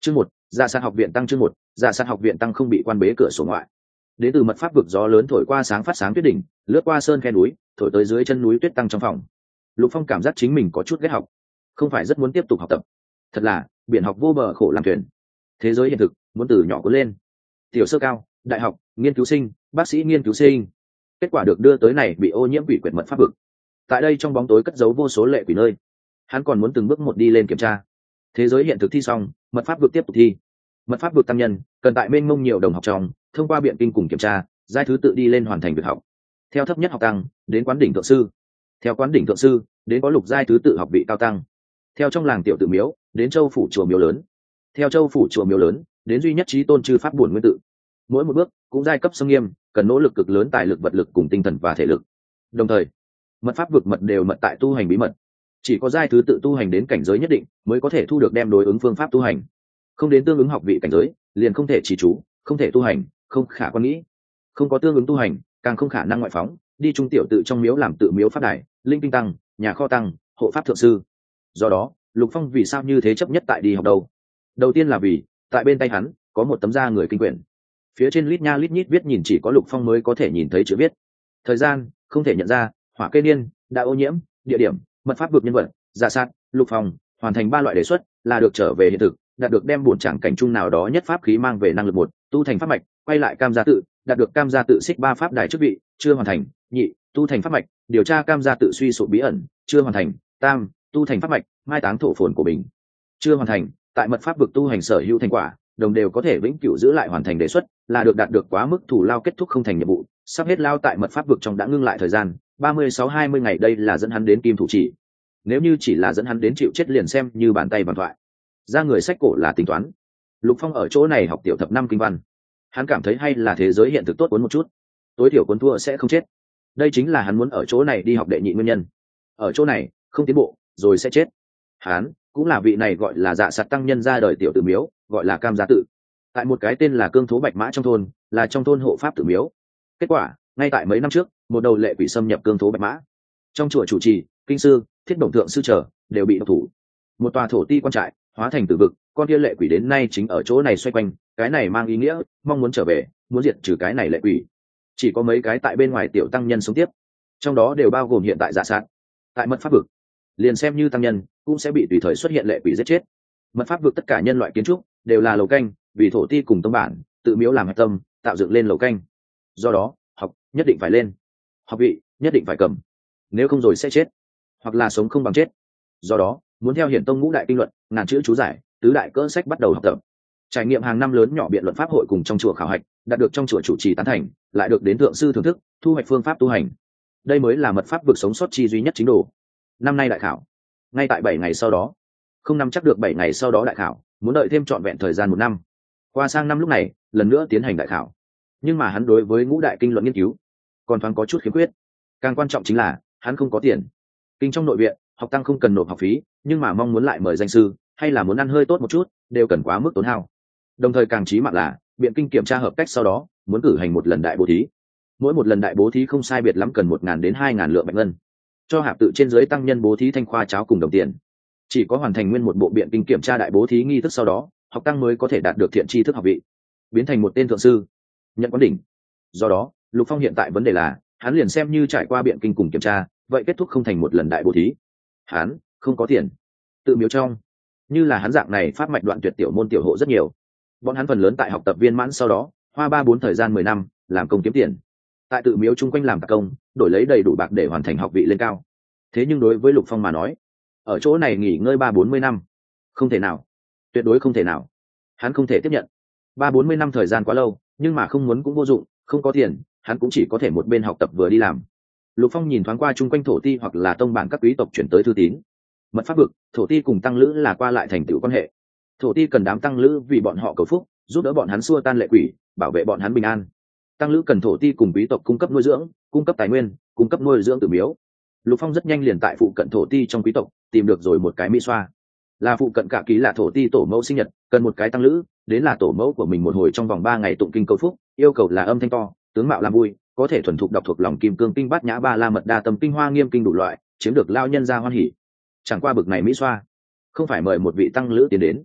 Chương 1, Dạ Sát học viện tăng. Chương 1, Dạ Sát học viện tăng không bị quan bế cửa sổ ngoại. Đến từ mật pháp vực gió lớn thổi qua sáng phát sáng tuyết đỉnh, lướt qua sơn khe núi, thổi tới dưới chân núi tuyết tăng trong phòng. Lục Phong cảm giác chính mình có chút ghét học, không phải rất muốn tiếp tục học tập. Thật là, biển học vô bờ khổ làm thuyền. Thế giới hiện thực, muốn từ nhỏ cuốn lên. Tiểu sơ cao, đại học, nghiên cứu sinh, bác sĩ nghiên cứu sinh. Kết quả được đưa tới này bị ô nhiễm quỷ quyệt mật pháp vực. Tại đây trong bóng tối cất giấu vô số lệ quỷ nơi. Hắn còn muốn từng bước một đi lên kiểm tra. Thế giới hiện thực thi xong, mật pháp vực tiếp tục thi. Mật pháp vực tăng nhân cần tại mênh mông nhiều đồng học trong thông qua biện kinh cùng kiểm tra giai thứ tự đi lên hoàn thành việc học, theo thấp nhất học tăng đến quán đỉnh thượng sư, theo quán đỉnh thượng sư đến có lục giai thứ tự học vị cao tăng, theo trong làng tiểu tự miếu đến châu phủ chùa miếu lớn, theo châu phủ chùa miếu lớn đến duy nhất trí tôn chư pháp bổn nguyên tự. Mỗi một bước cũng giai cấp sông nghiêm, cần nỗ lực cực lớn tài lực vật lực cùng tinh thần và thể lực. Đồng thời mật pháp vực mật đều mật tại tu hành bí mật, chỉ có giai thứ tự tu hành đến cảnh giới nhất định mới có thể thu được đem đối ứng phương pháp tu hành, không đến tương ứng học vị cảnh giới liền không thể trì chú, không thể tu hành, không khả quan nghĩ, không có tương ứng tu hành càng không khả năng ngoại phóng đi trung tiểu tự trong miếu làm tự miếu pháp đài, linh tinh tăng, nhà kho tăng, hộ pháp thượng sư. Do đó Lục Phong vì sao như thế chấp nhất tại đi học đâu? Đầu tiên là vì tại bên tay hắn có một tấm da người kinh quyển, phía trên lít nha lít nhít viết nhìn chỉ có Lục Phong mới có thể nhìn thấy chữ viết. Thời gian không thể nhận ra, hỏa kê niên, đã ô nhiễm, địa điểm mật pháp vực nhân vật, Dạ Sát, Lục Phong hoàn thành 3 loại đề xuất là được trở về hiện thực, đạt được đem bổn chẳng cảnh chung nào đó nhất pháp khí mang về năng lực 1, tu thành pháp mạch, quay lại cam gia tự, đạt được cam gia tự xích 3 pháp đài chức vị, chưa hoàn thành. 2, tu thành pháp mạch, điều tra cam gia tự suy sụp bí ẩn, chưa hoàn thành. 3, tu thành pháp mạch, mai táng thổ phồn của mình, chưa hoàn thành. Tại mật pháp vực tu hành sở hữu thành quả đồng đều có thể vĩnh cửu giữ lại hoàn thành đề xuất, là được đạt được quá mức thủ lao kết thúc không thành nhiệm vụ, sắp hết lao tại mật pháp vực trong đã ngưng lại thời gian 36-20 ngày. Đây là dẫn hắn đến kim thủ chỉ, nếu như chỉ là dẫn hắn đến chịu chết liền xem như bàn tay bàn thoại. Ra người sách cổ là tính toán. Lục Phong ở chỗ này học tiểu thập 5 kinh văn, hắn cảm thấy hay là thế giới hiện thực tốt cuốn một chút, tối thiểu cuốn thua sẽ không chết. Đây chính là hắn muốn ở chỗ này đi học đệ nhị nguyên nhân. Ở chỗ này không tiến bộ rồi sẽ chết. Hắn cũng là vị này gọi là Dạ Sát tăng nhân ra đời tiểu tử miếu, gọi là cam gia tự, tại một cái tên là cương thố bạch mã trong thôn, là trong thôn hộ pháp tử miếu. Kết quả ngay tại mấy năm trước một đầu lệ quỷ xâm nhập cương thố bạch mã, trong chùa chủ trì, kinh sư, thiết động thượng sư trở đều bị độc thủ. Một tòa thổ ti quan trại hóa thành tử vực, con kia lệ quỷ đến nay chính ở chỗ này xoay quanh. Cái này mang ý nghĩa mong muốn trở về, muốn diệt trừ cái này lệ quỷ. Chỉ có mấy cái tại bên ngoài tiểu tăng nhân sống tiếp, trong đó đều bao gồm hiện tại Dạ Sát. Tại mật pháp vực liền xem như tăng nhân cũng sẽ bị tùy thời xuất hiện lệ quỷ giết chết. Mật pháp vực tất cả nhân loại kiến trúc đều là lầu canh, vì thổ ti cùng tông bản tự miếu làm hạch tâm tạo dựng lên lầu canh. Do đó học nhất định phải lên, học vị nhất định phải cầm, nếu không rồi sẽ chết, hoặc là sống không bằng chết. Do đó muốn theo hiển tông ngũ đại kinh luận, ngàn chữ chú giải, tứ đại cỡ sách bắt đầu học tập, trải nghiệm hàng năm lớn nhỏ biện luận pháp hội cùng trong chùa khảo hạch, đạt được trong chùa chủ trì tán thành, lại được đến thượng sư thưởng thức, thu hoạch phương pháp tu hành. Đây mới là mật pháp vực sống sót chi duy nhất chính đồ. Năm nay đại khảo ngay tại 7 ngày sau đó, không nắm chắc được 7 ngày sau đó đại khảo, muốn đợi thêm trọn vẹn thời gian 1 năm. Qua sang năm lúc này lần nữa tiến hành đại khảo, nhưng mà hắn đối với ngũ đại kinh luận nghiên cứu còn thoáng có chút khiếm khuyết. Càng quan trọng chính là hắn không có tiền. Kinh trong nội viện học tăng không cần nộp học phí, nhưng mà mong muốn lại mời danh sư hay là muốn ăn hơi tốt một chút đều cần quá mức tốn hao. Đồng thời càng chí mạng là biện kinh kiểm tra hợp cách sau đó muốn cử hành một lần đại bố thí, mỗi một lần đại bố thí không sai biệt lắm cần 1.000 đến 2.000 lượng bạch ngân, cho hạp tự trên dưới tăng nhân bố thí thanh khoa cháo cùng đồng tiền. Chỉ có hoàn thành nguyên một bộ biện kinh kiểm tra đại bố thí nghi thức sau đó, học tăng mới có thể đạt được thiện tri thức học vị, biến thành một tên thượng sư, nhận quán đỉnh. Do đó Lục Phong hiện tại vấn đề là hắn liền xem như trải qua biện kinh cùng kiểm tra, vậy kết thúc không thành một lần đại bố thí. Hắn không có tiền. Tự miếu trong như là hắn dạng này pháp mạch đoạn tuyệt tiểu môn tiểu hộ rất nhiều, bọn hắn phần lớn tại học tập viên mãn sau đó hoa 3-4 thời gian 10 năm làm công kiếm tiền, tại tự miếu chung quanh làm tạc công, đổi lấy đầy đủ bạc để hoàn thành học vị lên cao. Thế nhưng đối với Lục Phong mà nói, ở chỗ này nghỉ ngơi 3-40 năm không thể nào, tuyệt đối không thể nào. Hắn không thể tiếp nhận 3-40 năm thời gian quá lâu, nhưng mà không muốn cũng vô dụng, không có tiền hắn cũng chỉ có thể một bên học tập vừa đi làm. Lục Phong nhìn thoáng qua chung quanh thổ ti hoặc là tông bản các quý tộc chuyển tới thư tín. Mật pháp vực thổ ti cùng tăng lữ là qua lại thành tựu quan hệ. Thổ ti cần đám tăng lữ vì bọn họ cầu phúc, giúp đỡ bọn hắn xua tan lệ quỷ, bảo vệ bọn hắn bình an. Tăng lữ cần thổ ti cùng quý tộc cung cấp nuôi dưỡng, cung cấp tài nguyên, cung cấp nuôi dưỡng tử miếu. Lục Phong rất nhanh liền tại phụ cận thổ ti trong quý tộc tìm được rồi một cái mỹ xoa, là phụ cận cả ký là thổ ti tổ mẫu sinh nhật, cần một cái tăng lữ đến là tổ mẫu của mình một hồi trong vòng 3 ngày tụng kinh cầu phúc, yêu cầu là âm thanh to, tướng mạo làm vui, có thể thuần thục đọc thuộc lòng kim cương kinh bát nhã ba la mật đa tâm kinh hoa nghiêm kinh đủ loại, chiếm được lao nhân gia hoan hỉ. Chẳng qua bực này mỹ xoa không phải mời một vị tăng lữ tiến đến,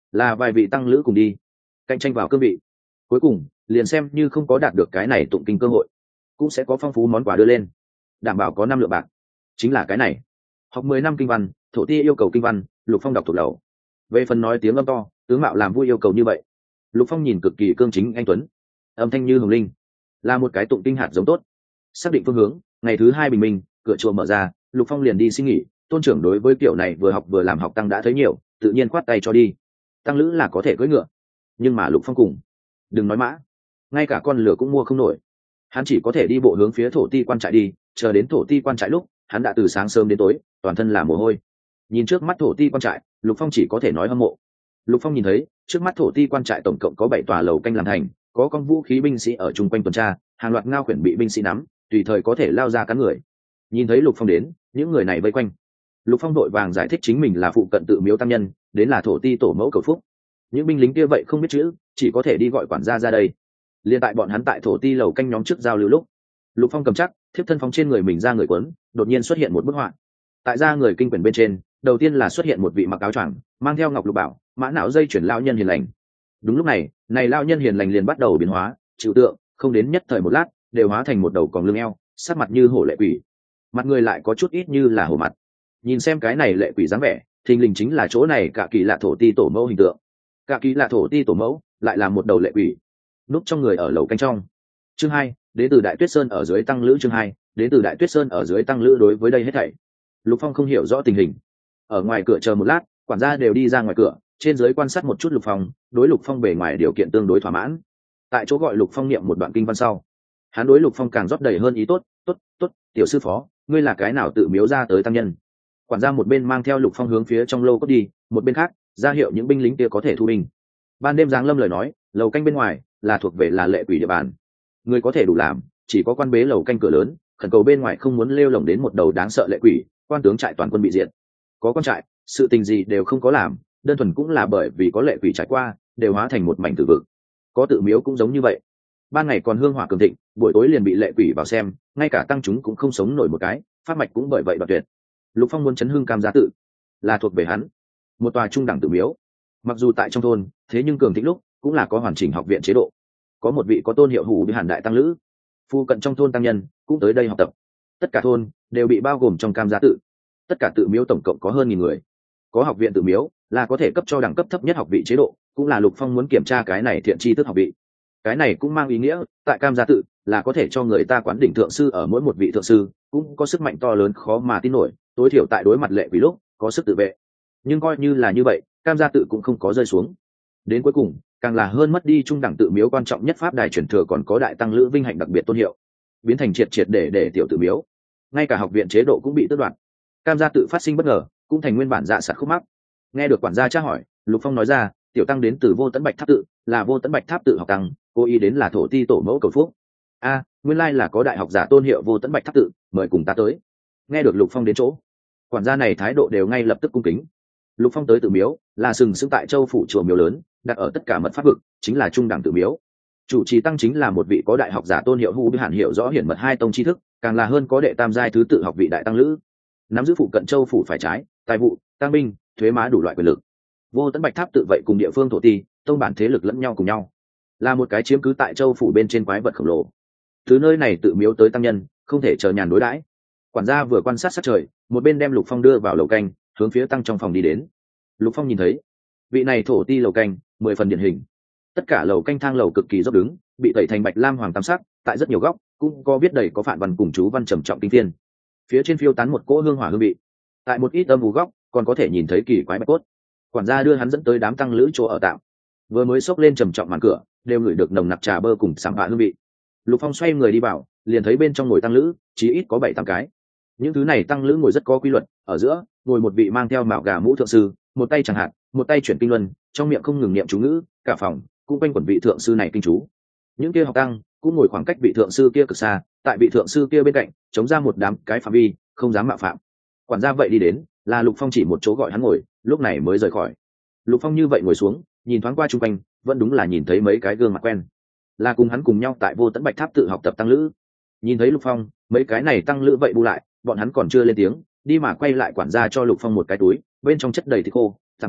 là vài vị tăng lữ cùng đi cạnh tranh vào cương vị, cuối cùng liền xem như không có đạt được cái này tụng kinh cơ hội cũng sẽ có phong phú món quà đưa lên, đảm bảo có 5 lượng bạc. Chính là cái này. Học 10 năm kinh văn, thổ ti yêu cầu kinh văn, Lục Phong đọc thuộc đầu. Về phần nói tiếng âm to, tướng mạo làm vui yêu cầu như vậy, Lục Phong nhìn cực kỳ cương chính anh tuấn, âm thanh như hồng linh, là một cái tụng kinh hạt giống tốt. Xác định phương hướng, ngày thứ 2 bình minh, cửa chùa mở ra, Lục Phong liền đi xin nghỉ. Tôn trưởng đối với kiểu này vừa học vừa làm học tăng đã thấy nhiều, tự nhiên khoát tay cho đi. Tăng lữ là có thể cưỡi ngựa, nhưng mà Lục Phong cùng, đừng nói mã, ngay cả con lửa cũng mua không nổi. Hắn chỉ có thể đi bộ hướng phía thổ ti quan trại đi. Chờ đến thổ ti quan trại lúc, hắn đã từ sáng sớm đến tối, toàn thân là mồ hôi. Nhìn trước mắt thổ ti quan trại, Lục Phong chỉ có thể nói hâm mộ. Lục Phong nhìn thấy trước mắt thổ ti quan trại tổng cộng có 7 tòa lầu canh làm thành, có con vũ khí binh sĩ ở chung quanh tuần tra, hàng loạt ngao khuyển bị binh sĩ nắm, tùy thời có thể lao ra cắn người. Nhìn thấy Lục Phong đến, những người này vây quanh. Lục Phong đội vàng giải thích chính mình là phụ cận tự miếu tam nhân, đến là thổ ti tổ mẫu cầu phúc. Những binh lính kia vậy không biết chữ, chỉ có thể đi gọi quản gia ra đây. Liên tại bọn hắn tại thổ ti lầu canh nhóm trước giao lưu lúc, Lục Phong cầm chắc thiếp thân phóng trên người mình ra người quấn, đột nhiên xuất hiện một bức họa. Tại ra người kinh quyển bên trên, đầu tiên là xuất hiện một vị mặc áo choàng, mang theo ngọc lục bảo, mã não dây chuyển lao nhân hiền lành. Đúng lúc này, lao nhân hiền lành liền bắt đầu biến hóa, chịu tượng, không đến nhất thời một lát, đều hóa thành một đầu còng lưng eo, sắc mặt như hổ lệ quỷ, mặt người lại có chút ít như là hổ mặt. Nhìn xem cái này lệ quỷ dáng vẻ, thình lình chính là chỗ này cả kỳ lạ thổ ti tổ mẫu hình tượng. Cả kỳ lạ thổ ti tổ mẫu lại là một đầu lệ quỷ, núp trong người ở lầu canh trong. Chương 2, đến từ Đại Tuyết Sơn ở dưới tăng lữ. Chương 2, đến từ Đại Tuyết Sơn ở dưới tăng lữ. Đối với đây hết thảy, Lục Phong không hiểu rõ tình hình. Ở ngoài cửa chờ một lát, quản gia đều đi ra ngoài cửa, trên dưới quan sát một chút Lục Phong, đối Lục Phong bề ngoài điều kiện tương đối thỏa mãn. Tại chỗ gọi Lục Phong niệm một đoạn kinh văn sau, hắn đối Lục Phong càng rót đầy hơn ý tốt. Tốt, tiểu sư phó, ngươi là cái nào tự miếu ra tới tăng nhân? Quản gia một bên mang theo Lục Phong hướng phía trong lâu cốt đi, một bên khác ra hiệu những binh lính kia có thể thu binh. Ban đêm giáng lâm lời nói, lầu canh bên ngoài là thuộc về là lệ quỷ địa bàn, người có thể đủ làm chỉ có quan bế lầu canh cửa lớn, khẩn cầu bên ngoài không muốn lêu lồng đến một đầu đáng sợ lệ quỷ. Quan tướng trại toàn quân bị diệt, có con trại sự tình gì đều không có làm, đơn thuần cũng là bởi vì có lệ quỷ trải qua, đều hóa thành một mảnh tử vực. Có tự miếu cũng giống như vậy, ban ngày còn hương hỏa cường thịnh, buổi tối liền bị lệ quỷ vào xem, ngay cả tăng chúng cũng không sống nổi một cái, phát mạch cũng bởi vậy đoạn tuyệt. Lục Phong muốn chấn hưng Cam Gia tự, là thuộc về hắn, một tòa trung đẳng tự miếu. Mặc dù tại trong thôn, thế nhưng cường thịnh lúc cũng là có hoàn chỉnh học viện chế độ, có một vị có tôn hiệu hủ với hàn đại tăng lữ, phu cận trong thôn tăng nhân cũng tới đây học tập. Tất cả thôn đều bị bao gồm trong Cam Gia tự. Tất cả tự miếu tổng cộng có hơn 1000 người. Có học viện tự miếu là có thể cấp cho đẳng cấp thấp nhất học vị chế độ, cũng là Lục Phong muốn kiểm tra cái này thiện tri thức học vị. Cái này cũng mang ý nghĩa tại Cam Gia tự là có thể cho người ta quán đỉnh thượng sư, ở mỗi một vị thượng sư cũng có sức mạnh to lớn khó mà tin nổi, tối thiểu tại đối mặt lệ quỷ lúc có sức tự vệ. Nhưng coi như là như vậy, Cam Gia tự cũng không có rơi xuống. Đến cuối cùng càng là hơn mất đi trung đẳng tự miếu quan trọng nhất pháp đài truyền thừa, còn có đại tăng lữ vinh hạnh đặc biệt tôn hiệu, biến thành triệt để tiểu tự miếu. Ngay cả học viện chế độ cũng bị tước đoạt. Cam Gia tự phát sinh bất ngờ, cũng thành nguyên bản dạ sạt khúc mắc. Nghe được quản gia tra hỏi, Lục Phong nói ra, tiểu tăng đến từ Vô Tấn Bạch Tháp tự, là Vô Tấn Bạch Tháp tự học tăng, cô ý đến là thổ ti tổ mẫu cầu phúc. Nguyên lai là có đại học giả tôn hiệu Vô Tấn Bạch Tháp tự, mời cùng ta tới. Nghe được Lục Phong đến chỗ, quản gia này thái độ đều ngay lập tức cung kính. Lục Phong tới tự miếu là sừng sững tại châu phủ chùa miếu lớn, đặt ở tất cả mật pháp vực, chính là trung đẳng tự miếu. Chủ trì tăng chính là một vị có đại học giả tôn hiệu hữu hàn hiệu rõ hiển mật 2 tông tri thức, càng là hơn có đệ tam giai thứ tự học vị đại tăng lữ, nắm giữ phụ cận châu phủ phải trái, tài vụ, tăng binh, thuế má đủ loại quyền lực. Vô Tấn Bạch Tháp tự vậy cùng địa phương thổ ti tông bản thế lực lẫn nhau cùng nhau, là một cái chiếm cứ tại châu phủ bên trên quái vật khổng lồ. Từ nơi này tự miếu tới tăng nhân không thể chờ nhàn đối đãi. Quản gia vừa quan sát sát trời, một bên đem Lục Phong đưa vào lầu canh, hướng phía tăng trong phòng đi đến. Lục Phong nhìn thấy vị này thổ ti lầu canh 10 phần điển hình, tất cả lầu canh thang lầu cực kỳ dốc đứng, bị tẩy thành bạch lam hoàng tam sắc, tại rất nhiều góc cũng có viết đầy có phản văn cùng chú văn trầm trọng kinh thiên, phía trên phiêu tán một cỗ hương hỏa hương vị. Tại một ít âm u góc còn có thể nhìn thấy kỳ quái bạch cốt. Quản gia đưa hắn dẫn tới đám tăng lữ chỗ ở tạm, vừa mới xốc lên trầm trọng màn cửa, đều ngửi được nồng nặc trà bơ cùng sảng hạ hương vị. Lục Phong xoay người đi vào, liền thấy bên trong ngồi tăng lữ chí ít có 7-8 cái. Những thứ này tăng lữ ngồi rất có quy luật, ở giữa ngồi một vị mang theo mạo gà mũ thượng sư, một tay chẳng hạn, một tay chuyển kinh luân, trong miệng không ngừng niệm chú ngữ, cả phòng cũng quanh quẩn vị thượng sư này kinh chú. Những kia học tăng cũng ngồi khoảng cách vị thượng sư kia cực xa, tại vị thượng sư kia bên cạnh chống ra một đám cái phạm vi, không dám mạo phạm. Quản gia vậy đi đến, là Lục Phong chỉ một chỗ gọi hắn ngồi, lúc này mới rời khỏi. Lục Phong như vậy ngồi xuống, nhìn thoáng qua chung quanh, vẫn đúng là nhìn thấy mấy cái gương mặt quen, là cùng hắn cùng nhau tại Vô Tấn Bạch Tháp tự học tập tăng lữ. Nhìn thấy Lục Phong, mấy cái này tăng lữ vậy bu lại, bọn hắn còn chưa lên tiếng, đi mà quay lại quản gia cho Lục Phong một cái túi, bên trong chất đầy thịt khô, thẳng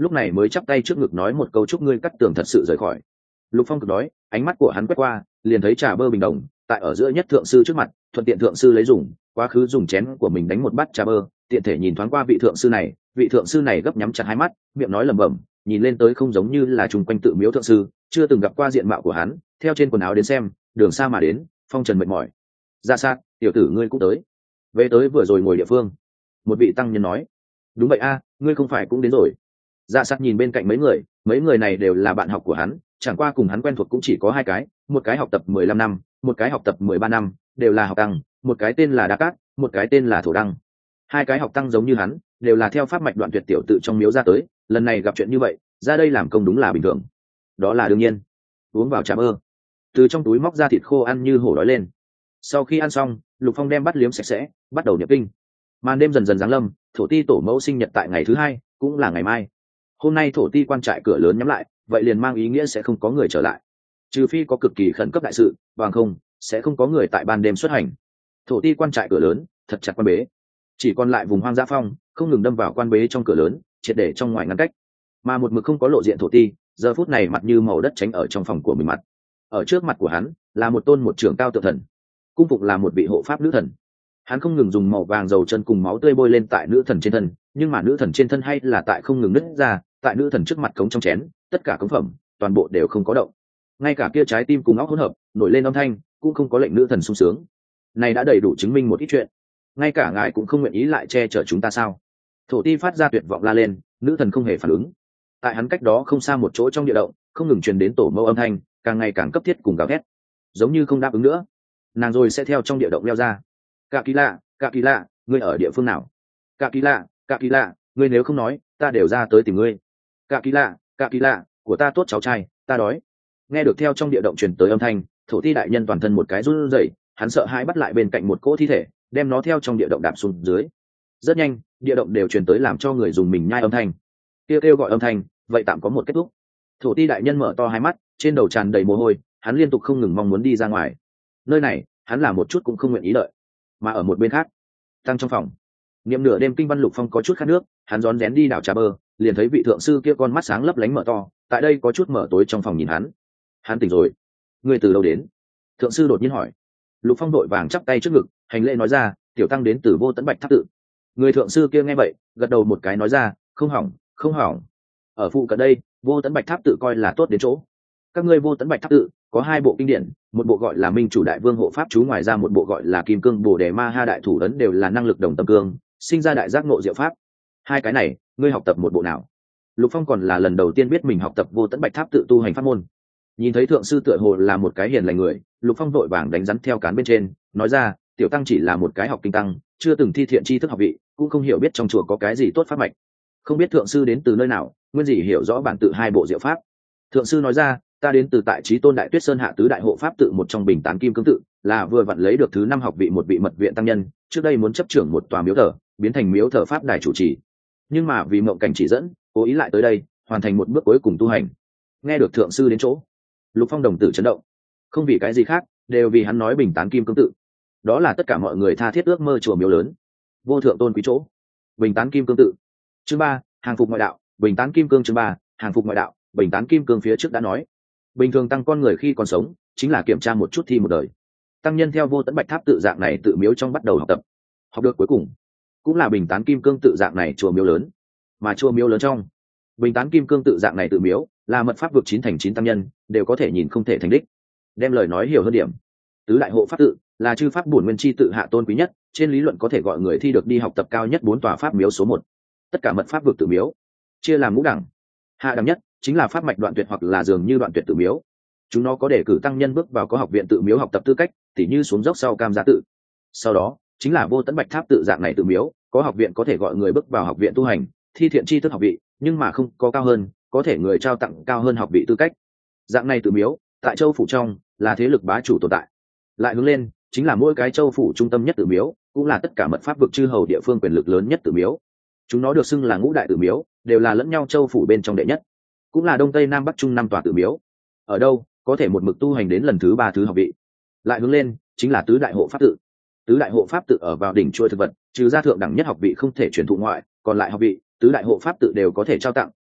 lúc này mới chắp tay trước ngực nói một câu chúc ngươi cắt tường thật sự rời khỏi. Lục Phong cực đói, ánh mắt của hắn quét qua liền thấy trà bơ bình đồng tại ở giữa nhất thượng sư trước mặt, thuận tiện thượng sư lấy dùng quá khứ dùng chén của mình đánh một bát trà bơ, tiện thể nhìn thoáng qua vị thượng sư này gấp nhắm chặt hai mắt, miệng nói lẩm bẩm, nhìn lên tới không giống như là chung quanh tự miếu thượng sư, chưa từng gặp qua diện mạo của hắn, theo trên quần áo đến xem đường xa mà đến, phong trần mệt mỏi. Ra sát, tiểu tử ngươi cũng tới. Về tới vừa rồi ngồi địa phương, một vị tăng nhân nói. Đúng vậy a, ngươi không phải cũng đến rồi. Dạ sát nhìn bên cạnh mấy người này đều là bạn học của hắn, chẳng qua cùng hắn quen thuộc cũng chỉ có hai cái, một cái học tập 15 năm, một cái học tập 13 năm, đều là học tăng, một cái tên là Đa Cát, một cái tên là Thổ Đăng. Hai cái học tăng giống như hắn, đều là theo pháp mạch đoạn tuyệt tiểu tự trong miếu ra tới, lần này gặp chuyện như vậy, ra đây làm công đúng là bình thường. Đó là đương nhiên. Uống vào trà bơ, từ trong túi móc ra thịt khô ăn như hổ đói lên. Sau khi ăn xong, Lục Phong đem bát liếm sạch sẽ, bắt đầu niệm kinh. Màn đêm dần dần giáng lâm, thổ ti tổ mẫu sinh nhật tại ngày thứ hai, cũng là ngày mai. Hôm nay thổ ti quan trại cửa lớn nhắm lại, vậy liền mang ý nghĩa sẽ không có người trở lại, trừ phi có cực kỳ khẩn cấp đại sự, bằng không sẽ không có người tại ban đêm xuất hành. Thổ ti quan trại cửa lớn thật chặt quan bế, chỉ còn lại vùng hoang dã phong không ngừng đâm vào quan bế trong cửa lớn, triệt để trong ngoài ngăn cách. Mà một mực không có lộ diện thổ ti, giờ phút này mặt như màu đất tránh ở trong phòng của mình mặt. Ở trước mặt của hắn là một trưởng cao tượng thần, cung phục là một vị hộ pháp nữ thần. Hắn không ngừng dùng màu vàng dầu chân cùng máu tươi bôi lên tại nữ thần trên thân, nhưng mà nữ thần trên thân hay là tại không ngừng nứt ra, tại nữ thần trước mặt cống trong chén, tất cả cống phẩm toàn bộ đều không có động, ngay cả kia trái tim cùng óc hỗn hợp nổi lên âm thanh cũng không có lệnh nữ thần sung sướng. Này đã đầy đủ chứng minh một ít chuyện, ngay cả ngài cũng không nguyện ý lại che chở chúng ta sao? Thổ ti phát ra tuyệt vọng la lên, nữ thần không hề phản ứng. Tại hắn cách đó không xa một chỗ trong địa động, không ngừng truyền đến tổ mẫu âm thanh, càng ngày càng cấp thiết cùng gào thét, giống như không đáp ứng nữa, nàng rồi sẽ theo trong địa động leo ra. Cả kỳ lạ, ngươi ở địa phương nào? Cả kỳ lạ, ngươi nếu không nói, ta đều ra tới tìm ngươi. Cả kỳ lạ, của ta tốt cháu trai, ta đói. Nghe được theo trong địa động truyền tới âm thanh, thổ ti đại nhân toàn thân một cái run rẩy, hắn sợ hãi bắt lại bên cạnh một cỗ thi thể, đem nó theo trong địa động đạp xuống dưới. Rất nhanh, địa động đều truyền tới làm cho người dùng mình nhai âm thanh. Kêu gọi âm thanh, vậy tạm có một kết thúc. Thổ ti đại nhân mở to hai mắt, trên đầu tràn đầy mồ hôi, hắn liên tục không ngừng mong muốn đi ra ngoài. Nơi này, hắn là một chút cũng không nguyện ý đợi. Mà ở một bên khác, tăng trong phòng, niệm nửa đêm kinh văn Lục Phong có chút khát nước, hắn rón rén đi đảo trà bơ, liền thấy vị thượng sư kia con mắt sáng lấp lánh mở to, tại đây có chút mở tối trong phòng nhìn hắn. Hắn tỉnh rồi. Ngươi từ đâu đến? Thượng sư đột nhiên hỏi. Lục Phong đội vàng chắp tay trước ngực, hành lễ nói ra, tiểu tăng đến từ Vô Tấn Bạch Tháp tự. Người thượng sư kia nghe vậy, gật đầu một cái nói ra, không hỏng. Ở phụ cận đây, Vô Tấn Bạch Tháp tự coi là tốt đến chỗ. Các ngươi Vô Tấn Bạch Tháp tự có hai bộ kinh điển, một bộ gọi là Minh Chủ Đại Vương hộ pháp chú, ngoài ra một bộ gọi là Kim Cương Bồ Đề Ma Ha Đại Thủ ấn, đều là năng lực đồng tâm cương, sinh ra đại giác ngộ diệu pháp. Hai cái này, ngươi học tập một bộ nào? Lục Phong còn là lần đầu tiên biết mình học tập Vô Tấn Bạch Tháp tự tu hành pháp môn. Nhìn thấy thượng sư tựa hồ là một cái hiền lành người, Lục Phong vội vàng đánh rắn theo cán bên trên, nói ra, tiểu tăng chỉ là một cái học kinh tăng, chưa từng thi thiện tri thức học vị, cũng không hiểu biết trong chùa có cái gì tốt pháp mạch. Không biết thượng sư đến từ nơi nào, nguyên gì hiểu rõ bản tự hai bộ diệu pháp. Thượng sư nói ra, ta đến từ tại Chí Tôn Đại Tuyết Sơn hạ tứ đại hộ pháp tự một trong Bình Tán Kim Cương tự, là vừa vặn lấy được thứ 5 học vị một vị mật viện tăng nhân, trước đây muốn chấp trưởng một tòa miếu thờ, biến thành miếu thờ pháp đài chủ trì, nhưng mà vì mộng cảnh chỉ dẫn, cố ý lại tới đây, hoàn thành một bước cuối cùng tu hành. Nghe được thượng sư đến chỗ, Lục Phong đồng tử chấn động, không vì cái gì khác, đều vì hắn nói Bình Tán Kim Cương tự, đó là tất cả mọi người tha thiết ước mơ chùa miếu lớn, vô thượng tôn quý chỗ. Bình Tán Kim Cương tự. Chương 3, hàng phục ngoại đạo. Bình Tán Kim Cương. Chương 3, hàng phục ngoại đạo. Bình Tán Kim Cương phía trước đã nói, bình thường tăng con người khi còn sống chính là kiểm tra một chút thi một đời. Tăng nhân theo Vô Tấn Bạch Tháp tự dạng này tự miếu trong bắt đầu học tập, học được cuối cùng cũng là Bình Tán Kim Cương tự dạng này chùa miếu lớn. Mà chùa miếu lớn trong Bình Tán Kim Cương tự dạng này tự miếu là mật pháp vực 9 thành 9 tăng nhân đều có thể nhìn không thể thành đích. Đem lời nói hiểu hơn điểm, tứ đại hộ pháp tự là chư pháp bổn nguyên chi tự hạ tôn quý nhất, trên lý luận có thể gọi người thi được đi học tập cao nhất 4 tòa pháp miếu số 1. Tất cả mật pháp vực tự miếu chia làm ngũ đẳng, hạ đẳng nhất chính là pháp mạch đoạn tuyệt hoặc là dường như đoạn tuyệt tự miếu. Chúng nó có để cử tăng nhân bước vào có học viện tự miếu học tập tư cách, tỉ như xuống dốc sau Cam Gia tự. Sau đó chính là Vô Tấn Bạch Tháp tự dạng này tự miếu, có học viện có thể gọi người bước vào học viện tu hành, thi thiện tri thức học vị, nhưng mà không có cao hơn, có thể người trao tặng cao hơn học vị tư cách. Dạng này tự miếu tại châu phủ trong là thế lực bá chủ tồn tại. Lại hướng lên chính là mỗi cái châu phủ trung tâm nhất tự miếu, cũng là tất cả mật pháp vực chư hầu địa phương quyền lực lớn nhất tự miếu. Chúng nó được xưng là ngũ đại tự miếu, đều là lẫn nhau châu phủ bên trong đệ nhất, cũng là đông tây nam bắc trung 5 tòa tự miếu. Ở đâu có thể một mực tu hành đến lần thứ 3 thứ học vị. Lại hướng lên chính là tứ đại hộ pháp tự. Tứ đại hộ pháp tự ở vào đỉnh chuôi thực vật, trừ ra thượng đẳng nhất học vị không thể truyền thụ ngoại, còn lại học vị tứ đại hộ pháp tự đều có thể trao tặng,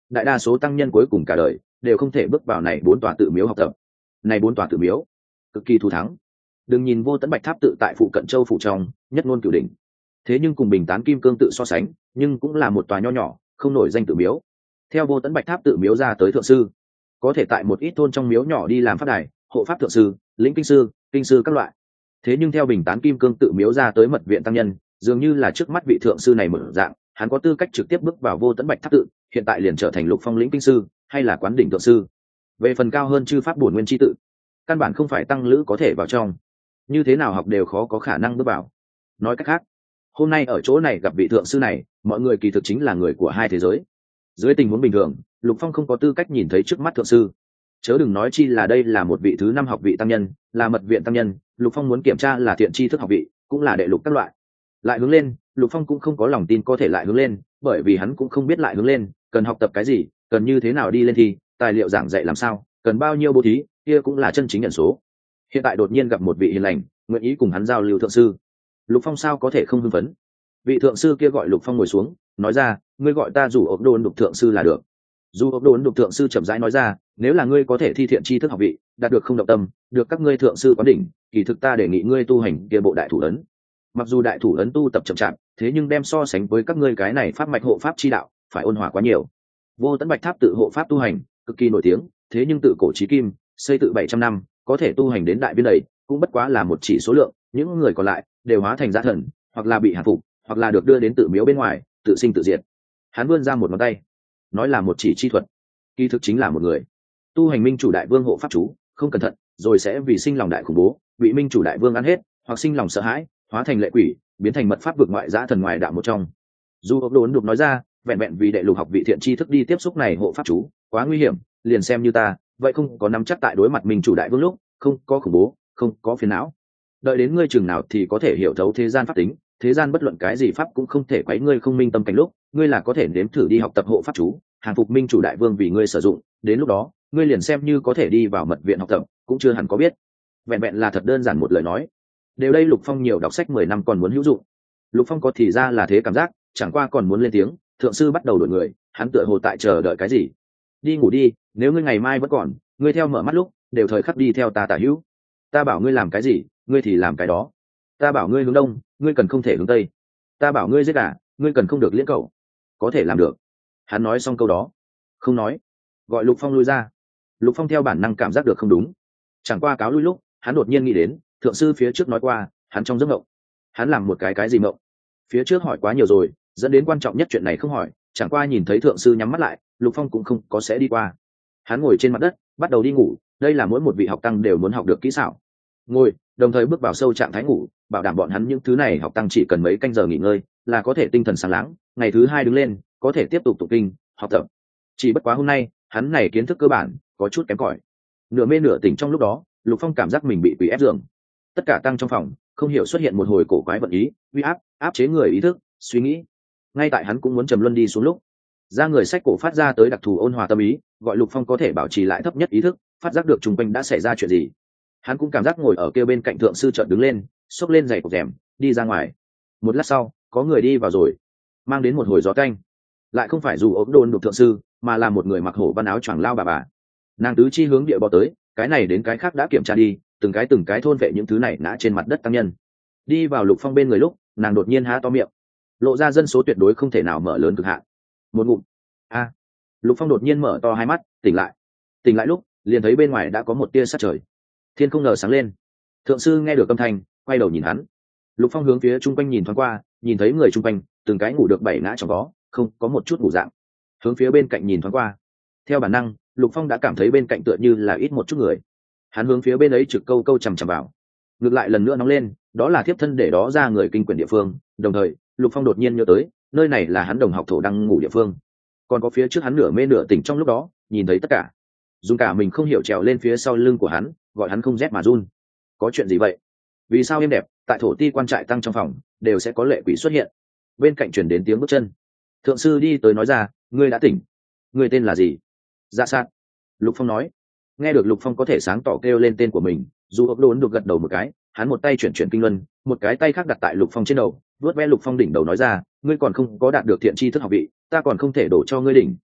đại đa số tăng nhân cuối cùng cả đời đều không thể bước vào này 4 tòa tự miếu học tập. Này 4 tòa tự miếu cực kỳ thù thắng, đừng nhìn Vô Tấn Bạch Tháp tự tại phụ cận châu phủ trong nhất ngôn cửu đỉnh, thế nhưng cùng Bình Tán Kim Cương tự so sánh, nhưng cũng là một tòa nho nhỏ không nổi danh tự miếu. Theo Vô Tấn Bạch Tháp tự miếu ra tới thượng sư, có thể tại một ít thôn trong miếu nhỏ đi làm pháp đài, hộ pháp thượng sư, lĩnh kinh sư các loại. Thế nhưng theo Bình Tán Kim Cương tự miếu ra tới mật viện tăng nhân, dường như là trước mắt vị thượng sư này mở dạng, hắn có tư cách trực tiếp bước vào Vô Tấn Bạch Tháp tự, hiện tại liền trở thành Lục Phong lĩnh kinh sư hay là quán đỉnh thượng sư. Về phần cao hơn chư pháp bổn nguyên chi tự, căn bản không phải tăng lữ có thể vào trong, như thế nào học đều khó có khả năng bước vào. Nói cách khác, hôm nay ở chỗ này gặp vị thượng sư này, mọi người kỳ thực chính là người của hai thế giới. Dưới tình huống bình thường, Lục Phong không có tư cách nhìn thấy trước mắt thượng sư, chớ đừng nói chi là đây là một vị thứ 5 học vị tăng nhân, là mật viện tăng nhân. Lục Phong muốn kiểm tra là thiện tri thức học vị, cũng là đệ lục các loại. Lại hướng lên, Lục Phong cũng không có lòng tin có thể lại hướng lên, bởi vì hắn cũng không biết lại hướng lên cần học tập cái gì, cần như thế nào đi lên thi, tài liệu giảng dạy làm sao, cần bao nhiêu bố thí, kia cũng là chân chính nhận số. Hiện tại đột nhiên gặp một vị hiền lành, nguyện ý cùng hắn giao lưu thượng sư, Lục Phong sao có thể không hưng phấn. Vị thượng sư kia gọi Lục Phong ngồi xuống, nói ra, ngươi gọi ta Dù Ốc Đôn Đục thượng sư là được. Dù Ốc Đôn Đục thượng sư chậm rãi nói ra, nếu là ngươi có thể thi thiện tri thức học vị, đạt được không động tâm, được các ngươi thượng sư quán đỉnh, kỳ thực ta đề nghị ngươi tu hành kia bộ đại thủ ấn. Mặc dù đại thủ ấn tu tập chậm chạp, thế nhưng đem so sánh với các ngươi cái này pháp mạch hộ pháp chi đạo, phải ôn hòa quá nhiều. Vô Tấn Bạch Tháp tự hộ pháp tu hành cực kỳ nổi tiếng, thế nhưng tự cổ chí kim, xây tự 700 năm, có thể tu hành đến đại biên đầy, cũng bất quá là một chỉ số lượng, những người còn lại đều hóa thành dã thần, hoặc là bị hạ phục, hoặc là được đưa đến tự miếu bên ngoài, tự sinh tự diệt. Hắn vươn ra một ngón tay, nói là một chỉ chi thuật, kỳ thực chính là một người tu hành minh chủ đại vương hộ pháp chú, không cẩn thận rồi sẽ vì sinh lòng đại khủng bố, bị minh chủ đại vương ăn hết, hoặc sinh lòng sợ hãi, hóa thành lệ quỷ, biến thành mật pháp vực ngoại dã thần ngoài đạo một trong. Dù Ốc Đốn Đục nói ra, vẹn vẹn vì đệ lục học vị thiện tri thức đi tiếp xúc này hộ pháp chú, quá nguy hiểm, liền xem như ta, vậy không có nắm chắc tại đối mặt minh chủ đại vương lúc, không có khủng bố, không có phiền não. Đợi đến ngươi chừng nào thì có thể hiểu thấu thế gian pháp tính, thế gian bất luận cái gì pháp cũng không thể quấy ngươi không minh tâm cảnh lúc, ngươi là có thể nếm thử đi học tập hộ pháp chú, hàng phục minh chủ đại vương vì ngươi sử dụng, đến lúc đó, ngươi liền xem như có thể đi vào mật viện học tập, cũng chưa hẳn có biết. Vẹn vẹn là thật đơn giản một lời nói. Đều đây Lục Phong nhiều đọc sách 10 năm còn muốn hữu dụng. Lục Phong có thì ra là thế cảm giác, chẳng qua còn muốn lên tiếng, thượng sư bắt đầu đổi người, hắn tựa hồ tại chờ đợi cái gì. Đi ngủ đi, nếu ngươi ngày mai vẫn còn, ngươi theo mở mắt lúc, đều thời khắc đi theo ta tả hữu. Ta bảo ngươi làm cái gì, ngươi thì làm cái đó. Ta bảo ngươi hướng đông, ngươi cần không thể hướng tây. Ta bảo ngươi giết gà, ngươi cần không được liễn cậu. Có thể làm được. Hắn nói xong câu đó, không nói, gọi Lục Phong lui ra. Lục Phong theo bản năng cảm giác được không đúng, chẳng qua cáo lui lúc, hắn đột nhiên nghĩ đến, thượng sư phía trước nói qua, hắn trong giấc mộng, hắn làm một cái gì mộng. Phía trước hỏi quá nhiều rồi, dẫn đến quan trọng nhất chuyện này không hỏi, chẳng qua nhìn thấy thượng sư nhắm mắt lại, Lục Phong cũng không có sẽ đi qua. Hắn ngồi trên mặt đất, bắt đầu đi ngủ, đây là mỗi một vị học tăng đều muốn học được kỹ xảo. Ngồi, đồng thời bước vào sâu trạng thái ngủ, bảo đảm bọn hắn những thứ này học tăng chỉ cần mấy canh giờ nghỉ ngơi, là có thể tinh thần sáng láng, ngày thứ 2 đứng lên, có thể tiếp tục tụng kinh, học tập. Chỉ bất quá hôm nay, hắn này kiến thức cơ bản có chút kém cỏi. Nửa mê nửa tỉnh trong lúc đó, Lục Phong cảm giác mình bị quỷ ép giường. Tất cả tăng trong phòng, không hiểu xuất hiện một hồi cổ quái vận ý, uy áp chế người ý thức, suy nghĩ. Ngay tại hắn cũng muốn trầm luân đi xuống lúc, ra người sách cổ phát ra tới đặc thù ôn hòa tâm ý, gọi Lục Phong có thể bảo trì lại thấp nhất ý thức, phát giác được xung quanh đã xảy ra chuyện gì. Hắn cũng cảm giác ngồi ở kia bên cạnh thượng sư chợt đứng lên, xốc lên giày cộc rèm, đi ra ngoài. Một lát sau, có người đi vào rồi, mang đến một hồi gió canh. Lại không phải Dù Ốc Đôn Đục thượng sư, mà là một người mặc hổ văn áo choàng lao bà. Nàng tứ chi hướng địa bò tới, cái này đến cái khác đã kiểm tra đi, từng cái thôn vệ những thứ này ngã trên mặt đất tăng nhân. Đi vào Lục Phong bên người lúc, nàng đột nhiên há to miệng, lộ ra dân số tuyệt đối không thể nào mở lớn cực hạn. Một ngụm. A. Lục Phong đột nhiên mở to hai mắt, tỉnh lại lúc, liền thấy bên ngoài đã có một tia sát trời. Thiên không ngờ sáng lên. Thượng sư nghe được âm thanh, quay đầu nhìn hắn. Lục Phong hướng phía trung quanh nhìn thoáng qua, nhìn thấy người trung quanh, từng cái ngủ được 7 ngã trong đó, không có một chút ngủ dạng. Hướng phía bên cạnh nhìn thoáng qua, theo bản năng, Lục Phong đã cảm thấy bên cạnh tựa như là ít một chút người. Hắn hướng phía bên ấy trực câu chằm chằm vào. Ngược lại lần nữa nóng lên, đó là thiếp thân để đó ra người kinh quyền địa phương. Đồng thời, Lục Phong đột nhiên nhớ tới, nơi này là hắn đồng học thổ đang ngủ địa phương. Còn có phía trước hắn nửa mê nửa tỉnh trong lúc đó, nhìn thấy tất cả. Dùng cả mình không hiểu trèo lên phía sau lưng của hắn, gọi hắn không rét mà run. Có chuyện gì vậy? Vì sao êm đẹp, tại thổ ti quan trại tăng trong phòng, đều sẽ có lệ quỷ xuất hiện. Bên cạnh truyền đến tiếng bước chân. Thượng sư đi tới nói ra, ngươi đã tỉnh. Ngươi tên là gì? Dạ Sát. Lục Phong nói. Nghe được Lục Phong có thể sáng tỏ kêu lên tên của mình, Dù Ốc Đốn được gật đầu một cái, hắn một tay chuyển kinh luân, một cái tay khác đặt tại Lục Phong trên đầu, vuốt ve Lục Phong đỉnh đầu nói ra, ngươi còn không có đạt được thiện tri thức học vị, ta còn không thể đổ cho ngươi đỉnh,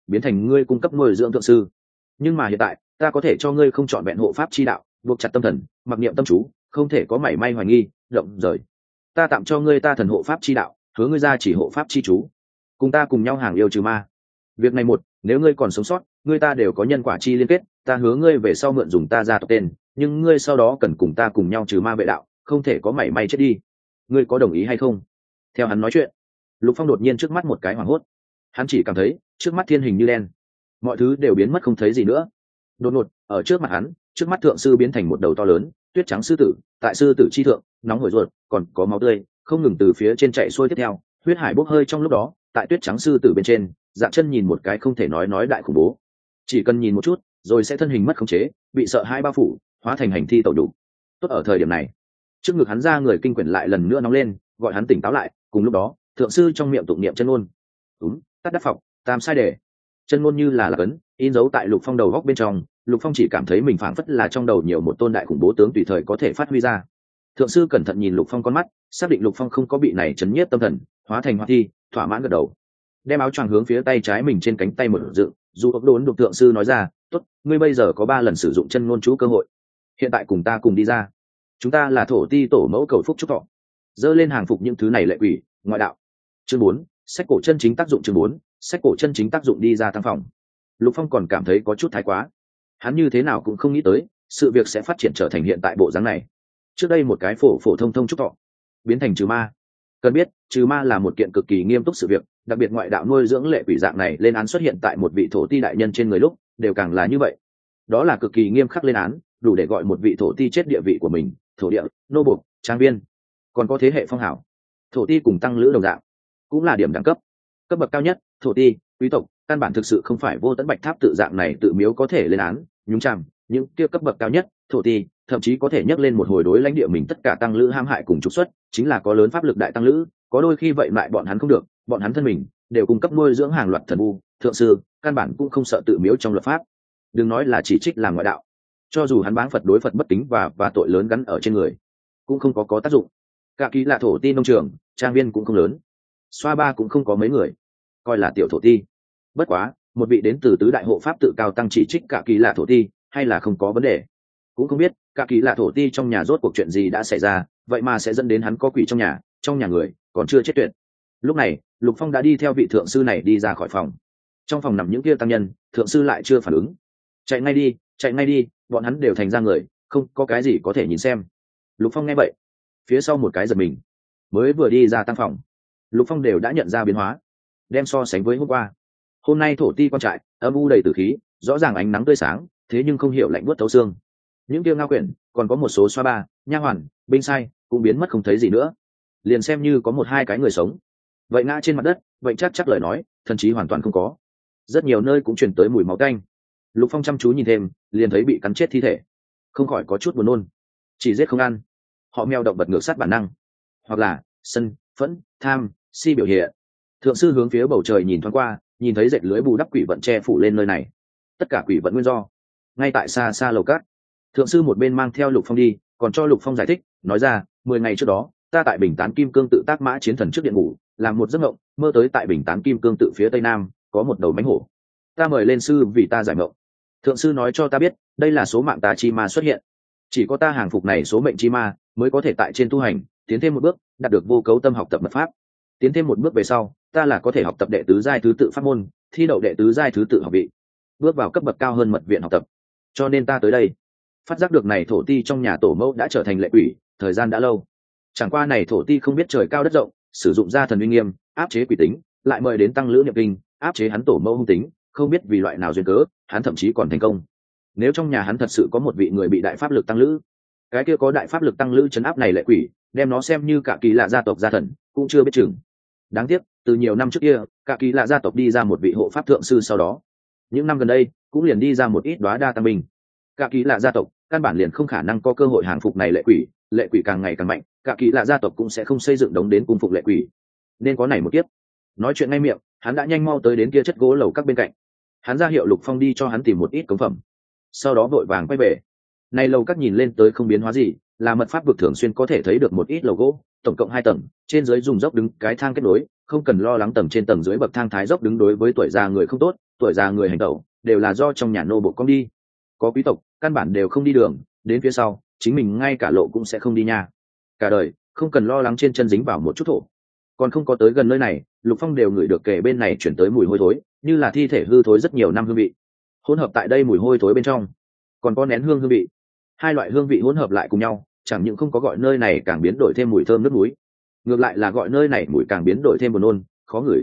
biến thành ngươi cung cấp nuôi dưỡng thượng sư. Nhưng mà hiện tại ta có thể cho ngươi không chọn vẹn hộ pháp chi đạo, buộc chặt tâm thần, mặc niệm tâm chú, không thể có mảy may hoài nghi động rời. Ta tạm cho ngươi ta thần hộ pháp chi đạo, hứa ngươi ra chỉ hộ pháp chi chú, cùng ta cùng nhau hàng yêu trừ ma. Việc này một, nếu ngươi còn sống sót, ngươi ta đều có nhân quả chi liên kết, ta hứa ngươi về sau mượn dùng ta gia tộc tên, nhưng ngươi sau đó cần cùng ta cùng nhau trừ ma vệ đạo, không thể có mảy may chết đi. Ngươi có đồng ý hay không? Theo hắn nói chuyện, Lục Phong đột nhiên trước mắt một cái hoảng hốt. Hắn chỉ cảm thấy trước mắt thiên hình như đen, mọi thứ đều biến mất không thấy gì nữa. Đột ngột, ở trước mặt hắn, trước mắt thượng sư biến thành một đầu to lớn tuyết trắng sư tử, tại sư tử chi thượng nóng hổi ruột, còn có máu tươi không ngừng từ phía trên chạy xuôi. Tiếp theo huyết hải bốc hơi trong lúc đó, tại tuyết trắng sư tử bên trên dạng chân nhìn một cái không thể nói đại khủng bố. Chỉ cần nhìn một chút rồi sẽ thân hình mất khống chế, bị sợ hãi bao phủ, hóa thành hành thi tẩu đủ. Tốt ở thời điểm này, trước ngực hắn ra người kinh quyển lại lần nữa nóng lên, gọi hắn tỉnh táo lại. Cùng lúc đó thượng sư trong miệng tụng niệm chân ngôn, tắt đắc phọc tam sai đề, chân ngôn như là ấn in dấu tại Lục Phong đầu góc bên trong. Lục Phong chỉ cảm thấy mình phảng phất là trong đầu nhiều một tôn đại khủng bố tướng tùy thời có thể phát huy ra. Thượng sư cẩn thận nhìn Lục Phong con mắt, xác định Lục Phong không có bị này chấn nhiếp tâm thần, hóa thành hoa thi, thỏa mãn gật đầu, đem áo choàng hướng phía tay trái mình trên cánh tay mở dựng. Dù ốc đốn đục thượng sư nói ra, tốt, ngươi bây giờ có 3 lần sử dụng chân ngôn chú cơ hội, hiện tại cùng ta cùng đi ra, chúng ta là thổ ti tổ mẫu cầu phúc chúc thọ, dơ lên hàng phục những thứ này lệ quỷ ngoại đạo. Chương 4, sách cổ chân chính tác dụng. Chương 4, sách cổ chân chính tác dụng. Đi ra tăng phòng, Lục Phong còn cảm thấy có chút thái quá. Hắn như thế nào cũng không nghĩ tới sự việc sẽ phát triển trở thành hiện tại bộ dáng này. Trước đây một cái phổ thông chúc thọ biến thành trừ ma. Cần biết trừ ma là một kiện cực kỳ nghiêm túc sự việc, đặc biệt ngoại đạo nuôi dưỡng lệ quỷ dạng này lên án xuất hiện tại một vị thổ ti đại nhân trên người lúc đều càng là như vậy. Đó là cực kỳ nghiêm khắc lên án, đủ để gọi một vị thổ ti chết địa vị của mình. Thổ địa, nô bộc, trang viên, còn có thế hệ phong hảo. Thổ ti cùng tăng lữ đồng dạng, cũng là điểm đẳng cấp. Cấp bậc cao nhất, thổ ti, quý tộc, căn bản thực sự không phải Vô Tẫn Bạch Tháp tự dạng này tự miếu có thể lên án, nhúng chàm. Những kia cấp bậc cao nhất, thổ ti, thậm chí có thể nhắc lên một hồi đối lãnh địa mình tất cả tăng lữ ham hại cùng trục xuất, chính là có lớn pháp lực đại tăng lữ. Có đôi khi vậy lại bọn hắn không được, bọn hắn thân mình đều cung cấp nuôi dưỡng hàng loạt thần vu, thượng sư căn bản cũng không sợ tự miếu trong luật pháp, đừng nói là chỉ trích làm ngoại đạo. Cho dù hắn báng Phật đối Phật bất kính và tội lớn gắn ở trên người, cũng không có tác dụng. Cả ký là thổ ti nông trường, trang viên cũng không lớn, xoa ba cũng không có mấy người, coi là tiểu thổ ti. Bất quá một vị đến từ tứ đại hộ pháp tự cao tăng chỉ trích cả kỳ lạ thổ ti, hay là không có vấn đề. Cũng không biết cả kỳ lạ thổ ti trong nhà rốt cuộc chuyện gì đã xảy ra, vậy mà sẽ dẫn đến hắn có quỷ trong nhà người còn chưa chết tuyệt. Lúc này Lục Phong đã đi theo vị thượng sư này đi ra khỏi phòng. Trong phòng nằm những kia tăng nhân, thượng sư lại chưa phản ứng. Chạy ngay đi, bọn hắn đều thành ra người, không có cái gì có thể nhìn xem. Lục Phong nghe vậy, phía sau một cái giật mình. Mới vừa đi ra tăng phòng, Lục Phong đều đã nhận ra biến hóa. Đem so sánh với hôm qua, hôm nay thổ ti quan trại âm u đầy tử khí, rõ ràng ánh nắng tươi sáng, thế nhưng không hiểu lạnh buốt thấu xương. Những kia ngao quyển, còn có một số xoa ba, nha hoàn, binh sai cũng biến mất không thấy gì nữa. Liền xem như có 1-2 cái người sống, vậy ngã trên mặt đất, vậy chắc lời nói, thần trí hoàn toàn không có. Rất nhiều nơi cũng truyền tới mùi máu tanh. Lục Phong chăm chú nhìn thêm, liền thấy bị cắn chết thi thể, không khỏi có chút buồn nôn. Chỉ giết không ăn, họ mèo động vật ngược sát bản năng, hoặc là sân phẫn tham si biểu hiện. Thượng sư hướng phía bầu trời nhìn thoáng qua, nhìn thấy dệt lưới bù đắp quỷ vận che phủ lên nơi này. Tất cả quỷ vận nguyên do ngay tại xa xa lầu cát. Thượng sư một bên mang theo Lục Phong đi, còn cho Lục Phong giải thích, nói ra 10 ngày trước đó ta tại Bình Tán Kim Cương tự tác mã chiến thần trước điện ngủ, làm một giấc mộng, mơ tới tại Bình Tán Kim Cương tự phía tây nam có một đầu mãnh hổ. Ta mời lên sư vì ta giải mộng. Thượng sư nói cho ta biết, đây là số mạng tà chi ma xuất hiện, chỉ có ta hàng phục này số mệnh chi ma mới có thể tại trên tu hành tiến thêm một bước, đạt được vô cấu tâm học tập mật pháp. Tiến thêm một bước về sau, ta là có thể học tập đệ tứ giai thứ tự pháp môn, thi đậu đệ tứ giai thứ tự học vị, bước vào cấp bậc cao hơn mật viện học tập. Cho nên ta tới đây, phát giác được này thổ ti trong nhà tổ mẫu đã trở thành lệ quỷ, thời gian đã lâu. Chẳng qua này thổ ti không biết trời cao đất rộng, sử dụng ra thần uy nghiêm áp chế quỷ tính, lại mời đến tăng lữ niệm kinh áp chế hắn tổ mẫu hung tính, không biết vì loại nào duyên cớ, hắn thậm chí còn thành công. Nếu trong nhà hắn thật sự có một vị người bị đại pháp lực tăng lữ, cái kia có đại pháp lực tăng lữ chấn áp này lệ quỷ, đem nó xem như cả kỳ lạ gia tộc gia thần, cũng chưa biết chừng. Đáng tiếc từ nhiều năm trước kia, cả kỳ lạ gia tộc đi ra một vị hộ pháp thượng sư, sau đó những năm gần đây cũng liền đi ra một ít đóa đa tăng binh. Cả kỳ lạ gia tộc căn bản liền không khả năng có cơ hội hàng phục này lệ quỷ càng ngày càng mạnh, cả kỳ lạ gia tộc cũng sẽ không xây dựng đống đến cung phục lệ quỷ. Nên có này một kiếp. Nói chuyện ngay miệng, hắn đã nhanh mau tới đến kia chất gỗ lầu các bên cạnh. Hắn ra hiệu Lục Phong đi cho hắn tìm một ít cống phẩm, sau đó vội vàng quay về. Này lầu các nhìn lên tới không biến hóa gì, là mật pháp vực thường xuyên có thể thấy được một ít lầu gỗ, tổng cộng 2 tầng, trên dưới dùng dốc đứng cái thang kết nối, không cần lo lắng tầng trên tầng dưới bậc thang thái dốc đứng đối với tuổi già người không tốt, tuổi già người hành tẩu đều là do trong nhà nô bộ con đi, có quý tộc căn bản đều không đi đường, đến phía sau chính mình ngay cả lộ cũng sẽ không đi nha. Cả đời không cần lo lắng trên chân dính vào một chút thổ. Còn không có tới gần nơi này, Lục Phong đều ngửi được kể bên này chuyển tới mùi hôi thối, như là thi thể hư thối rất nhiều năm hương vị hỗn hợp tại đây. Mùi hôi thối bên trong còn có nén hương vị, hai loại hương vị hỗn hợp lại cùng nhau, chẳng những không có gọi nơi này càng biến đổi thêm mùi thơm nước muối, ngược lại là gọi nơi này mùi càng biến đổi thêm buồn nôn khó ngửi.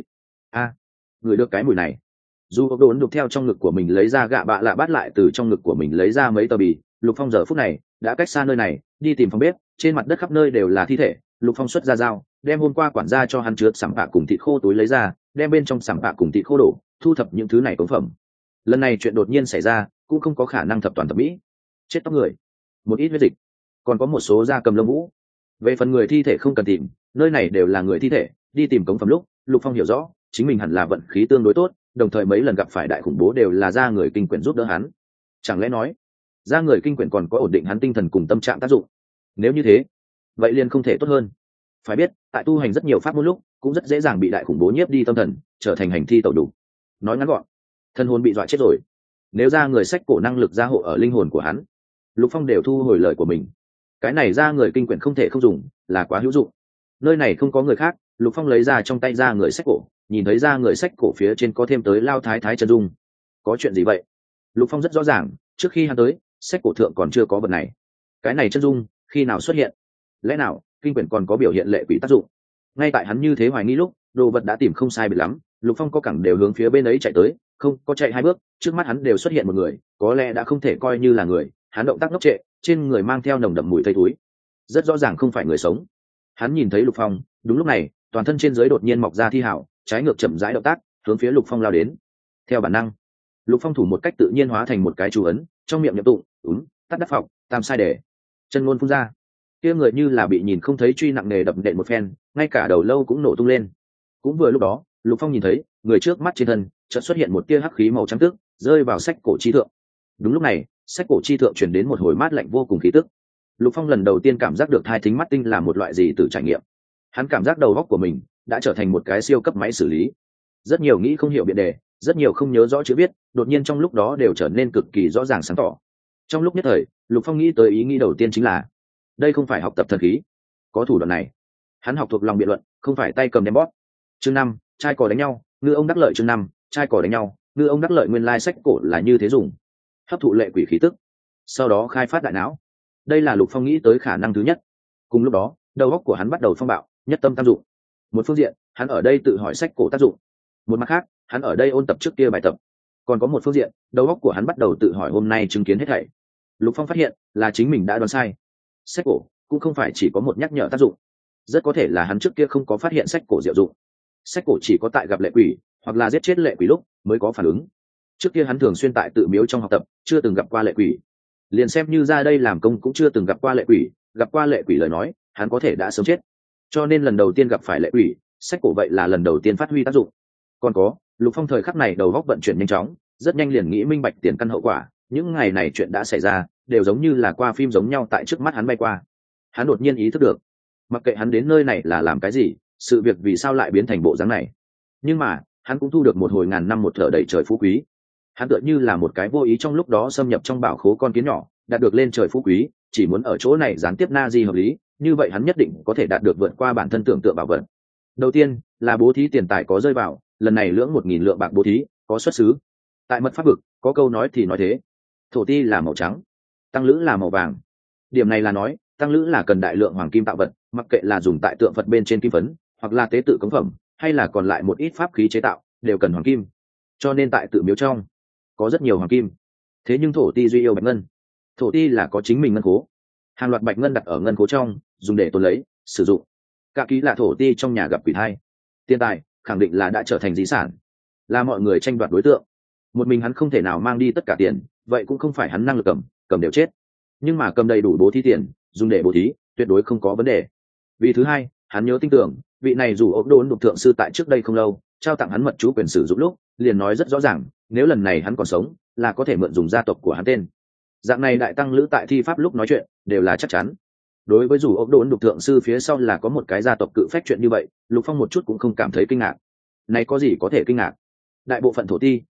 Ngửi được cái mùi này, dù ốc đốn đục theo trong ngực của mình lấy ra gạ bạ lạ bát, lại từ trong ngực của mình lấy ra mấy tờ bì. Lục Phong giờ phút này đã cách xa nơi này, đi tìm phòng bếp. Trên mặt đất khắp nơi đều là thi thể. Lục Phong xuất ra dao, đem hôm qua quản gia cho hắn chứa sẵn bạ cùng thịt khô túi lấy ra, đem bên trong sẵn bạ cùng thịt khô đổ, thu thập những thứ này cống phẩm. Lần này chuyện đột nhiên xảy ra, cũng không có khả năng thập toàn thập mỹ. Chết tóc người, một ít huyết dịch, còn có một số da cầm lông vũ. Về phần người thi thể không cần tìm, nơi này đều là người thi thể. Đi tìm cống phẩm lúc, Lục Phong hiểu rõ chính mình hẳn là vận khí tương đối tốt, đồng thời mấy lần gặp phải đại khủng bố đều là da người kinh quyển giúp đỡ hắn. Chẳng lẽ nói da người kinh quyển còn có ổn định hắn tinh thần cùng tâm trạng tác dụng? Nếu như thế, vậy liền không thể tốt hơn. Phải biết tại tu hành rất nhiều pháp môn lúc cũng rất dễ dàng bị đại khủng bố nhiếp đi tâm thần, trở thành hành thi tẩu đủ. Nói ngắn gọn, thân hồn bị dọa chết rồi. Nếu da người sách cổ năng lực gia hộ ở linh hồn của hắn, Lục Phong đều thu hồi lời của mình. Cái này da người kinh quyển không thể không dùng, là quá hữu dụng. Nơi này không có người khác, Lục Phong lấy ra trong tay da người sách cổ, nhìn thấy da người sách cổ phía trên có thêm tới lao thái thái chân dung. Có chuyện gì vậy? Lục Phong rất rõ ràng, trước khi hắn tới sách cổ thượng còn chưa có vật này. Cái này chân dung khi nào xuất hiện? Lẽ nào kinh quyển còn có biểu hiện lệ quỷ tác dụng? Ngay tại hắn như thế hoài nghi lúc, đồ vật đã tìm không sai biệt lắm. Lục Phong có cẳng đều hướng phía bên ấy chạy tới, không có chạy hai bước, trước mắt hắn đều xuất hiện một người, có lẽ đã không thể coi như là người. Hắn động tác ngốc trệ, trên người mang theo nồng đậm mùi thây thúi, rất rõ ràng không phải người sống. Hắn nhìn thấy Lục Phong, đúng lúc này toàn thân trên dưới đột nhiên mọc ra thi hảo, trái ngược chậm rãi động tác hướng phía Lục Phong lao đến. Theo bản năng, Lục Phong thủ một cách tự nhiên hóa thành một cái chú ấn, trong miệng niệm tụng tắt đắc phọc tam sai để, chân ngôn phun ra. Kia người như là bị nhìn không thấy truy nặng nề đập đệm một phen, ngay cả đầu lâu cũng nổ tung lên. Cũng vừa lúc đó, Lục Phong nhìn thấy người trước mắt trên thân chợt xuất hiện một tia hắc khí màu trắng tức, rơi vào sách cổ chi thượng. Đúng lúc này, sách cổ chi thượng truyền đến một hồi mát lạnh vô cùng khí tức. Lục Phong lần đầu tiên cảm giác được thai thính mắt tinh là một loại gì từ trải nghiệm. Hắn cảm giác đầu óc của mình đã trở thành một cái siêu cấp máy xử lý. Rất nhiều nghĩ không hiểu biện đề, rất nhiều không nhớ rõ chữ viết, đột nhiên trong lúc đó đều trở nên cực kỳ rõ ràng sáng tỏ. Trong lúc nhất thời, Lục Phong nghĩ tới ý nghĩ đầu tiên chính là, đây không phải học tập thần khí, có thủ đoạn này. Hắn học thuộc lòng biện luận, không phải tay cầm đem bóp. Chương 5, trai cò đánh nhau, ngư ông đắc lợi. Chương 5, trai cò đánh nhau, ngư ông đắc lợi. Nguyên lai sách cổ là như thế dùng, hấp thụ lệ quỷ khí tức, sau đó khai phát đại não. Đây là Lục Phong nghĩ tới khả năng thứ nhất. Cùng lúc đó, đầu óc của hắn bắt đầu phong bạo, nhất tâm tam dụng. Một phương diện, hắn ở đây tự hỏi sách cổ tác dụng; một mặt khác, hắn ở đây ôn tập trước kia bài tập. Còn có một phương diện, đầu óc của hắn bắt đầu tự hỏi hôm nay chứng kiến hết thảy. Lục Phong phát hiện là chính mình đã đoán sai. Sách cổ cũng không phải chỉ có một nhắc nhở tác dụng, rất có thể là hắn trước kia không có phát hiện sách cổ diệu dụng. Sách cổ chỉ có tại gặp lệ quỷ hoặc là giết chết lệ quỷ lúc mới có phản ứng. Trước kia hắn thường xuyên tại tự miếu trong học tập, chưa từng gặp qua lệ quỷ. Liền xem như ra đây làm công cũng chưa từng gặp qua lệ quỷ, gặp qua lệ quỷ lời nói hắn có thể đã sớm chết. Cho nên lần đầu tiên gặp phải lệ quỷ, sách cổ vậy là lần đầu tiên phát huy tác dụng. Còn có, Lục Phong thời khắc này đầu óc vận chuyển nhanh chóng, rất nhanh liền nghĩ minh bạch tiền căn hậu quả. Những ngày này chuyện đã xảy ra đều giống như là qua phim giống nhau tại trước mắt hắn bay qua. Hắn đột nhiên ý thức được, mặc kệ hắn đến nơi này là làm cái gì, sự việc vì sao lại biến thành bộ dáng này, nhưng mà hắn cũng thu được một hồi ngàn năm một thở đầy trời phú quý. Hắn tựa như là một cái vô ý trong lúc đó xâm nhập trong bảo khố con kiến nhỏ, đạt được lên trời phú quý, chỉ muốn ở chỗ này gián tiếp na di hợp lý, như vậy hắn nhất định có thể đạt được vượt qua bản thân tưởng tượng bảo vật. Đầu tiên là bố thí tiền tài có rơi vào, lần này lưỡng 1.000 lượng bạc bố thí có xuất xứ. Tại mật pháp vực có câu nói thì nói thế, thổ ti là màu trắng, tăng lữ là màu vàng. Điểm này là nói tăng lữ là cần đại lượng hoàng kim tạo vật, mặc kệ là dùng tại tượng Phật bên trên kim phấn, hoặc là tế tự cống phẩm, hay là còn lại một ít pháp khí chế tạo, đều cần hoàng kim. Cho nên tại tự miếu trong có rất nhiều hoàng kim. Thế nhưng thổ ti duy yêu bạch ngân. Thổ ti là có chính mình ngân khố, hàng loạt bạch ngân đặt ở ngân khố trong, dùng để tồn lấy sử dụng. Cả ký là thổ ti trong nhà gặp quỷ thai, tiền tài khẳng định là đã trở thành di sản, là mọi người tranh đoạt đối tượng. Một mình hắn không thể nào mang đi tất cả tiền, vậy cũng không phải hắn năng lực cầm đều chết. Nhưng mà cầm đầy đủ bố thí tiền, dùng để bố thí tuyệt đối không có vấn đề. Vì thứ hai, hắn nhớ tin tưởng vị này dù ốc đốn đục thượng sư tại trước đây không lâu trao tặng hắn mật chú quyền sử dụng lúc liền nói rất rõ ràng, nếu lần này hắn còn sống là có thể mượn dùng gia tộc của hắn tên. Dạng này đại tăng lữ tại thi pháp lúc nói chuyện đều là chắc chắn. Đối với dù ốc đốn đục thượng sư phía sau là có một cái gia tộc cự phách chuyện như vậy, Lục Phong một chút cũng không cảm thấy kinh ngạc. Này có gì có thể kinh ngạc? Đại bộ phận thổ ti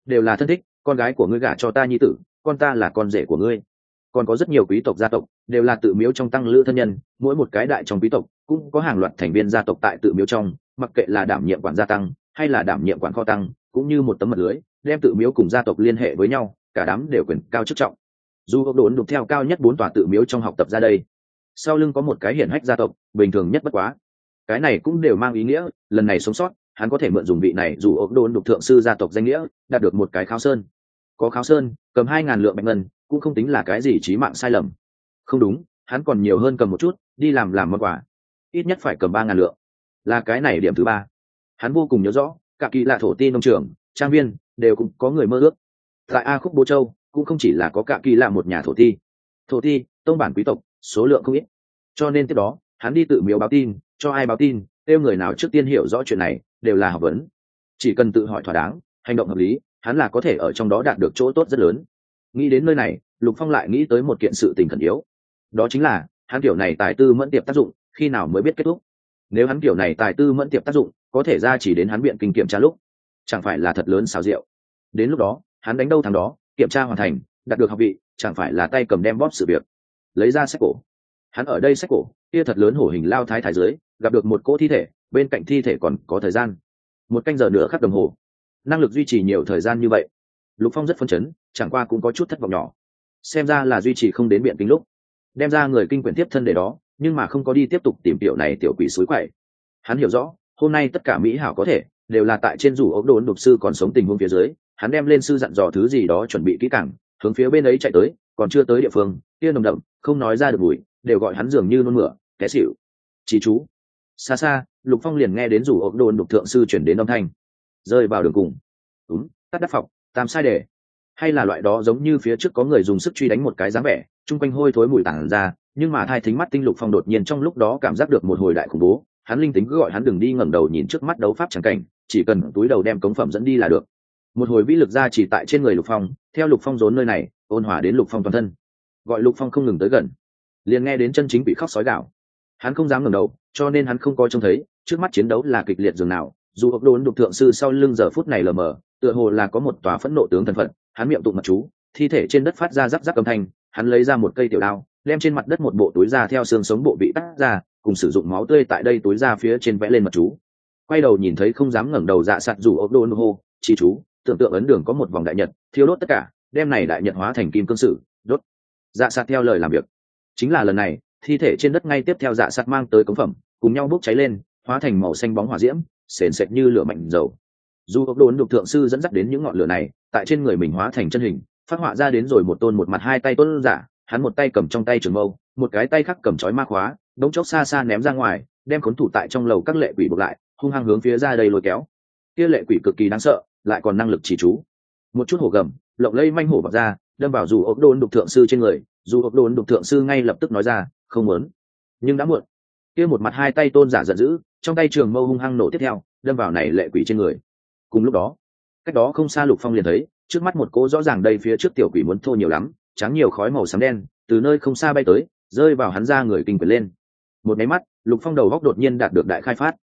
đều là thân thích, con gái của ngươi gả cho ta nhi tử, con ta là con rể của ngươi. Còn có rất nhiều quý tộc gia tộc đều là tự miếu trong tăng lữ thân nhân, mỗi một cái đại trong quý tộc cũng có hàng loạt thành viên gia tộc tại tự miếu trong, mặc kệ là đảm nhiệm quản gia tăng hay là đảm nhiệm quản kho tăng, cũng như một tấm mật lưới đem tự miếu cùng gia tộc liên hệ với nhau, cả đám đều quyền cao chức trọng. Dù ốc đồn đục theo cao nhất 4 tòa tự miếu trong học tập ra đây, sau lưng có một cái hiển hách gia tộc bình thường nhất bất quá. Cái này cũng đều mang ý nghĩa lần này sống sót hắn có thể mượn dùng vị này dù ốc đồn đục thượng sư gia tộc danh nghĩa đạt được một cái kháo sơn. Có kháo sơn, cầm 2.000 lượng bạch ngân cũng không tính là cái gì chí mạng sai lầm. Không đúng, hắn còn nhiều hơn cầm một chút đi làm món quà, ít nhất phải cầm 3.000 lượng, là cái này điểm thứ 3. Hắn vô cùng nhớ rõ cả kỳ lạ thổ ti nông trường trang viên đều cũng có người mơ ước. Tại A Khúc Bố Châu cũng không chỉ là có cả kỳ lạ một nhà thổ ti tông bản quý tộc số lượng không ít, cho nên tiếp đó hắn đi tự miếu báo tin, cho ai báo tin, kêu người nào trước tiên hiểu rõ chuyện này đều là học vấn. Chỉ cần tự hỏi thỏa đáng, hành động hợp lý, hắn là có thể ở trong đó đạt được chỗ tốt rất lớn. Nghĩ đến nơi này, Lục Phong lại nghĩ tới một kiện sự tình khẩn yếu, đó chính là hắn kiểu này tài tư mẫn tiệp tác dụng khi nào mới biết kết thúc. Nếu hắn kiểu này tài tư mẫn tiệp tác dụng có thể ra chỉ đến hắn biện kinh kiểm tra lúc, chẳng phải là thật lớn xào rượu. Đến lúc đó hắn đánh đâu thằng đó, kiểm tra hoàn thành, đạt được học vị, chẳng phải là tay cầm đem bóp sự việc. Lấy ra sách cổ, hắn ở đây sách cổ kia thật lớn hổ hình lao thái thái dưới gặp được một cỗ thi thể, bên cạnh thi thể còn có thời gian 1 canh giờ nữa khắc đồng hồ. Năng lực duy trì nhiều thời gian như vậy, Lục Phong rất phấn chấn, chẳng qua cũng có chút thất vọng nhỏ. Xem ra là duy trì không đến biện kinh lúc đem ra người kinh quyển tiếp thân để đó, nhưng mà không có đi tiếp tục tìm tiểu này tiểu quỷ suối quậy. Hắn hiểu rõ hôm nay tất cả mỹ hảo có thể đều là tại trên rủ ốc đồn đục sư còn sống tình huống phía dưới, hắn đem lên sư dặn dò thứ gì đó chuẩn bị kỹ càng, hướng phía bên ấy chạy tới. Còn chưa tới địa phương kia nồng đậm không nói ra được mùi đều gọi hắn dường như nôn mửa té xỉu. Chỉ chú xa xa, Lục Phong liền nghe đến rủ ốc đồn đục thượng sư chuyển đến âm thanh, rơi vào đường cùng. Tắt đắc phọc tam sai đề, hay là loại đó giống như phía trước có người dùng sức truy đánh một cái dáng vẻ, chung quanh hôi thối mùi tản ra, nhưng mà thai thính mắt tinh Lục Phong đột nhiên trong lúc đó cảm giác được một hồi đại khủng bố. Hắn linh tính cứ gọi hắn đừng đi ngẩng đầu nhìn trước mắt đấu pháp chẳng cảnh, chỉ cần túi đầu đem cống phẩm dẫn đi là được. Một hồi vĩ lực ra chỉ tại trên người Lục Phong, theo Lục Phong rốn nơi này ôn hòa đến Lục Phong toàn thân, gọi Lục Phong không ngừng tới gần. Liền nghe đến chân chính bị khóc sói gạo. Hắn không dám ngẩng đầu, cho nên hắn không có trông thấy trước mắt chiến đấu là kịch liệt dường nào. Dù ốc đốn đục thượng sư sau lưng giờ phút này lờ mờ, tựa hồ là có một tòa phẫn nộ tướng thần phận. Hắn miệng tụng mật chú, thi thể trên đất phát ra rắc rắc âm thanh. Hắn lấy ra một cây tiểu đao, đem trên mặt đất một bộ túi da theo xương sống bộ bị tách ra, cùng sử dụng máu tươi tại đây túi da phía trên vẽ lên mật chú. Quay đầu nhìn thấy không dám ngẩng đầu dạ sạt dù ốc đốn hô chỉ chú, tưởng tượng ấn đường có một vòng đại nhật thiêu đốt tất cả, đem này đại nhật hóa thành kim cương sử đốt. Dạ sạt theo lời làm việc. Chính là lần này thi thể trên đất ngay tiếp theo dạ sạt mang tới cống phẩm cùng nhau bốc cháy lên, hóa thành màu xanh bóng hỏa diễm, sền sệt như lửa mạnh dầu. Dù ốc đốn đục thượng sư dẫn dắt đến những ngọn lửa này tại trên người mình hóa thành chân hình, phát họa ra đến rồi một tôn một mặt hai tay tôn giả. Hắn một tay cầm trong tay trường mâu, một cái tay khác cầm chói ma khóa, đống chốc xa xa ném ra ngoài, đem khốn thủ tại trong lầu các lệ quỷ buộc lại, hung hăng hướng phía ra đây lôi kéo. Kia lệ quỷ cực kỳ đáng sợ, lại còn năng lực chỉ chú. Một chút hổ gầm lộng lây manh hổ bọc ra, đâm vào dù ốc đốn đục thượng sư trên người. Dù ốc đốn đục thượng sư ngay lập tức nói ra không muốn, nhưng đã muộn. Kia một mặt hai tay tôn giả giận dữ, trong tay trường mâu hung hăng nổ tiếp theo, đâm vào này lệ quỷ trên người. Cùng lúc đó, cách đó không xa Lục Phong liền thấy trước mắt một cỗ rõ ràng đây phía trước tiểu quỷ muốn thô nhiều lắm, trắng nhiều khói màu xám đen từ nơi không xa bay tới, rơi vào hắn ra người kinh quyển lên. Một máy mắt, Lục Phong đầu góc đột nhiên đạt được đại khai phát.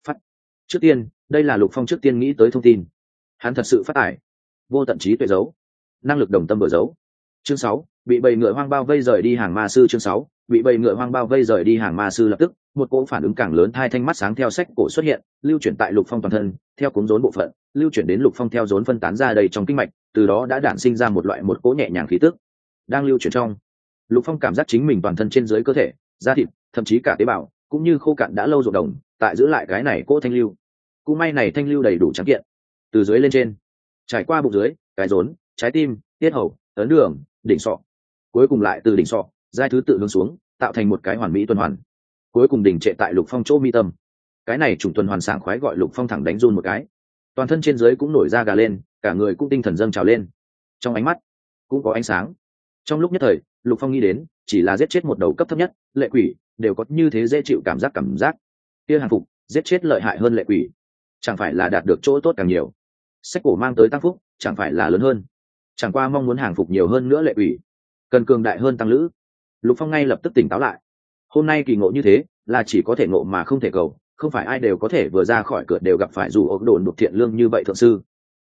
Trước tiên, đây là Lục Phong trước tiên nghĩ tới thông tin. Hắn thật sự phát tải, vô tận trí tuệ giấu, năng lực đồng tâm bừa giấu. Chương 6, bị bầy ngựa hoang bao vây rời đi hàng ma sư. Chương 6, bị bầy ngựa hoang bao vây rời đi hàng ma sư. Lập tức, một cỗ phản ứng càng lớn, hai thanh mắt sáng theo sách cổ xuất hiện, lưu chuyển tại Lục Phong toàn thân, theo cuống rốn bộ phận, lưu chuyển đến Lục Phong theo rốn phân tán ra đầy trong kinh mạch, từ đó đã đản sinh ra một loại một cỗ nhẹ nhàng khí tức đang lưu chuyển trong. Lục Phong cảm giác chính mình toàn thân trên dưới cơ thể, da thịt, thậm chí cả tế bào cũng như khô cạn đã lâu ruộng đồng, tại giữ lại cái này cỗ thanh lưu. Cũng may này thanh lưu đầy đủ trắng kiện, từ dưới lên trên, trải qua bụng dưới, cái rốn, trái tim, tiết hầu, ấn đường, đỉnh sọ, cuối cùng lại từ đỉnh sọ giai thứ tự hướng xuống, tạo thành một cái hoàn mỹ tuần hoàn. Cuối cùng đỉnh trệ tại Lục Phong chỗ mi tâm. Cái này trùng tuần hoàn sảng khoái gọi Lục Phong thẳng đánh run một cái, toàn thân trên dưới cũng nổi da gà lên, cả người cũng tinh thần dâng trào lên, trong ánh mắt cũng có ánh sáng. Trong lúc nhất thời, Lục Phong nghĩ đến chỉ là giết chết một đầu cấp thấp nhất lệ quỷ đều có như thế dễ chịu cảm giác kia hàng phục giết chết lợi hại hơn lệ quỷ, chẳng phải là đạt được chỗ tốt càng nhiều. Sách cổ mang tới tăng phúc chẳng phải là lớn hơn, chẳng qua mong muốn hàng phục nhiều hơn nữa lệ quỷ cần cường đại hơn tăng lữ. Lục Phong ngay lập tức tỉnh táo lại. Hôm nay kỳ ngộ như thế là chỉ có thể ngộ mà không thể cầu, không phải ai đều có thể vừa ra khỏi cửa đều gặp phải dù ốc đồn đục thiện lương như vậy thượng sư.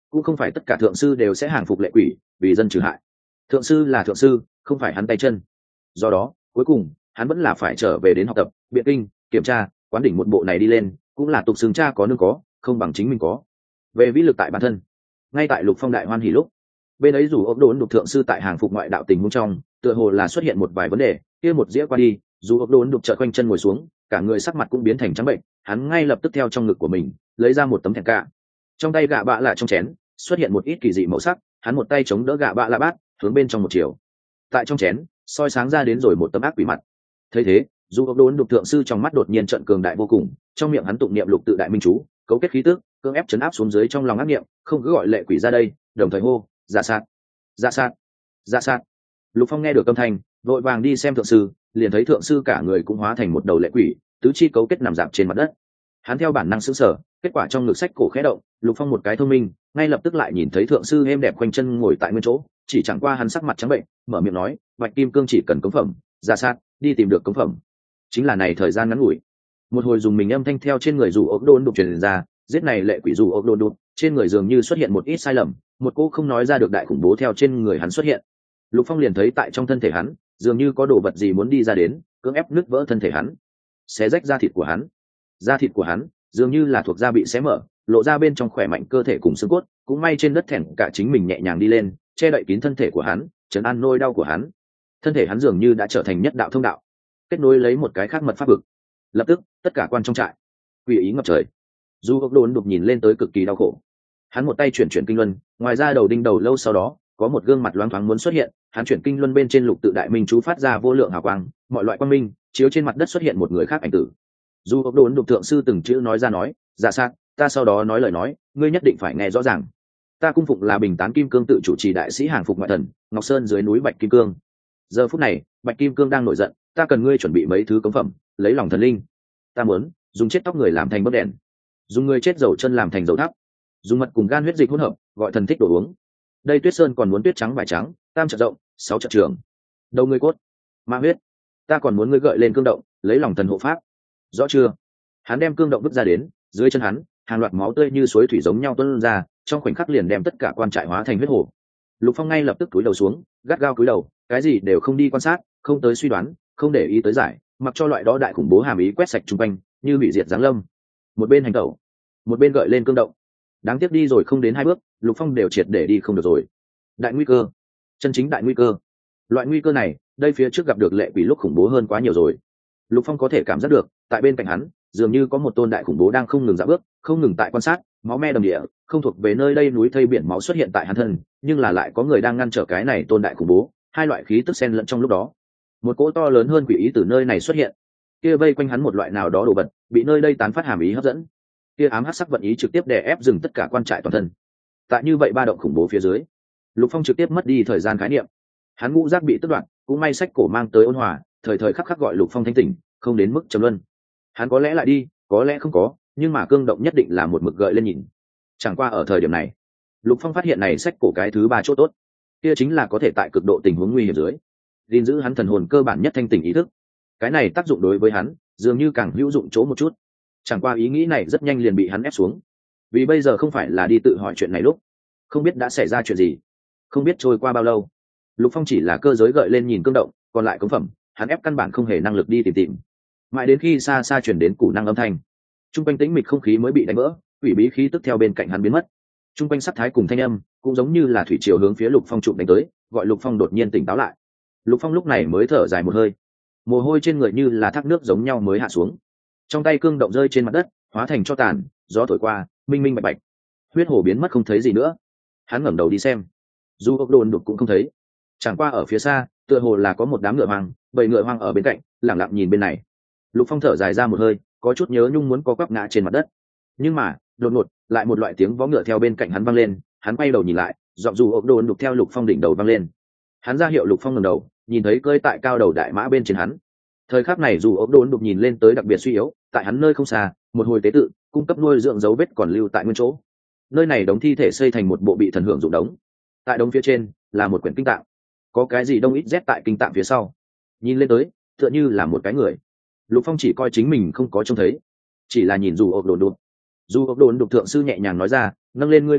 cũng không phải tất cả thượng sư đều sẽ hàng phục lệ quỷ vì dân trừ hại. Thượng sư là thượng sư, không phải hắn tay chân. Do đó cuối cùng hắn vẫn là phải trở về đến học tập biện kinh, kiểm tra quán đỉnh một bộ này đi lên, cũng là tục xương cha có nương có, không bằng chính mình có. Về vĩ lực tại bản thân, ngay tại Lục Phong đại hoan hỉ lúc, bên ấy dù ốc đốn đục thượng sư tại hàng phục ngoại đạo tình huống trong, tựa hồ là xuất hiện một vài vấn đề. Kia một dĩa qua đi, dù ốc đốn đục chợt quanh chân ngồi xuống, cả người sắc mặt cũng biến thành trắng bệnh. Hắn ngay lập tức theo trong ngực của mình lấy ra một tấm thẻ cạ, trong tay gạ bạ lạ trong chén xuất hiện một ít kỳ dị màu sắc. Hắn một tay chống đỡ gạ bạ lạ bát hướng bên trong một chiều, tại trong chén soi sáng ra đến rồi một tấm ác quỷ mặt. Thấy thế, dù ốc đốn đục thượng sư trong mắt đột nhiên trận cường đại vô cùng, trong miệng hắn tụng niệm lục tự đại minh chú, cấu kết khí tức, cưỡng ép chấn áp xuống dưới trong lòng ác niệm, không cứ gọi lệ quỷ ra đây, đồng thời hô dạ sát, dạ sát, dạ sát. Lục Phong nghe được âm thanh, vội vàng đi xem thượng sư, liền thấy thượng sư cả người cũng hóa thành một đầu lệ quỷ, tứ chi cấu kết nằm dạp trên mặt đất. Hắn theo bản năng sững sờ, kết quả trong ngực sách cổ khẽ động, Lục Phong một cái thông minh, ngay lập tức lại nhìn thấy thượng sư êm đẹp quanh chân ngồi tại nguyên chỗ, chỉ chẳng qua hắn sắc mặt trắng bệnh, mở miệng nói, Bạch Kim Cương chỉ cần cống phẩm, dạ sát, đi tìm được cống phẩm. Chính là này thời gian ngắn ngủi, một hồi dùng mình âm thanh theo trên người dù ốc đôn đục truyền ra, giết này lệ quỷ dù ốc đôn đục, trên người dường như xuất hiện một ít sai lầm, một cô không nói ra được đại khủng bố theo trên người hắn xuất hiện. Lục Phong liền thấy tại trong thân thể hắn dường như có đồ vật gì muốn đi ra đến, cưỡng ép nứt vỡ thân thể hắn, xé rách da thịt của hắn. Da thịt của hắn dường như là thuộc da bị xé mở, lộ ra bên trong khỏe mạnh cơ thể cùng xương cốt. Cũng may trên đất thẻn cả chính mình nhẹ nhàng đi lên, che đậy kín thân thể của hắn, trấn an nỗi đau của hắn. Thân thể hắn dường như đã trở thành nhất đạo thông đạo, kết nối lấy một cái khác mật pháp vực. Lập tức tất cả quan trong trại quỷ ý ngập trời. Dù ốc đốn đục nhìn lên tới cực kỳ đau khổ, hắn một tay chuyển kinh luân, ngoài ra đầu đinh đầu lâu sau đó có một gương mặt loáng thoáng muốn xuất hiện. Hắn chuyển kinh luân bên trên lục tự đại minh chú phát ra vô lượng hào quang, mọi loại quang minh chiếu trên mặt đất, xuất hiện một người khác ảnh tử. Dù ốc đốn đục thượng sư từng chữ nói ra nói, dạ sát, ta sau đó nói lời nói, ngươi nhất định phải nghe rõ ràng. Ta cung phụng là Bình Tán Kim Cương tự chủ trì đại sĩ hàng phục ngoại thần Ngọc Sơn dưới núi Bạch Kim Cương. Giờ phút này Bạch Kim Cương đang nổi giận, ta cần ngươi chuẩn bị mấy thứ cống phẩm, lấy lòng thần linh. Ta muốn dùng chết tóc người làm thành bấc đèn, dùng người chết dầu chân làm thành dầu thắp, dùng mật cùng gan huyết dịch hỗn hợp gọi thần thích đồ uống. Đây Tuyết Sơn còn muốn tuyết trắng vải trắng, tam trận rộng, 6 trận trường, đầu ngươi cốt ma huyết. Ta còn muốn ngươi gợi lên cương động, lấy lòng thần hộ pháp. Rõ chưa? Hắn đem cương động vứt ra đến, dưới chân hắn hàng loạt máu tươi như suối thủy giống nhau tuôn ra, trong khoảnh khắc liền đem tất cả quan trại hóa thành huyết hồ. Lục Phong ngay lập tức cúi đầu xuống, gắt gao cúi đầu, cái gì đều không đi quan sát, không tới suy đoán, không để ý tới giải, mặc cho loại đó đại khủng bố hàm ý quét sạch chung quanh, như bị diệt giáng lâm. Một bên hành tẩu, một bên gợi lên cương động. Đáng tiếc đi rồi không đến 2 bước, Lục Phong đều triệt để đi không được rồi. Đại nguy cơ, chân chính đại nguy cơ. Loại nguy cơ này, đây phía trước gặp được lệ quỷ lúc khủng bố hơn quá nhiều rồi. Lục Phong có thể cảm giác được, tại bên cạnh hắn, dường như có một tôn đại khủng bố đang không ngừng dạo bước, không ngừng tại quan sát, máu me đầm địa, không thuộc về nơi đây núi thây biển máu xuất hiện tại hắn thân, nhưng là lại có người đang ngăn trở cái này tôn đại khủng bố. Hai loại khí tức xen lẫn trong lúc đó, một cỗ to lớn hơn quỷ ý từ nơi này xuất hiện. Kia vây quanh hắn một loại nào đó đồ vật, bị nơi đây tán phát hàm ý hấp dẫn. Kia ám hắc sắc vận ý trực tiếp đè ép dừng tất cả quan trại toàn thân. Tại như vậy ba động khủng bố phía dưới, Lục Phong trực tiếp mất đi thời gian khái niệm. Hắn ngũ giác bị tước đoạt, cũng may sách cổ mang tới ôn hòa, thời thời khắc khắc gọi Lục Phong thanh tỉnh, không đến mức trầm luân. Hắn có lẽ lại đi, có lẽ không có, nhưng mà cương động nhất định là một mực gợi lên nhìn. Chẳng qua ở thời điểm này, Lục Phong phát hiện này sách cổ cái thứ 3 chỗ tốt, kia chính là có thể tại cực độ tình huống nguy hiểm dưới gìn giữ hắn thần hồn cơ bản nhất thanh tỉnh ý thức. Cái này tác dụng đối với hắn dường như càng hữu dụng chỗ một chút. Chẳng qua ý nghĩ này rất nhanh liền bị hắn ép xuống, vì bây giờ không phải là đi tự hỏi chuyện này lúc, không biết đã xảy ra chuyện gì, không biết trôi qua bao lâu. Lục Phong chỉ là cơ giới gợi lên nhìn cương động, còn lại cống phẩm hắn ép căn bản không hề năng lực đi tìm. Mãi đến khi xa xa chuyển đến củ năng âm thanh, trung quanh tĩnh mịch không khí mới bị đánh vỡ, quỷ bí khí tức theo bên cạnh hắn biến mất. Trung quanh sắc thái cùng thanh âm cũng giống như là thủy triều hướng phía Lục Phong trụ đánh tới, gọi Lục Phong đột nhiên tỉnh táo lại. Lục Phong lúc này mới thở dài một hơi, mồ hôi trên người như là thác nước giống nhau mới hạ xuống. Trong tay cương động rơi trên mặt đất, hóa thành tro tàn, gió thổi qua, minh minh bạch bạch, huyết hồ biến mất không thấy gì nữa. Hắn ngẩng đầu đi xem, dù ốc đồn đục cũng không thấy, chẳng qua ở phía xa tựa hồ là có một đám ngựa hoang, bầy ngựa hoang ở bên cạnh lẳng lặng nhìn bên này. Lục Phong thở dài ra một hơi, có chút nhớ nhung muốn co quắp ngã trên mặt đất, nhưng mà đột ngột lại một loại tiếng vó ngựa theo bên cạnh hắn vang lên. Hắn quay đầu nhìn lại, giọng dù ốc đồn đục theo Lục Phong đỉnh đầu vang lên. Hắn ra hiệu Lục Phong ngẩng đầu, nhìn thấy cơi tại cao đầu đại mã bên trên hắn. Thời khắc này dù ốc đồn đục nhìn lên tới đặc biệt suy yếu, tại hắn nơi không xa, một hồi tế tự cung cấp nuôi dưỡng dấu vết còn lưu tại nguyên chỗ. Nơi này đống thi thể xây thành một bộ bị thần hưởng dụng đống, tại đống phía trên là một quyển kinh tạng, có cái gì đông ít rét tại kinh tạng phía sau, nhìn lên tới tựa như là một cái người. Lục Phong chỉ coi chính mình không có trông thấy, chỉ là nhìn dù ốc đồn đục. Dù ốc đồn đục thượng sư nhẹ nhàng nói ra, nâng lên ngươi con mắt,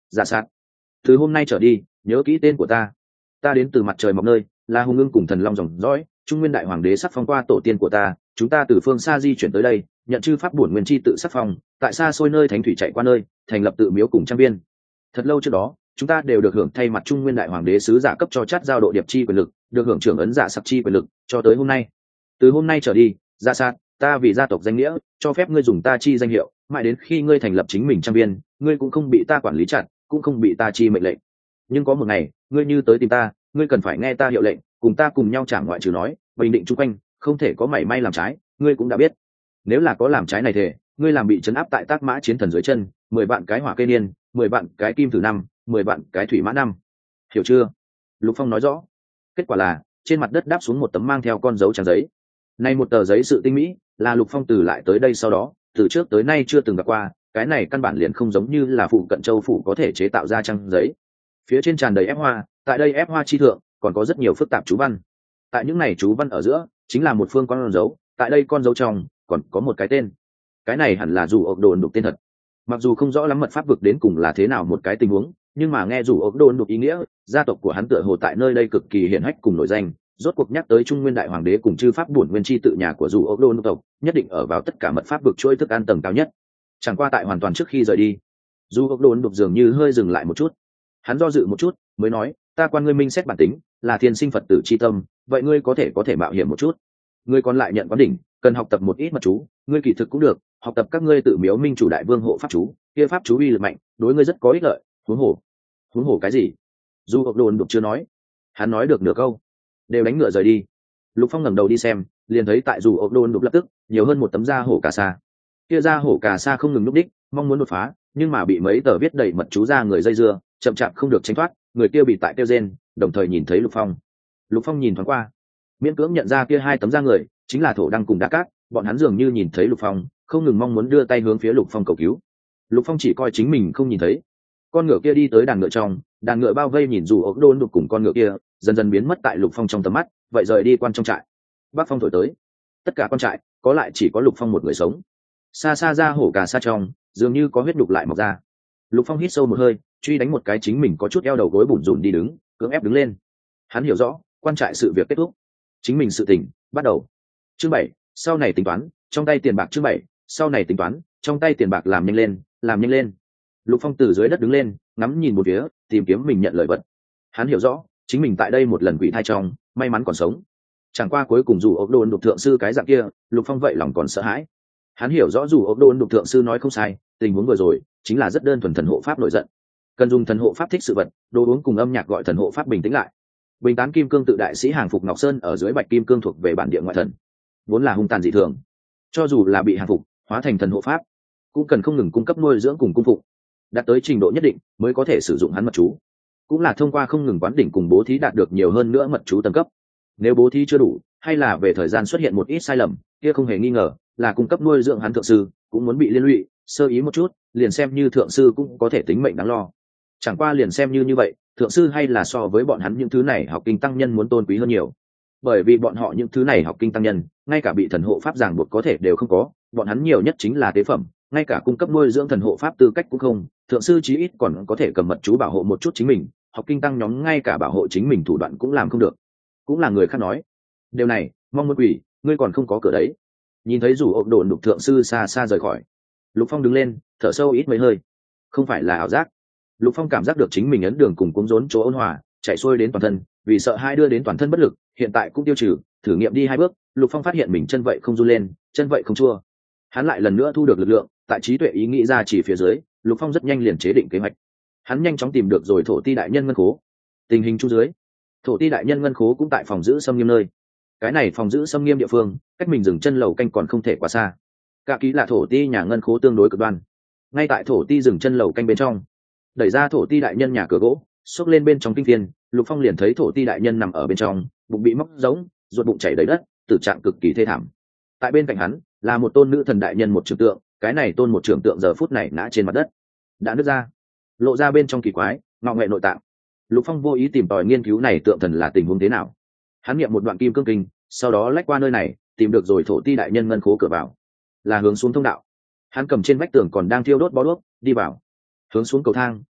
Dạ sát, từ hôm nay trở đi nhớ kỹ tên của ta. Ta đến từ mặt trời mọc nơi, là hùng ưng cùng thần long dòng dõi, trung nguyên đại hoàng đế sắc phong qua tổ tiên của ta. Chúng ta từ phương xa di chuyển tới đây, nhận chư pháp bổn nguyên chi tự sắc phong, tại xa xôi nơi thánh thủy chạy qua nơi, thành lập tự miếu cùng trang viên. Thật lâu trước đó, chúng ta đều được hưởng thay mặt trung nguyên đại hoàng đế sứ giả cấp cho chát giao độ điệp chi quyền lực, được hưởng trưởng ấn giả sặc chi quyền lực, cho tới hôm nay. Từ hôm nay trở đi, Dạ sát, ta vì gia tộc danh nghĩa cho phép ngươi dùng ta chi danh hiệu, mãi đến khi ngươi thành lập chính mình trang viên, ngươi cũng không bị ta quản lý chặt, cũng không bị ta chi mệnh lệnh. Nhưng có một ngày ngươi như tới tìm ta, ngươi cần phải nghe ta hiệu lệnh, cùng ta cùng nhau trả ngoại trừ nói bình định chung quanh, không thể có mảy may làm trái. Ngươi cũng đã biết, nếu là có làm trái này thể, ngươi làm bị chấn áp tại Tác Mã chiến thần dưới chân, 10 vạn cái hỏa cây niên, 10 vạn cái kim thử năm, 10 vạn cái thủy mã năm. Hiểu chưa? Lục Phong nói rõ. Kết quả là trên mặt đất đáp xuống một tấm mang theo con dấu trang giấy. Này một tờ giấy sự tinh mỹ, là Lục Phong từ lại tới đây sau đó, từ trước tới nay chưa từng gặp qua. Cái này căn bản liền không giống như là phụ cận châu phủ có thể chế tạo ra trang giấy. Phía trên tràn đầy ép hoa, tại đây ép hoa chi thượng còn có rất nhiều phức tạp chú văn. Tại những này chú văn ở giữa chính là một phương con dấu, tại đây con dấu trong còn có một cái tên. Cái này hẳn là dù ốc đồn đục tên thật. Mặc dù không rõ lắm mật pháp vực đến cùng là thế nào một cái tình huống, nhưng mà nghe dù ốc đồn đục ý nghĩa, gia tộc của hắn tựa hồ tại nơi đây cực kỳ hiển hách cùng nổi danh. Rốt cuộc nhắc tới trung nguyên đại hoàng đế cùng chư pháp bổn nguyên chi tự nhà của dù ốc đồn đục tộc, nhất định ở vào tất cả mật pháp vực chuỗi thức ăn tầng cao nhất. Chẳng qua tại hoàn toàn trước khi rời đi, dù ốc đồn đục dường như hơi dừng lại một chút. Hắn do dự một chút mới nói, ta quan ngươi minh xét bản tính, là thiên sinh phật tử chi tâm, vậy ngươi có thể mạo hiểm một chút. Ngươi còn lại nhận quán đỉnh, cần học tập một ít mật chú, ngươi kỳ thực cũng được, học tập các ngươi tự miếu minh chủ đại vương hộ pháp chú, kia pháp chú uy lực mạnh, đối ngươi rất có ích lợi. Huống hồ cái gì? Dù ốc đồn đục chưa nói. Hắn nói được nửa câu, đều đánh ngựa rời đi. Lục Phong ngẩng đầu đi xem, liền thấy tại dù ốc đồn đục lập tức nhiều hơn một tấm da hổ cà sa. Kia da hổ cà sa không ngừng núp đích, mong muốn đột phá, nhưng mà bị mấy tờ viết đầy mật chú ra người dây dưa, chậm chạp không được tránh thoát. Người kia bị tại tiêu rên, đồng thời nhìn thấy Lục Phong. Lục Phong nhìn thoáng qua, miễn cưỡng nhận ra kia hai tấm da người chính là Thổ Đăng cùng Đa Cát. Bọn hắn dường như nhìn thấy Lục Phong, không ngừng mong muốn đưa tay hướng phía Lục Phong cầu cứu. Lục Phong chỉ coi chính mình không nhìn thấy. Con ngựa kia đi tới đàn ngựa trong, đàn ngựa bao vây nhìn dù ốc đôn đục cùng con ngựa kia dần dần biến mất tại Lục Phong trong tầm mắt. Vậy rời đi quan trong trại. Bắc phong thổi tới, tất cả quan trại có lại chỉ có Lục Phong một người sống. Xa xa ra hổ cà sa trong, dường như có huyết đục lại mọc ra. Lục Phong hít sâu một hơi, truy đánh một cái chính mình có chút eo đầu gối bủn rủn đi đứng, cưỡng ép đứng lên. Hắn hiểu rõ, quan trại sự việc kết thúc, chính mình sự tình bắt đầu. Chương 7, sau này tính toán, trong tay tiền bạc. Chương 7, sau này tính toán, trong tay tiền bạc. Làm nhanh lên, làm nhanh lên. Lục Phong từ dưới đất đứng lên, ngắm nhìn một phía, tìm kiếm mình nhận lời vật. Hắn hiểu rõ, chính mình tại đây một lần quỷ thai trong, may mắn còn sống. Chẳng qua cuối cùng dù ốc đồn đục thượng sư cái dạng kia, Lục Phong vậy lòng còn sợ hãi. Hắn hiểu rõ dù ốc đồn đục thượng sư nói không sai, tình huống vừa rồi chính là rất đơn thuần thần hộ pháp nổi giận, cần dùng thần hộ pháp thích sự vật, đồ uống cùng âm nhạc gọi thần hộ pháp bình tĩnh lại. Bình tán kim cương tự đại sĩ hàng phục Ngọc Sơn ở dưới bạch kim cương thuộc về bản địa ngoại thần, vốn là hung tàn dị thường, cho dù là bị hàng phục hóa thành thần hộ pháp cũng cần không ngừng cung cấp nuôi dưỡng cùng cung phụng, đạt tới trình độ nhất định mới có thể sử dụng hắn mật chú, cũng là thông qua không ngừng quán đỉnh cùng bố thí đạt được nhiều hơn nữa mật chú tầng cấp. Nếu bố thí chưa đủ hay là về thời gian xuất hiện một ít sai lầm, kia không hề nghi ngờ là cung cấp nuôi dưỡng hắn thượng sư cũng muốn bị liên lụy, sơ ý một chút liền xem như thượng sư cũng có thể tính mệnh đáng lo. Chẳng qua liền xem như vậy, thượng sư hay là so với bọn hắn những thứ này học kinh tăng nhân muốn tôn quý hơn nhiều, bởi vì bọn họ những thứ này học kinh tăng nhân ngay cả bị thần hộ pháp ràng buộc có thể đều không có, bọn hắn nhiều nhất chính là tế phẩm, ngay cả cung cấp nuôi dưỡng thần hộ pháp tư cách cũng không. Thượng sư chí ít còn có thể cầm mật chú bảo hộ một chút chính mình, học kinh tăng nhóm ngay cả bảo hộ chính mình thủ đoạn cũng làm không được. Cũng là người khác nói điều này, mong muốn quỷ ngươi còn không có cửa đấy. Nhìn thấy rủ ốc đồn đục thượng sư xa xa rời khỏi, Lục Phong đứng lên, thở sâu ít mấy hơi. Không phải là ảo giác. Lục Phong cảm giác được chính mình ấn đường cùng cuống rốn chỗ ôn hòa chạy xuôi đến toàn thân, vì sợ hai đưa đến toàn thân bất lực, hiện tại cũng tiêu trừ. Thử nghiệm đi 2 bước, Lục Phong phát hiện mình chân vậy không run lên, chân vậy không chua. Hắn lại lần nữa thu được lực lượng, tại trí tuệ ý nghĩ ra chỉ phía dưới, Lục Phong rất nhanh liền chế định kế hoạch. Hắn nhanh chóng tìm được rồi thổ ti đại nhân ngân khố. Tình hình chu dưới, thổ ti đại nhân ngân khố cũng tại phòng giữ xâm nghiêm nơi. Cái này phòng giữ xâm nghiêm địa phương, cách mình dừng chân lầu canh còn không thể quá xa. Cả ký là thổ ti nhà ngân khố tương đối cực đoan. Ngay tại thổ ti dừng chân lầu canh bên trong, đẩy ra thổ ti đại nhân nhà cửa gỗ, xốc lên bên trong kinh phiên, Lục Phong liền thấy thổ ti đại nhân nằm ở bên trong, bụng bị móc giống, ruột bụng chảy đầy đất, tử trạng cực kỳ thê thảm. Tại bên cạnh hắn là một tôn nữ thần đại nhân một trưởng tượng, cái này tôn một trưởng tượng giờ phút này ngã trên mặt đất, đã nứt ra, lộ ra bên trong kỳ quái ngọ nghệ nội tạng. Lục Phong vô ý tìm tòi nghiên cứu này tượng thần là tình huống thế nào. Hắn niệm một đoạn kim cương kinh, sau đó lách qua nơi này, tìm được rồi thổ ti đại nhân ngân khố cửa vào, là hướng xuống thông đạo. Hắn cầm trên vách tường còn đang thiêu đốt bó đuốc, đi vào. Hướng xuống cầu thang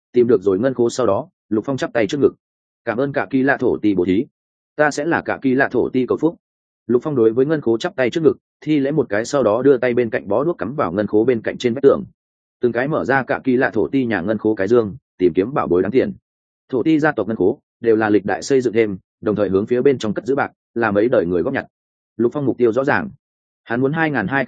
tìm được rồi ngân khố sau đó, Lục Phong chắp tay trước ngực. Cảm ơn cả Kỳ Lạ thổ ti bố thí, ta sẽ là cả Kỳ Lạ thổ ti cầu phúc. Lục Phong đối với ngân khố chắp tay trước ngực, thi lễ một cái sau đó đưa tay bên cạnh bó đuốc cắm vào ngân khố bên cạnh trên vách tường. Từng cái mở ra cả Kỳ Lạ thổ ti nhà ngân khố cái dương, tìm kiếm bảo bối đáng tiền. Thổ ti gia tộc ngân khố đều là lịch đại xây dựng thêm, đồng thời hướng phía bên trong cất giữ bạc, là mấy đời người góp nhặt. Lục Phong mục tiêu rõ ràng, hắn muốn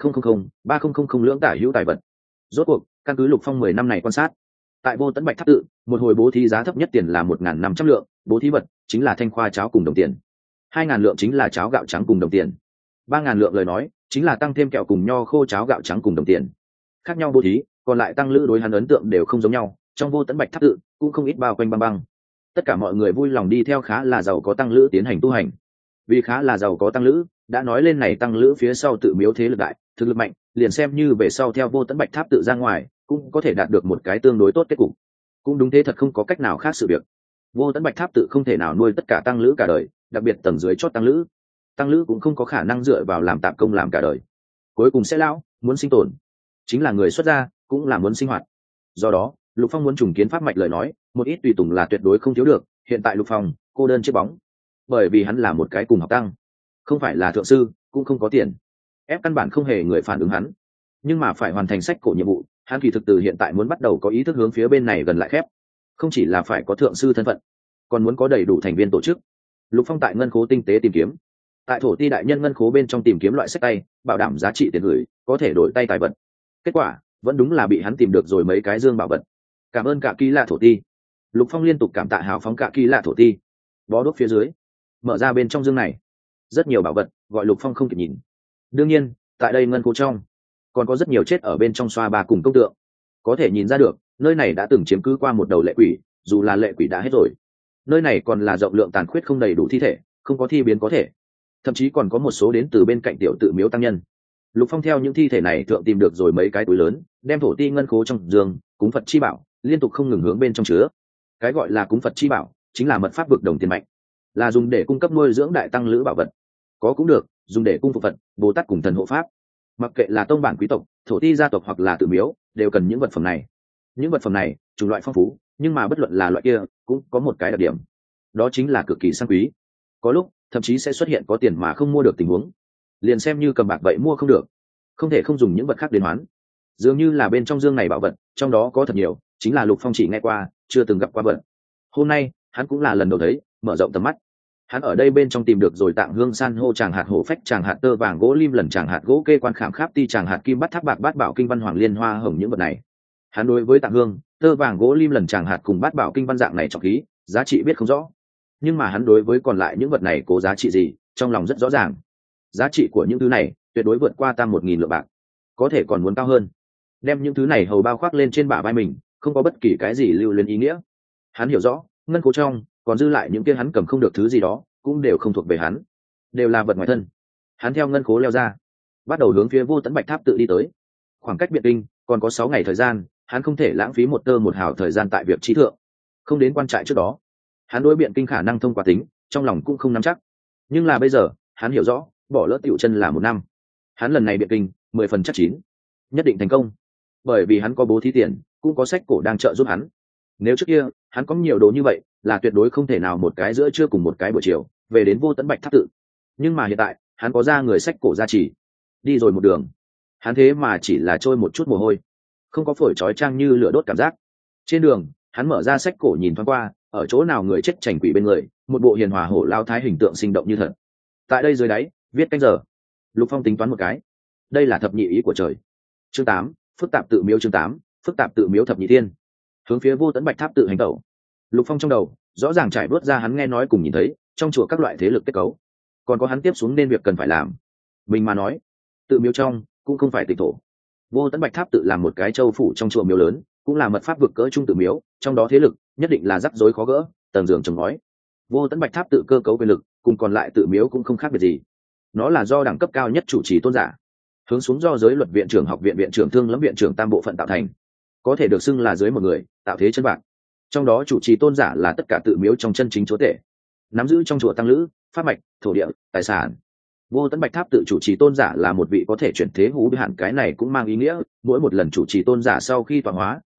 2000-3000 lưỡng tả hữu tài vật. Rốt cuộc, căn cứ Lục Phong 10 năm này quan sát, tại Vô Tấn Bạch Tháp tự, một hồi bố thí giá thấp nhất tiền là 1.500 lượng, bố thí vật chính là thanh khoa cháo cùng đồng tiền. 2.000 lượng chính là cháo gạo trắng cùng đồng tiền. 3.000 lượng lời nói, chính là tăng thêm kẹo cùng nho khô cháo gạo trắng cùng đồng tiền. Khác nhau bố thí, còn lại tăng lữ đối hắn ấn tượng đều không giống nhau, trong Vô Tấn Bạch Tháp tự cũng không ít bao quanh băng băng. Tất cả mọi người vui lòng đi theo khá là giàu có tăng lữ tiến hành tu hành. Vì khá là giàu có tăng lữ, đã nói lên này tăng lữ phía sau tự miếu thế lực đại, thực lực mạnh, liền xem như về sau theo Vô Tấn Bạch Tháp tự ra ngoài, cũng có thể đạt được một cái tương đối tốt kết cục. Cũng đúng thế, thật không có cách nào khác sự việc. Vô Tấn Bạch Tháp tự không thể nào nuôi tất cả tăng lữ cả đời, đặc biệt tầng dưới chót tăng lữ cũng không có khả năng dựa vào làm tạm công làm cả đời, cuối cùng sẽ lão, muốn sinh tồn chính là người xuất gia, cũng là muốn sinh hoạt. Do đó, Lục Phong muốn trùng kiến pháp mạch lời nói, một ít tùy tùng là tuyệt đối không thiếu được. Hiện tại Lục Phong cô đơn chiếc bóng, bởi vì hắn là một cái cùng học tăng, không phải là thượng sư, cũng không có tiền, ép căn bản không hề người phản ứng hắn. Nhưng mà phải hoàn thành sách cổ nhiệm vụ, hắn kỳ thực từ hiện tại muốn bắt đầu có ý thức hướng phía bên này gần lại khép. Không chỉ là phải có thượng sư thân phận, còn muốn có đầy đủ thành viên tổ chức. Lục Phong tại ngân khố tinh tế tìm kiếm, tại thổ ti đại nhân ngân khố bên trong tìm kiếm loại sách tay, bảo đảm giá trị tiền gửi, có thể đổi tay tài vật. Kết quả vẫn đúng là bị hắn tìm được rồi mấy cái dương bảo vật. Cảm ơn cả Kỳ Lạ thổ ti. Lục Phong liên tục cảm tạ hào phóng cả Kỳ Lạ thổ ti. Bó đuốc phía dưới, mở ra bên trong dương này, rất nhiều bảo vật, gọi Lục Phong không kịp nhìn. Đương nhiên, tại đây ngân khố trong, còn có rất nhiều chết ở bên trong xoa ba cùng công tượng. Có thể nhìn ra được, nơi này đã từng chiếm cứ qua một đầu lệ quỷ, dù là lệ quỷ đã hết rồi. Nơi này còn là rộng lượng tàn khuyết không đầy đủ thi thể, không có thi biến có thể. Thậm chí còn có một số đến từ bên cạnh tiểu tự miếu tăng nhân. Lục Phong theo những thi thể này thượng tìm được rồi mấy cái túi lớn, đem thổ ti ngân khố trong giường, cúng Phật chi bảo, liên tục không ngừng hướng bên trong chứa. Cái gọi là cúng Phật chi bảo, chính là mật pháp vực đồng tiền mạnh, là dùng để cung cấp nuôi dưỡng đại tăng lữ bảo vật. Có cũng được, dùng để cung phục Phật, Bồ Tát cùng thần hộ pháp. Mặc kệ là tông bản quý tộc, thổ ti gia tộc hoặc là tự miếu, đều cần những vật phẩm này. Những vật phẩm này, chủng loại phong phú, nhưng mà bất luận là loại kia, cũng có một cái đặc điểm, đó chính là cực kỳ sang quý. Có lúc, thậm chí sẽ xuất hiện có tiền mà không mua được tình huống. Liền xem như cầm bạc vậy mua không được, không thể không dùng những vật khác đến hoán. Dường như là bên trong dương này bảo vật, trong đó có thật nhiều, chính là Lục Phong chỉ nghe qua, chưa từng gặp qua vật. Hôm nay, hắn cũng là lần đầu thấy, mở rộng tầm mắt. Hắn ở đây bên trong tìm được rồi tạng hương san hô tràng hạt hổ phách tràng hạt tơ vàng gỗ lim lần tràng hạt gỗ kê quan khảm kháp ti tràng hạt kim bắt tháp bạc bát bảo kinh văn hoàng liên hoa hồng những vật này. Hắn đối với tạng hương, tơ vàng gỗ lim lần tràng hạt cùng bát bảo kinh văn dạng này trọng khí, giá trị biết không rõ. Nhưng mà hắn đối với còn lại những vật này có giá trị gì, trong lòng rất rõ ràng. Giá trị của những thứ này tuyệt đối vượt qua tam 1.000 lượng bạc, có thể còn muốn cao hơn. Đem những thứ này hầu bao khoác lên trên bả vai mình, không có bất kỳ cái gì lưu luyến ý nghĩa. Hắn hiểu rõ, ngân khố trong còn dư lại những kia hắn cầm không được thứ gì đó, cũng đều không thuộc về hắn, đều là vật ngoài thân. Hắn theo ngân khố leo ra, bắt đầu hướng phía Vô Tấn Bạch Tháp tự đi tới. Khoảng cách Biện Kinh còn có 6 ngày thời gian, hắn không thể lãng phí một tơ một hào thời gian tại việc trí thượng. Không đến quan trại trước đó, hắn đối Biện Kinh khả năng thông qua tính, trong lòng cũng không nắm chắc. Nhưng là bây giờ, hắn hiểu rõ, bỏ lỡ tiểu chân là 1 năm. Hắn lần này Biện Kinh 10 phần chắc chín, nhất định thành công. Bởi vì hắn có bố thí tiền, cũng có sách cổ đang trợ giúp hắn. Nếu trước kia hắn có nhiều đồ như vậy, là tuyệt đối không thể nào một cái giữa trưa cùng một cái buổi chiều về đến Vô Tấn Bạch Tháp tự. Nhưng mà hiện tại, hắn có ra người sách cổ gia trì, đi rồi một đường, hắn thế mà chỉ là trôi một chút mồ hôi, không có phổi trói trang như lửa đốt cảm giác. Trên đường, hắn mở ra sách cổ nhìn thoáng qua, ở chỗ nào người chết chảnh quỷ bên người, một bộ hiền hòa hổ lao thái hình tượng sinh động như thật. Tại đây dưới đáy, viết canh giờ. Lục Phong tính toán một cái, đây là thập nhị ý của trời. Chương 8, phức tạp tự miếu. Chương 8, phức tạp tự miếu thập nhị thiên. Hướng phía Vô Tấn Bạch Tháp tự hành tẩu. Lục Phong trong đầu rõ ràng trải bớt ra hắn nghe nói cùng nhìn thấy trong chùa các loại thế lực kết cấu, còn có hắn tiếp xuống nên việc cần phải làm. Mình mà nói, tự miếu trong cũng không phải tịch thổ. Vô Tấn Bạch Tháp tự làm một cái châu phủ trong chùa miếu lớn, cũng là mật pháp vực cỡ trung tự miếu, trong đó thế lực nhất định là rắc rối khó gỡ, tầng giường trồng ngói. Vô Tấn Bạch Tháp tự cơ cấu quyền lực cùng còn lại tự miếu cũng không khác biệt gì. Nó là do đẳng cấp cao nhất chủ trì tôn giả, hướng xuống do giới luật viện trưởng, học viện viện trưởng, thương lâm viện trưởng tam bộ phận tạo thành, có thể được xưng là dưới một người tạo thế chân bạc. Trong đó chủ trì tôn giả là tất cả tự miếu trong chân chính chúa tể, nắm giữ trong chùa tăng lữ, pháp mạch, thổ địa, tài sản. Vô Tấn Bạch Tháp tự chủ trì tôn giả là một vị có thể chuyển thế hú bi hạn, cái này cũng mang ý nghĩa mỗi một lần chủ trì tôn giả sau khi tọa hóa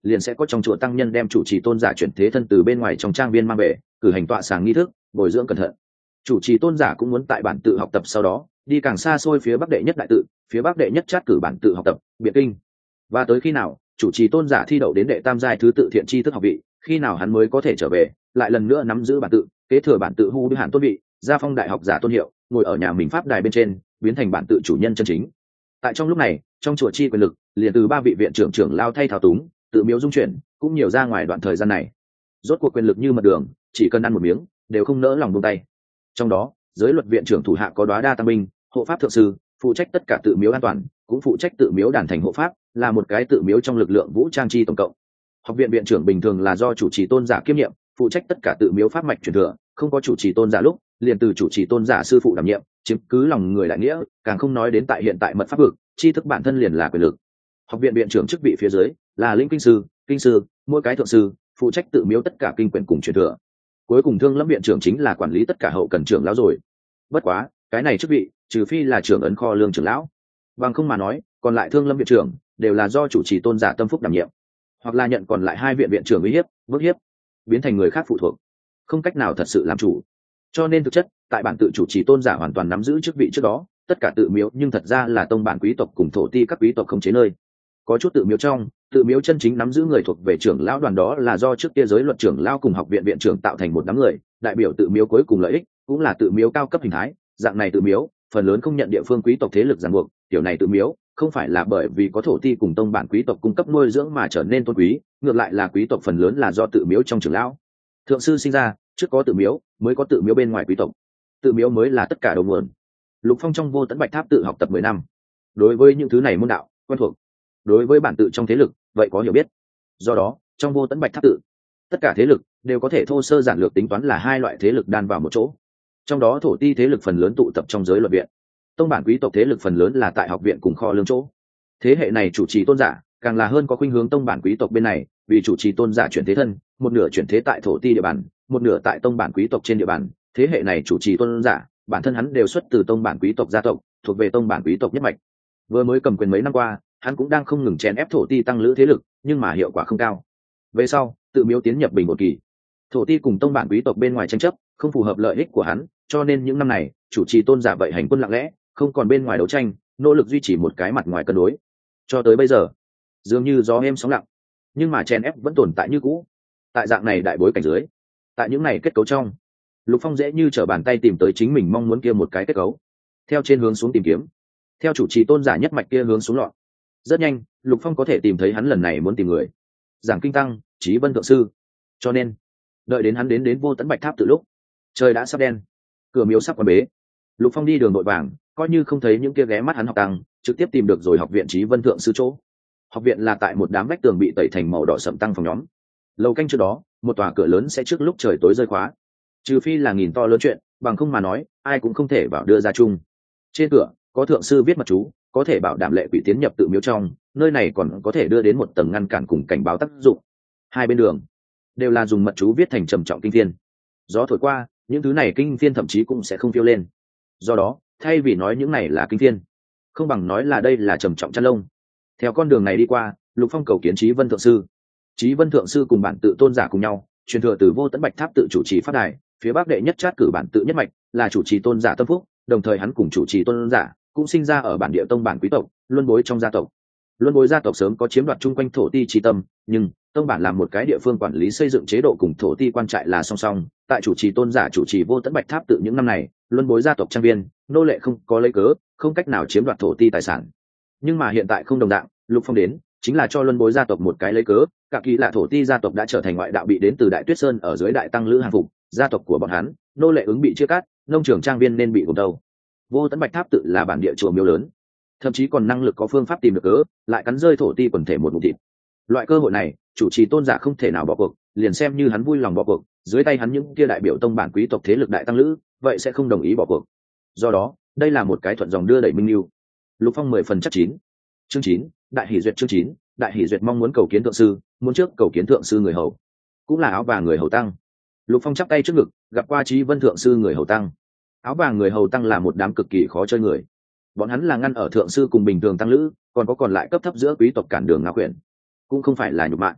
liền sẽ có trong chùa tăng nhân đem chủ trì tôn giả chuyển thế thân từ bên ngoài trong trang viên mang về, cử hành tọa sàng nghi thức, bồi dưỡng cẩn thận. Chủ trì tôn giả cũng muốn tại bản tự học tập, sau đó đi càng xa xôi phía bắc đệ nhất đại tự, phía bắc đệ nhất chát cử bản tự học tập biện kinh. Và tới khi nào chủ trì tôn giả thi đậu đến đệ tam giai thứ tự thiện tri thức học vị, khi nào hắn mới có thể trở về, lại lần nữa nắm giữ bản tự, kế thừa bản tự hu đưa hạn tôn vị, gia phong đại học giả tôn hiệu, ngồi ở nhà mình pháp đài bên trên, biến thành bản tự chủ nhân chân chính. Tại trong lúc này, trong chùa chi quyền lực liền từ 3 vị viện trưởng trưởng lao thay thao túng, tự miếu dung chuyển, cũng nhiều ra ngoài đoạn thời gian này. Rốt cuộc quyền lực như mật đường, chỉ cần ăn một miếng đều không nỡ lòng buông tay. Trong đó, giới luật viện trưởng thủ hạ có Đóa Đa tăng binh, hộ pháp thượng sư, phụ trách tất cả tự miếu an toàn, cũng phụ trách tự miếu đàn thành hộ pháp, là một cái tự miếu trong lực lượng vũ trang chi tổng cộng. Học viện viện trưởng bình thường là do chủ trì tôn giả kiêm nhiệm, phụ trách tất cả tự miếu pháp mạch truyền thừa, không có chủ trì tôn giả lúc, liền từ chủ trì tôn giả sư phụ đảm nhiệm, chiếm cứ lòng người đại nghĩa, càng không nói đến tại hiện tại mật pháp vực, tri thức bản thân liền là quyền lực. Học viện viện trưởng chức vị phía dưới là lĩnh kinh sư, mỗi cái thượng sư phụ trách tự miếu tất cả kinh quyển cùng truyền thừa. Cuối cùng Thương Lâm viện trưởng chính là quản lý tất cả hậu cần trưởng lão rồi. Bất quá, cái này chức vị, trừ phi là trưởng ấn kho lương trưởng lão, bằng không mà nói, còn lại Thương Lâm viện trưởng đều là do chủ trì tôn giả tâm phúc đảm nhiệm, hoặc là nhận còn lại 2 viện viện trưởng uy hiếp, bức hiếp, biến thành người khác phụ thuộc, không cách nào thật sự làm chủ. Cho nên thực chất, tại bản tự chủ trì tôn giả hoàn toàn nắm giữ chức vị trước đó, tất cả tự miếu nhưng thật ra là tông bản quý tộc cùng thổ ti các quý tộc khống chế nơi. Có chút tự miếu trong, tự miếu chân chính nắm giữ người thuộc về trưởng lão đoàn, đó là do trước kia giới luật trưởng lão cùng học viện viện trưởng tạo thành một đám người, đại biểu tự miếu cuối cùng lợi ích, cũng là tự miếu cao cấp hình thái. Dạng này tự miếu phần lớn không nhận địa phương quý tộc thế lực ràng buộc, kiểu này tự miếu không phải là bởi vì có thổ ti cùng tông bản quý tộc cung cấp nuôi dưỡng mà trở nên tôn quý, ngược lại là quý tộc phần lớn là do tự miếu trong trưởng lão thượng sư sinh ra, trước có tự miếu mới có tự miếu bên ngoài quý tộc, tự miếu mới là tất cả đầu nguồn. Lục Phong trong Vô Tẫn Bạch Tháp tự học tập 10 năm, đối với những thứ này môn đạo quen thuộc, đối với bản tự trong thế lực vậy có hiểu biết. Do đó trong Vô Tẫn Bạch Tháp tự, tất cả thế lực đều có thể thô sơ giản lược tính toán là 2 loại thế lực đan vào một chỗ. Trong đó thổ ti thế lực phần lớn tụ tập trong giới luật viện, tông bản quý tộc thế lực phần lớn là tại học viện cùng kho lương chỗ. Thế hệ này chủ trì tôn giả càng là hơn có khuynh hướng tông bản quý tộc bên này, vì chủ trì tôn giả chuyển thế thân, một nửa chuyển thế tại thổ ti địa bàn, một nửa tại tông bản quý tộc trên địa bàn. Thế hệ này chủ trì tôn giả bản thân hắn đều xuất từ tông bản quý tộc gia tộc, thuộc về tông bản quý tộc nhất mạch. Vừa mới cầm quyền mấy năm qua, hắn cũng đang không ngừng chèn ép thổ ti tăng lữ thế lực, nhưng mà hiệu quả không cao. Về sau tự miếu tiến nhập bình ổn kỳ, thổ ti cùng tông bản quý tộc bên ngoài tranh chấp không phù hợp lợi ích của hắn, cho nên những năm này chủ trì tôn giả vậy hành quân lặng lẽ, không còn bên ngoài đấu tranh, nỗ lực duy trì một cái mặt ngoài cân đối. Cho tới bây giờ dường như gió êm sóng lặng, nhưng mà chèn ép vẫn tồn tại như cũ. Tại dạng này đại bối cảnh dưới, tại những này kết cấu trong, Lục Phong dễ như trở bàn tay tìm tới chính mình mong muốn kia một cái kết cấu, theo trên hướng xuống tìm kiếm, theo chủ trì tôn giả nhất mạch kia hướng xuống lọt. Rất nhanh Lục Phong có thể tìm thấy hắn lần này muốn tìm người, Giảng Kinh Tăng Chí Vân thượng sư. Cho nên đợi đến hắn đến Vô Tẫn Bạch Tháp từ lúc trời đã sắp đen, cửa miếu sắp quan bế, Lục Phong đi đường nội vàng, coi như không thấy những kia ghé mắt hắn học tăng, trực tiếp tìm được rồi học viện Chí Vân thượng sư chỗ. Học viện là tại một đám vách tường bị tẩy thành màu đỏ sẫm tăng phòng nhóm. Lầu canh trước đó, một tòa cửa lớn sẽ trước lúc trời tối rơi khóa, trừ phi là nghìn to lớn chuyện, bằng không mà nói ai cũng không thể vào đưa ra chung. Trên cửa có thượng sư viết mật chú, có thể bảo đảm lệ quỷ tiến nhập tự miếu trong, nơi này còn có thể đưa đến một tầng ngăn cản cùng cảnh báo tác dụng. 2 bên đường đều là dùng mật chú viết thành trầm trọng kinh thiên, gió thổi qua những thứ này kinh thiên thậm chí cũng sẽ không phiêu lên. Do đó thay vì nói những này là kinh thiên, không bằng nói là đây là trầm trọng chăn lông. Theo con đường này đi qua, Lục Phong cầu kiến Chí Vân thượng sư. Chí Vân thượng sư cùng bản tự tôn giả cùng nhau truyền thừa từ Vô Tẫn Bạch Tháp tự chủ trì pháp đài, phía bắc đệ nhất chát cử bản tự nhất mạch, là chủ trì tôn giả tâm phúc, đồng thời hắn cùng chủ trì tôn giả cũng sinh ra ở bản địa tông bản quý tộc, luân bối trong gia tộc. Luân bối gia tộc sớm có chiếm đoạt chung quanh thổ ti chi tâm, nhưng tông bản làm một cái địa phương quản lý xây dựng chế độ cùng thổ ti quan trại là song song. Tại chủ trì tôn giả chủ trì Vô Tẫn Bạch Tháp tự những năm này, luân bối gia tộc trang viên nô lệ không có lấy cớ, không cách nào chiếm đoạt thổ ti tài sản. Nhưng mà hiện tại không đồng dạng, Lục Phong đến chính là cho luân bối gia tộc một cái lấy cớ. Cả kỳ lạ thổ ti gia tộc đã trở thành ngoại đạo bị đến từ Đại Tuyết Sơn ở dưới đại tăng lữ hàng phục, gia tộc của bọn hắn nô lệ ứng bị chia cắt, nông trường trang viên nên bị gồm đầu. Vô Tẫn Bạch Tháp tự là bản địa chùa miếu lớn, thậm chí còn năng lực có phương pháp tìm được cớ lại cắn rơi thổ ti quần thể một ngụm thịt. Loại cơ hội này chủ trì tôn giả không thể nào bỏ cuộc, liền xem như hắn vui lòng bỏ cuộc, dưới tay hắn những kia đại biểu tông bản quý tộc thế lực đại tăng lữ vậy sẽ không đồng ý bỏ cuộc. Do đó đây là một cái thuận dòng đưa đẩy minh lưu. Lục Phong 10 phần chắc chín. Chương 9, đại hỷ duyệt. Chương 9, đại hỷ duyệt mong muốn cầu kiến thượng sư, muốn trước cầu kiến thượng sư người hầu, cũng là áo vàng người hầu tăng. Lục Phong chắp tay trước ngực gặp qua Chí Vân thượng sư người hầu tăng. Áo vàng người hầu tăng là một đám cực kỳ khó chơi người, bọn hắn là ngăn ở thượng sư cùng bình thường tăng lữ, còn có còn lại cấp thấp giữa quý tộc cản đường ngạo quyển, cũng không phải là nhục mạ,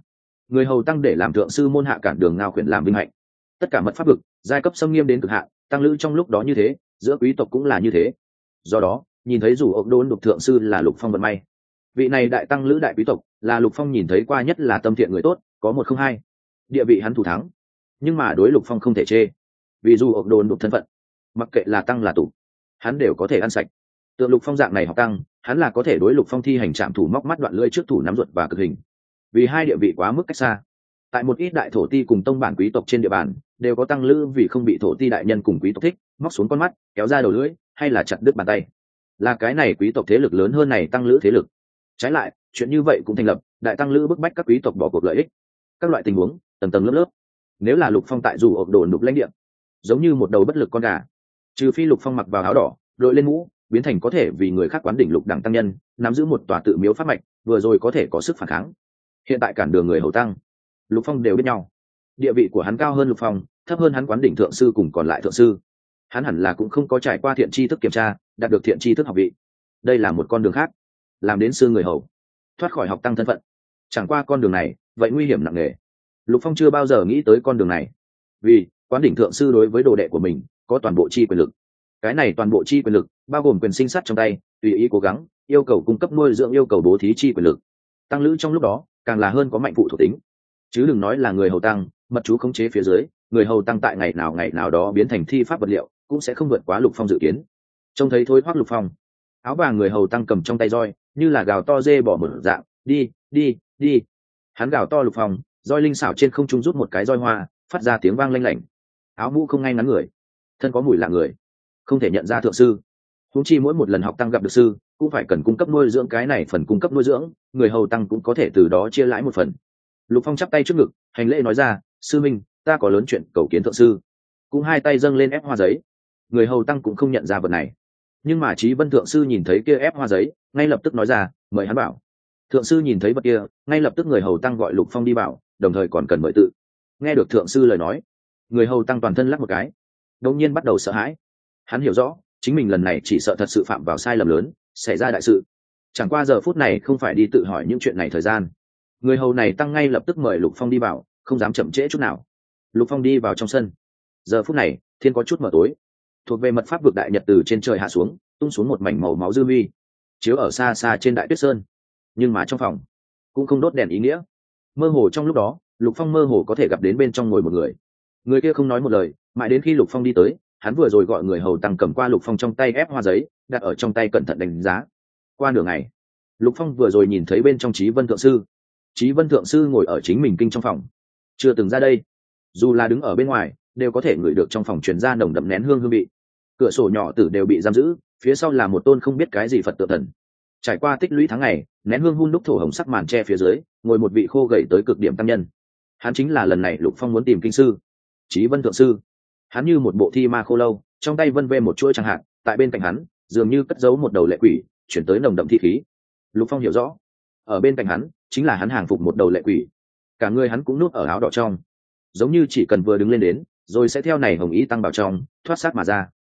người hầu tăng để làm thượng sư môn hạ cản đường ngao khuyển làm vinh hạnh. Tất cả mật pháp vực giai cấp xâm nghiêm đến cực hạn, tăng lữ trong lúc đó như thế, giữa quý tộc cũng là như thế. Do đó nhìn thấy dù ốc đôn đục thượng sư là Lục Phong vận may. Vị này đại tăng lữ đại quý tộc là Lục Phong nhìn thấy qua nhất là tâm thiện người tốt, có một không hai, địa vị hắn thủ thắng. Nhưng mà đối Lục Phong không thể chê, vì dù ốc đôn đục thân phận, mặc kệ là tăng là tù, hắn đều có thể ăn sạch. Tượng Lục Phong dạng này học tăng, hắn là có thể đối Lục Phong thi hành trạm thủ móc mắt đoạn lưỡi trước thủ nắm ruột và cực hình. Vì hai địa vị quá mức cách xa, tại một ít đại thổ ti cùng tông bản quý tộc trên địa bàn đều có tăng lữ vì không bị thổ ti đại nhân cùng quý tộc thích, móc xuống con mắt, kéo ra đầu lưỡi, hay là chặt đứt bàn tay. Là cái này quý tộc thế lực lớn hơn này tăng lữ thế lực. Trái lại, chuyện như vậy cũng thành lập, đại tăng lữ bức bách các quý tộc bỏ cuộc lợi ích. Các loại tình huống, tầng tầng lớp lớp. Nếu là Lục Phong tại dù ộp đổ nục lãnh địa, giống như một đầu bất lực con gà, trừ phi Lục Phong mặc vào áo đỏ, đội lên mũ, biến thành có thể vì người khác quán đỉnh lục đẳng tăng nhân, nắm giữ một tòa tự miếu pháp mạch, vừa rồi có thể có sức phản kháng. Hiện tại cản đường người hầu tăng, Lục Phong đều biết nhau. Địa vị của hắn cao hơn Lục Phong, thấp hơn hắn quán đỉnh thượng sư cùng còn lại thượng sư. Hắn hẳn là cũng không có trải qua thiện tri thức kiểm tra, đạt được thiện tri thức học vị. Đây là một con đường khác, làm đến sư người hầu, thoát khỏi học tăng thân phận. Chẳng qua con đường này, vậy nguy hiểm nặng nề. Lục Phong chưa bao giờ nghĩ tới con đường này, vì quán đỉnh thượng sư đối với đồ đệ của mình có toàn bộ chi quyền lực. Cái này toàn bộ chi quyền lực bao gồm quyền sinh sát trong tay, tùy ý cố gắng, yêu cầu cung cấp nuôi dưỡng, yêu cầu bố thí chi quyền lực. Tăng lữ trong lúc đó càng là hơn có mạnh phụ thuộc tính, chứ đừng nói là người hầu tăng, mật chú khống chế phía dưới, người hầu tăng tại ngày nào đó biến thành thi pháp vật liệu, cũng sẽ không vượt quá Lục Phong dự kiến. Trông thấy thôi thoát Lục Phong, áo vàng người hầu tăng cầm trong tay roi, như là gào to dê bỏ một dạng, đi đi đi. Hắn gào to Lục Phong, roi linh xảo trên không trung rút một cái roi hoa, phát ra tiếng vang lanh lảnh. Áo mũ không ngay ngắn người, thân có mùi lạ người, không thể nhận ra thượng sư. Huống chi mỗi một lần học tăng gặp được sư, cũng phải cần cung cấp nuôi dưỡng, cái này phần cung cấp nuôi dưỡng, người hầu tăng cũng có thể từ đó chia lãi một phần. Lục Phong chắp tay trước ngực, hành lễ nói ra, sư minh, ta có lớn chuyện cầu kiến thượng sư. Cũng hai tay dâng lên ép hoa giấy. Người hầu tăng cũng không nhận ra vật này, nhưng mà Chí Vân thượng sư nhìn thấy kia ép hoa giấy, ngay lập tức nói ra, mời hắn bảo. Thượng sư nhìn thấy vật kia, ngay lập tức người hầu tăng gọi Lục Phong đi bảo, đồng thời còn cần mời tự. Nghe được thượng sư lời nói, người hầu tăng toàn thân lắc một cái, đột nhiên bắt đầu sợ hãi. Hắn hiểu rõ, chính mình lần này chỉ sợ thật sự phạm vào sai lầm lớn, xảy ra đại sự. Chẳng qua giờ phút này không phải đi tự hỏi những chuyện này thời gian. Người hầu này tăng ngay lập tức mời Lục Phong đi vào, không dám chậm trễ chút nào. Lục Phong đi vào trong sân. Giờ phút này thiên có chút mờ tối, thuộc về mật pháp vực đại nhật từ trên trời hạ xuống, tung xuống một mảnh màu máu dư huy, chiếu ở xa xa trên đại tuyết sơn. Nhưng mà trong phòng cũng không đốt đèn ý nghĩa. Mơ hồ trong lúc đó, Lục Phong mơ hồ có thể gặp đến bên trong ngồi một người. Người kia không nói một lời, mãi đến khi Lục Phong đi tới, hắn vừa rồi gọi người hầu tăng cầm qua Lục Phong trong tay ép hoa giấy, đặt ở trong tay cẩn thận đánh giá. Qua nửa ngày, Lục Phong vừa rồi nhìn thấy bên trong Chí Vân thượng sư. Chí Vân thượng sư ngồi ở chính mình kinh trong phòng, chưa từng ra đây. Dù là đứng ở bên ngoài, đều có thể ngửi được trong phòng truyền ra nồng đậm nén hương hương vị. Cửa sổ nhỏ tử đều bị giam giữ, phía sau là một tôn không biết cái gì Phật tượng thần. Trải qua tích lũy tháng ngày, nén hương hun đúc thổ hồng sắc màn tre phía dưới, ngồi một vị khô gầy tới cực điểm tăng nhân. Hắn chính là lần này Lục Phong muốn tìm kinh sư, Chí Vân thượng sư. Hắn như một bộ thi ma khô lâu, trong tay vân vê một chuỗi chẳng hạn, tại bên cạnh hắn dường như cất giấu một đầu lệ quỷ, chuyển tới nồng đậm thi khí. Lục Phong hiểu rõ, ở bên cạnh hắn chính là hắn hàng phục một đầu lệ quỷ. Cả người hắn cũng núp ở áo đỏ trong, giống như chỉ cần vừa đứng lên đến, rồi sẽ theo này hồng ý tăng vào trong, thoát sát mà ra.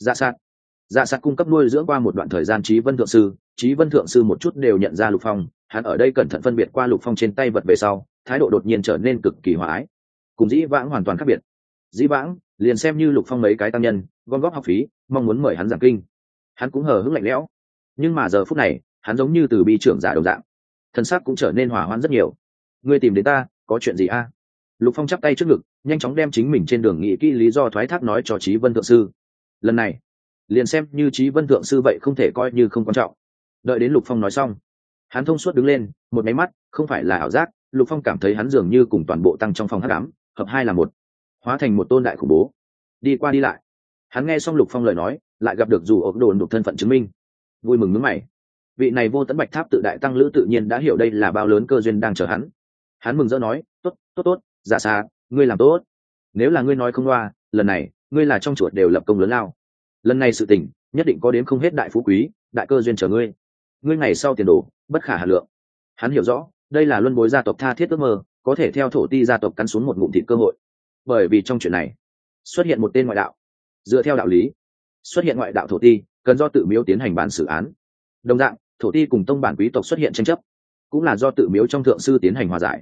Dạ sát cung cấp nuôi dưỡng qua một đoạn thời gian Chí Vân thượng sư. Chí Vân thượng sư một chút đều nhận ra Lục Phong, hắn ở đây cẩn thận phân biệt qua Lục Phong trên tay vật về sau, thái độ đột nhiên trở nên cực kỳ hòa ái, cùng dĩ vãng hoàn toàn khác biệt. Dĩ vãng liền xem như Lục Phong mấy cái tăng nhân gom góp học phí, mong muốn mời hắn giảng kinh, hắn cũng hờ hững lạnh lẽo. Nhưng mà giờ phút này, hắn giống như từ bi trưởng giả đồng dạng, thân xác cũng trở nên hòa hoãn rất nhiều. Ngươi tìm đến ta, có chuyện gì a? Lục Phong chắp tay trước ngực, nhanh chóng đem chính mình trên đường nghĩ kỹ lý do thoái thác nói cho Chí Vân thượng sư. Lần này liền xem như Chí Vân thượng sư vậy không thể coi như không quan trọng. Đợi đến Lục Phong nói xong, hắn thông suốt đứng lên, một máy mắt, không phải là ảo giác, Lục Phong cảm thấy hắn dường như cùng toàn bộ tăng trong phòng hắc ám, hợp hai là một, hóa thành một tôn đại khủng bố, đi qua đi lại. Hắn nghe xong Lục Phong lời nói, lại gặp được dù ốc đồn đục thân phận chứng minh, vui mừng nhướng mày. Vị này Vô Tận Bạch Tháp tự đại tăng lữ tự nhiên đã hiểu đây là bao lớn cơ duyên đang chờ hắn. Hắn mừng rỡ nói, tốt, Dạ Sa, ngươi làm tốt. Nếu là ngươi nói không loa, lần này ngươi là trong chuột đều lập công lớn lao. Lần này sự tình nhất định có đến không hết đại phú quý, đại cơ duyên chờ ngươi. Ngươi ngày sau tiền đồ bất khả hà lượng. Hắn hiểu rõ, đây là luân bối gia tộc tha thiết ước mơ, có thể theo thổ ti gia tộc cắn xuống một ngụm thịt cơ hội. Bởi vì trong chuyện này xuất hiện một tên ngoại đạo, dựa theo đạo lý, xuất hiện ngoại đạo thổ ti cần do tự miếu tiến hành bản xử án. Đồng dạng, thổ ti cùng tông bản quý tộc xuất hiện tranh chấp, cũng là do tự miếu trong thượng sư tiến hành hòa giải.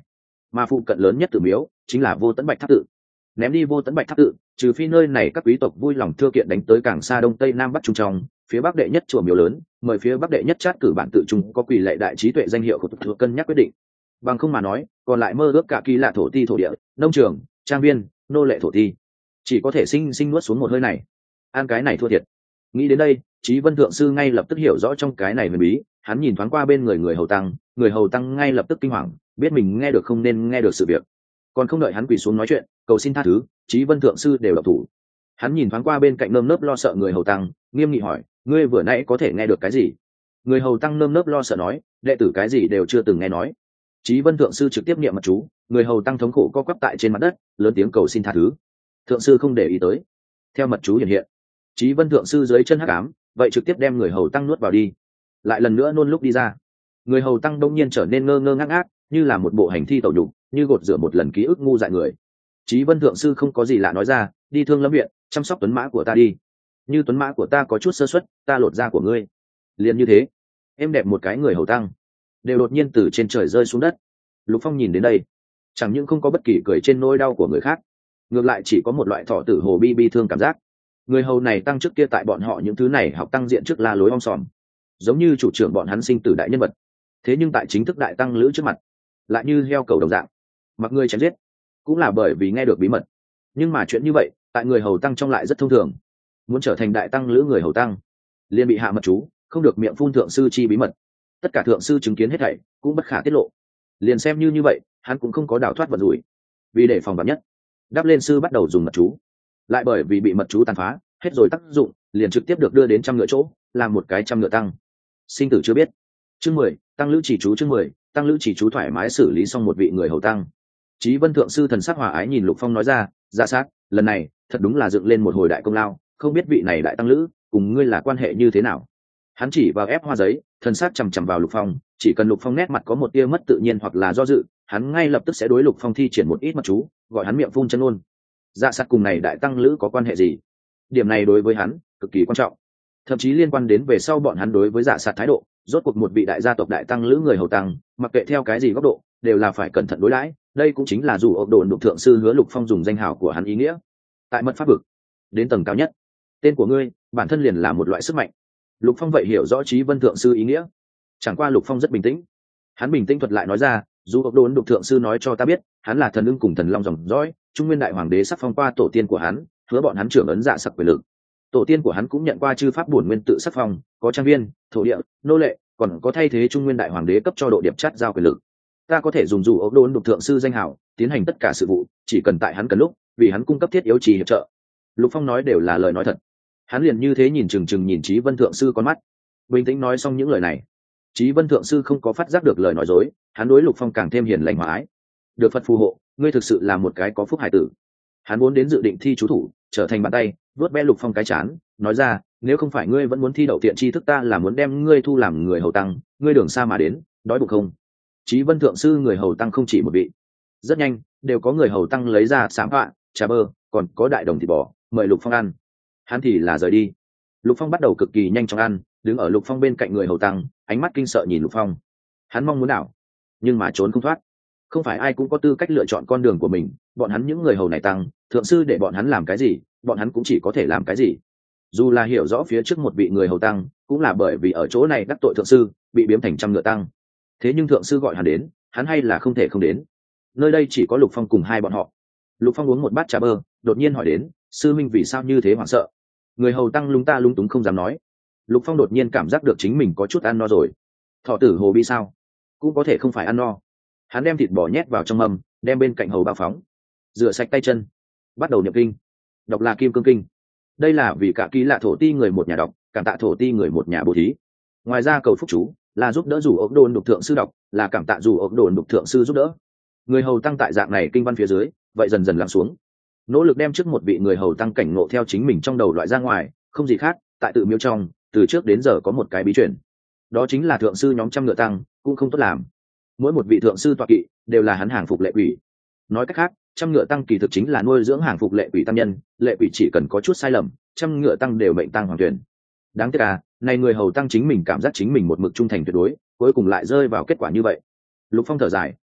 mà phụ cận lớn nhất tử miếu chính là Vô Tẫn Bạch Tháp tự. Ném đi Vô Tẫn Bạch Tháp tự, trừ phi nơi này các quý tộc vui lòng thưa kiện đánh tới càng xa đông tây nam bắc trung trong, phía bắc đệ nhất chùa miếu lớn, mời phía bắc đệ nhất chát cử bản tự trung có quỳ lệ đại trí tuệ danh hiệu của thuộc cân nhắc quyết định. Bằng không mà nói, còn lại mơ ước cả kỳ lạ thổ ti thổ địa, nông trường, trang viên, nô lệ thổ ti, chỉ có thể sinh sinh nuốt xuống một hơi này. Ăn cái này thua thiệt. Nghĩ đến đây, Chí Vân thượng sư ngay lập tức hiểu rõ trong cái này huyền bí, hắn nhìn thoáng qua bên người người hầu tăng ngay lập tức kinh hoàng, biết mình nghe được không nên nghe được sự việc. Còn không đợi hắn quỳ xuống nói chuyện, cầu xin tha thứ, Chí Vân thượng sư đều độc thủ. Hắn nhìn thoáng qua bên cạnh nơm nớp lo sợ người hầu tăng, nghiêm nghị hỏi, ngươi vừa nãy có thể nghe được cái gì? Người hầu tăng nơm nớp lo sợ nói, đệ tử cái gì đều chưa từng nghe nói. Chí Vân thượng sư trực tiếp niệm mật chú, người hầu tăng thống khổ co quắp tại trên mặt đất, lớn tiếng cầu xin tha thứ. Thượng sư không để ý tới. Theo mật chú hiện hiện, Chí Vân thượng sư dưới chân hắc ám, vậy trực tiếp đem người hầu tăng nuốt vào đi. Lại lần nữa nôn lúc đi ra, người hầu tăng đông nhiên trở nên ngơ ngơ ngác ngác, như là một bộ hành thi tẩu nhục, như gột rửa một lần ký ức ngu dại người. Chí Vân thượng sư không có gì lạ nói ra, đi Thương Lâm viện chăm sóc tuấn mã của ta đi. Như tuấn mã của ta có chút sơ suất, ta lột da của ngươi. Liền như thế, em đẹp một cái người hầu tăng đều đột nhiên từ trên trời rơi xuống đất. Lục Phong nhìn đến đây, chẳng những không có bất kỳ cười trên nỗi đau của người khác, ngược lại chỉ có một loại thọ tử hồ bi thương cảm giác. Người hầu này tăng trước kia tại bọn họ những thứ này học tăng diện trước la lối om sòm, giống như chủ trưởng bọn hắn sinh tử đại nhân vật. Thế nhưng tại chính thức đại tăng lữ trước mặt, lại như heo cầu đồng dạng, mặc người chém giết. Cũng là bởi vì nghe được bí mật. Nhưng mà chuyện như vậy, tại người hầu tăng trong lại rất thông thường. Muốn trở thành đại tăng lữ người hầu tăng, liền bị hạ mật chú, không được miệng phun thượng sư chi bí mật. Tất cả thượng sư chứng kiến hết thảy cũng bất khả tiết lộ. Liền xem như vậy, hắn cũng không có đào thoát vận rủi. Vì để phòng vạn nhất, đáp lên sư bắt đầu dùng mật chú. Lại bởi vì bị mật chú tàn phá hết rồi tác dụng, liền trực tiếp được đưa đến trăm ngựa chỗ, làm một cái trăm ngựa tăng. Sinh tử chưa biết. Chương 10, tăng lữ chỉ chú. Chương 10, tăng lữ chỉ chú thoải mái xử lý xong một vị người hầu tăng. Chí Vân thượng sư thần sắc hòa ái nhìn Lục Phong nói ra, dạ sát, lần này thật đúng là dựng lên một hồi đại công lao, không biết vị này đại tăng lữ cùng ngươi là quan hệ như thế nào. Hắn chỉ vào ép hoa giấy, thần sắc chằm chằm vào Lục Phong, chỉ cần Lục Phong nét mặt có một tia mất tự nhiên hoặc là do dự, hắn ngay lập tức sẽ đối Lục Phong thi triển một ít mật chú, gọi hắn miệng phun chân ngôn. Dạ sát cùng này đại tăng lữ có quan hệ gì? Điểm này đối với hắn cực kỳ quan trọng, thậm chí liên quan đến về sau bọn hắn đối với dạ sát thái độ. Rốt cuộc một vị đại gia tộc đại tăng lữ người hầu tăng, mặc kệ theo cái gì góc độ, đều là phải cẩn thận đối đãi. Đây cũng chính là dù ốc đồn đục thượng sư hứa Lục Phong dùng danh hào của hắn ý nghĩa. Tại mật pháp vực, đến tầng cao nhất, tên của ngươi bản thân liền là một loại sức mạnh. Lục Phong vậy hiểu rõ Chí Vân thượng sư ý nghĩa. Chẳng qua Lục Phong rất bình tĩnh, hắn bình tĩnh thuật lại nói ra, dù ốc đồn đục thượng sư nói cho ta biết, hắn là thần ưng cùng thần long dòng dõi, Trung Nguyên đại hoàng đế sắc phong qua tổ tiên của hắn, hứa bọn hắn trưởng ấn dạ sặc quyền lực. Tổ tiên của hắn cũng nhận qua chư pháp bổn nguyên tự sắc phong, có trang viên, thổ địa, nô lệ, còn có thay thế Trung Nguyên đại hoàng đế cấp cho độ điệp chát giao quyền lực. Ta có thể dùng dù ốc đồn đục thượng sư danh hào tiến hành tất cả sự vụ, chỉ cần tại hắn cần lúc, vì hắn cung cấp thiết yếu trì hiệp trợ. Lục Phong nói đều là lời nói thật. Hắn liền như thế nhìn chừng chừng nhìn Chí Vân thượng sư con mắt, bình tĩnh nói xong những lời này. Chí Vân thượng sư không có phát giác được lời nói dối, hắn đối Lục Phong càng thêm hiền lành hòa ái. Được Phật phù hộ, ngươi thực sự là một cái có phúc hải tử. Hắn vốn đến dự định thi chú thủ, trở thành bàn tay vuốt bé Lục Phong cái chán, nói ra, nếu không phải ngươi vẫn muốn thi đậu tiện tri thức, ta là muốn đem ngươi thu làm người hầu tăng, ngươi đường xa mà đến, đói bụng không? Chí Vân thượng sư người hầu tăng không chỉ một vị, rất nhanh đều có người hầu tăng lấy ra sám họa, trà bơ, còn có đại đồng thịt bò, mời Lục Phong ăn. Hắn thì là rời đi. Lục Phong bắt đầu cực kỳ nhanh chóng ăn, đứng ở Lục Phong bên cạnh người hầu tăng, ánh mắt kinh sợ nhìn Lục Phong. Hắn mong muốn đảo, nhưng mà trốn không thoát. Không phải ai cũng có tư cách lựa chọn con đường của mình, bọn hắn những người hầu này tăng, thượng sư để bọn hắn làm cái gì, bọn hắn cũng chỉ có thể làm cái gì. Dù là hiểu rõ phía trước một vị người hầu tăng, cũng là bởi vì ở chỗ này đắc tội thượng sư, bị biếm thành trăm ngựa tăng. Thế nhưng thượng sư gọi hắn đến, hắn hay là không thể không đến. Nơi đây chỉ có Lục Phong cùng hai bọn họ. Lục Phong uống một bát trà bơ, đột nhiên hỏi đến, sư minh vì sao như thế hoảng sợ? Người hầu tăng lúng ta lúng túng không dám nói. Lục Phong đột nhiên cảm giác được chính mình có chút ăn no rồi. Thọ tử hồ bi sao? Cũng có thể không phải ăn no. Hắn đem thịt bò nhét vào trong mâm, đem bên cạnh hầu bao phóng, rửa sạch tay chân, bắt đầu niệm kinh. Đọc là Kim Cương Kinh. Đây là vì cả ký lạ thổ ti người một nhà đọc, cảm tạ thổ ti người một nhà bố thí. Ngoài ra cầu phúc chú là giúp đỡ dù ốc đồn đục thượng sư đọc, là cảm tạ dù ốc đồn đục thượng sư giúp đỡ. Người hầu tăng tại dạng này kinh văn phía dưới, vậy dần dần lắng xuống, nỗ lực đem trước một vị người hầu tăng cảnh ngộ theo chính mình trong đầu loại ra ngoài. Không gì khác, tại tự miếu trong, từ trước đến giờ có một cái bí truyền, đó chính là thượng sư nhóm trăm ngựa tăng cũng không tốt làm. Mỗi một vị thượng sư tọa kỵ đều là hắn hàng phục lệ quỷ. Nói cách khác, trăm ngựa tăng kỳ thực chính là nuôi dưỡng hàng phục lệ quỷ tăng nhân, lệ quỷ chỉ cần có chút sai lầm, trăm ngựa tăng đều mệnh tăng hoàng tuyển. Đáng tiếc à, này người hầu tăng chính mình cảm giác chính mình một mực trung thành tuyệt đối, cuối cùng lại rơi vào kết quả như vậy. Lục Phong thở dài,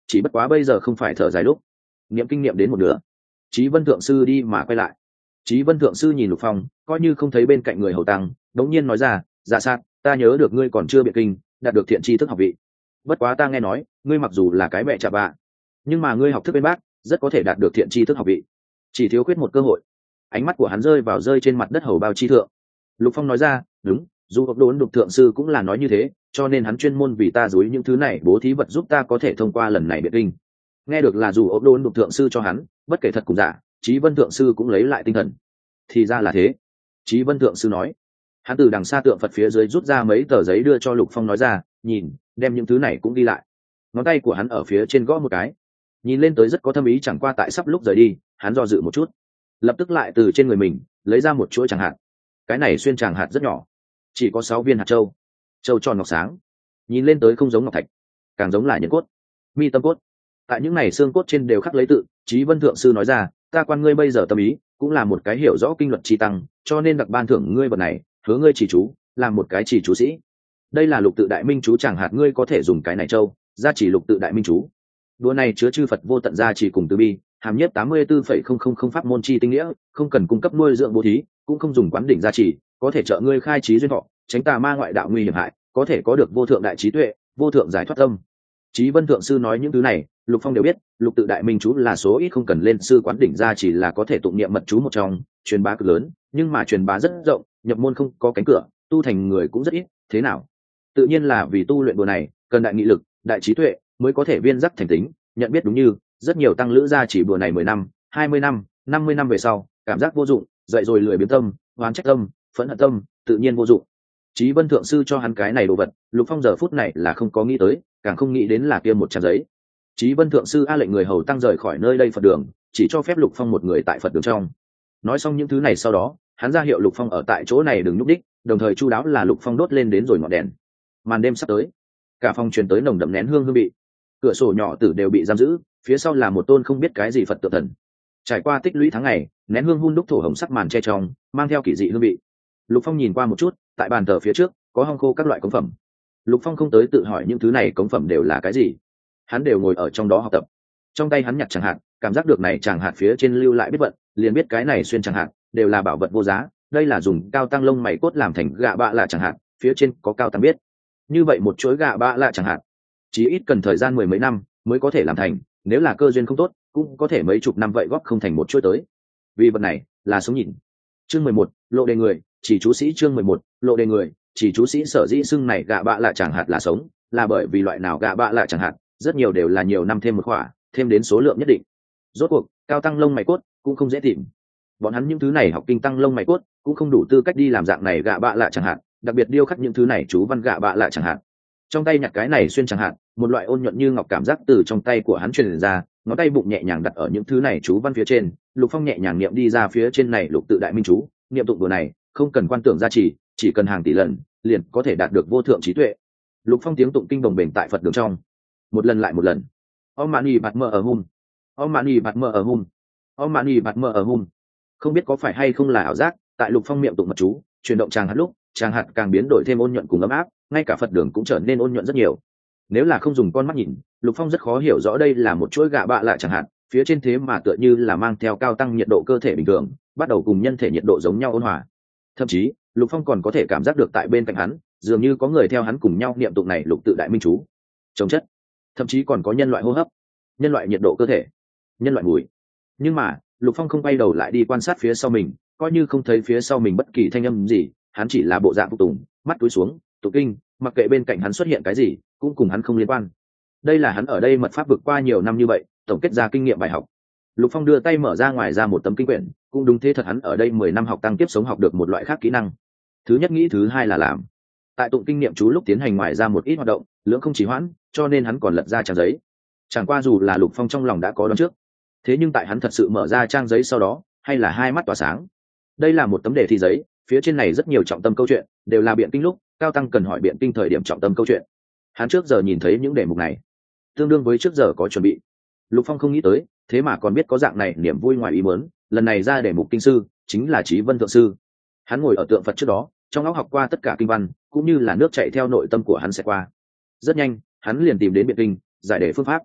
chỉ bất quá bây giờ không phải thở dài lúc. Niệm kinh nghiệm đến một nửa, Chí Vân thượng sư đi mà quay lại. Chí Vân thượng sư nhìn Lục Phong, coi như không thấy bên cạnh người hầu tăng, đống nhiên nói ra, dạ sát, ta nhớ được ngươi còn chưa biện kinh, đạt được thiện tri thức học vị. Bất quá ta nghe nói, ngươi mặc dù là cái mẹ chà bạ, nhưng mà ngươi học thức bên bác, rất có thể đạt được thiện tri thức học vị. Chỉ thiếu khuyết một cơ hội. Ánh mắt của hắn rơi trên mặt đất hầu bao chi thượng. Lục Phong nói ra, đúng, dù học đốn đục thượng sư cũng là nói như thế, cho nên hắn chuyên môn vì ta dối những thứ này bố thí vật giúp ta có thể thông qua lần này biện kinh. Nghe được là dù ốc đôn đục thượng sư cho hắn, bất kể thật cùng giả, Chí Vân thượng sư cũng lấy lại tinh thần. Thì ra là thế. Chí Vân thượng sư nói. Hắn từ đằng xa tượng Phật phía dưới rút ra mấy tờ giấy đưa cho Lục Phong nói ra, nhìn, đem những thứ này cũng đi lại. Ngón tay của hắn ở phía trên gõ một cái, nhìn lên tới rất có thâm ý, chẳng qua tại sắp lúc rời đi, hắn do dự một chút, lập tức lại từ trên người mình lấy ra một chuỗi tràng hạt. Cái này xuyên tràng hạt rất nhỏ, chỉ có 6 viên hạt châu, châu tròn ngọc sáng, nhìn lên tới không giống ngọc thạch, càng giống là nhân cốt, mi tâm cốt. Tại những này xương cốt trên đều khắc lấy tự. Chí Vân thượng sư nói ra, ta quan ngươi bây giờ tâm ý cũng là một cái hiểu rõ kinh luật chi tăng, cho nên đặc ban thưởng ngươi vật này, hứa ngươi chỉ chú làm một cái chỉ chú sĩ. Đây là lục tự đại minh chú chẳng hạt, ngươi có thể dùng cái này châu gia chỉ lục tự đại minh chú. Đùa này chứa chư Phật vô tận gia chỉ cùng từ bi, hàm nhất 84,000 pháp môn chi tinh nghĩa, không cần cung cấp nuôi dưỡng bố thí, cũng không dùng quán đỉnh gia chỉ, có thể trợ ngươi khai trí duyên thọ, tránh tà ma ngoại đạo nguy hiểm hại, có thể có được vô thượng đại trí tuệ, vô thượng giải thoát tâm. Chí Vân thượng sư nói những thứ này, Lục Phong đều biết. Lục tự đại minh chú là số ít không cần lên sư quán đỉnh ra, chỉ là có thể tụng niệm mật chú một trong, truyền bá cực lớn, nhưng mà truyền bá rất rộng, nhập môn không có cánh cửa, tu thành người cũng rất ít. Thế nào? Tự nhiên là vì tu luyện bùa này cần đại nghị lực, đại trí tuệ mới có thể viên dắt thành tính, nhận biết đúng như rất nhiều tăng lữ ra chỉ bùa này 10 năm, 20 năm, 50 năm về sau, cảm giác vô dụng, dậy rồi lười biếng tâm, oán trách tâm, phẫn hận tâm, tự nhiên vô dụng. Chí Vân thượng sư cho hắn cái này đồ vật, Lục Phong giờ phút này là không có nghĩ tới, càng không nghĩ đến là kia một trang giấy. Chí Vân thượng sư lệnh người hầu tăng rời khỏi nơi đây Phật đường, chỉ cho phép Lục Phong một người tại Phật đường trong. Nói xong những thứ này sau đó, hắn ra hiệu Lục Phong ở tại chỗ này đừng nhúc đích, đồng thời chu đáo là Lục Phong đốt lên đến rồi ngọn đèn. Màn đêm sắp tới, cả phòng truyền tới nồng đậm nén hương hương vị. Cửa sổ nhỏ tử đều bị giam giữ, phía sau là một tôn không biết cái gì Phật tượng thần. Trải qua tích lũy tháng ngày, nén hương hun đúc thổ hồng sắc màn che trong, mang theo kỳ dị hương vị. Lục Phong nhìn qua một chút, tại bàn thờ phía trước có hong khô các loại cống phẩm. Lục Phong không tới tự hỏi những thứ này cống phẩm đều là cái gì, hắn đều ngồi ở trong đó học tập. Trong tay hắn nhặt chẳng hạt, cảm giác được này chẳng hạt phía trên lưu lại biết vận, liền biết cái này xuyên chẳng hạt đều là bảo vật vô giá. Đây là dùng cao tăng lông mày cốt làm thành gạ bạ lạ chẳng hạt, phía trên có cao tăng biết. Như vậy một chuỗi gạ bạ lạ chẳng hạt, chỉ ít cần thời gian 10 mấy năm mới có thể làm thành, nếu là cơ duyên không tốt, cũng có thể mấy chục năm vậy góp không thành một chuỗi tới. Vì vật này là sống nhìn. Chương 11, lộ đề người, chỉ chú sĩ. Chương 11, lộ đề người, chỉ chú sĩ. Sở dĩ xưng này gạ bạ lạ chẳng hạt là sống, là bởi vì loại nào gạ bạ lạ chẳng hạt rất nhiều đều là nhiều năm thêm một khỏa, thêm đến số lượng nhất định. Rốt cuộc cao tăng lông mày cốt cũng không dễ tìm, bọn hắn những thứ này học kinh tăng lông mày cốt cũng không đủ tư cách đi làm dạng này gạ bạ lạ chẳng hạn, đặc biệt điêu khắc những thứ này chú văn gạ bạ lạ chẳng hạn. Trong tay nhặt cái này xuyên chẳng hạn, một loại ôn nhuận như ngọc cảm giác từ trong tay của hắn truyền ra, ngón tay bụng nhẹ nhàng đặt ở những thứ này chú văn phía trên. Lục Phong nhẹ nhàng niệm đi ra phía trên này lục tự đại minh chú, niệm tụng bữa này không cần quan tưởng gia trì, chỉ cần hàng tỷ lần liền có thể đạt được vô thượng trí tuệ. Lục Phong tiếng tụng kinh bồng bềnh tại Phật đường trong, một lần lại một lần. Om mani bạt mơ ở hum, Om mani bạt mơ ở hum, Om mani bạt mơ ở hum. Không biết có phải hay không là ảo giác, tại Lục Phong miệng tụng mật chú, chuyển động tràng hạt lúc, tràng hạt càng biến đổi thêm ôn nhuận cùng ấm áp, ngay cả Phật đường cũng trở nên ôn nhuận rất nhiều. Nếu là không dùng con mắt nhìn, Lục Phong rất khó hiểu rõ đây là một chuỗi gạ bạ lạ chẳng hạn, phía trên thế mà tựa như là mang theo cao tăng nhiệt độ cơ thể bình thường, bắt đầu cùng nhân thể nhiệt độ giống nhau ôn hòa. Thậm chí Lục Phong còn có thể cảm giác được tại bên cạnh hắn dường như có người theo hắn cùng nhau niệm tụng này lục tự đại minh chú. Chống chất, thậm chí còn có nhân loại hô hấp, nhân loại nhiệt độ cơ thể, nhân loại mùi. Nhưng mà Lục Phong không quay đầu lại đi quan sát phía sau mình, coi như không thấy phía sau mình bất kỳ thanh âm gì, hắn chỉ là bộ dạng phục tùng, mắt cúi xuống tụng kinh, mặc kệ bên cạnh hắn xuất hiện cái gì cũng cùng hắn không liên quan. Đây là hắn ở đây mật pháp vượt qua nhiều năm như vậy tổng kết ra kinh nghiệm bài học. Lục Phong đưa tay mở ra ngoài ra một tấm kinh quyển, cũng đúng thế thật, hắn ở đây 10 năm học tăng tiếp sống học được một loại khác kỹ năng. Thứ nhất nghĩ thứ hai là làm. Tại tụng kinh nghiệm chú lúc tiến hành ngoài ra một ít hoạt động, lưỡng không trì hoãn, cho nên hắn còn lật ra trang giấy. Chẳng qua dù là Lục Phong trong lòng đã có đoán trước, thế nhưng tại hắn thật sự mở ra trang giấy sau đó, hay là hai mắt tỏa sáng. Đây là một tấm đề thi giấy, phía trên này rất nhiều trọng tâm câu chuyện, đều là biện kinh lúc cao tăng cần hỏi biện kinh thời điểm trọng tâm câu chuyện. Hắn trước giờ nhìn thấy những đề mục này, tương đương với trước giờ có chuẩn bị. Lục Phong không nghĩ tới, thế mà còn biết có dạng này niềm vui ngoài ý muốn. Lần này ra đề mục kinh sư chính là Chí Vân thượng sư. Hắn ngồi ở tượng Phật trước đó, trong óc học qua tất cả kinh văn, cũng như là nước chảy theo nội tâm của hắn sẽ qua. Rất nhanh hắn liền tìm đến biện kinh giải đề phương pháp.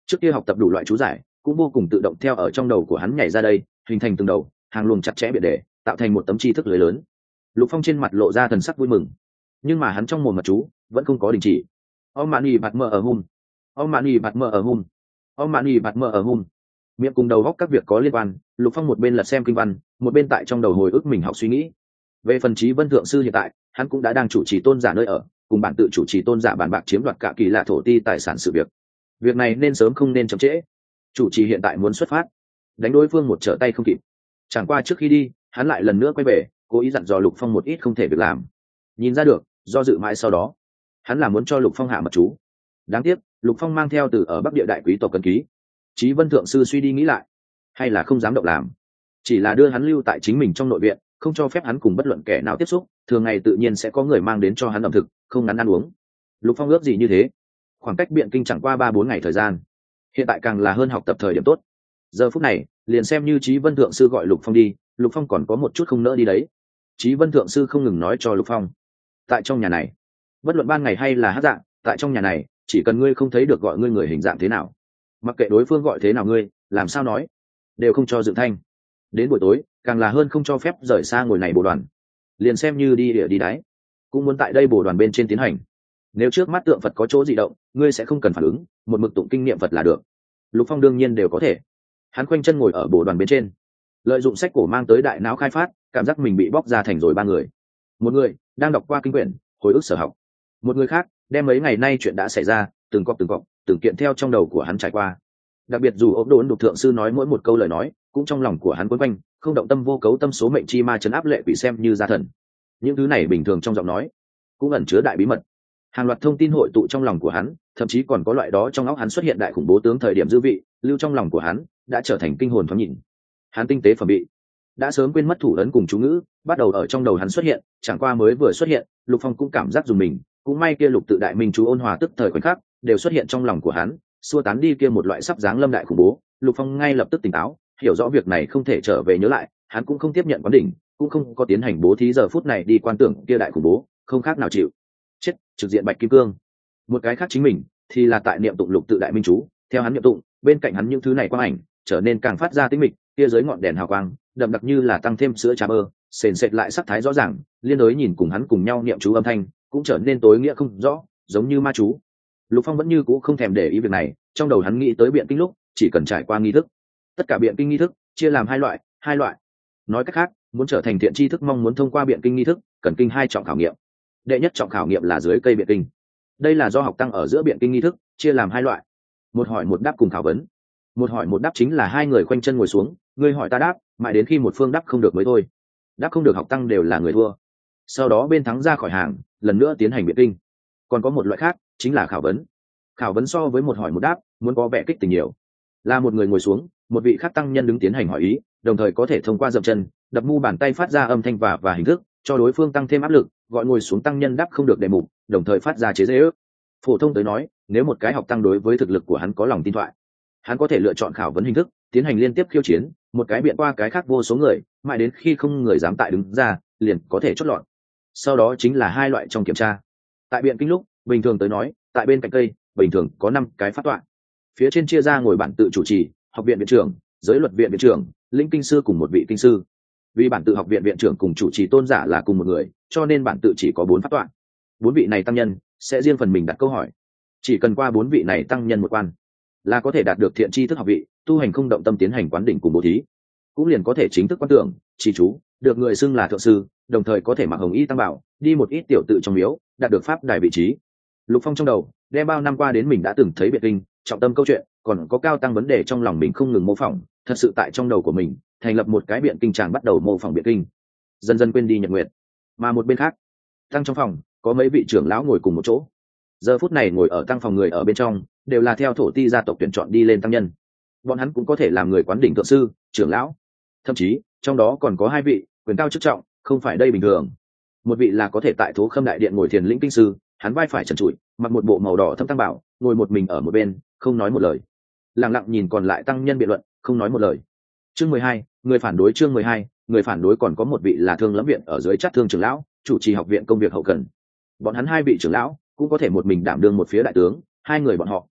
trước kia học tập đủ loại chú giải cũng vô cùng tự động theo ở trong đầu của hắn nhảy ra đây, hình thành từng đầu hàng luồng chặt chẽ biệt đề, tạo thành một tấm tri thức lưới lớn. Lục Phong trên mặt lộ ra thần sắc vui mừng, nhưng mà hắn trong mồm mật chú vẫn không có đình chỉ. Om mani bạt mơ ở hum, Om mani bạt mơ ở hum, Om mani bạt mơ ở hum. Miệng cùng đầu góc các việc có liên quan, Lục Phong một bên lật xem kinh văn, một bên tại trong đầu hồi ức mình học suy nghĩ. Về phần Chí Vân thượng sư hiện tại, hắn cũng đã đang chủ trì tôn giả nơi ở, cùng bản tự chủ trì tôn giả bàn bạc chiếm đoạt cả kỳ lạ thổ ti tài sản sự việc. Việc này nên sớm không nên chậm trễ. Chủ trì hiện tại muốn xuất phát, đánh đối phương một trở tay không kịp. Chẳng qua trước khi đi, hắn lại lần nữa quay về, cố ý dặn dò Lục Phong một ít không thể việc làm. Nhìn ra được, do dự mãi sau đó, hắn là muốn cho Lục Phong hạ mật chú. Đáng tiếc, Lục Phong mang theo từ ở Bắc Địa đại quý tộc cân ký. Chí Vân thượng sư suy đi nghĩ lại, hay là không dám động làm, chỉ là đưa hắn lưu tại chính mình trong nội viện, không cho phép hắn cùng bất luận kẻ nào tiếp xúc, thường ngày tự nhiên sẽ có người mang đến cho hắn ẩm thực, không ngắn ăn uống. Lục Phong ước gì như thế. Khoảng cách biện kinh chẳng qua 3-4 ngày thời gian, hiện tại càng là hơn học tập thời điểm tốt. Giờ phút này, liền xem như Chí Vân thượng sư gọi Lục Phong đi, Lục Phong còn có một chút không nỡ đi đấy. Chí Vân thượng sư không ngừng nói cho Lục Phong, tại trong nhà này, bất luận ban ngày hay là hắc dạng, tại trong nhà này, chỉ cần ngươi không thấy được gọi ngươi người hình dạng thế nào, mặc kệ đối phương gọi thế nào ngươi làm sao nói, đều không cho dựng thanh. Đến buổi tối, càng là hơn không cho phép rời xa ngồi này bồ đoàn, liền xem như đi địa đi đáy, cũng muốn tại đây bồ đoàn bên trên tiến hành. Nếu trước mắt tượng Phật có chỗ dị động, ngươi sẽ không cần phản ứng, một mực tụng kinh niệm Phật là được. Lục Phong đương nhiên đều có thể. Hắn khoanh chân ngồi ở bồ đoàn bên trên, lợi dụng sách cổ mang tới đại não khai phát, cảm giác mình bị bóc ra thành rồi 3 người. Một người đang đọc qua kinh quyển, hồi ức sở học. Một người khác đem mấy ngày nay chuyện đã xảy ra, từng cọc từng kiện theo trong đầu của hắn trải qua. Đặc biệt dù ốp đốn đục thượng sư nói mỗi một câu lời nói, cũng trong lòng của hắn quấn quanh, không động tâm vô cấu tâm số mệnh chi ma trấn áp lệ quỷ xem như gia thần. Những thứ này bình thường trong giọng nói, cũng ẩn chứa đại bí mật. Hàng loạt thông tin hội tụ trong lòng của hắn, thậm chí còn có loại đó trong óc hắn xuất hiện đại khủng bố tướng thời điểm dư vị, lưu trong lòng của hắn, đã trở thành kinh hồn thoáng nhìn. Hắn tinh tế phẩm bị, đã sớm quên mất thủ ấn cùng chú ngữ, bắt đầu ở trong đầu hắn xuất hiện, chẳng qua mới vừa xuất hiện, Lục Phong cũng cảm giác dùng mình, cũng may kia lục tự đại minh chú ôn hòa tức thời khoảnh khắc, đều xuất hiện trong lòng của hắn, xua tán đi kia một loại sắp dáng lâm đại khủng bố. Lục Phong ngay lập tức tỉnh táo, hiểu rõ việc này không thể trở về nhớ lại, hắn cũng không tiếp nhận quán đỉnh, cũng không có tiến hành bố thí giờ phút này đi quan tưởng kia đại khủng bố, không khác nào chịu chết trực diện bạch kim cương. Một cái khác chính mình thì là tại niệm tụng lục tự đại minh chú, theo hắn niệm tụng, bên cạnh hắn những thứ này quang ảnh trở nên càng phát ra tinh mịch, kia dưới ngọn đèn hào quang đậm đặc như là tăng thêm sữa trà bơ, sền sệt lại sắc thái rõ ràng, liên đối nhìn cùng hắn cùng nhau niệm chú âm thanh cũng trở nên tối nghĩa không rõ, giống như ma chú. Lục Phong vẫn như cũ không thèm để ý việc này, trong đầu hắn nghĩ tới biện kinh lúc chỉ cần trải qua nghi thức. Tất cả biện kinh nghi thức chia làm hai loại. Nói cách khác, muốn trở thành thiện tri thức mong muốn thông qua biện kinh nghi thức, cần kinh 2 trọng khảo nghiệm. Đệ nhất trọng khảo nghiệm là dưới cây biện kinh. Đây là do học tăng ở giữa biện kinh nghi thức chia làm 2 loại. Một hỏi một đáp cùng khảo vấn. Một hỏi một đáp chính là 2 người khoanh chân ngồi xuống, ngươi hỏi ta đáp, mãi đến khi một phương đáp không được mới thôi. Đáp không được học tăng đều là người thua. Sau đó bên thắng ra khỏi hàng, lần nữa tiến hành biện kinh. Còn có một loại khác, chính là khảo vấn. Khảo vấn so với một hỏi một đáp, muốn có vẻ kích tình nhiều. Là một người ngồi xuống, một vị khác tăng nhân đứng tiến hành hỏi ý, đồng thời có thể thông qua dậm chân, đập mu bàn tay phát ra âm thanh và hình thức, cho đối phương tăng thêm áp lực, gọi ngồi xuống tăng nhân đáp không được đề mục, đồng thời phát ra chế giễu. Phổ thông tới nói, nếu một cái học tăng đối với thực lực của hắn có lòng tin thoại, hắn có thể lựa chọn khảo vấn hình thức, tiến hành liên tiếp khiêu chiến, một cái biện qua cái khác vô số người, mãi đến khi không người dám tại đứng ra, liền có thể chốt lọt. Sau đó chính là 2 loại trong kiểm tra. Tại biện kinh lúc, bình thường tới nói, tại bên cạnh cây, bình thường có 5 cái pháp tọa. Phía trên chia ra ngồi bản tự chủ trì, học viện viện trưởng, giới luật viện viện trưởng, linh kinh sư cùng một vị kinh sư. Vì bản tự học viện viện trưởng cùng chủ trì tôn giả là cùng một người, cho nên bản tự chỉ có 4 pháp tọa. 4 vị này tăng nhân sẽ riêng phần mình đặt câu hỏi. Chỉ cần qua 4 vị này tăng nhân một quan, là có thể đạt được thiện tri thức học vị, tu hành không động tâm tiến hành quán đỉnh cùng bố thí, cũng liền có thể chính thức quan tưởng, trì chú, được người xưng là thượng sư, đồng thời có thể mặc hồng y tăng bảo, đi một ít tiểu tự trong miếu, đạt được pháp đài vị trí. Lục Phong trong đầu đem bao năm qua đến mình đã từng thấy biện kinh, trọng tâm câu chuyện, còn có cao tăng vấn đề trong lòng mình không ngừng mô phỏng, thật sự tại trong đầu của mình thành lập một cái biện kinh tràng, bắt đầu mô phỏng biện kinh, dần dần quên đi nhật nguyệt. Mà một bên khác, tăng trong phòng có mấy vị trưởng lão ngồi cùng một chỗ. Giờ phút này ngồi ở tăng phòng người ở bên trong đều là theo thổ ti gia tộc tuyển chọn đi lên tăng nhân, bọn hắn cũng có thể làm người quán đỉnh thượng sư, trưởng lão, thậm chí trong đó còn có 2 vị quyền cao chức trọng, không phải đây bình thường. Một vị là có thể tại Thố Khâm đại điện ngồi thiền lĩnh kinh sư, hắn vai phải trần trụi, mặc một bộ màu đỏ thâm tăng bảo, ngồi một mình ở một bên, không nói một lời, lặng lặng nhìn còn lại tăng nhân biện luận, không nói một lời. Chương 12, người phản đối. Chương 12, người phản đối. Còn có một vị là Thương Lẫm viện ở dưới Trát Thương trưởng lão, chủ trì học viện công việc hậu cần. Bọn hắn 2 vị trưởng lão cũng có thể một mình đảm đương một phía đại tướng, 2 người bọn họ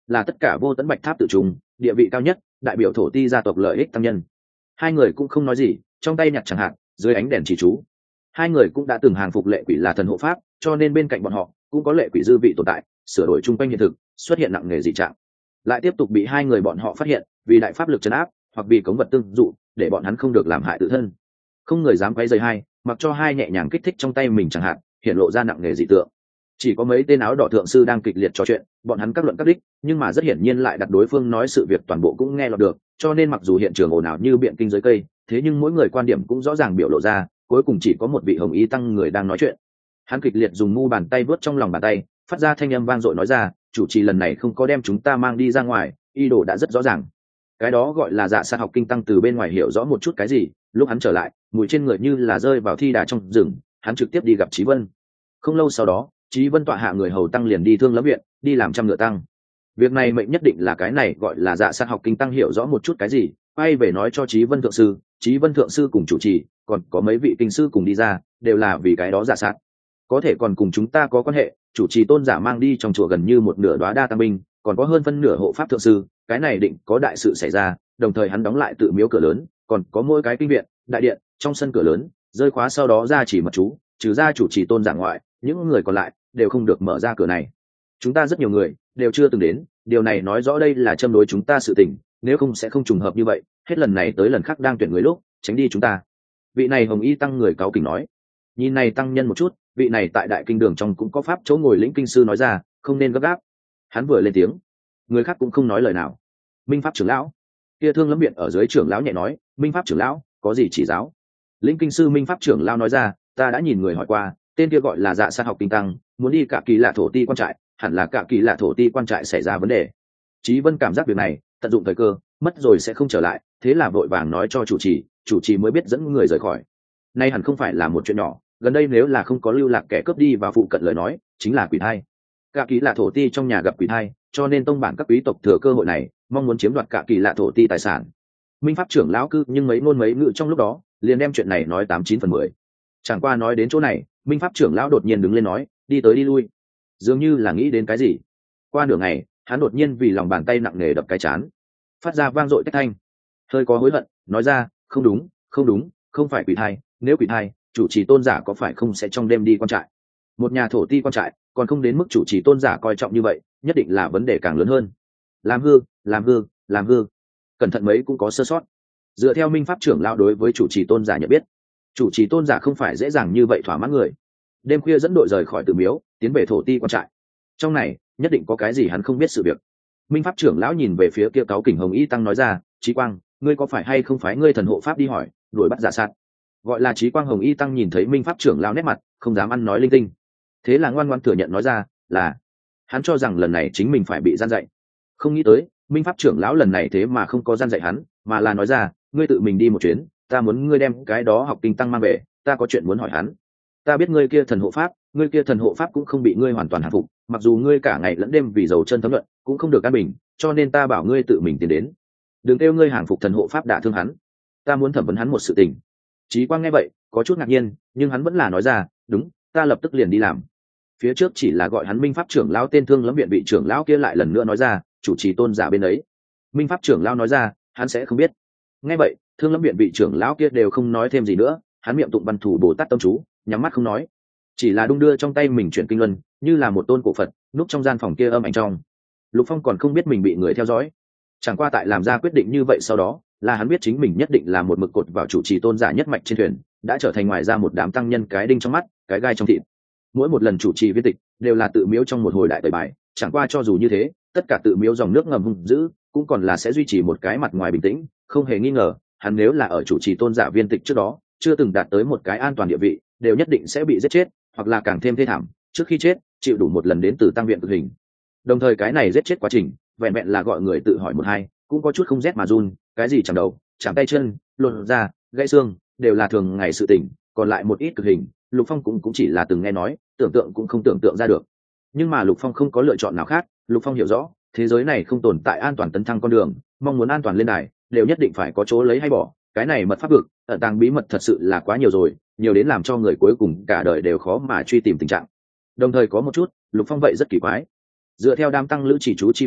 là tất cả vô tấn bạch tháp tự trùng địa vị cao nhất, đại biểu thổ ti gia tộc lợi ích tăng nhân. Hai người cũng không nói gì, trong tay nhặt chẳng hạn dưới ánh đèn chỉ chú. Hai người cũng đã từng hàng phục lệ quỷ là thần hộ pháp, cho nên bên cạnh bọn họ cũng có lệ quỷ dư vị tồn tại, sửa đổi chung quanh hiện thực, xuất hiện nặng nề dị trạng. Lại tiếp tục bị hai người bọn họ phát hiện, vì đại pháp lực trấn áp, hoặc vì cống vật tương dụ, để bọn hắn không được làm hại tự thân. Không người dám quấy rầy hai, mặc cho hai nhẹ nhàng kích thích trong tay mình chẳng hạn, hiện lộ ra nặng nề dị tượng. Chỉ có mấy tên áo đỏ thượng sư đang kịch liệt trò chuyện, bọn hắn các luận các đích, nhưng mà rất hiển nhiên lại đặt đối phương nói sự việc toàn bộ cũng nghe lọt được, cho nên mặc dù hiện trường ồn ào như biện kinh giới cây, thế nhưng mỗi người quan điểm cũng rõ ràng biểu lộ ra, cuối cùng chỉ có một vị hồng y tăng người đang nói chuyện. Hắn kịch liệt dùng mu bàn tay vớt trong lòng bàn tay, phát ra thanh âm vang dội nói ra, chủ trì lần này không có đem chúng ta mang đi ra ngoài, ý đồ đã rất rõ ràng. Cái đó gọi là Dạ Sát học kinh tăng từ bên ngoài hiểu rõ một chút cái gì, lúc hắn trở lại, mùi trên người như là rơi vào thi đà trong rừng, hắn trực tiếp đi gặp Chí Vân. Không lâu sau đó, Chí Vân tọa hạ người hầu tăng liền đi Thương Lâm viện, đi làm trăm ngựa tăng. Việc này mệnh nhất định là cái này gọi là Dạ Sát học kinh tăng hiểu rõ một chút cái gì, quay về nói cho Chí Vân thượng sư, Chí Vân thượng sư cùng chủ trì, còn có mấy vị kinh sư cùng đi ra, đều là vì cái đó Dạ Sát. Có thể còn cùng chúng ta có quan hệ, chủ trì tôn giả mang đi trong chùa gần như một nửa đóa đa tăng binh, còn có hơn phân nửa hộ pháp thượng sư, cái này định có đại sự xảy ra. Đồng thời hắn đóng lại tự miếu cửa lớn, còn có mỗi cái kinh viện, đại điện, trong sân cửa lớn rơi khóa, sau đó ra chỉ mật chú, trừ ra chủ trì tôn giả ngoại, những người còn lại đều không được mở ra cửa này. Chúng ta rất nhiều người đều chưa từng đến, điều này nói rõ đây là châm đối chúng ta sự tình, nếu không sẽ không trùng hợp như vậy, hết lần này tới lần khác đang tuyển người lúc tránh đi chúng ta. Vị này hồng y tăng người cáu kỉnh nói. Nhìn này tăng nhân một chút, vị này tại đại kinh đường trong cũng có pháp chỗ ngồi lĩnh kinh sư nói ra, không nên gấp gáp. Hắn vừa lên tiếng, người khác cũng không nói lời nào. Minh pháp trưởng lão, kia Thương Lâm viện ở dưới trưởng lão nhẹ nói, Minh pháp trưởng lão có gì chỉ giáo? Lĩnh kinh sư Minh pháp trưởng lão nói ra, ta đã nhìn người hỏi qua, tên kia gọi là Dạ Sát học kinh tăng, muốn đi Cả Kỳ Lạ thổ ti quan trại, hẳn là Cả Kỳ Lạ thổ ti quan trại xảy ra vấn đề. Chí Vân cảm giác việc này tận dụng thời cơ, mất rồi sẽ không trở lại, thế là vội vàng nói cho chủ trì mới biết dẫn người rời khỏi. Nay hẳn không phải là một chuyện nhỏ, gần đây nếu là không có lưu lạc kẻ cướp đi và phụ cận lời nói, chính là quỷ thai. Cả Kỳ Lạ thổ ti trong nhà gặp quỷ thai, cho nên tông bản các quý tộc thừa cơ hội này, mong muốn chiếm đoạt Cả Kỳ Lạ thổ ti tài sản. Minh pháp trưởng lão cư nhưng mấy ngôn mấy ngữ trong lúc đó, liền đem chuyện này nói 89/10. Chẳng qua nói đến chỗ này, Minh pháp trưởng lão đột nhiên đứng lên nói, đi tới đi lui, dường như là nghĩ đến cái gì. Qua nửa ngày, hắn đột nhiên vì lòng bàn tay nặng nề đập cái chán, phát ra vang dội tách thanh, hơi có hối hận, nói ra, không đúng, không đúng, không phải quỷ thai, nếu quỷ thai, chủ trì tôn giả có phải không sẽ trong đêm đi quan trại? Một nhà thổ ti quan trại, còn không đến mức chủ trì tôn giả coi trọng như vậy, nhất định là vấn đề càng lớn hơn. Làm hư, làm hư, làm hư, cẩn thận mấy cũng có sơ sót. Dựa theo Minh pháp trưởng lão đối với chủ trì tôn giả nhận biết, chủ trì tôn giả không phải dễ dàng như vậy thỏa mãn người. Đêm khuya dẫn đội rời khỏi tử miếu, tiến về thổ ti quan trại, trong này nhất định có cái gì hắn không biết sự việc. Minh pháp trưởng lão nhìn về phía kia cáu kỉnh hồng y tăng nói ra, Chí Quang, ngươi có phải hay không phái ngươi thần hộ pháp đi hỏi, đuổi bắt Dạ Sát? Gọi là Chí Quang hồng y tăng nhìn thấy Minh pháp trưởng lão nét mặt, không dám ăn nói linh tinh, thế là ngoan ngoãn thừa nhận nói ra, là. Hắn cho rằng lần này chính mình phải bị gian dạy, không nghĩ tới Minh pháp trưởng lão lần này thế mà không có gian dạy hắn, mà là nói ra, ngươi tự mình đi một chuyến, ta muốn ngươi đem cái đó học kinh tăng mang về, ta có chuyện muốn hỏi hắn. Ta biết ngươi kia thần hộ pháp, ngươi kia thần hộ pháp cũng không bị ngươi hoàn toàn hạ phục, mặc dù ngươi cả ngày lẫn đêm vì dầu chân thấm luận, cũng không được an bình, cho nên ta bảo ngươi tự mình tiến đến, đừng kêu ngươi hàng phục thần hộ pháp đả thương hắn, ta muốn thẩm vấn hắn một sự tình. Chí Quang nghe vậy có chút ngạc nhiên, nhưng hắn vẫn là nói ra, đúng, ta lập tức liền đi làm. Phía trước chỉ là gọi hắn Minh pháp trưởng lão tên Thương Lâm viện vị trưởng lão kia lại lần nữa nói ra, chủ trì tôn giả bên ấy. Minh pháp trưởng lão nói ra, hắn sẽ không biết. Nghe vậy, Thương Lâm viện vị trưởng lão kia đều không nói thêm gì nữa, hắn miệng tụng văn thủ Bồ Tát tâm chú, nhắm mắt không nói, chỉ là đung đưa trong tay mình chuyển kinh luân, như là một tôn cổ Phật núp trong gian phòng kia âm ảnh trong. Lục Phong còn không biết mình bị người theo dõi, chẳng qua tại làm ra quyết định như vậy sau đó, là hắn biết chính mình nhất định là một mực cột vào chủ trì tôn giả nhất mạch trên thuyền, đã trở thành ngoài ra một đám tăng nhân cái đinh trong mắt, cái gai trong thịt. Mỗi một lần chủ trì viên tịch đều là tự miếu trong một hồi đại tẩy bài, chẳng qua cho dù như thế, tất cả tự miếu dòng nước ngầm hung dữ cũng còn là sẽ duy trì một cái mặt ngoài bình tĩnh. Không hề nghi ngờ, hắn nếu là ở chủ trì tôn giả viên tịch trước đó chưa từng đạt tới một cái an toàn địa vị, đều nhất định sẽ bị giết chết, hoặc là càng thêm thê thảm, trước khi chết chịu đủ một lần đến từ tăng viện cực hình. Đồng thời cái này giết chết quá trình vẹn vẹn là gọi người tự hỏi một hai, cũng có chút không rét mà run, cái gì chẳng đầu chẳng tay chân, lột da gãy xương đều là thường ngày sự tình, còn lại một ít cực hình Lục Phong cũng chỉ là từng nghe nói, tưởng tượng cũng không tưởng tượng ra được. Nhưng mà Lục Phong không có lựa chọn nào khác, Lục Phong hiểu rõ thế giới này không tồn tại an toàn tấn thăng con đường, mong muốn an toàn lên đài đều nhất định phải có chỗ lấy hay bỏ. Cái này mật pháp vực ẩn tàng bí mật thật sự là quá nhiều rồi, nhiều đến làm cho người cuối cùng cả đời đều khó mà truy tìm tình trạng. Đồng thời có một chút Lục Phong vậy rất kỳ quái, dựa theo đám tăng lữ chỉ chú chi pháp,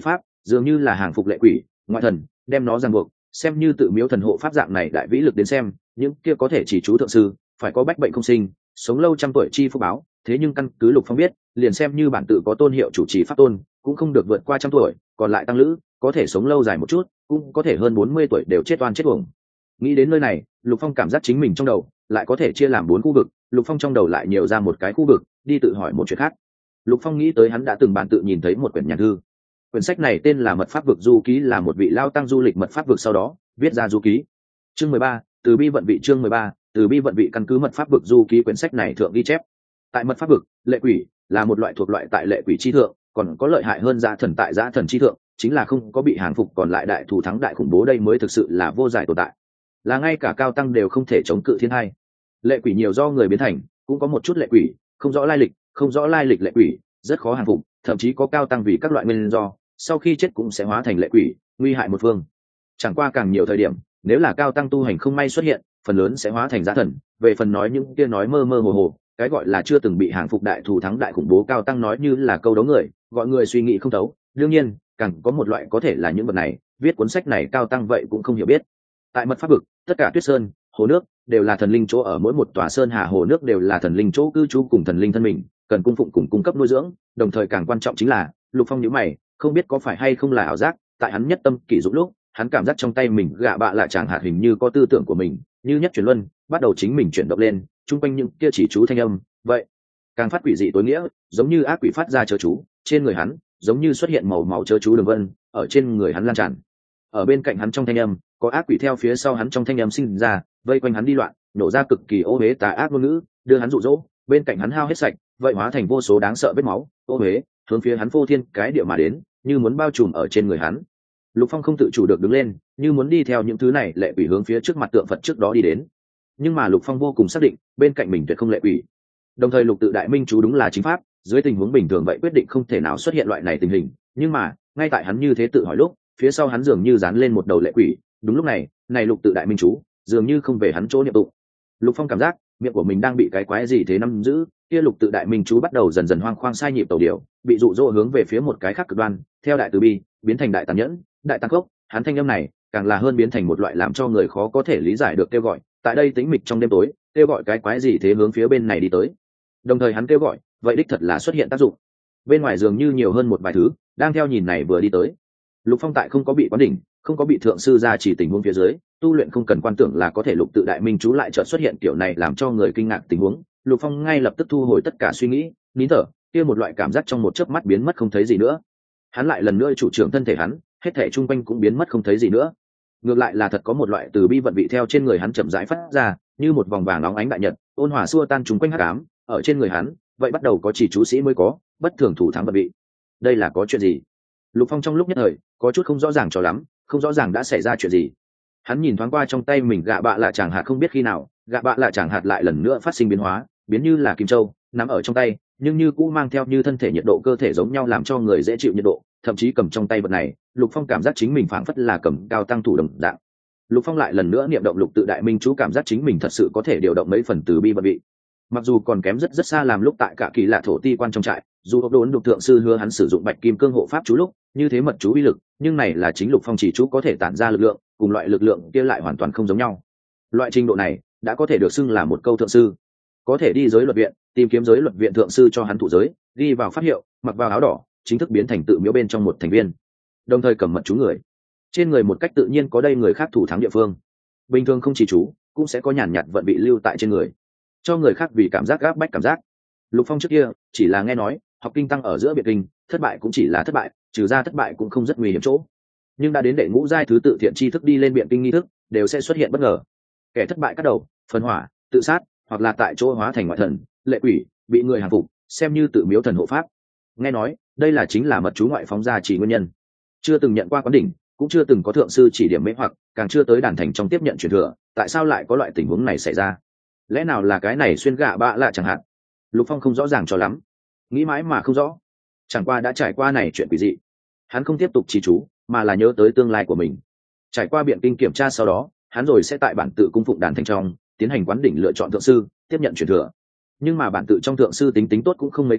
dường như là hàng phục lệ quỷ ngoại thần, đem nó ràng buộc. Xem như tự miếu thần hộ pháp dạng này đại vĩ lực đến xem, những kia có thể chỉ chú thượng sư phải có bách bệnh không sinh, sống lâu trăm tuổi chi phúc báo. Thế nhưng căn cứ Lục Phong biết, liền xem như bản tự có tôn hiệu chủ trì pháp tôn, cũng không được vượt qua trăm tuổi, còn lại tăng lữ có thể sống lâu dài một chút, cũng có thể hơn 40 tuổi đều chết oan chết uổng. Nghĩ đến nơi này, Lục Phong cảm giác chính mình trong đầu lại có thể chia làm 4 khu vực. Lục Phong trong đầu lại nhiều ra một cái khu vực, đi tự hỏi một chuyện khác. Lục Phong nghĩ tới hắn đã từng bản tự nhìn thấy một quyển nhàn thư. Quyển sách này tên là Mật Pháp Vực Du Ký, là một vị lao tăng du lịch mật pháp vực sau đó viết ra du ký. Chương 13, từ bi vận vị. Chương 13, từ bi vận vị. Căn cứ Mật Pháp Vực Du Ký quyển sách này thượng ghi chép, tại mật pháp vực, lệ quỷ là một loại thuộc loại tại lệ quỷ chi thượng, còn có lợi hại hơn dã thần tại dã thần chi thượng, chính là không có bị hàng phục, còn lại đại thù thắng đại khủng bố, đây mới thực sự là vô giải tồn tại, là ngay cả cao tăng đều không thể chống cự thiên hai. Lệ quỷ nhiều do người biến thành, cũng có một chút lệ quỷ không rõ lai lịch lệ quỷ rất khó hàng phục, thậm chí có cao tăng vì các loại nguyên do sau khi chết cũng sẽ hóa thành lệ quỷ, nguy hại một phương. Chẳng qua càng nhiều thời điểm, nếu là cao tăng tu hành không may xuất hiện, phần lớn sẽ hóa thành dã thần. Về phần nói những kia nói mơ mơ hồ hồ, cái gọi là chưa từng bị hàng phục đại thù thắng đại khủng bố cao tăng nói như là câu đấu người, gọi người suy nghĩ không thấu. Đương nhiên càng có một loại có thể là những vật này viết cuốn sách này cao tăng vậy cũng không hiểu biết. Tại mật pháp vực, tất cả tuyết sơn hồ nước đều là thần linh chỗ ở, mỗi một tòa sơn hà hồ nước đều là thần linh chỗ cư trú cùng thần linh thân mình cần cung phụng cùng cung cấp nuôi dưỡng. Đồng thời càng quan trọng chính là, Lục Phong nhíu mày, không biết có phải hay không là ảo giác, tại hắn nhất tâm kỷ dụng lúc, hắn cảm giác trong tay mình gạ bạ lạ chàng hạt hình như có tư tưởng của mình, như nhất chuyển luân bắt đầu chính mình chuyển động lên, chung quanh những kia chỉ chú thanh âm vậy càng phát quỷ dị tối nghĩa, giống như ác quỷ phát ra chớ chú. Trên người hắn giống như xuất hiện màu máu chớ chú đường vân ở trên người hắn lan tràn. Ở bên cạnh hắn trong thanh âm có ác quỷ theo phía sau hắn trong thanh âm sinh ra, vây quanh hắn đi loạn, nổ ra cực kỳ ô uế tà ác ngôn ngữ, đưa hắn dụ dỗ. Bên cạnh hắn hao hết sạch, vậy hóa thành vô số đáng sợ vết máu ô uế hướng phía hắn phô thiên cái địa mà đến, như muốn bao trùm ở trên người hắn. Lục Phong không tự chủ được đứng lên, như muốn đi theo những thứ này lệ quỷ hướng phía trước mặt tượng Phật trước đó đi đến. Nhưng mà Lục Phong vô cùng xác định, bên cạnh mình tuyệt không lệ quỷ. Đồng thời Lục Tự Đại Minh chú đúng là chính pháp, dưới tình huống bình thường vậy quyết định không thể nào xuất hiện loại này tình hình. Nhưng mà ngay tại hắn như thế tự hỏi lúc, phía sau hắn dường như dán lên một đầu lệ quỷ. Đúng lúc này, Lục Tự Đại Minh chú dường như không về hắn chỗ niệm tụng. Lục Phong cảm giác miệng của mình đang bị cái quái gì thế nắm giữ. Kia Lục Tự Đại Minh chú bắt đầu dần dần hoang khoang sai nhịp tẩu điều, bị dụ dỗ hướng về phía một cái khác cực đoan, theo đại từ bi biến thành đại tàn nhẫn, đại tăng cốc. Hắn thanh âm này càng là hơn biến thành một loại làm cho người khó có thể lý giải được kêu gọi. Tại đây tĩnh mịch trong đêm tối, kêu gọi cái quái gì thế hướng phía bên này đi tới. Đồng thời hắn kêu gọi, vậy đích thật là xuất hiện tác dụng. Bên ngoài dường như nhiều hơn một vài thứ đang theo nhìn này vừa đi tới. Lục Phong tại không có bị quán đỉnh, không có bị thượng sư ra chỉ tình huống phía dưới, tu luyện không cần quan tưởng là có thể Lục Tự Đại Minh chú lại chợt xuất hiện kiểu này làm cho người kinh ngạc tình huống. Lục Phong ngay lập tức thu hồi tất cả suy nghĩ, nín thở, kia một loại cảm giác trong một chớp mắt biến mất không thấy gì nữa. Hắn lại lần nữa chủ trưởng thân thể hắn, hết thể chung quanh cũng biến mất không thấy gì nữa. Ngược lại là thật có một loại từ bi vận vị theo trên người hắn chậm rãi phát ra, như một vòng vàng óng ánh đại nhật, ôn hòa xua tan chung quanh hắc ám. Ở trên người hắn vậy bắt đầu có chỉ chú sĩ mới có bất thường thủ thắng vận vị. Đây là có chuyện gì? Lục Phong trong lúc nhất thời có chút không rõ ràng cho lắm, không rõ ràng đã xảy ra chuyện gì. Hắn nhìn thoáng qua trong tay mình gạ bạ lạ chàng hạt, không biết khi nào gạ bạ lạ chàng hạt lại lần nữa phát sinh biến hóa, biến như là kim châu nắm ở trong tay, nhưng như cũ mang theo như thân thể nhiệt độ cơ thể giống nhau, làm cho người dễ chịu nhiệt độ. Thậm chí cầm trong tay vật này, Lục Phong cảm giác chính mình phảng phất là cầm cao tăng thủ đồng dạng. Lục Phong lại lần nữa niệm động Lục Tự Đại Minh chú, cảm giác chính mình thật sự có thể điều động mấy phần từ bi vận vị. Mặc dù còn kém rất xa làm lúc tại cả kỳ lạ thổ ti quan trong trại, dù ốc đốn đục thượng sư hứa hắn sử dụng bạch kim cương hộ pháp chú lúc như thế mật chú uy lực, nhưng này là chính Lục Phong chỉ chú có thể tản ra lực lượng, cùng loại lực lượng kia lại hoàn toàn không giống nhau. Loại trình độ này đã có thể được xưng là một câu thượng sư, có thể đi giới luật viện tìm kiếm giới luật viện thượng sư cho hắn thụ giới, ghi vào pháp hiệu, mặc vào áo đỏ, chính thức biến thành tự miếu bên trong một thành viên, đồng thời cầm mật chú người trên người một cách tự nhiên có đây người khác thủ thắng địa phương. Bình thường không chỉ chú cũng sẽ có nhàn nhạt vận bị lưu tại trên người, cho người khác vì cảm giác gáp bách cảm giác. Lục Phong trước kia chỉ là nghe nói học kinh tăng ở giữa biệt kinh, thất bại cũng chỉ là thất bại, trừ ra thất bại cũng không rất nguy hiểm chỗ. Nhưng đã đến đệ ngũ giai thứ tự thiện tri thức đi lên biện kinh nghi thức, đều sẽ xuất hiện bất ngờ. Kẻ thất bại cắt đầu, phân hỏa, tự sát, hoặc là tại chỗ hóa thành ngoại thần, lệ quỷ, bị người hàng phục, xem như tự miếu thần hộ pháp. Nghe nói đây là chính là mật chú ngoại phóng ra chỉ nguyên nhân. Chưa từng nhận qua quán đỉnh, cũng chưa từng có thượng sư chỉ điểm mê hoặc, càng chưa tới đàn thành trong tiếp nhận truyền thừa, tại sao lại có loại tình huống này xảy ra? Lẽ nào là cái này xuyên gạ bạ lạ chẳng hạn? Lục Phong không rõ ràng cho lắm, nghĩ mãi mà không rõ. Chẳng qua đã trải qua này chuyện quỷ dị, hắn không tiếp tục trì chú, mà là nhớ tới tương lai của mình. Trải qua biện kinh kiểm tra sau đó, hắn rồi sẽ tại bản tự cung phụng đàn thành trong tiến hành quán đỉnh lựa chọn thượng sư, tiếp nhận truyền thừa. Nhưng mà bản tự trong thượng sư tính tốt cũng không mấy cái,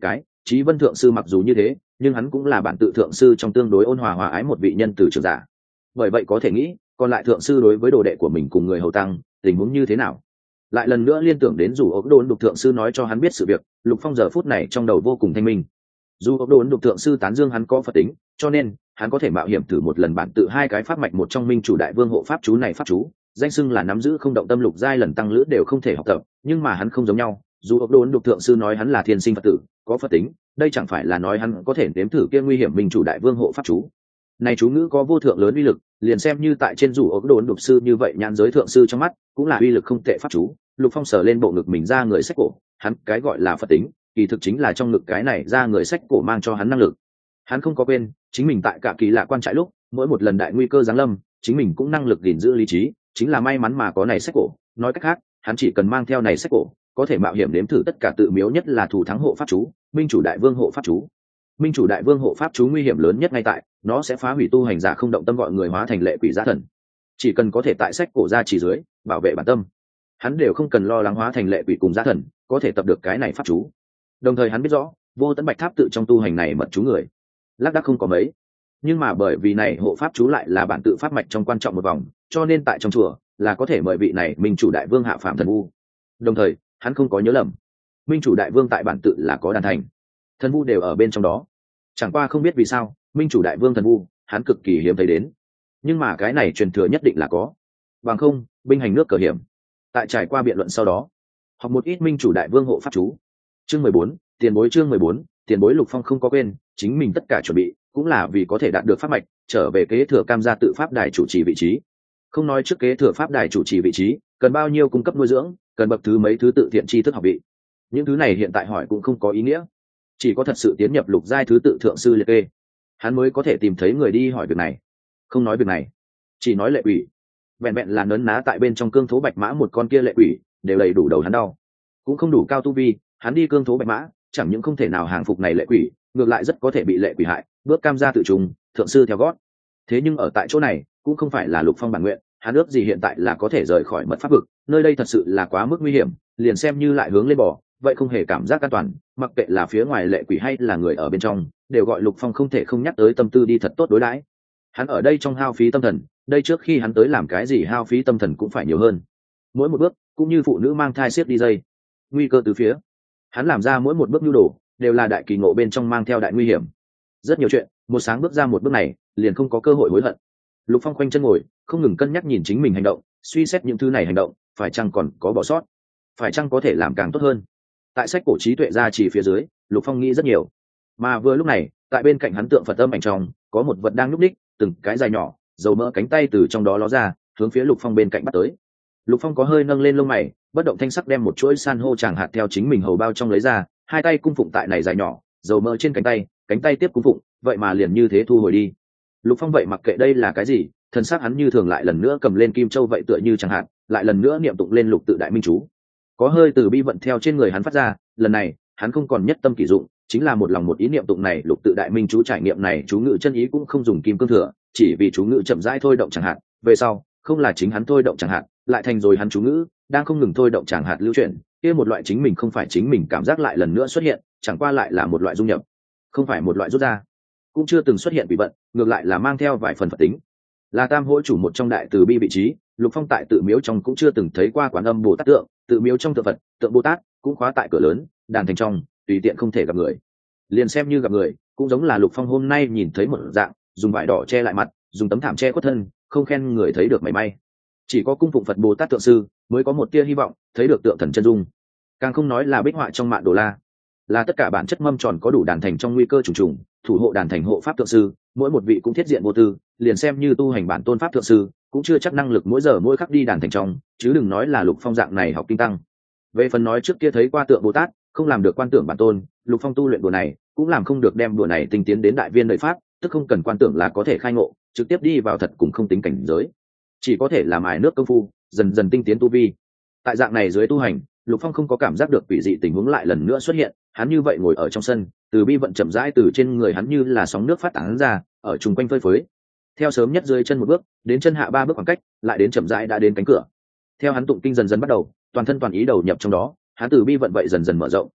Chí Vân thượng sư mặc dù như thế, nhưng hắn cũng là bản tự thượng sư trong tương đối ôn hòa hòa ái một vị nhân từ trưởng giả. Bởi vậy có thể nghĩ, còn lại thượng sư đối với đồ đệ của mình cùng người hầu tăng, tình huống như thế nào? Lại lần nữa liên tưởng đến dù ốc đồn đục thượng sư nói cho hắn biết sự việc, Lục Phong giờ phút này trong đầu vô cùng thanh minh. Dù ốc đồn đục thượng sư tán dương hắn có Phật tính, cho nên hắn có thể mạo hiểm thử một lần bản tự hai cái pháp mạch một trong minh chủ đại vương hộ pháp chú này pháp chú, danh xưng là nắm giữ không động tâm lục giai lần tăng lữ đều không thể học tập, nhưng mà hắn không giống nhau. Dù ốc đồn đục thượng sư nói hắn là thiên sinh Phật tử, có Phật tính, đây chẳng phải là nói hắn có thể nếm thử kia nguy hiểm minh chủ đại vương hộ pháp chú. Này chú ngữ có vô thượng lớn uy lực, liền xem như tại trên dù ốc đồn đục sư như vậy nhãn giới thượng sư trong mắt, cũng là uy lực không tệ pháp chú. Lục Phong sờ lên bộ ngực mình ra người sách cổ, hắn cái gọi là Phật tính, kỳ thực chính là trong ngực cái này ra người sách cổ mang cho hắn năng lực. Hắn không có quên, chính mình tại cả kỳ lạ quan trại lúc, mỗi một lần đại nguy cơ giáng lâm, chính mình cũng năng lực gìn giữ lý trí, chính là may mắn mà có này sách cổ. Nói cách khác, hắn chỉ cần mang theo này sách cổ, có thể mạo hiểm nếm thử tất cả tự miếu nhất là thủ thắng hộ pháp chú, minh chủ đại vương hộ pháp chú. Minh chủ đại vương hộ pháp chú nguy hiểm lớn nhất ngay tại, nó sẽ phá hủy tu hành giả không động tâm gọi người hóa thành lệ quỷ giá thần. Chỉ cần có thể tại sách cổ ra chỉ dưới, bảo vệ bản tâm, hắn đều không cần lo lắng hóa thành lệ quỷ cùng giá thần, có thể tập được cái này pháp chú. Đồng thời hắn biết rõ, vô tận bạch tháp tự trong tu hành này mật chú người lác đác không có mấy, nhưng mà bởi vì này hộ pháp chú lại là bản tự pháp mạch trong quan trọng một vòng, cho nên tại trong chùa là có thể mời vị này minh chủ đại vương hạ phạm thần vu. Đồng thời hắn không có nhớ lầm, minh chủ đại vương tại bản tự là có đàn thành, thần vu đều ở bên trong đó. Chẳng qua không biết vì sao minh chủ đại vương thần vu hắn cực kỳ hiếm thấy đến, nhưng mà cái này truyền thừa nhất định là có, bằng không binh hành nước cờ hiểm. Tại trải qua biện luận sau đó, học một ít minh chủ đại vương hộ pháp chú. Chương 14, tiền bối. Chương 14, tiền bối. Lục Phong không có quên, chính mình tất cả chuẩn bị cũng là vì có thể đạt được pháp mạch, trở về kế thừa cam gia tự pháp đài chủ trì vị trí. Không nói trước kế thừa pháp đài chủ trì vị trí cần bao nhiêu cung cấp nuôi dưỡng, cần bậc thứ mấy thứ tự thiện tri thức học vị, những thứ này hiện tại hỏi cũng không có ý nghĩa, chỉ có thật sự tiến nhập lục giai thứ tự thượng sư liệt kê, hắn mới có thể tìm thấy người đi hỏi việc này. Không nói việc này, chỉ nói lệ quỷ, vẹn vẹn là nấn ná tại bên trong cương thố bạch mã một con kia lệ quỷ đều đầy đủ đầu hắn đau. Cũng không đủ cao tu vi, hắn đi cương thố bạch mã chẳng những không thể nào hàng phục này lệ quỷ, ngược lại rất có thể bị lệ quỷ hại, bước cam gia tự trùng, thượng sư theo gót. Thế nhưng ở tại chỗ này cũng không phải là Lục Phong bản nguyện, hắn ước gì hiện tại là có thể rời khỏi mật pháp vực, nơi đây thật sự là quá mức nguy hiểm, liền xem như lại hướng lên bò vậy không hề cảm giác an toàn, mặc kệ là phía ngoài lệ quỷ hay là người ở bên trong, đều gọi Lục Phong không thể không nhắc tới tâm tư đi thật tốt đối đãi. Hắn ở đây trong hao phí tâm thần, đây trước khi hắn tới làm cái gì hao phí tâm thần cũng phải nhiều hơn. Mỗi một bước cũng như phụ nữ mang thai siết đi dây, nguy cơ từ phía. Hắn làm ra mỗi một bước nhu đồ đều là đại kỳ ngộ bên trong mang theo đại nguy hiểm. Rất nhiều chuyện, một sáng bước ra một bước này, liền không có cơ hội hối hận. Lục Phong khoanh chân ngồi, không ngừng cân nhắc nhìn chính mình hành động, suy xét những thứ này hành động, phải chăng còn có bỏ sót, phải chăng có thể làm càng tốt hơn. Tại sách cổ trí tuệ ra chỉ phía dưới, Lục Phong nghĩ rất nhiều. Mà vừa lúc này, tại bên cạnh hắn tượng Phật âm ảnh trong, có một vật đang nhúc nhích, từng cái dài nhỏ, dầu mỡ cánh tay từ trong đó ló ra, hướng phía Lục Phong bên cạnh bắt tới. Lục Phong có hơi nâng lên lông mày, bất động thanh sắc đem một chuỗi san hô tràng hạt theo chính mình hầu bao trong lấy ra, hai tay cung phụng tại này dài nhỏ, dầu mỡ trên cánh tay tiếp cung phụng, vậy mà liền như thế thu hồi đi. Lục Phong vậy mặc kệ đây là cái gì, thần sắc hắn như thường lại lần nữa cầm lên kim châu vậy tựa như chẳng hạn, lại lần nữa niệm tụng lên lục tự đại minh chú. Có hơi từ bi vận theo trên người hắn phát ra, lần này hắn không còn nhất tâm kỷ dụng, chính là một lòng một ý niệm tụng này lục tự đại minh chú. Trải nghiệm này chú ngự chân ý cũng không dùng kim cương thừa, chỉ vì chú ngự chậm rãi thôi động chẳng hạn, về sau không là chính hắn thôi động chẳng hạn, lại thành rồi hắn chú ngữ đang không ngừng thôi động chẳng hạn lưu chuyển, kia một loại chính mình không phải chính mình cảm giác lại lần nữa xuất hiện, chẳng qua lại là một loại dung nhập, không phải một loại rút ra, cũng chưa từng xuất hiện bị vận, ngược lại là mang theo vài phần Phật tính. Là tam hỗ chủ một trong đại từ bi vị trí, Lục Phong tại tự miếu trong cũng chưa từng thấy qua Quán Âm Bồ Tát tượng, tự miếu trong tượng Phật, tượng Bồ Tát cũng khóa tại cửa lớn, đàn thành trong, tùy tiện không thể gặp người. Liền xem như gặp người, cũng giống là Lục Phong hôm nay nhìn thấy một dạng, dùng vải đỏ che lại mặt, dùng tấm thảm che khuất thân, không khen người thấy được mảy may. Chỉ có cung phụng Phật Bồ Tát tượng sư mới có một tia hy vọng thấy được tượng thần chân dung, càng không nói là bích họa trong Mạn Đồ La, là tất cả bản chất mâm tròn có đủ đàn thành trong nguy cơ trùng trùng, thủ hộ đàn thành hộ pháp tượng sư, mỗi một vị cũng thiết diện vô tư, liền xem như tu hành bản tôn pháp tượng sư cũng chưa chắc năng lực mỗi giờ mỗi khắc đi đàn thành trong, chứ đừng nói là Lục Phong dạng này học kinh tăng. Về phần nói trước kia thấy qua tượng Bồ Tát không làm được quan tưởng bản tôn, Lục Phong tu luyện đùa này cũng làm không được đem đùa này tinh tiến đến đại viên lợi pháp, tức không cần quan tưởng là có thể khai ngộ, trực tiếp đi vào thật cũng không tính cảnh giới, chỉ có thể làm ải nước công phu, dần dần tinh tiến tu vi. Tại dạng này dưới tu hành, Lục Phong không có cảm giác được quỷ dị tình huống lại lần nữa xuất hiện, hắn như vậy ngồi ở trong sân, từ bi vận chậm rãi từ trên người hắn như là sóng nước phát tán ra, ở chung quanh phơi phới. Theo sớm nhất dưới chân một bước, đến chân hạ ba bước khoảng cách, lại đến chậm rãi đã đến cánh cửa. Theo hắn tụng kinh dần dần bắt đầu, toàn thân toàn ý đầu nhập trong đó, hắn từ bi vận vậy dần dần mở rộng,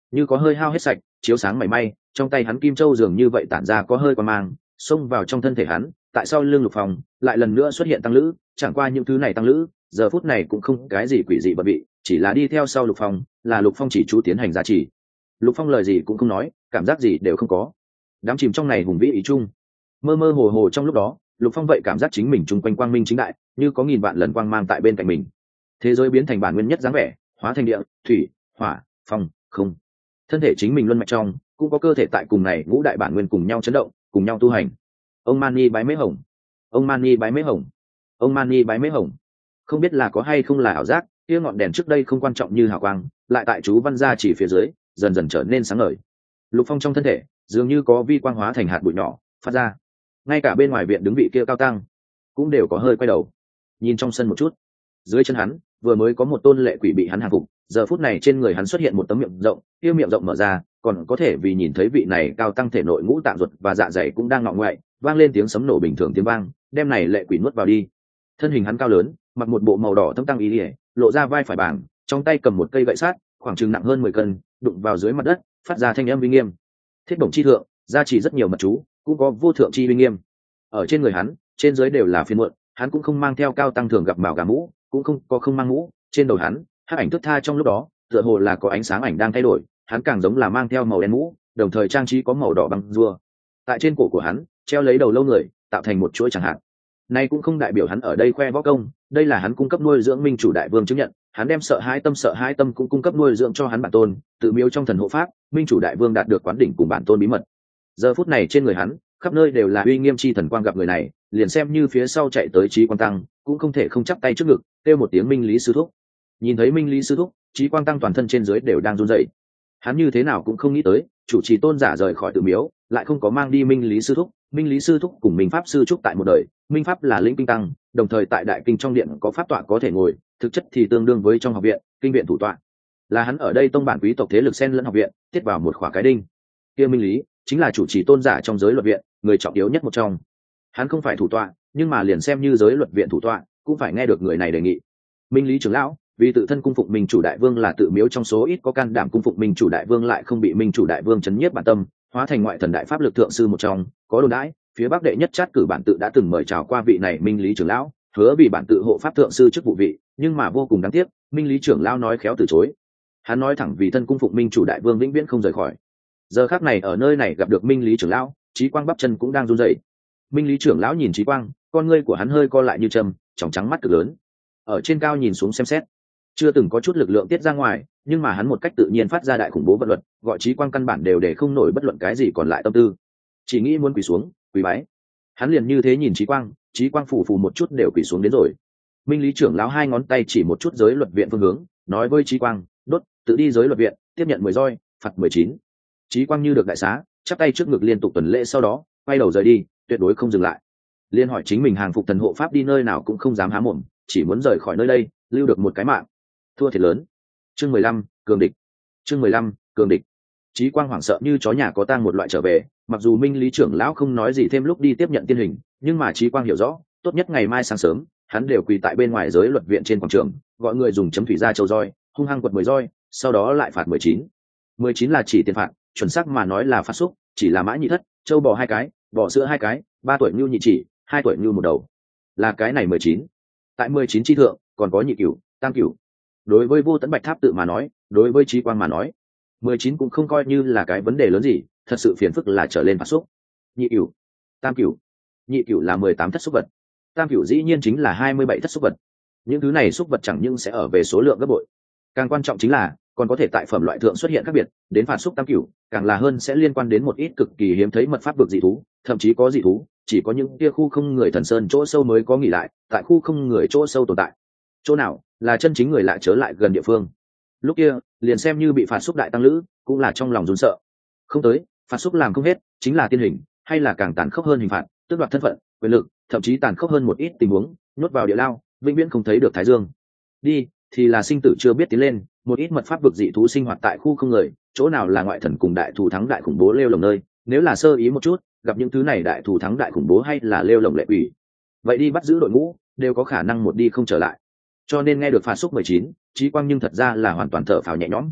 như có hơi hao hết sạch, chiếu sáng mảy may, trong tay hắn kim châu dường như vậy tản ra có hơi qua mang, xông vào trong thân thể hắn. Tại sao lưng Lục Phong lại lần nữa xuất hiện tăng lữ? Chẳng qua những thứ này tăng lữ giờ phút này cũng không cái gì quỷ dị bận bị, chỉ là đi theo sau Lục Phong, là Lục Phong chỉ chú tiến hành giá trị. Lục Phong lời gì cũng không nói, cảm giác gì đều không có, đám chìm trong này hùng vĩ ý chung. Mơ mơ hồ hồ trong lúc đó, Lục Phong vậy cảm giác chính mình chung quanh quang minh chính đại, như có nghìn vạn lần quang mang tại bên cạnh mình. Thế giới biến thành bản nguyên nhất dáng vẻ, hóa thành địa, thủy, hỏa, phong, không. Thân thể chính mình luân mạch trong, cũng có cơ thể tại cùng này ngũ đại bản nguyên cùng nhau chấn động, cùng nhau tu hành. Ông Mani bái mễ hồng, ông Mani bái mễ hồng, ông Mani bái mễ hồng. Không biết là có hay không là ảo giác, kia ngọn đèn trước đây không quan trọng như hào quang, lại tại chú văn gia chỉ phía dưới, dần dần trở nên sáng ngời. Lục Phong trong thân thể, dường như có vi quang hóa thành hạt bụi nhỏ, phát ra. Ngay cả bên ngoài viện đứng vị kia cao tăng, cũng đều có hơi quay đầu, nhìn trong sân một chút. Dưới chân hắn, vừa mới có một tôn lệ quỷ bị hắn hàng phục, giờ phút này trên người hắn xuất hiện một tấm miệng rộng, kia miệng rộng mở ra, còn có thể vì nhìn thấy vị này cao tăng thể nội ngũ tạng ruột và dạ dày cũng đang ngọ ngoại, vang lên tiếng sấm nổ bình thường tiếng vang, đem này lệ quỷ nuốt vào đi. Thân hình hắn cao lớn, mặc một bộ màu đỏ thâm tăng ý liễu, lộ ra vai phải bảng, trong tay cầm một cây gậy sắt, khoảng chừng nặng hơn 10 cân, đụng vào dưới mặt đất, phát ra thanh âm uy nghiêm. Thiết bổng chi thượng, gia trì rất nhiều mật chú, cũng có vô thượng chi uy nghiêm. Ở trên người hắn, trên dưới đều là phiên muộn, hắn cũng không mang theo cao tăng thường gặp màu gà mũ, cũng không mang mũ. Trên đầu hắn, hắc ảnh thức tha trong lúc đó, tựa hồ là có ánh sáng ảnh đang thay đổi, hắn càng giống là mang theo màu đen mũ, đồng thời trang trí có màu đỏ băng rùa. Tại trên cổ của hắn, treo lấy đầu lâu người, tạo thành một chuỗi chẳng hạn. Này cũng không đại biểu hắn ở đây khoe võ công, đây là hắn cung cấp nuôi dưỡng minh chủ đại vương chứng nhận, hắn đem sợ hãi tâm cũng cung cấp nuôi dưỡng cho hắn bản tôn, tự miếu trong thần hộ pháp, minh chủ đại vương đạt được quán đỉnh cùng bản tôn bí mật. Giờ phút này trên người hắn, khắp nơi đều là uy nghiêm chi thần quang, gặp người này, liền xem như phía sau chạy tới Chí Quang Tăng, cũng không thể không chắp tay trước ngực, kêu một tiếng Minh Lý sư thúc. Nhìn thấy Minh Lý sư thúc, Chí Quang Tăng toàn thân trên dưới đều đang run rẩy. Hắn như thế nào cũng không nghĩ tới, chủ trì tôn giả rời khỏi tự miếu, lại không có mang đi Minh Lý sư thúc. Minh Lý sư thúc cùng Minh Pháp sư trúc tại một đời, Minh Pháp là lĩnh kinh tăng, đồng thời tại đại kinh trong điện có pháp tọa có thể ngồi, thực chất thì tương đương với trong học viện, kinh viện thủ tọa. Là hắn ở đây tông bản quý tộc thế lực xen lẫn học viện, tiết vào một khỏa cái đinh. Kia Minh Lý chính là chủ trì tôn giả trong giới luật viện, người trọng yếu nhất một trong. Hắn không phải thủ tọa, nhưng mà liền xem như giới luật viện thủ tọa, cũng phải nghe được người này đề nghị. Minh Lý trưởng lão, vì tự thân cung phụng Minh chủ đại vương là tự miếu trong số ít có can đảm cung phụng Minh chủ đại vương lại không bị Minh chủ đại vương chấn nhiếp bản tâm, hóa thành ngoại thần đại pháp lực thượng sư một trong, có đồn đãi, phía Bắc đệ nhất chát cử bản tự đã từng mời chào qua vị này Minh Lý trưởng lão, hứa vì bản tự hộ pháp thượng sư chức vụ vị, nhưng mà vô cùng đáng tiếc, Minh Lý trưởng lão nói khéo từ chối. Hắn nói thẳng vì thân cung phụng Minh chủ đại vương vĩnh viễn không rời khỏi. Giờ khắc này ở nơi này gặp được Minh Lý trưởng lão, Chí Quang bắp chân cũng đang run rẩy. Minh Lý trưởng lão nhìn Chí Quang, con ngươi của hắn hơi co lại như châm, tròng trắng mắt cực lớn. Ở trên cao nhìn xuống xem xét, chưa từng có chút lực lượng tiết ra ngoài, nhưng mà hắn một cách tự nhiên phát ra đại khủng bố vận luật, gọi Chí Quang căn bản đều để không nổi bất luận cái gì còn lại tâm tư, chỉ nghĩ muốn quỳ xuống, quỳ bái. Hắn liền như thế nhìn Chí Quang phù phù một chút đều quỳ xuống đến rồi. Minh Lý trưởng lão hai ngón tay chỉ một chút giới luật viện phương hướng, nói với Chí Quang, đốt, tự đi giới luật viện, tiếp nhận 10 roi, phạt 19. Chí Quang như được đại xá, chắp tay trước ngực liên tục tuần lễ, sau đó quay đầu rời đi, tuyệt đối không dừng lại. Liên hỏi chính mình hàng phục thần hộ pháp đi nơi nào cũng không dám há mồm, chỉ muốn rời khỏi nơi đây, lưu được một cái mạng. Thua thiệt lớn. Chương 15, cường địch. Chương 15, cường địch. Chí Quang hoảng sợ như chó nhà có tang một loại trở về, mặc dù Minh Lý trưởng lão không nói gì thêm lúc đi tiếp nhận tiên hình, nhưng mà Chí Quang hiểu rõ, tốt nhất ngày mai sáng sớm, hắn đều quỳ tại bên ngoài giới luật viện trên quảng trường, gọi người dùng chấm thủy ra châu roi, hung hăng quật 10 roi, sau đó lại phạt 19. 19 là chỉ tiền phạt, chuẩn xác mà nói là phạt xúc, chỉ là mã nhị thất, châu bò 2 cái, bò sữa 2 cái, 3 tuổi ngưu nhị chỉ, 2 tuổi ngưu một đầu. Là cái này 19. Tại 19 chi thượng, còn có nhị cửu, tam cửu. Đối với Vô Tấn Bạch Tháp tự mà nói, đối với Chí Quang mà nói, 19 cũng không coi như là cái vấn đề lớn gì, thật sự phiền phức là trở lên phạt xúc. Nhị cửu, tam cửu. Nhị cửu là 18 thất xúc vật, tam cửu dĩ nhiên chính là 27 thất xúc vật. Những thứ này xúc vật chẳng những sẽ ở về số lượng gấp bội, càng quan trọng chính là còn có thể tại phẩm loại thượng xuất hiện khác biệt, đến phạt xúc tam cửu, càng là hơn sẽ liên quan đến một ít cực kỳ hiếm thấy mật pháp vực dị thú, thậm chí có dị thú chỉ có những kia khu không người thần sơn chỗ sâu mới có nghỉ lại, tại khu không người chỗ sâu tồn tại. Chỗ nào là chân chính người lại trở lại gần địa phương, lúc kia liền xem như bị phạt xúc đại tăng lữ cũng là trong lòng run sợ. Không tới phạt xúc làm không hết, chính là tiên hình, hay là càng tàn khốc hơn hình phạt, tước đoạt thân phận, quyền lực, thậm chí tàn khốc hơn một ít tình huống, nhốt vào địa lao, vĩnh viễn không thấy được thái dương. Đi thì là sinh tử chưa biết tiến lên, một ít mật pháp vực dị thú sinh hoạt tại khu không người, chỗ nào là ngoại thần cùng đại thù thắng đại khủng bố lêu lồng nơi, nếu là sơ ý một chút gặp những thứ này đại thù thắng đại khủng bố hay là lêu lồng lệ quỷ, vậy đi bắt giữ đội ngũ đều có khả năng một đi không trở lại. Cho nên nghe được phạt xúc 19, Chí Quang nhưng thật ra là hoàn toàn thở phào nhẹ nhõm.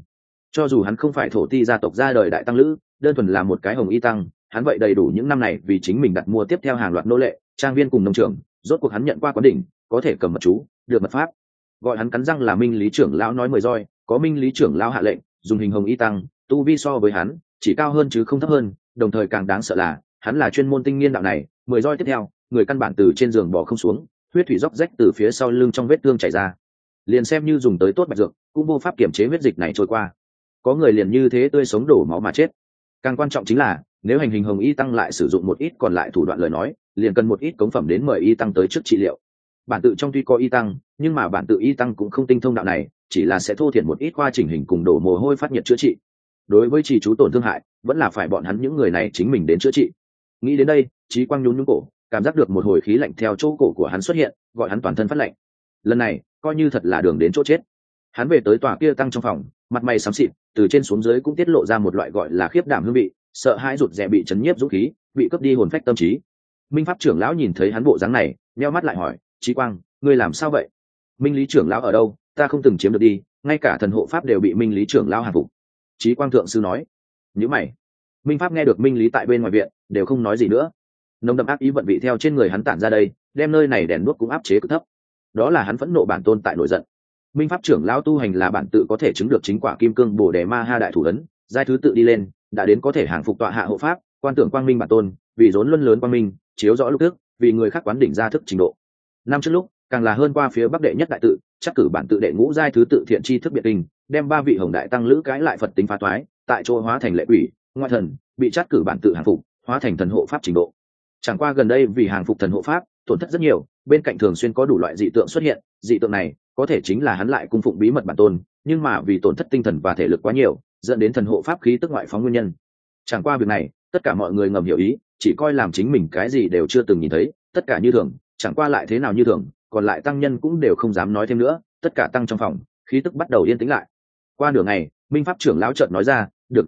Cho dù hắn không phải thổ ti gia tộc ra đời đại tăng lữ, đơn thuần là một cái hồng y tăng, hắn vậy đầy đủ những năm này vì chính mình đặt mua tiếp theo hàng loạt nô lệ, trang viên cùng nông trường, rốt cuộc hắn nhận qua quán đỉnh, có thể cầm mật chú, được mật pháp. Gọi hắn cắn răng là Minh Lý trưởng lão nói 10 roi, có Minh Lý trưởng lão hạ lệnh, dùng hình hồng y tăng, tu vi so với hắn chỉ cao hơn chứ không thấp hơn, đồng thời càng đáng sợ là hắn là chuyên môn tinh nghiên đạo này, 10 roi tiếp theo, người căn bản từ trên giường bỏ không xuống, huyết thủy róc rách từ phía sau lưng trong vết thương chảy ra. Liền xem như dùng tới tốt bạch dược, cũng vô pháp kiểm chế huyết dịch này trôi qua. Có người liền như thế tươi sống đổ máu mà chết. Càng quan trọng chính là, nếu hành hình hồng y tăng lại sử dụng một ít còn lại thủ đoạn lời nói, liền cần một ít cống phẩm đến mời y tăng tới trước trị liệu. Bản tự trong tuy có y tăng, nhưng mà bản tự y tăng cũng không tinh thông đạo này, chỉ là sẽ thô thiển một ít khoa chỉnh hình cùng đổ mồ hôi phát nhiệt chữa trị. Đối với trì chú tổn thương hại, vẫn là phải bọn hắn những người này chính mình đến chữa trị. Nghĩ đến đây, Chí Quang nhún nhún cổ, cảm giác được một hồi khí lạnh theo chỗ cổ của hắn xuất hiện, gọi hắn toàn thân phát lạnh. Lần này, coi như thật là đường đến chỗ chết. Hắn về tới tòa kia tăng trong phòng, mặt mày xám xịt, từ trên xuống dưới cũng tiết lộ ra một loại gọi là khiếp đảm hương vị, sợ hãi rụt rè bị chấn nhiếp dũng khí, bị cướp đi hồn phách tâm trí. Minh pháp trưởng lão nhìn thấy hắn bộ dáng này, nheo mắt lại hỏi, Chí Quang, ngươi làm sao vậy? Minh Lý trưởng lão ở đâu? Ta không từng chiếm được đi, ngay cả thần hộ pháp đều bị Minh Lý trưởng lão hàng phục. Chí Quang thượng sư nói. Nhíu mày. Minh pháp nghe được Minh Lý tại bên ngoài viện, đều không nói gì nữa. Nồng đậm ác ý vận vị theo trên người hắn tản ra đây, đem nơi này đèn đuốc cũng áp chế cực thấp. Đó là hắn phẫn nộ bản tôn tại nổi giận. Minh pháp trưởng lão tu hành là bản tự có thể chứng được chính quả kim cương bổ đề ma ha đại thủ ấn, giai thứ tự đi lên, đã đến có thể hàng phục tọa hạ hộ pháp, quan tưởng quang minh bản tôn, vì rốn luân lớn quang minh, chiếu rõ lúc trước, vì người khác quán đỉnh ra thức trình độ. Năm trước lúc, càng là hơn qua phía bắc đệ nhất đại tự, chắc cử bản tự đệ ngũ giai thứ tự thiện chi thức biệt kinh, đem 3 vị hồng đại tăng lữ cái lại Phật tính phá toái, tại chỗ hóa thành lệ quỷ, ngoại thần, bị chắc cử bản tự hàng phục, hóa thành thần hộ pháp trình độ. Chẳng qua gần đây vì hàng phục thần hộ pháp, tổn thất rất nhiều, bên cạnh thường xuyên có đủ loại dị tượng xuất hiện, dị tượng này có thể chính là hắn lại cung phụng bí mật bản tôn, nhưng mà vì tổn thất tinh thần và thể lực quá nhiều, dẫn đến thần hộ pháp khí tức ngoại phóng nguyên nhân. Chẳng qua việc này, tất cả mọi người ngầm hiểu ý, chỉ coi làm chính mình cái gì đều chưa từng nhìn thấy, tất cả như thường, chẳng qua lại thế nào như thường, còn lại tăng nhân cũng đều không dám nói thêm nữa, tất cả tăng trong phòng, khí tức bắt đầu yên tĩnh lại. Qua nửa ngày, Minh pháp trưởng lão chợt nói ra, được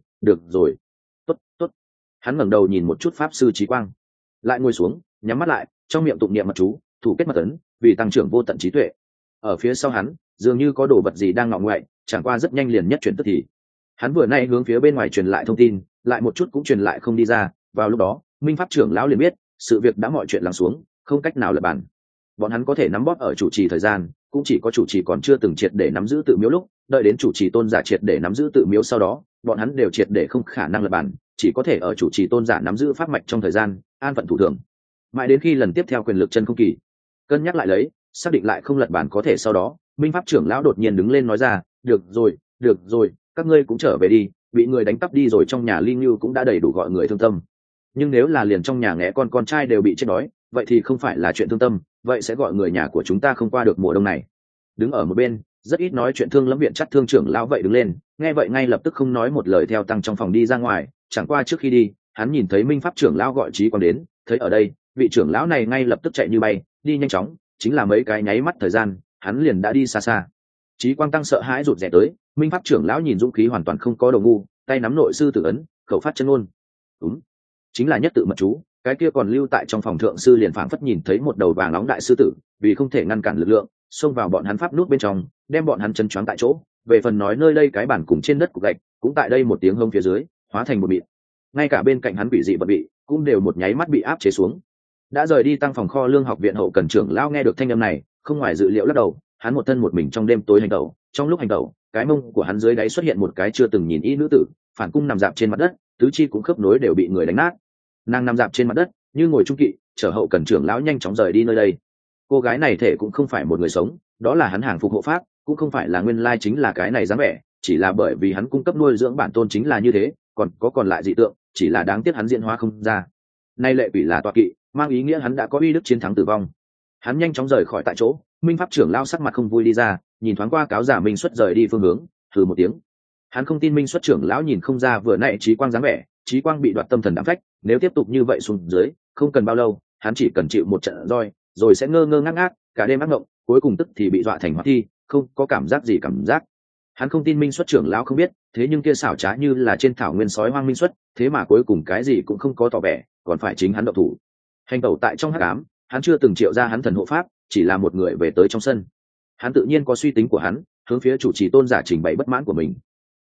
rồi, tốt tốt. Hắn ngẩng đầu nhìn một chút pháp sư Chí Quang, lại ngồi xuống, nhắm mắt lại, trong miệng tụng niệm mật chú, thủ kết mật ấn, vì tăng trưởng vô tận trí tuệ. Ở phía sau hắn, dường như có đồ vật gì đang ngọ ngoại, chẳng qua rất nhanh liền nhất chuyển tức thì. Hắn vừa nay hướng phía bên ngoài truyền lại thông tin, lại một chút cũng truyền lại không đi ra, vào lúc đó, Minh pháp trưởng lão liền biết, sự việc đã mọi chuyện lắng xuống, không cách nào lật bàn. Bọn hắn có thể nắm bóp ở chủ trì thời gian, cũng chỉ có chủ trì còn chưa từng triệt để nắm giữ tự miếu lúc, đợi đến chủ trì tôn giả triệt để nắm giữ tự miếu sau đó, bọn hắn đều triệt để không khả năng lật bàn, chỉ có thể ở chủ trì tôn giả nắm giữ pháp mạch trong thời gian, an phận thủ thường. Mãi đến khi lần tiếp theo quyền lực chân không kỳ, cân nhắc lại lấy, xác định lại không lật bàn có thể sau đó, Minh pháp trưởng lão đột nhiên đứng lên nói ra, được rồi, các ngươi cũng trở về đi, bị người đánh cắp đi rồi, trong nhà Linh Lưu cũng đã đầy đủ gọi người thương tâm. Nhưng nếu là liền trong nhà nghé con trai đều bị chết đói, vậy thì không phải là chuyện thương tâm, vậy sẽ gọi người nhà của chúng ta không qua được mùa đông này. Đứng ở một bên, rất ít nói chuyện thương lắm viện chắc thương trưởng lão vậy đứng lên, nghe vậy ngay lập tức không nói một lời theo tăng trong phòng đi ra ngoài. Chẳng qua trước khi đi, hắn nhìn thấy Minh pháp trưởng lão gọi Chí Quang đến, thấy ở đây, vị trưởng lão này ngay lập tức chạy như bay, đi nhanh chóng, chính là mấy cái nháy mắt thời gian, hắn liền đã đi xa xa. Chí Quang tăng sợ hãi rụt rè tới, Minh pháp trưởng lão nhìn dũng khí hoàn toàn không có đầu ngu, tay nắm nội sư tử ấn, khẩu phát chân ngôn. Đúng, chính là nhất tự mật chú. Cái kia còn lưu tại trong phòng thượng sư liền phảng phất nhìn thấy một đầu vàng nóng đại sư tử, vì không thể ngăn cản lực lượng, xông vào bọn hắn pháp nút bên trong, đem bọn hắn chân choáng tại chỗ. Về phần nói nơi đây cái bản cùng trên đất cục gạch, cũng tại đây một tiếng hông phía dưới, hóa thành một mịn. Ngay cả bên cạnh hắn quỷ dị bật bị, cũng đều một nháy mắt bị áp chế xuống. Đã rời đi tăng phòng kho lương học viện hậu cần trưởng lao nghe được thanh âm này, không ngoài dự liệu lắc đầu, hắn một thân một mình trong đêm tối hành tẩu, trong lúc hành tẩu, cái mông của hắn dưới đáy xuất hiện một cái chưa từng nhìn y nữ tử, phản cung nằm dạp trên mặt đất, tứ chi cũng khớp nối đều bị người đánh nát. Nàng nằm dạp trên mặt đất như ngồi trung kỵ, chở hậu cần trưởng lão nhanh chóng rời đi nơi đây. Cô gái này thể cũng không phải một người sống, đó là hắn hàng phục hộ pháp, cũng không phải là nguyên lai chính là cái này dáng vẻ, chỉ là bởi vì hắn cung cấp nuôi dưỡng bản tôn chính là như thế, còn lại dị tượng, chỉ là đáng tiếc hắn diễn hóa không ra. Nay lệ quỷ là tọa kỵ, mang ý nghĩa hắn đã có uy đức chiến thắng tử vong. Hắn nhanh chóng rời khỏi tại chỗ, Minh pháp trưởng lão sắc mặt không vui đi ra, nhìn thoáng qua cáo giả Minh Xuất rời đi phương hướng, hừ một tiếng. Hắn không tin Minh Xuất trưởng lão nhìn không ra vừa nãy Chí Quang dáng vẻ, Chí Quang bị đoạt tâm thần đảm phách, nếu tiếp tục như vậy xuống dưới, không cần bao lâu, hắn chỉ cần chịu một trận roi, rồi sẽ ngơ ngơ ngác ngác, cả đêm ác mộng, cuối cùng tức thì bị dọa thành hóa thi, không có cảm giác gì cảm giác. Hắn không tin Minh Xuất trưởng lão không biết, thế nhưng kia xảo trá như là trên thảo nguyên sói hoang Minh Xuất, thế mà cuối cùng cái gì cũng không có tỏ vẻ, còn phải chính hắn động thủ. Hành tẩu tại trong hắc ám, hắn chưa từng triệu ra hắn thần hộ pháp, chỉ là một người về tới trong sân. Hắn tự nhiên có suy tính của hắn, hướng phía chủ trì tôn giả trình bày bất mãn của mình.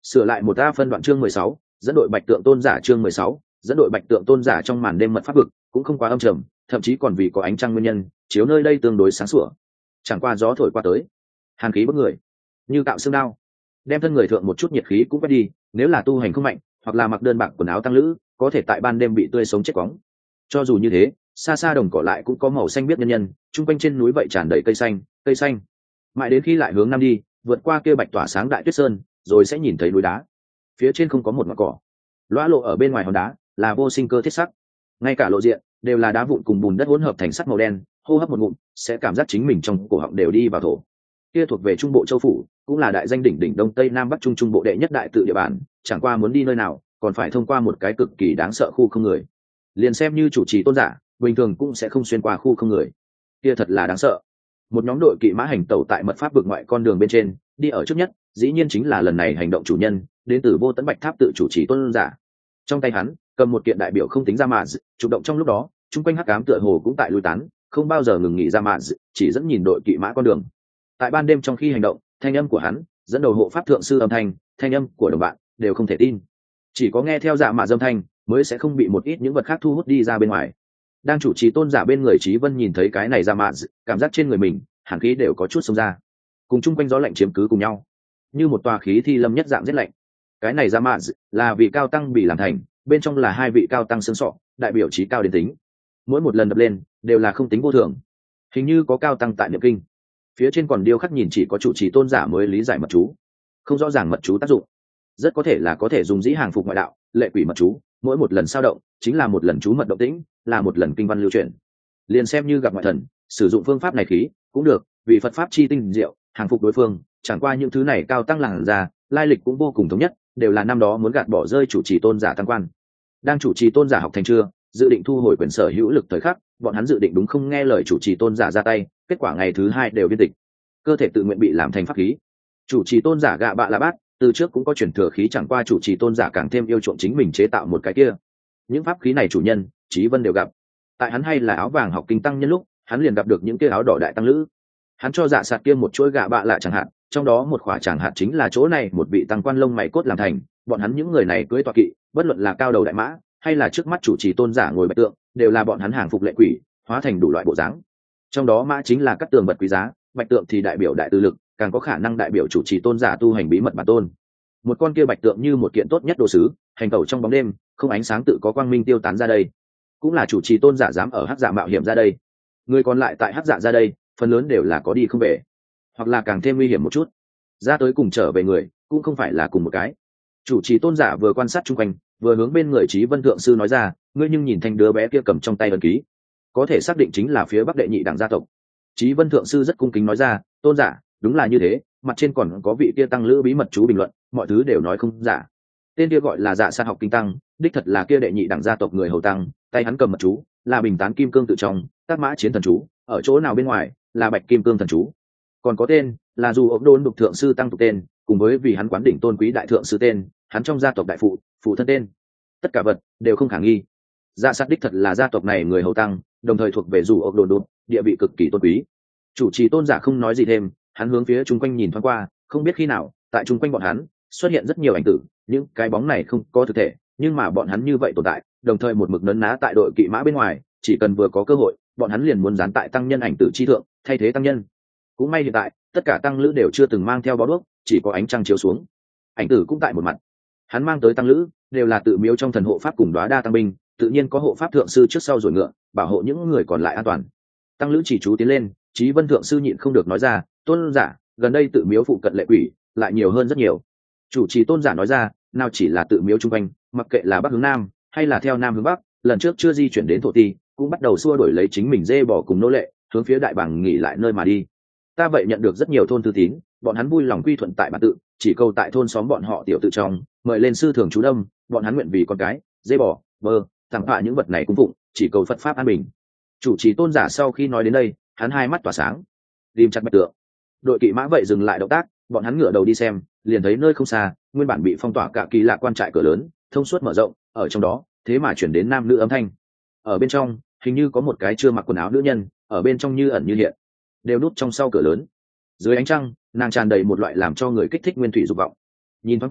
Sửa lại một ta phân đoạn chương 16, dẫn đội Bạch Tượng Tôn giả chương 16, dẫn đội Bạch Tượng Tôn giả trong màn đêm mật pháp vực, cũng không quá âm trầm, thậm chí còn vì có ánh trăng nguyên nhân, chiếu nơi đây tương đối sáng sủa. Chẳng qua gió thổi qua tới, hàn khí bức người, như cạo xương đao, đem thân người thượng một chút nhiệt khí cũng quét đi, nếu là tu hành không mạnh, hoặc là mặc đơn bạc quần áo tăng lữ, có thể tại ban đêm bị tươi sống chết quóng. Cho dù như thế, xa xa đồng cỏ lại cũng có màu xanh biếc nhân nhân, trung quanh trên núi vậy tràn đầy cây xanh, cây xanh. Mãi đến khi lại hướng nam đi, vượt qua kia bạch tỏa sáng đại tuyết sơn, rồi sẽ nhìn thấy núi đá. Phía trên không có một ngọn cỏ, lõa lộ ở bên ngoài hòn đá là vô sinh cơ thiết sắc, ngay cả lộ diện đều là đá vụn cùng bùn đất hỗn hợp thành sắt màu đen, hô hấp một ngụm sẽ cảm giác chính mình trong cổ họng đều đi vào thổ. Kia thuộc về trung bộ châu phủ, cũng là đại danh đỉnh đỉnh đông tây nam bắc trung trung bộ đệ nhất đại tự địa bàn, chẳng qua muốn đi nơi nào còn phải thông qua một cái cực kỳ đáng sợ khu không người. Liền xem như chủ trì tôn giả bình thường cũng sẽ không xuyên qua khu không người, kia thật là đáng sợ. Một nhóm đội kỵ mã hành tẩu tại mật pháp vực ngoại con đường bên trên, đi ở trước nhất dĩ nhiên chính là lần này hành động chủ nhân, đến từ Vô Tấn Bạch Tháp tự chủ trì tôn giả. Trong tay hắn cầm một kiện đại biểu không tính ra mạ, chủ động trong lúc đó chung quanh hắc ám tựa hồ cũng tại lui tán, không bao giờ ngừng nghỉ ra mạ, chỉ dẫn nhìn đội kỵ mã con đường. Tại ban đêm trong khi hành động, thanh âm của hắn dẫn đầu hộ pháp thượng sư âm thanh âm của đồng bạn đều không thể tin, chỉ có nghe theo dạ mạ dâm thanh mới sẽ không bị một ít những vật khác thu hút đi ra bên ngoài. Đang chủ trì tôn giả bên người Chí Vân nhìn thấy cái này ra mạ, cảm giác trên người mình hàn khí đều có chút xông ra, cùng chung quanh gió lạnh chiếm cứ cùng nhau, như một tòa khí thi lâm nhất dạng rét lạnh. Cái này ra mạ là vị cao tăng bị làm thành, bên trong là hai vị cao tăng xương sọ, đại biểu trí cao đến tính, mỗi một lần đập lên đều là không tính vô thường, hình như có cao tăng tại niệm kinh. Phía trên còn điêu khắc nhìn chỉ có chủ trì tôn giả mới lý giải mật chú, không rõ ràng mật chú tác dụng, rất có thể là có thể dùng dĩ hàng phục ngoại đạo lệ quỷ mật chú, mỗi một lần sao động chính là một lần chú mật động tĩnh, là một lần kinh văn lưu truyền. Liền xem như gặp ngoại thần sử dụng phương pháp này khí cũng được, vì Phật pháp chi tinh diệu, hàng phục đối phương. Chẳng qua những thứ này cao tăng làng ra lai lịch cũng vô cùng thống nhất, đều là năm đó muốn gạt bỏ rơi chủ trì tôn giả tăng quan. Đang chủ trì tôn giả học thành chưa, dự định thu hồi quyền sở hữu lực thời khắc, bọn hắn dự định đúng không nghe lời chủ trì tôn giả ra tay, kết quả ngày thứ hai đều viên tịch, cơ thể tự nguyện bị làm thành pháp khí. Chủ trì tôn giả gạ bạ la bát từ trước cũng có truyền thừa khí, chẳng qua chủ trì tôn giả càng thêm yêu chuộng chính mình chế tạo một cái kia. Những pháp khí này chủ nhân Chí Vân đều gặp, tại hắn hay là áo vàng học kinh tăng nhân lúc, hắn liền gặp được những kia áo đỏ đại tăng lữ. Hắn cho dạ sạt kia một chuỗi gạ bạ lạ chẳng hạn, trong đó một khỏa chẳng hạn chính là chỗ này một vị tăng quan lông mày cốt làm thành. Bọn hắn những người này cưỡi tọa kỵ, bất luận là cao đầu đại mã hay là trước mắt chủ trì tôn giả ngồi bạch tượng, đều là bọn hắn hàng phục lệ quỷ hóa thành đủ loại bộ dáng. Trong đó mã chính là các tường vật quý giá, bạch tượng thì đại biểu đại tư lực, càng có khả năng đại biểu chủ trì tôn giả tu hành bí mật bản tôn. Một con kia bạch tượng như một kiện tốt nhất đồ sứ, hành tẩu trong bóng đêm, không ánh sáng tự có quang minh tiêu tán ra đây, cũng là chủ trì tôn giả dám ở hắc dạ mạo hiểm ra đây. Người còn lại tại hắc dạ ra đây phần lớn đều là có đi không về, hoặc là càng thêm nguy hiểm một chút, ra tới cùng trở về người cũng không phải là cùng một cái. Chủ trì tôn giả vừa quan sát chung quanh, vừa hướng bên người Chí Vân thượng sư nói ra, ngươi nhưng nhìn thanh đứa bé kia cầm trong tay ấn ký, có thể xác định chính là phía bắc đệ nhị đẳng gia tộc. Chí Vân thượng sư rất cung kính nói ra, tôn giả, đúng là như thế, mặt trên còn có vị kia tăng lữ bí mật chú bình luận, mọi thứ đều nói không giả. Tên kia gọi là Dạ San học kinh tăng, đích thật là kia đệ nhị đẳng gia tộc người hầu tăng, tay hắn cầm mật chú là bình tán kim cương tự trong tác mã chiến thần chú, ở chỗ nào bên ngoài là bạch kim cương thần chú, còn có tên là dù ốc đôn đục thượng sư tăng tục tên, cùng với vì hắn quán đỉnh tôn quý đại thượng sư tên, hắn trong gia tộc đại phụ thân tên, tất cả vật đều không khả nghi. Dạ sát đích thật là gia tộc này người hầu tăng, đồng thời thuộc về dù ốc đôn đục, địa vị cực kỳ tôn quý. Chủ trì tôn giả không nói gì thêm, hắn hướng phía chung quanh nhìn thoáng qua, không biết khi nào tại chung quanh bọn hắn xuất hiện rất nhiều ảnh tử, những cái bóng này không có thực thể, nhưng mà bọn hắn như vậy tồn tại, đồng thời một mực nấn ná tại đội kỵ mã bên ngoài, chỉ cần vừa có cơ hội bọn hắn liền muốn dán tại tăng nhân ảnh tử chi thượng, thay thế tăng nhân. Cũng may hiện tại tất cả tăng lữ đều chưa từng mang theo bó đuốc, chỉ có ánh trăng chiếu xuống, ảnh tử cũng tại một mặt. Hắn mang tới tăng lữ đều là tự miếu trong thần hộ pháp cùng đóa đa tăng binh, tự nhiên có hộ pháp thượng sư trước sau rồi ngựa bảo hộ những người còn lại an toàn. Tăng lữ chỉ chú tiến lên, Chí Vân thượng sư nhịn không được nói ra, tôn giả, gần đây tự miếu phụ cận lệ quỷ lại nhiều hơn rất nhiều. Chủ trì tôn giả nói ra, nào chỉ là tự miếu chung quanh, mặc kệ là bắc hướng nam hay là theo nam hướng bắc, lần trước chưa di chuyển đến thổ ti cũng bắt đầu xua đuổi lấy chính mình dê bò cùng nô lệ hướng phía đại bảng nghỉ lại nơi mà đi. Ta vậy nhận được rất nhiều thôn thư tín, bọn hắn vui lòng quy thuận tại bản tự, chỉ cầu tại thôn xóm bọn họ tiểu tự trong mời lên sư thường chú đâm, bọn hắn nguyện vì con cái dê bò bơ thẳng họa những vật này cung phụng, chỉ cầu Phật pháp an bình. Chủ trì tôn giả sau khi nói đến đây, hắn hai mắt tỏa sáng, ghim chặt bạch tượng. Đội kỵ mã vậy dừng lại động tác, bọn hắn ngửa đầu đi xem, liền thấy nơi không xa nguyên bản bị phong tỏa cả kỳ lạ quan trại cửa lớn thông suốt mở rộng, ở trong đó thế mà chuyển đến nam nữ âm thanh. Ở bên trong hình như có một cái chưa mặc quần áo nữ nhân, ở bên trong như ẩn như hiện, đều núp trong sau cửa lớn. Dưới ánh trăng nàng tràn đầy một loại làm cho người kích thích nguyên thủy dục vọng. Nhìn thoáng qua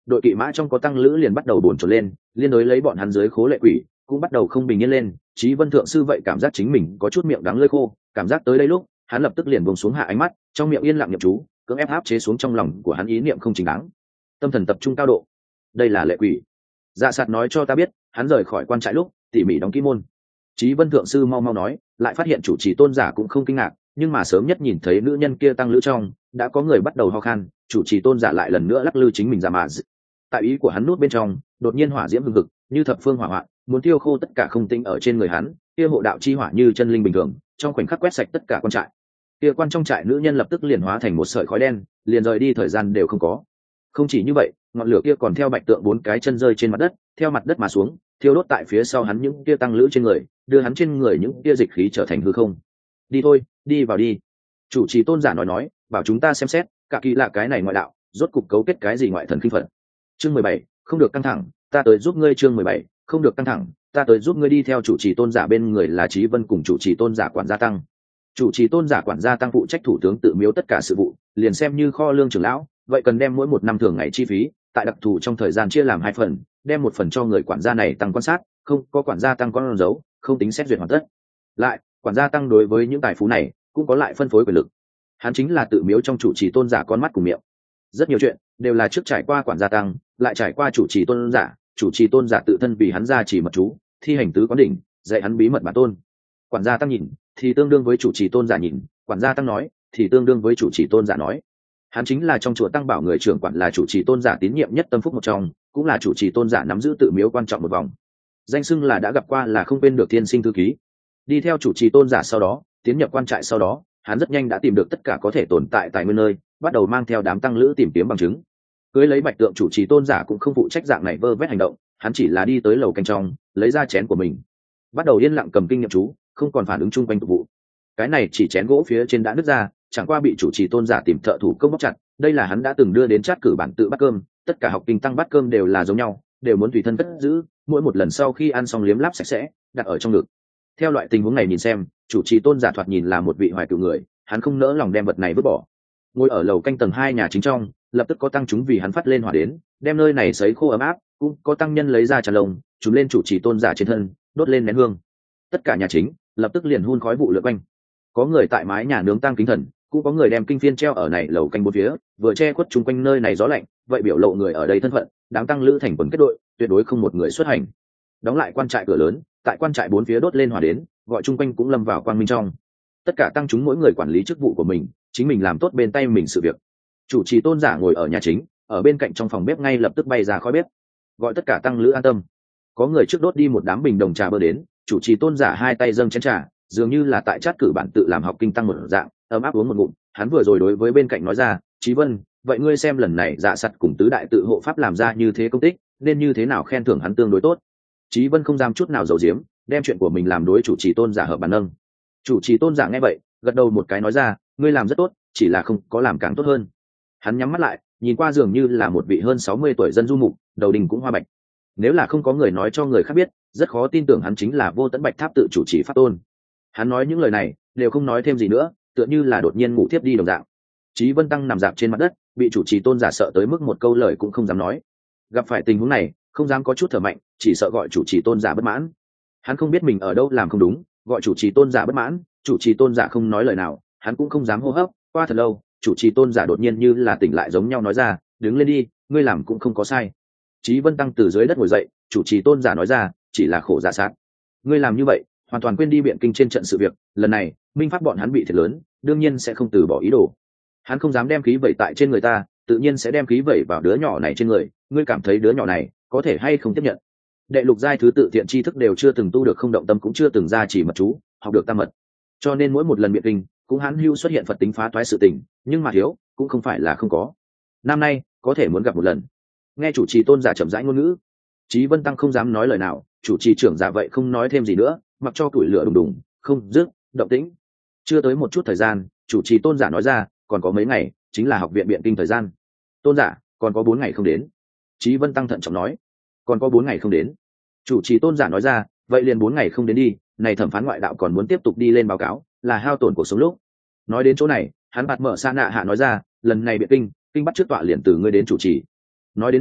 đội kỵ mã trong có tăng lữ liền bắt đầu bồn trồn lên, liên đối lấy bọn hắn dưới khố lệ quỷ cũng bắt đầu không bình yên lên. Chí Vân thượng sư vậy cảm giác chính mình có chút miệng đắng lưỡi khô, cảm giác tới đây lúc hắn lập tức liền buông xuống hạ ánh mắt, trong miệng yên lặng niệm chú, cưỡng ép áp chế xuống trong lòng của hắn ý niệm không chính đáng, tâm thần tập trung cao độ. Đây là lệ quỷ. Dạ Sạt nói cho ta biết, hắn rời khỏi quan trại lúc tỉ mỉ đóng kỹ môn. Chí Vân thượng sư mau mau nói, lại phát hiện chủ trì tôn giả cũng không kinh ngạc, nhưng mà sớm nhất nhìn thấy nữ nhân kia tăng lữ trong đã có người bắt đầu ho khan, chủ trì tôn giả lại lần nữa lắc lư chính mình ra mà. Tại ý của hắn nút bên trong đột nhiên hỏa diễm hừng hực như thập phương hỏa hoạn, muốn tiêu khô tất cả không tinh ở trên người hắn. Kia hộ đạo chi hỏa như chân linh bình thường, trong khoảnh khắc quét sạch tất cả quan trại. Kia quan trong trại nữ nhân lập tức liền hóa thành một sợi khói đen, liền rời đi, thời gian đều không có. Không chỉ như vậy, ngọn lửa kia còn theo bạch tượng 4 cái chân rơi trên mặt đất, theo mặt đất mà xuống, thiêu đốt tại phía sau hắn những kia tăng lữ trên người, đưa hắn trên người những kia dịch khí trở thành hư không. Đi thôi, đi vào đi. Chủ trì tôn giả nói, bảo chúng ta xem xét, cả kỳ lạ cái này ngoại đạo, rốt cục cấu kết cái gì ngoại thần kinh phật. Chương 17, không được căng thẳng, ta tới giúp ngươi. Chương 17, không được căng thẳng, ta tới giúp ngươi. Đi theo chủ trì tôn giả bên người là Chí Vân cùng chủ trì tôn giả quản gia tăng. Chủ trì tôn giả quản gia tăng phụ trách thủ tướng tự miếu tất cả sự vụ, liền xem như kho lương trưởng lão, vậy cần đem mỗi một năm thường ngày chi phí tại đặc thù trong thời gian chia làm 2 phần, đem 1 phần cho người quản gia này tăng quan sát, không có quản gia tăng con dấu, không tính xét duyệt hoàn tất. Lại quản gia tăng đối với những tài phú này cũng có lại phân phối quyền lực. Hắn chính là tự miếu trong chủ trì tôn giả con mắt cùng miệng, rất nhiều chuyện đều là trước trải qua quản gia tăng, lại trải qua chủ trì tôn giả, chủ trì tôn giả tự thân vì hắn ra chỉ mật chú, thi hành tứ quán đỉnh, dạy hắn bí mật bản tôn. Quản gia tăng nhìn thì tương đương với chủ trì tôn giả nhìn, quản gia tăng nói thì tương đương với chủ trì tôn giả nói. Hắn chính là trong chùa tăng bảo người trưởng quản, là chủ trì tôn giả tín nhiệm nhất tâm phúc một trong, cũng là chủ trì tôn giả nắm giữ tự miếu quan trọng một vòng. Danh xưng là đã gặp qua là không quên được thiên sinh thư ký. Đi theo chủ trì tôn giả sau đó, tiến nhập quan trại sau đó, hắn rất nhanh đã tìm được tất cả có thể tồn tại tài nguyên nơi, bắt đầu mang theo đám tăng lữ tìm kiếm bằng chứng. Cưới lấy bạch tượng chủ trì tôn giả cũng không phụ trách dạng này vơ vét hành động, hắn chỉ là đi tới lầu canh trong, lấy ra chén của mình, bắt đầu yên lặng cầm kinh nghiệm chú, không còn phản ứng chung quanh phục vụ. Cái này chỉ chén gỗ phía trên đã nứt ra, chẳng qua bị chủ trì tôn giả tìm thợ thủ công bóc chặt. Đây là hắn đã từng đưa đến chát cử bản tự bát cơm, tất cả học kinh tăng bát cơm đều là giống nhau, đều muốn tùy thân cất giữ, mỗi một lần sau khi ăn xong liếm láp sạch sẽ, đặt ở trong ngực. Theo loại tình huống này nhìn xem, chủ trì tôn giả thoạt nhìn là một vị hoài cựu người, hắn không nỡ lòng đem vật này vứt bỏ. Ngồi ở lầu canh tầng 2 nhà chính trong, lập tức có tăng chúng vì hắn phát lên hỏa đến, đem nơi này sấy khô ấm áp, cũng có tăng nhân lấy ra trà lồng, trùm lên chủ trì tôn giả trên thân, đốt lên nén hương. Tất cả nhà chính lập tức liền hun khói vụ lượn quanh. Có người tại mái nhà nướng tăng kính thần, cũng có người đem kinh phiên treo ở này lầu canh bốn phía, vừa che khuất chung quanh nơi này gió lạnh, vậy biểu lộ người ở đây thân phận, đáng tăng lữ thành quần kết đội, tuyệt đối không một người xuất hành. Đóng lại quan trại cửa lớn, tại quan trại bốn phía đốt lên hỏa đến, gọi chung quanh cũng lâm vào quang minh trong. Tất cả tăng chúng mỗi người quản lý chức vụ của mình, chính mình làm tốt bên tay mình sự việc. Chủ trì tôn giả ngồi ở nhà chính, ở bên cạnh trong phòng bếp ngay lập tức bay ra khói bếp, gọi tất cả tăng lữ an tâm. Có người trước đốt đi một đám bình đồng trà bơ đến, chủ trì tôn giả hai tay dâng chén trà, dường như là tại chát cử bản tự làm học kinh tăng một dạng, ấm áp uống một ngụm. Hắn vừa rồi đối với bên cạnh nói ra, Chí Vân, vậy ngươi xem lần này Dạ Sạt cùng tứ đại tự hộ pháp làm ra như thế công tích, nên như thế nào khen thưởng hắn tương đối tốt. Chí Vân không dám chút nào giấu giếm, đem chuyện của mình làm đối chủ trì tôn giả hợp bàn nâng. Chủ trì tôn giả nghe vậy, gật đầu một cái nói ra, ngươi làm rất tốt, chỉ là không có làm càng tốt hơn. Hắn nhắm mắt lại, nhìn qua dường như là một vị hơn 60 tuổi dân du mục, đầu đình cũng hoa bạch. Nếu là không có người nói cho người khác biết, rất khó tin tưởng hắn chính là Vô Tẫn Bạch Tháp tự chủ trì pháp tôn. Hắn nói những lời này đều không nói thêm gì nữa, tựa như là đột nhiên ngủ thiếp đi đồng dạng. Chí Vân tăng nằm dạp trên mặt đất, bị chủ trì tôn giả sợ tới mức một câu lời cũng không dám nói. Gặp phải tình huống này, không dám có chút thở mạnh, chỉ sợ gọi chủ trì tôn giả bất mãn. Hắn không biết mình ở đâu làm không đúng, gọi chủ trì tôn giả bất mãn, chủ trì tôn giả không nói lời nào, hắn cũng không dám hô hấp. Qua thật lâu, chủ trì tôn giả đột nhiên như là tỉnh lại giống nhau nói ra, đứng lên đi, ngươi làm cũng không có sai. Chí Vân tăng từ dưới đất ngồi dậy, chủ trì tôn giả nói ra, chỉ là khổ dạ sát. Ngươi làm như vậy, hoàn toàn quên đi biện kinh trên trận sự việc, lần này minh pháp bọn hắn bị thiệt lớn, đương nhiên sẽ không từ bỏ ý đồ. Hắn không dám đem khí vẩy tại trên người ta, tự nhiên sẽ đem khí vẩy vào đứa nhỏ này trên người. Ngươi cảm thấy đứa nhỏ này có thể hay không tiếp nhận? Đệ lục giai thứ tự thiện tri thức đều chưa từng tu được, không động tâm cũng chưa từng ra chỉ mật chú, học được tam mật, cho nên mỗi một lần biện kinh cũng hắn hưu xuất hiện Phật tính phá toái sự tình, nhưng mà thiếu cũng không phải là không có. Năm nay có thể muốn gặp một lần. Nghe chủ trì tôn giả chậm rãi ngôn ngữ, Chí Vân tăng không dám nói lời nào, chủ trì trưởng giả vậy không nói thêm gì nữa, mặc cho củi lửa đùng đùng không dứt động tĩnh. Chưa tới một chút thời gian, chủ trì tôn giả nói ra, còn có mấy ngày chính là học viện biện kinh thời gian. Tôn giả, còn có 4 ngày không đến. Chí Vân tăng thận trọng nói, còn có 4 ngày không đến. Chủ trì tôn giả nói ra, vậy liền 4 ngày không đến đi, này thẩm phán ngoại đạo còn muốn tiếp tục đi lên báo cáo, là hao tổn cuộc sống lúc. Nói đến chỗ này, hắn bạt mở Sa Nạ Hạ nói ra, lần này biện kinh bắt trước tọa liền từ ngươi đến chủ trì. Nói đến đây,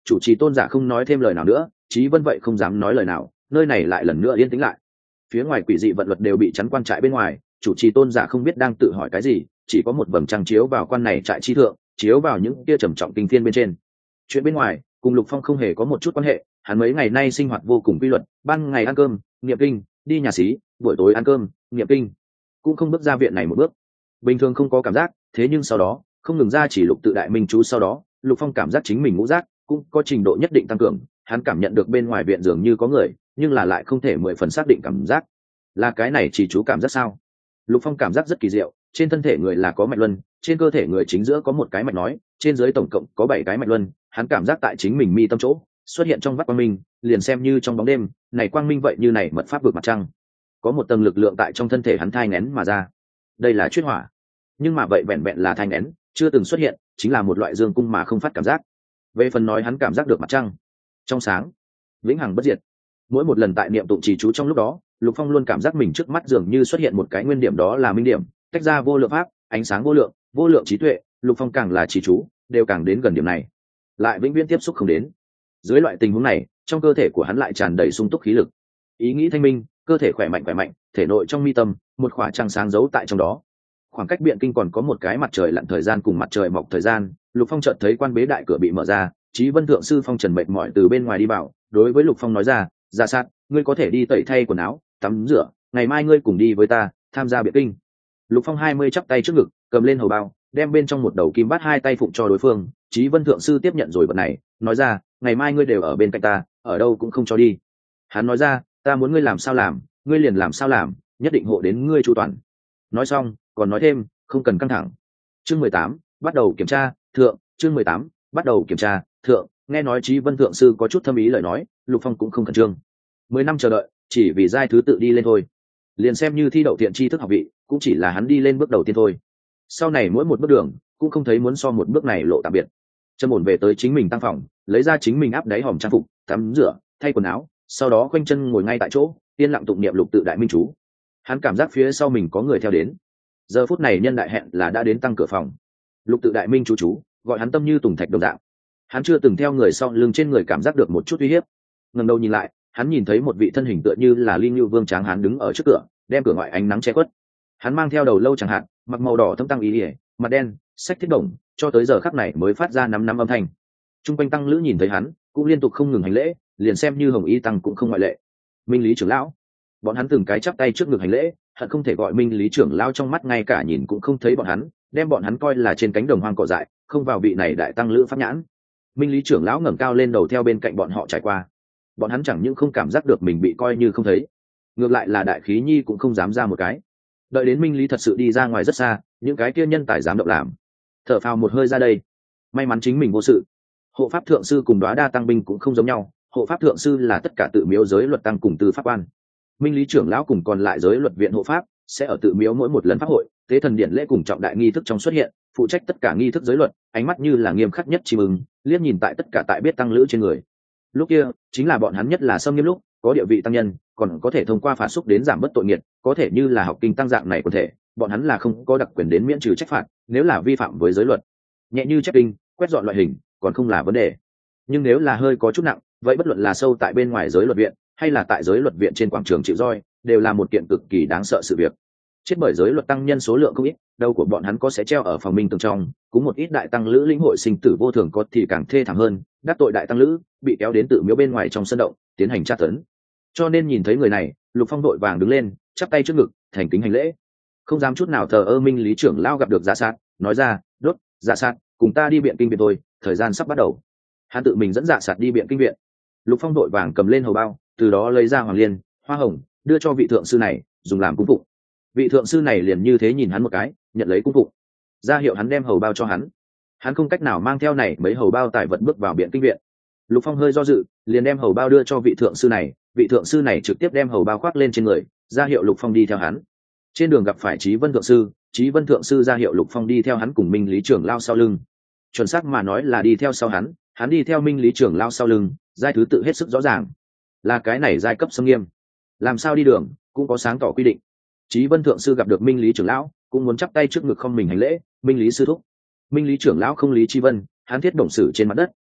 chủ trì tôn giả không nói thêm lời nào nữa, Chí Vân vậy không dám nói lời nào, nơi này lại lần nữa yên tĩnh lại. Phía ngoài quỷ dị vận luật đều bị chắn quan trại bên ngoài, chủ trì tôn giả không biết đang tự hỏi cái gì, chỉ có một vầng trăng chiếu vào quan này trại chi thượng, chiếu vào những kia trầm trọng kinh thiên bên trên. Chuyện bên ngoài cùng Lục Phong không hề có một chút quan hệ, hắn mấy ngày nay sinh hoạt vô cùng quy luật, ban ngày ăn cơm, niệm kinh, đi nhà xí, buổi tối ăn cơm, niệm kinh, cũng không bước ra viện này một bước. Bình thường không có cảm giác, thế nhưng sau đó, không ngừng ra chỉ lục tự đại minh chú sau đó, Lục Phong cảm giác chính mình ngũ giác cũng có trình độ nhất định tăng cường, hắn cảm nhận được bên ngoài viện dường như có người, nhưng là lại không thể 10 phần xác định cảm giác. Là cái này chỉ chú cảm giác sao? Lục Phong cảm giác rất kỳ diệu, trên thân thể người là có mạch luân, trên cơ thể người chính giữa có một cái mạch nói, trên dưới tổng cộng có 7 cái mạch luân, hắn cảm giác tại chính mình mi tâm chỗ, xuất hiện trong vắt quang minh, liền xem như trong bóng đêm, này quang minh vậy như này mật pháp vượt mặt trăng. Có một tầng lực lượng tại trong thân thể hắn thai nghén mà ra. Đây là chuyết hỏa. Nhưng mà vậy vẹn vẹn là thai nghén, chưa từng xuất hiện, chính là một loại dương cung mà không phát cảm giác. Về phần nói hắn cảm giác được mặt trăng trong sáng, vĩnh hằng bất diệt. Mỗi một lần tại niệm tụng trì chú trong lúc đó, Lục Phong luôn cảm giác mình trước mắt dường như xuất hiện một cái nguyên điểm, đó là minh điểm, tách ra vô lượng pháp, ánh sáng vô lượng trí tuệ. Lục Phong càng là trì chú, đều càng đến gần điểm này, lại vĩnh viễn tiếp xúc không đến. Dưới loại tình huống này, trong cơ thể của hắn lại tràn đầy sung túc khí lực, ý nghĩ thanh minh, cơ thể khỏe mạnh, thể nội trong mi tâm một khỏa trăng sáng giấu tại trong đó. Khoảng cách biện kinh còn có một cái mặt trời lặn thời gian cùng mặt trời mọc thời gian. Lục Phong chợt thấy quan bế đại cửa bị mở ra, Chí Vân thượng sư Phong Trần mệt mỏi từ bên ngoài đi vào, đối với Lục Phong nói ra, Dạ Sát, ngươi có thể đi tẩy thay quần áo, tắm rửa, ngày mai ngươi cùng đi với ta tham gia biện kinh. Lục Phong 20 chắp tay trước ngực, cầm lên hầu bao, đem bên trong một đầu kim bát hai tay phụng cho đối phương. Chí Vân thượng sư tiếp nhận rồi vật này, nói ra, ngày mai ngươi đều ở bên cạnh ta, ở đâu cũng không cho đi. Hắn nói ra, ta muốn ngươi làm sao làm, ngươi liền làm sao làm, nhất định hộ đến ngươi chu toàn. Nói xong, còn nói thêm, không cần căng thẳng. Chương 18, bắt đầu kiểm tra, thượng. Chương 18, bắt đầu kiểm tra, thượng. Nghe nói Chí Vân thượng sư có chút thâm ý lời nói, Lục Phong cũng không khẩn trương. 10 năm chờ đợi, chỉ vì giai thứ tự đi lên thôi. Liền xem như thi đậu thiện tri thức học vị, cũng chỉ là hắn đi lên bước đầu tiên thôi. Sau này mỗi một bước đường, cũng không thấy muốn so một bước này lộ tạm biệt. Trầm ổn về tới chính mình tăng phòng, lấy ra chính mình áp đáy hòm trang phục, tắm rửa, thay quần áo, sau đó khoanh chân ngồi ngay tại chỗ, yên lặng tụng niệm lục tự đại minh chú. Hắn cảm giác phía sau mình có người theo đến. Giờ phút này nhân đại hẹn là đã đến tăng cửa phòng. Lục tự đại minh chú gọi hắn tâm như tùng thạch đồng dạng. Hắn chưa từng theo người sau lưng trên người cảm giác được một chút uy hiếp. Ngẩng đầu nhìn lại, hắn nhìn thấy một vị thân hình tựa như là Linh Như Vương tráng hán đứng ở trước cửa, đem cửa ngoại ánh nắng che khuất. Hắn mang theo đầu lâu chẳng hạn, mặc màu đỏ thâm tăng ý ỉa, mặt đen, sách thiết đồng, cho tới giờ khắc này mới phát ra năm âm thanh. Trung quanh tăng lữ nhìn thấy hắn, cũng liên tục không ngừng hành lễ, liền xem như Hồng Y tăng cũng không ngoại lệ. Minh Lý trưởng lão, bọn hắn từng cái chắp tay trước ngực hành lễ, hận không thể gọi Minh Lý trưởng lão trong mắt ngay cả nhìn cũng không thấy bọn hắn, đem bọn hắn coi là trên cánh đồng hoang cỏ dại, không vào vị này đại tăng lữ pháp nhãn. Minh Lý trưởng lão ngẩng cao lên đầu theo bên cạnh bọn họ trải qua. Bọn hắn chẳng những không cảm giác được mình bị coi như không thấy, ngược lại là đại khí nhi cũng không dám ra một cái. Đợi đến Minh Lý thật sự đi ra ngoài rất xa, những cái kia nhân tài dám động làm, thở phào một hơi ra đây. May mắn chính mình vô sự. Hộ pháp thượng sư cùng Đóa Đa tăng binh cũng không giống nhau, hộ pháp thượng sư là tất cả tự miếu giới luật tăng cùng tư pháp quan. Minh Lý trưởng lão cùng còn lại giới luật viện hộ pháp sẽ ở tự miếu mỗi một lần pháp hội, tế thần điện lễ cùng trọng đại nghi thức trong xuất hiện, phụ trách tất cả nghi thức giới luật, ánh mắt như là nghiêm khắc nhất chim ưng, liếc nhìn tại tất cả tại biết tăng lữ trên người. Lúc kia chính là bọn hắn nhất là xâm nghiêm lúc, có địa vị tăng nhân, còn có thể thông qua phạt xúc đến giảm bớt tội nghiệt, có thể như là học kinh tăng dạng này có thể, bọn hắn là không có đặc quyền đến miễn trừ trách phạt, nếu là vi phạm với giới luật, nhẹ như chép kinh, quét dọn loại hình, còn không là vấn đề. Nhưng nếu là hơi có chút nặng, vậy bất luận là sâu tại bên ngoài giới luật viện, hay là tại giới luật viện trên quảng trường chịu roi, đều là một kiện cực kỳ đáng sợ sự việc. Chết bởi giới luật tăng nhân số lượng không ít, đầu của bọn hắn có sẽ treo ở phòng minh tường trong, cũng một ít đại tăng lữ lĩnh hội sinh tử vô thường có thì càng thê thảm hơn, đắc tội đại tăng lữ bị kéo đến tự miếu bên ngoài trong sân động tiến hành tra tấn. Cho nên nhìn thấy người này, Lục Phong đội vàng đứng lên, chắp tay trước ngực, thành kính hành lễ, không dám chút nào thờ ơ. Minh Lý trưởng lao gặp được Dạ Sát, nói ra, đốt, Dạ Sát, cùng ta đi biện kinh viện thôi, thời gian sắp bắt đầu. Hắn tự mình dẫn Dạ Sát đi biện kinh viện. Lục Phong đội vàng cầm lên hầu bao, từ đó lấy ra hoàng liên, hoa hồng, đưa cho vị thượng sư này dùng làm cung phụng. Vị thượng sư này liền như thế nhìn hắn một cái, nhận lấy cung phụng, ra hiệu hắn đem hầu bao cho hắn. Hắn không cách nào mang theo này mấy hầu bao tài vật bước vào biện kinh viện. Lục Phong hơi do dự, liền đem hầu bao đưa cho vị thượng sư này. Vị thượng sư này trực tiếp đem hầu bao khoác lên trên người, ra hiệu Lục Phong đi theo hắn. Trên đường gặp phải Chí Vân thượng sư, Chí Vân thượng sư ra hiệu Lục Phong đi theo hắn cùng Minh Lý trưởng lao sau lưng. Chuẩn xác mà nói là đi theo sau hắn đi theo Minh Lý trưởng lao sau lưng, giai thứ tự hết sức rõ ràng, là cái này giai cấp xâm nghiêm, làm sao đi đường cũng có sáng tỏ quy định. Chí Vân thượng sư gặp được Minh Lý trưởng lão, cũng muốn chắp tay trước ngực không mình hành lễ, Minh Lý sư thúc. Minh Lý trưởng lão không lý Chí Vân, hắn thiết động sử trên mặt đất,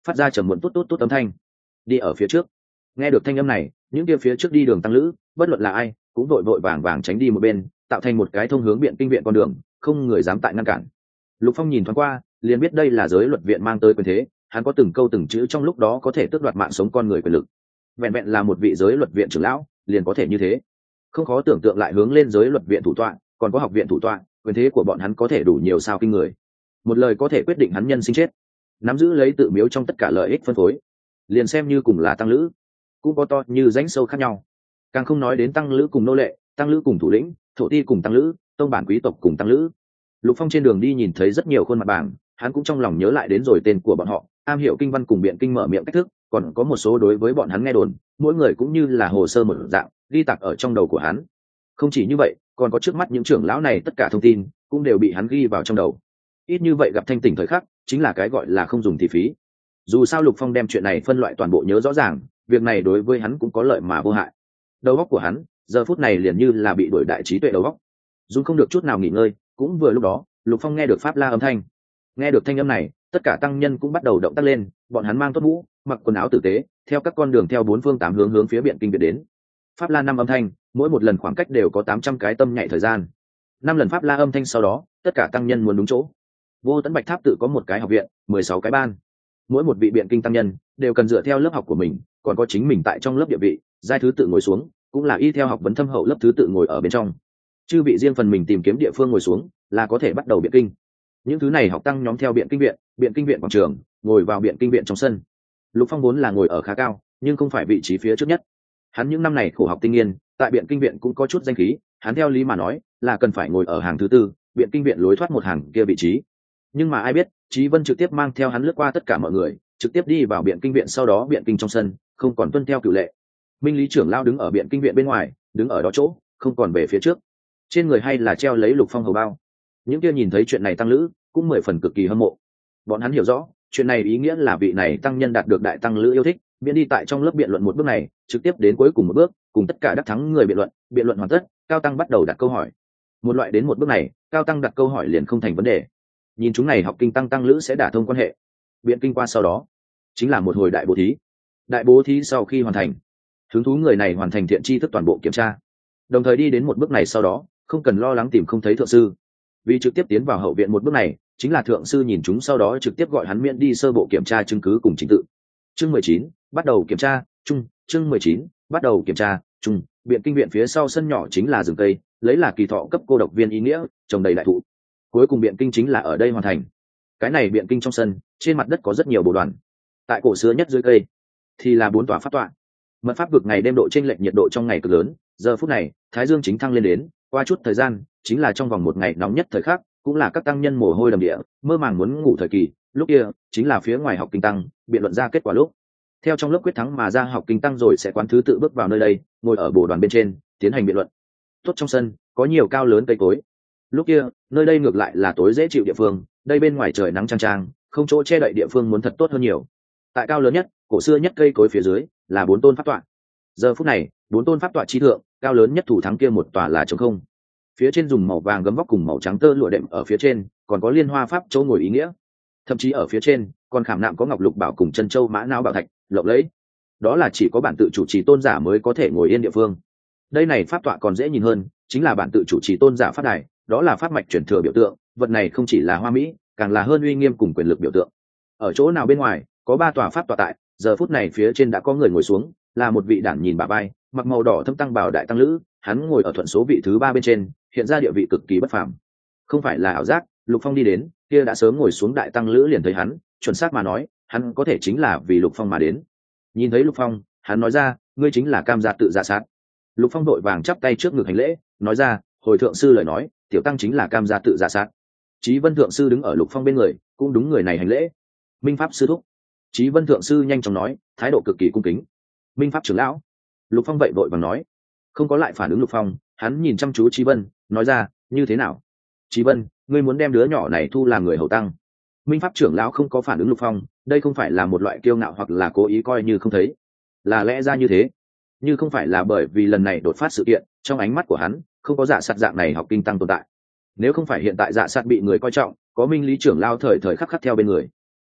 phát ra trầm muộn tốt tốt tốt âm thanh. Đi ở phía trước. Nghe được thanh âm này, những kia phía trước đi đường tăng lữ, bất luận là ai, cũng vội vội vàng vàng tránh đi một bên, tạo thành một cái thông hướng biện kinh viện con đường, không người dám tại ngăn cản. Lục Phong nhìn thoáng qua, liền biết đây là giới luật viện mang tới quyền thế, hắn có từng câu từng chữ trong lúc đó có thể tước đoạt mạng sống con người quyền lực. Vẹn vẹn là một vị giới luật viện trưởng lão, liền có thể như thế. Không khó tưởng tượng lại hướng lên giới luật viện thủ tọa, còn có học viện thủ tọa, quyền thế của bọn hắn có thể đủ nhiều sao kinh người. Một lời có thể quyết định hắn nhân sinh chết, nắm giữ lấy tự miếu trong tất cả lợi ích phân phối. Liền xem như cùng là tăng lữ, cũng có to như rãnh sâu khác nhau. Càng không nói đến tăng lữ cùng nô lệ, tăng lữ cùng thủ lĩnh, thổ ti cùng tăng lữ, tông bản quý tộc cùng tăng lữ. Lục Phong trên đường đi nhìn thấy rất nhiều khuôn mặt bảng, hắn cũng trong lòng nhớ lại đến rồi tên của bọn họ, am hiểu kinh văn cùng biện kinh mở miệng cách thức, còn có một số đối với bọn hắn nghe đồn, mỗi người cũng như là hồ sơ một dạng, ghi tạc ở trong đầu của hắn. Không chỉ như vậy, còn có trước mắt những trưởng lão này tất cả thông tin cũng đều bị hắn ghi vào trong đầu. Ít như vậy gặp thanh tỉnh thời khắc, chính là cái gọi là không dùng thì phí. Dù sao Lục Phong đem chuyện này phân loại toàn bộ nhớ rõ ràng, việc này đối với hắn cũng có lợi mà vô hại. Đầu óc của hắn giờ phút này liền như là bị đuổi đại trí tuệ đầu óc, dù không được chút nào nghỉ ngơi. Cũng vừa lúc đó, Lục Phong nghe được pháp la âm thanh. Nghe được thanh âm này, tất cả tăng nhân cũng bắt đầu động tác lên, bọn hắn mang tốt mũ, mặc quần áo tử tế, theo các con đường theo bốn phương tám hướng hướng phía biện kinh viện đến. Pháp la 5 âm thanh, mỗi một lần khoảng cách đều có 800 cái tâm nhạy thời gian. 5 lần pháp la âm thanh sau đó, tất cả tăng nhân muốn đúng chỗ. Vô Tấn Bạch Tháp tự có một cái học viện, 16 cái ban. Mỗi một vị biện kinh tăng nhân đều cần dựa theo lớp học của mình, còn có chính mình tại trong lớp địa vị, giai thứ tự ngồi xuống, cũng là y theo học vấn thâm hậu lớp thứ tự ngồi ở bên trong. Chư vị riêng phần mình tìm kiếm địa phương ngồi xuống, là có thể bắt đầu biện kinh. Những thứ này học tăng nhóm theo biện kinh viện quảng trường, ngồi vào biện kinh viện trong sân. Lục Phong vốn là ngồi ở khá cao, nhưng không phải vị trí phía trước nhất. Hắn những năm này khổ học tinh nghiên, tại biện kinh viện cũng có chút danh khí, hắn theo lý mà nói là cần phải ngồi ở hàng thứ tư, biện kinh viện lối thoát một hàng kia vị trí. Nhưng mà ai biết, Chí Vân trực tiếp mang theo hắn lướt qua tất cả mọi người, trực tiếp đi vào biện kinh viện, sau đó biện kinh trong sân, không còn tuân theo cửu lệ. Minh lý trưởng lao đứng ở biện kinh viện bên ngoài, đứng ở đó chỗ, không còn về phía trước. Trên người hay là treo lấy Lục Phong hầu bao. Những kia nhìn thấy chuyện này tăng lữ cũng 10 phần cực kỳ hâm mộ. Bọn hắn hiểu rõ, chuyện này ý nghĩa là vị này tăng nhân đạt được đại tăng lữ yêu thích, miễn đi tại trong lớp biện luận một bước này, trực tiếp đến cuối cùng một bước, cùng tất cả đắc thắng người biện luận hoàn tất, cao tăng bắt đầu đặt câu hỏi. Một loại đến một bước này, cao tăng đặt câu hỏi liền không thành vấn đề. Nhìn chúng này học kinh tăng lữ sẽ đả thông quan hệ. Biện kinh qua sau đó, chính là một hồi đại bố thí. Đại bố thí sau khi hoàn thành, hứng thú người này hoàn thành thiện tri thức toàn bộ kiểm tra. Đồng thời đi đến một bước này sau đó, không cần lo lắng tìm không thấy thượng sư, vì trực tiếp tiến vào hậu viện một bước này chính là thượng sư nhìn chúng sau đó trực tiếp gọi hắn miễn đi sơ bộ kiểm tra chứng cứ cùng trình tự. Chương 19, bắt đầu kiểm tra chung. Chương 19, bắt đầu kiểm tra chung. Biện kinh viện phía sau sân nhỏ chính là rừng cây, lấy là kỳ thọ cấp cô độc viên ý nghĩa, trồng đầy đại thụ. Cuối cùng biện kinh chính là ở đây hoàn thành. Cái này biện kinh trong sân, trên mặt đất có rất nhiều bồ đoàn. Tại cổ xưa nhất dưới cây thì là 4 tòa pháp tọa. Mật pháp vực ngày đêm độ chênh lệch nhiệt độ trong ngày cực lớn, giờ phút này thái dương chính thăng lên đến, qua chút thời gian chính là trong vòng một ngày nóng nhất thời khắc, cũng là các tăng nhân mồ hôi đầm địa, mơ màng muốn ngủ thời kỳ. Lúc kia chính là phía ngoài học kinh tăng biện luận ra kết quả lúc. Theo trong lớp quyết thắng mà ra học kinh tăng rồi sẽ quán thứ tự bước vào nơi đây, ngồi ở bồ đoàn bên trên tiến hành biện luận. Tốt trong sân có nhiều cao lớn cây cối. Lúc kia nơi đây ngược lại là tối dễ chịu địa phương, đây bên ngoài trời nắng chang chang, không chỗ che đậy địa phương muốn thật tốt hơn nhiều. Tại cao lớn nhất, cổ xưa nhất cây cối phía dưới là 4 tôn pháp tọa. Giờ phút này 4 tôn pháp tọa chi thượng, cao lớn nhất thủ thắng kia một tòa là trống không. Phía trên dùng màu vàng gấm vóc cùng màu trắng tơ lụa đệm ở phía trên, còn có liên hoa pháp chỗ ngồi ý nghĩa. Thậm chí ở phía trên còn khảm nạm có ngọc lục bảo cùng chân châu mã não bảo thạch lộng lẫy. Đó là chỉ có bản tự chủ trì tôn giả mới có thể ngồi yên địa phương. Đây này pháp tọa còn dễ nhìn hơn, chính là bản tự chủ trì tôn giả pháp đài, đó là pháp mạch truyền thừa biểu tượng, vật này không chỉ là hoa mỹ, càng là hơn uy nghiêm cùng quyền lực biểu tượng. Ở chỗ nào bên ngoài có 3 tòa pháp tọa tại, giờ phút này phía trên đã có người ngồi xuống, là một vị đản nhìn bà vai, mặc màu đỏ thâm tăng bảo đại tăng lữ, hắn ngồi ở thuận số vị thứ 3 bên trên, hiện ra địa vị cực kỳ bất phàm. Không phải là ảo giác, Lục Phong đi đến, kia đã sớm ngồi xuống đại tăng lữ liền thấy hắn, chuẩn xác mà nói, hắn có thể chính là vì Lục Phong mà đến. Nhìn thấy Lục Phong, hắn nói ra, ngươi chính là Cam Gia tự dạ sát. Lục Phong đội vàng chắp tay trước ngực hành lễ, nói ra, hồi thượng sư lời nói, tiểu tăng chính là Cam Gia tự dạ sát. Chí Vân thượng sư đứng ở Lục Phong bên người, cũng đúng người này hành lễ. Minh pháp sư thúc. Chí Vân thượng sư nhanh chóng nói, thái độ cực kỳ cung kính. Minh pháp trưởng lão. Lục Phong vậy vội vàng nói, không có lại phản ứng Lục Phong, hắn nhìn chăm chú Chí Vân, nói ra, như thế nào? Chí Vân, ngươi muốn đem đứa nhỏ này thu làm người hầu tăng? Minh pháp trưởng lão không có phản ứng Lục Phong, đây không phải là một loại kiêu ngạo hoặc là cố ý coi như không thấy, là lẽ ra như thế. Như không phải là bởi vì lần này đột phát sự kiện, trong ánh mắt của hắn không có dạ sạt dạng này học kinh tăng tồn tại. Nếu không phải hiện tại dạ sạt bị người coi trọng, có minh lý trưởng lao thời thời khắc khắc theo bên người,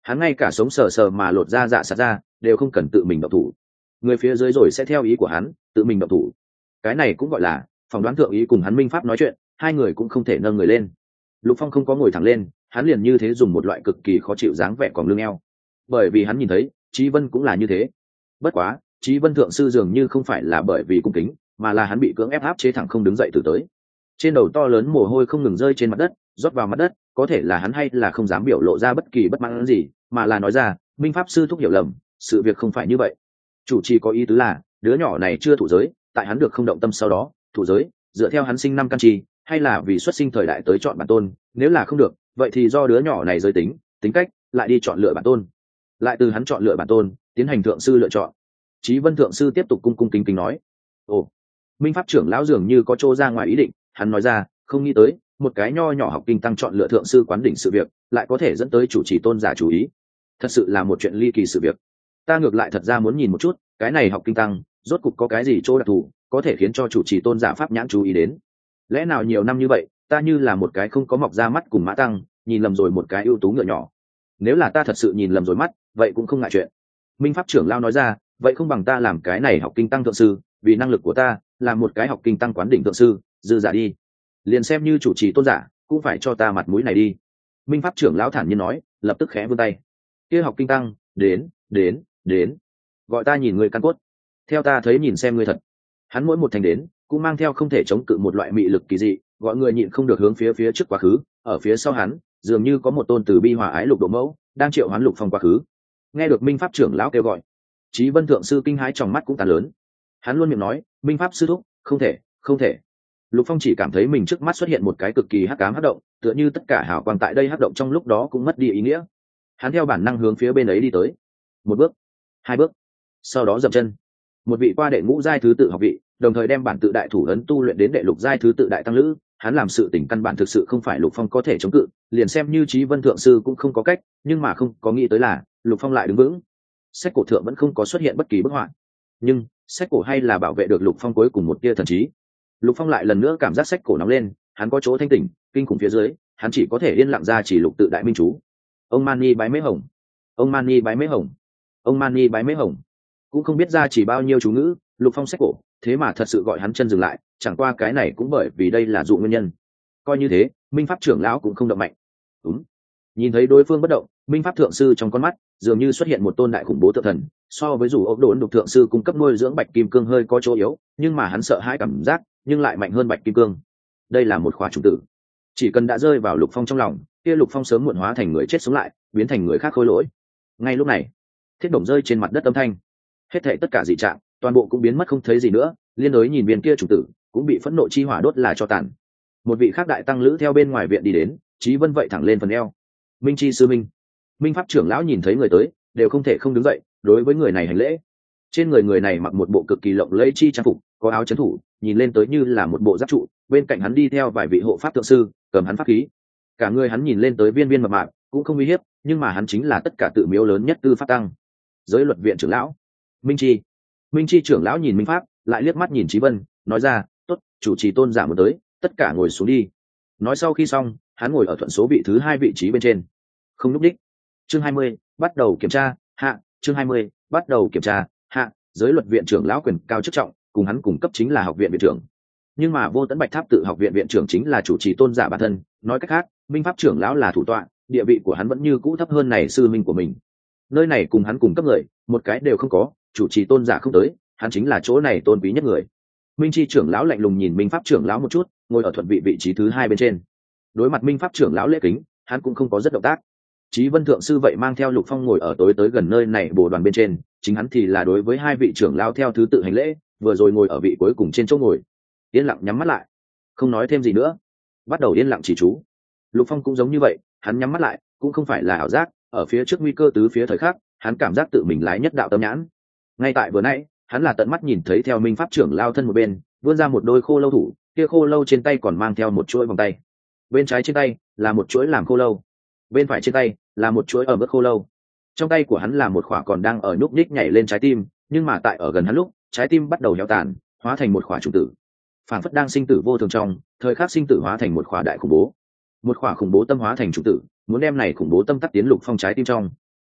hắn ngay cả sống sờ sờ mà lột ra dạ sạt ra đều không cần tự mình động thủ, người phía dưới rồi sẽ theo ý của hắn tự mình động thủ. Cái này cũng gọi là phỏng đoán thượng ý cùng hắn minh pháp nói chuyện, hai người cũng không thể nâng người lên. Lục Phong không có ngồi thẳng lên, hắn liền như thế dùng một loại cực kỳ khó chịu dáng vẻ còn lưng eo, bởi vì hắn nhìn thấy Chí Vân cũng là như thế. Bất quá Chí Vân thượng sư dường như không phải là bởi vì cung kính, mà là hắn bị cưỡng ép áp chế thẳng không đứng dậy từ tới. Trên đầu to lớn mồ hôi không ngừng rơi trên mặt đất, rót vào mặt đất, có thể là hắn hay là không dám biểu lộ ra bất kỳ bất mãn gì, mà là nói ra, minh pháp sư thúc hiểu lầm, sự việc không phải như vậy. Chủ trì có ý tứ là đứa nhỏ này chưa thụ giới, tại hắn được không động tâm sau đó thụ giới, dựa theo hắn sinh năm căn chi, hay là vì xuất sinh thời đại tới chọn bản tôn, nếu là không được vậy thì do đứa nhỏ này giới tính tính cách lại đi chọn lựa bản tôn, lại từ hắn chọn lựa bản tôn tiến hành thượng sư lựa chọn. Chí Vân thượng sư tiếp tục cung cung kính kính nói. Ồ, minh pháp trưởng lão dường như có chỗ ra ngoài ý định, hắn nói ra, không nghĩ tới một cái nho nhỏ học kinh tăng chọn lựa thượng sư quán đỉnh sự việc lại có thể dẫn tới chủ trì tôn giả chú ý, thật sự là một chuyện ly kỳ sự việc. Ta ngược lại thật ra muốn nhìn một chút cái này học kinh tăng rốt cục có cái gì chỗ đặc thù có thể khiến cho chủ trì tôn giả pháp nhãn chú ý đến. Lẽ nào nhiều năm như vậy ta như là một cái không có mọc ra mắt cùng mã tăng nhìn lầm rồi một cái ưu tú ngựa nhỏ? Nếu là ta thật sự nhìn lầm rồi mắt, vậy cũng không ngại chuyện. Minh pháp trưởng lao nói ra, vậy không bằng ta làm cái này học kinh tăng thượng sư, vì năng lực của ta là một cái học kinh tăng quán đỉnh thượng sư dư giả đi, liền xem như chủ trì tôn giả cũng phải cho ta mặt mũi này đi. Minh pháp trưởng lão thản nhiên nói, lập tức khẽ vươn tay. Kia học kinh tăng, đến gọi ta nhìn người căn cốt, theo ta thấy nhìn xem ngươi thật. Hắn mỗi một thành đến cũng mang theo không thể chống cự một loại mị lực kỳ dị, gọi người nhịn không được hướng phía trước quá khứ. Ở phía sau hắn dường như có một tôn từ bi hòa ái lục độ mẫu đang triệu hoán Lục Phong quá khứ. Nghe được minh pháp trưởng lão kêu gọi, Chí Vân thượng sư kinh hãi trong mắt cũng tàn lớn. Hắn luôn miệng nói, minh pháp sư thúc, không thể. Lục Phong chỉ cảm thấy mình trước mắt xuất hiện một cái cực kỳ hắc ám hắc động, tựa như tất cả hào quang tại đây hắc động trong lúc đó cũng mất đi ý nghĩa. Hắn theo bản năng hướng phía bên ấy đi tới, một bước, hai bước, sau đó dậm chân. Một vị qua đệ ngũ giai thứ tự học vị, đồng thời đem bản tự đại thủ ấn tu luyện đến đệ lục giai thứ tự đại tăng lữ. Hắn làm sự tình căn bản thực sự không phải Lục Phong có thể chống cự, liền xem như Chí Vân thượng sư cũng không có cách, nhưng mà không có nghĩ tới là Lục Phong lại đứng vững. Sách cổ thượng vẫn không có xuất hiện bất kỳ bức họa, nhưng sách cổ hay là bảo vệ được Lục Phong cuối cùng một tia thần trí. Lục Phong lại lần nữa cảm giác sách cổ nóng lên, hắn có chỗ thanh tỉnh, kinh khủng phía dưới, hắn chỉ có thể yên lặng ra chỉ lục tự đại minh chú. Ông Mani bái mễ hồng, ông Mani bái mễ hồng, ông Mani bái mễ hồng. Cũng không biết ra chỉ bao nhiêu chú ngữ, Lục Phong sách cổ, thế mà thật sự gọi hắn chân dừng lại, chẳng qua cái này cũng bởi vì đây là dụ nguyên nhân. Coi như thế, minh pháp trưởng lão cũng không động mạnh. Đúng. Nhìn thấy đối phương bất động, minh pháp thượng sư trong con mắt dường như xuất hiện một tôn đại khủng bố tự thần, so với dù ốc đốn đục thượng sư cung cấp nuôi dưỡng bạch kim cương hơi có chỗ yếu, nhưng mà hắn sợ hãi cảm giác nhưng lại mạnh hơn bạch kim cương. Đây là một khóa chủng tử, chỉ cần đã rơi vào Lục Phong trong lòng, kia Lục Phong sớm muộn hóa thành người chết sống lại, biến thành người khác khôi lỗi. Ngay lúc này, thiết động rơi trên mặt đất âm thanh, hết thảy tất cả dị trạng toàn bộ cũng biến mất không thấy gì nữa. Liên đối nhìn viên kia chủng tử cũng bị phẫn nộ chi hỏa đốt là cho tàn. Một vị khác đại tăng lữ theo bên ngoài viện đi đến, Chí Vân vậy thẳng lên phần eo. Minh chi sư minh. Minh pháp trưởng lão nhìn thấy người tới đều không thể không đứng dậy đối với người này hành lễ. Trên người người này mặc một bộ cực kỳ lộng lẫy chi trang phục, có áo chấn thủ, nhìn lên tới như là một bộ giáp trụ, bên cạnh hắn đi theo vài vị hộ pháp thượng sư cầm hắn pháp khí. Cả người hắn nhìn lên tới viên viên mập mạp, cũng không uy hiếp, nhưng mà hắn chính là tất cả tự miếu lớn nhất tư pháp tăng, giới luật viện trưởng lão Minh chi trưởng lão nhìn minh pháp lại liếc mắt nhìn Chí Vân, nói ra, tốt, chủ trì tôn giả muốn tới, tất cả ngồi xuống đi. Nói sau khi xong, hắn ngồi ở thuận số vị thứ 2 vị trí bên trên, không lúc đích. Chương 20, bắt đầu kiểm tra hạ. Chương 20, bắt đầu kiểm tra hạ. Giới luật viện trưởng lão quyền cao chức trọng, cùng hắn cùng cấp chính là học viện viện trưởng, nhưng mà Vô Tấn Bạch Tháp tự học viện viện trưởng chính là chủ trì tôn giả bản thân. Nói cách khác, minh pháp trưởng lão là thủ tọa, địa vị của hắn vẫn như cũ thấp hơn này sư minh của mình. Nơi này cùng hắn cùng cấp người một cái đều không có, chủ trì tôn giả không tới, hắn chính là chỗ này tôn quý nhất người. Minh chi trưởng lão lạnh lùng nhìn minh pháp trưởng lão một chút, ngồi ở thuận vị vị trí thứ 2 bên trên. Đối mặt minh pháp trưởng lão lễ kính, hắn cũng không có rất động tác. Chí Vân thượng sư vậy mang theo Lục Phong ngồi ở tối tới gần nơi này bồ đoàn bên trên, chính hắn thì là đối với 2 vị trưởng lão theo thứ tự hành lễ, vừa rồi ngồi ở vị cuối cùng trên chỗ ngồi, yên lặng nhắm mắt lại, không nói thêm gì nữa, bắt đầu yên lặng chỉ chú. Lục Phong cũng giống như vậy, hắn nhắm mắt lại, cũng không phải là ảo giác, ở phía trước nguy cơ tứ phía thời khắc, hắn cảm giác tự mình lái nhất đạo tâm nhãn. Ngay tại vừa nãy, hắn là tận mắt nhìn thấy theo minh pháp trưởng lao thân một bên vươn ra một đôi khô lâu thủ, kia khô lâu trên tay còn mang theo một chuỗi vòng tay, bên trái trên tay là một chuỗi làm khô lâu, bên phải trên tay là một chuỗi ở mức khô lâu. Trong tay của hắn là một khỏa còn đang ở nhúc nhích nhảy lên trái tim, nhưng mà tại ở gần hắn lúc, trái tim bắt đầu héo tàn, hóa thành một khỏa trùng tử, phản phất đang sinh tử vô thường trong thời khắc sinh tử hóa thành một khỏa đại khủng bố, một khỏa khủng bố tâm hóa thành trùng tử, muốn đem này khủng bố tâm tắc tiến Lục Phong trái tim trong.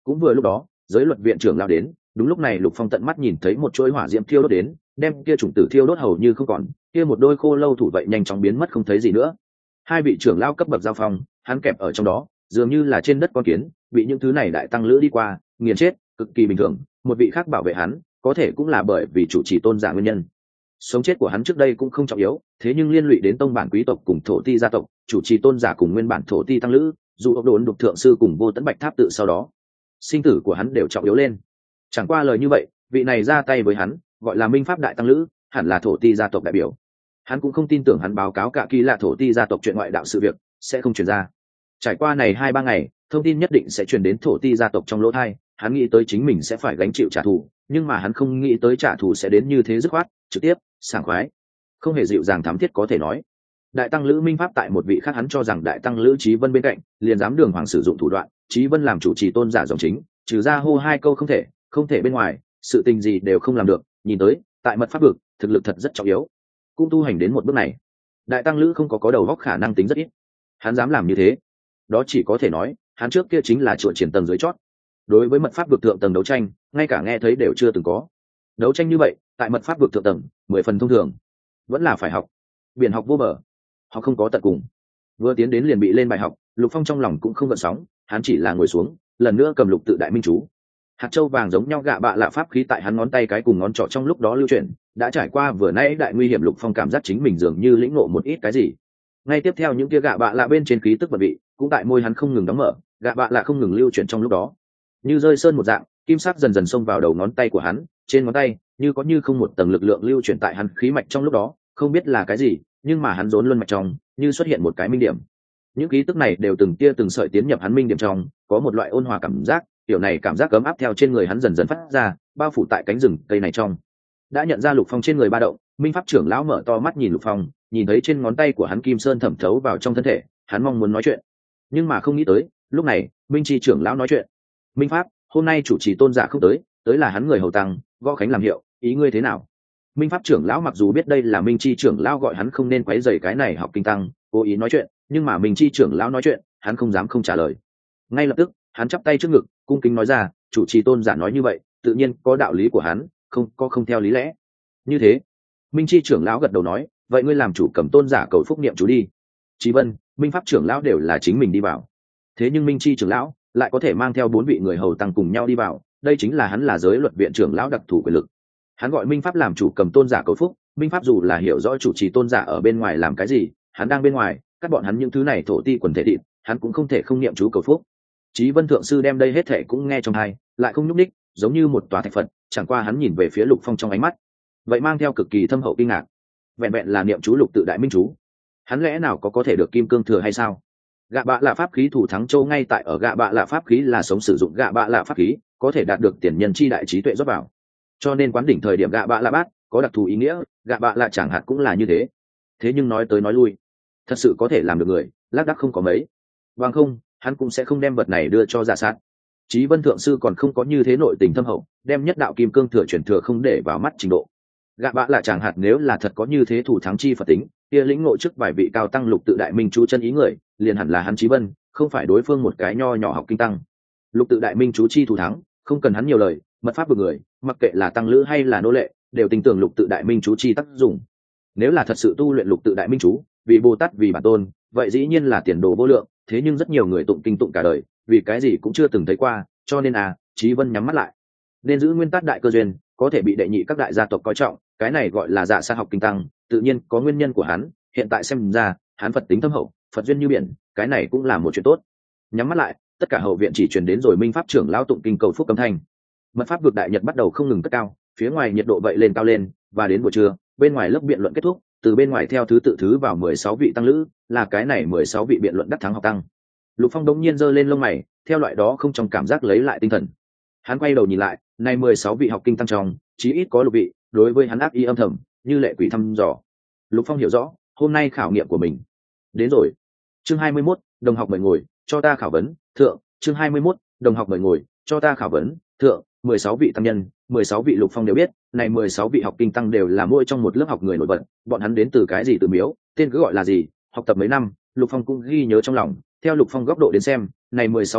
Cũng vừa lúc đó giới luật viện trưởng lao đến, đúng lúc này Lục Phong tận mắt nhìn thấy một chuỗi hỏa diễm thiêu đốt đến, đem kia chủng tử thiêu đốt hầu như không còn, kia một đôi khô lâu thủ vậy nhanh chóng biến mất không thấy gì nữa. Hai vị trưởng lao cấp bậc giao phong, hắn kẹp ở trong đó, dường như là trên đất con kiến, bị những thứ này đại tăng lữ đi qua, nghiền chết, cực kỳ bình thường. Một vị khác bảo vệ hắn, có thể cũng là bởi vì chủ trì tôn giả nguyên nhân. Sống chết của hắn trước đây cũng không trọng yếu, thế nhưng liên lụy đến tông bản quý tộc cùng thổ ti gia tộc, chủ trì tôn giả cùng nguyên bản thổ ti tăng lữ, dù ốc đồn đục thượng sư cùng vô tấn bạch tháp tự sau đó, sinh tử của hắn đều trọng yếu lên. Chẳng qua lời như vậy, vị này ra tay với hắn, gọi là minh pháp đại tăng lữ, hẳn là thổ ti gia tộc đại biểu. Hắn cũng không tin tưởng hắn báo cáo cả kỳ là thổ ti gia tộc chuyện ngoại đạo sự việc sẽ không truyền ra. Trải qua này 2-3 ngày, thông tin nhất định sẽ truyền đến thổ ti gia tộc trong lỗ thai. Hắn nghĩ tới chính mình sẽ phải gánh chịu trả thù, nhưng mà hắn không nghĩ tới trả thù sẽ đến như thế dứt khoát, trực tiếp, sảng khoái, không hề dịu dàng thám thiết có thể nói. Đại tăng lữ minh pháp tại một vị khác hắn cho rằng đại tăng lữ Chí Vân bên cạnh, liền dám đường hoàng sử dụng thủ đoạn. Chí Vân làm chủ trì tôn giả dòng chính, trừ ra hô 2 câu không thể bên ngoài, sự tình gì đều không làm được. Nhìn tới, tại mật pháp vực, thực lực thật rất trọng yếu. Cũng tu hành đến một bước này, đại tăng lữ không có đầu óc khả năng tính rất ít. Hắn dám làm như thế, đó chỉ có thể nói, hắn trước kia chính là chuột triển tầng dưới chót. Đối với mật pháp vực thượng tầng đấu tranh, ngay cả nghe thấy đều chưa từng có. Đấu tranh như vậy, tại mật pháp vực thượng tầng, 10 phần thông thường, vẫn là phải học. Biển học vô bờ, họ không có tận cùng. Vừa tiến đến liền bị lên bài học, Lục Phong trong lòng cũng không gợn sóng, hắn chỉ là ngồi xuống, lần nữa cầm lục tự đại minh chú. Hạt châu vàng giống nhau gạ bạ lạ pháp khí tại hắn ngón tay cái cùng ngón trỏ trong lúc đó lưu chuyển, đã trải qua vừa nãy đại nguy hiểm, Lục Phong cảm giác chính mình dường như lĩnh ngộ một ít cái gì. Ngay tiếp theo những kia gạ bạ lạ bên trên khí tức vật vị, cũng tại môi hắn không ngừng đóng mở, gạ bạ lạ không ngừng lưu chuyển trong lúc đó. Như rơi sơn một dạng, kim sắc dần dần xông vào đầu ngón tay của hắn, trên ngón tay như có như không một tầng lực lượng lưu chuyển tại hắn khí mạch trong lúc đó, không biết là cái gì, nhưng mà hắn rốn luân mạch trong, như xuất hiện một cái minh điểm. Những khí tức này đều từng tia từng sợi tiến nhập hắn minh điểm trong, có một loại ôn hòa cảm giác, kiểu này cảm giác ấm áp theo trên người hắn dần dần phát ra, bao phủ tại cánh rừng cây này trong. Đã nhận ra Lục Phong trên người ba động, minh pháp trưởng lão mở to mắt nhìn Lục Phong, nhìn thấy trên ngón tay của hắn kim sơn thẩm thấu vào trong thân thể, hắn mong muốn nói chuyện, nhưng mà không nghĩ tới, lúc này minh chi trưởng lão nói chuyện. Minh pháp, hôm nay chủ trì tôn giả không tới, tới là hắn người hầu tăng, gõ khánh làm hiệu, ý ngươi thế nào? Minh pháp trưởng lão mặc dù biết đây là minh chi trưởng lão gọi hắn không nên quấy rầy cái này học kinh tăng, cố ý nói chuyện, nhưng mà minh chi trưởng lão nói chuyện, hắn không dám không trả lời. Ngay lập tức, hắn chắp tay trước ngực, cung kính nói ra, chủ trì tôn giả nói như vậy, tự nhiên có đạo lý của hắn, không theo lý lẽ. Như thế, minh chi trưởng lão gật đầu nói, vậy ngươi làm chủ cầm tôn giả cầu phúc niệm chú đi. Chí Vân, minh pháp trưởng lão đều là chính mình đi vào, thế nhưng minh chi trưởng lão lại có thể mang theo 4 vị người hầu tăng cùng nhau đi vào, đây chính là hắn là giới luật viện trưởng lão đặc thù quyền lực. Hắn gọi minh pháp làm chủ cầm tôn giả cầu phúc, minh pháp dù là hiểu rõ chủ trì tôn giả ở bên ngoài làm cái gì, hắn đang bên ngoài cắt bọn hắn những thứ này thổ ti quần thể thịt, hắn cũng không thể không niệm chú cầu phúc. Chí Vân thượng sư đem đây hết thể cũng nghe trong tai, lại không nhúc nhích, giống như một tòa thạch phật, chẳng qua hắn nhìn về phía Lục Phong trong ánh mắt, vậy mang theo cực kỳ thâm hậu kinh ngạc. Vẹn vẹn là niệm chú lục tự đại minh chú, hắn lẽ nào có thể được kim cương thừa hay sao? Gạ bạ là pháp khí thủ thắng châu, ngay tại ở gạ bạ là pháp khí là sống sử dụng gạ bạ là pháp khí, có thể đạt được tiền nhân chi đại trí tuệ rót vào, cho nên quán đỉnh thời điểm gạ bạ là bát có đặc thù ý nghĩa, gạ bạ là chẳng hạn cũng là như thế. Thế nhưng nói tới nói lui, thật sự có thể làm được người lác đác không có mấy, bằng không hắn cũng sẽ không đem vật này đưa cho Dạ Sát. Chí Vân thượng sư còn không có như thế nội tình thâm hậu, đem nhất đạo kim cương thừa chuyển thừa không để vào mắt trình độ. Gạ bạ là chẳng hạn nếu là thật có như thế thủ thắng chi Phật tính, kia lĩnh ngộ trước vài vị cao tăng lục tự đại minh chú chân ý người, liền hẳn là hắn Chí Vân, không phải đối phương một cái nho nhỏ học kinh tăng. Lục tự đại minh chú chi thủ thắng, không cần hắn nhiều lời, mật pháp vực người, mặc kệ là tăng lữ hay là nô lệ, đều tin tưởng lục tự đại minh chú chi tác dụng. Nếu là thật sự tu luyện lục tự đại minh chú, vì Bồ Tát vì bản tôn, vậy dĩ nhiên là tiền đồ vô lượng, thế nhưng rất nhiều người tụng kinh tụng cả đời, vì cái gì cũng chưa từng thấy qua, cho nên Chí Vân nhắm mắt lại. Nên giữ nguyên tắc đại cơ duyên, có thể bị đệ nhị các đại gia tộc coi trọng, cái này gọi là Dạ Sa học kinh tăng, tự nhiên có nguyên nhân của hắn, hiện tại xem ra, hắn Phật tính thâm hậu, Phật duyên như biển, cái này cũng là một chuyện tốt. Nhắm mắt lại, tất cả hậu viện chỉ truyền đến rồi minh pháp trưởng lão tụng kinh cầu phúc âm thanh. Mật pháp vực đại nhật bắt đầu không ngừng cất cao, phía ngoài nhiệt độ vậy lên cao lên, và đến buổi trưa, bên ngoài lớp biện luận kết thúc, từ bên ngoài theo thứ tự thứ vào 16 vị tăng lữ, là cái này 16 vị biện luận đắc thắng học tăng. Lục Phong đống nhiên giơ lên lông mày, theo loại đó không trong cảm giác lấy lại tinh thần. Hắn quay đầu nhìn lại, này 16 vị học kinh tăng trong, chí ít có lục vị đối với hắn ác ý âm thầm, như lệ quỷ thăm dò. Lục Phong hiểu rõ, hôm nay khảo nghiệm của mình đến rồi. Chương 21, đồng học mời ngồi, cho ta khảo vấn, thượng. Chương 21, đồng học mời ngồi, cho ta khảo vấn, thượng. 16 vị tăng nhân, 16 vị Lục Phong đều biết, này 16 vị học kinh tăng đều là mỗi trong một lớp học người nổi bật, bọn hắn đến từ cái gì từ miếu, tên cứ gọi là gì, học tập mấy năm, Lục Phong cũng ghi nhớ trong lòng. Theo Lục Phong góc độ đến xem, này 16 người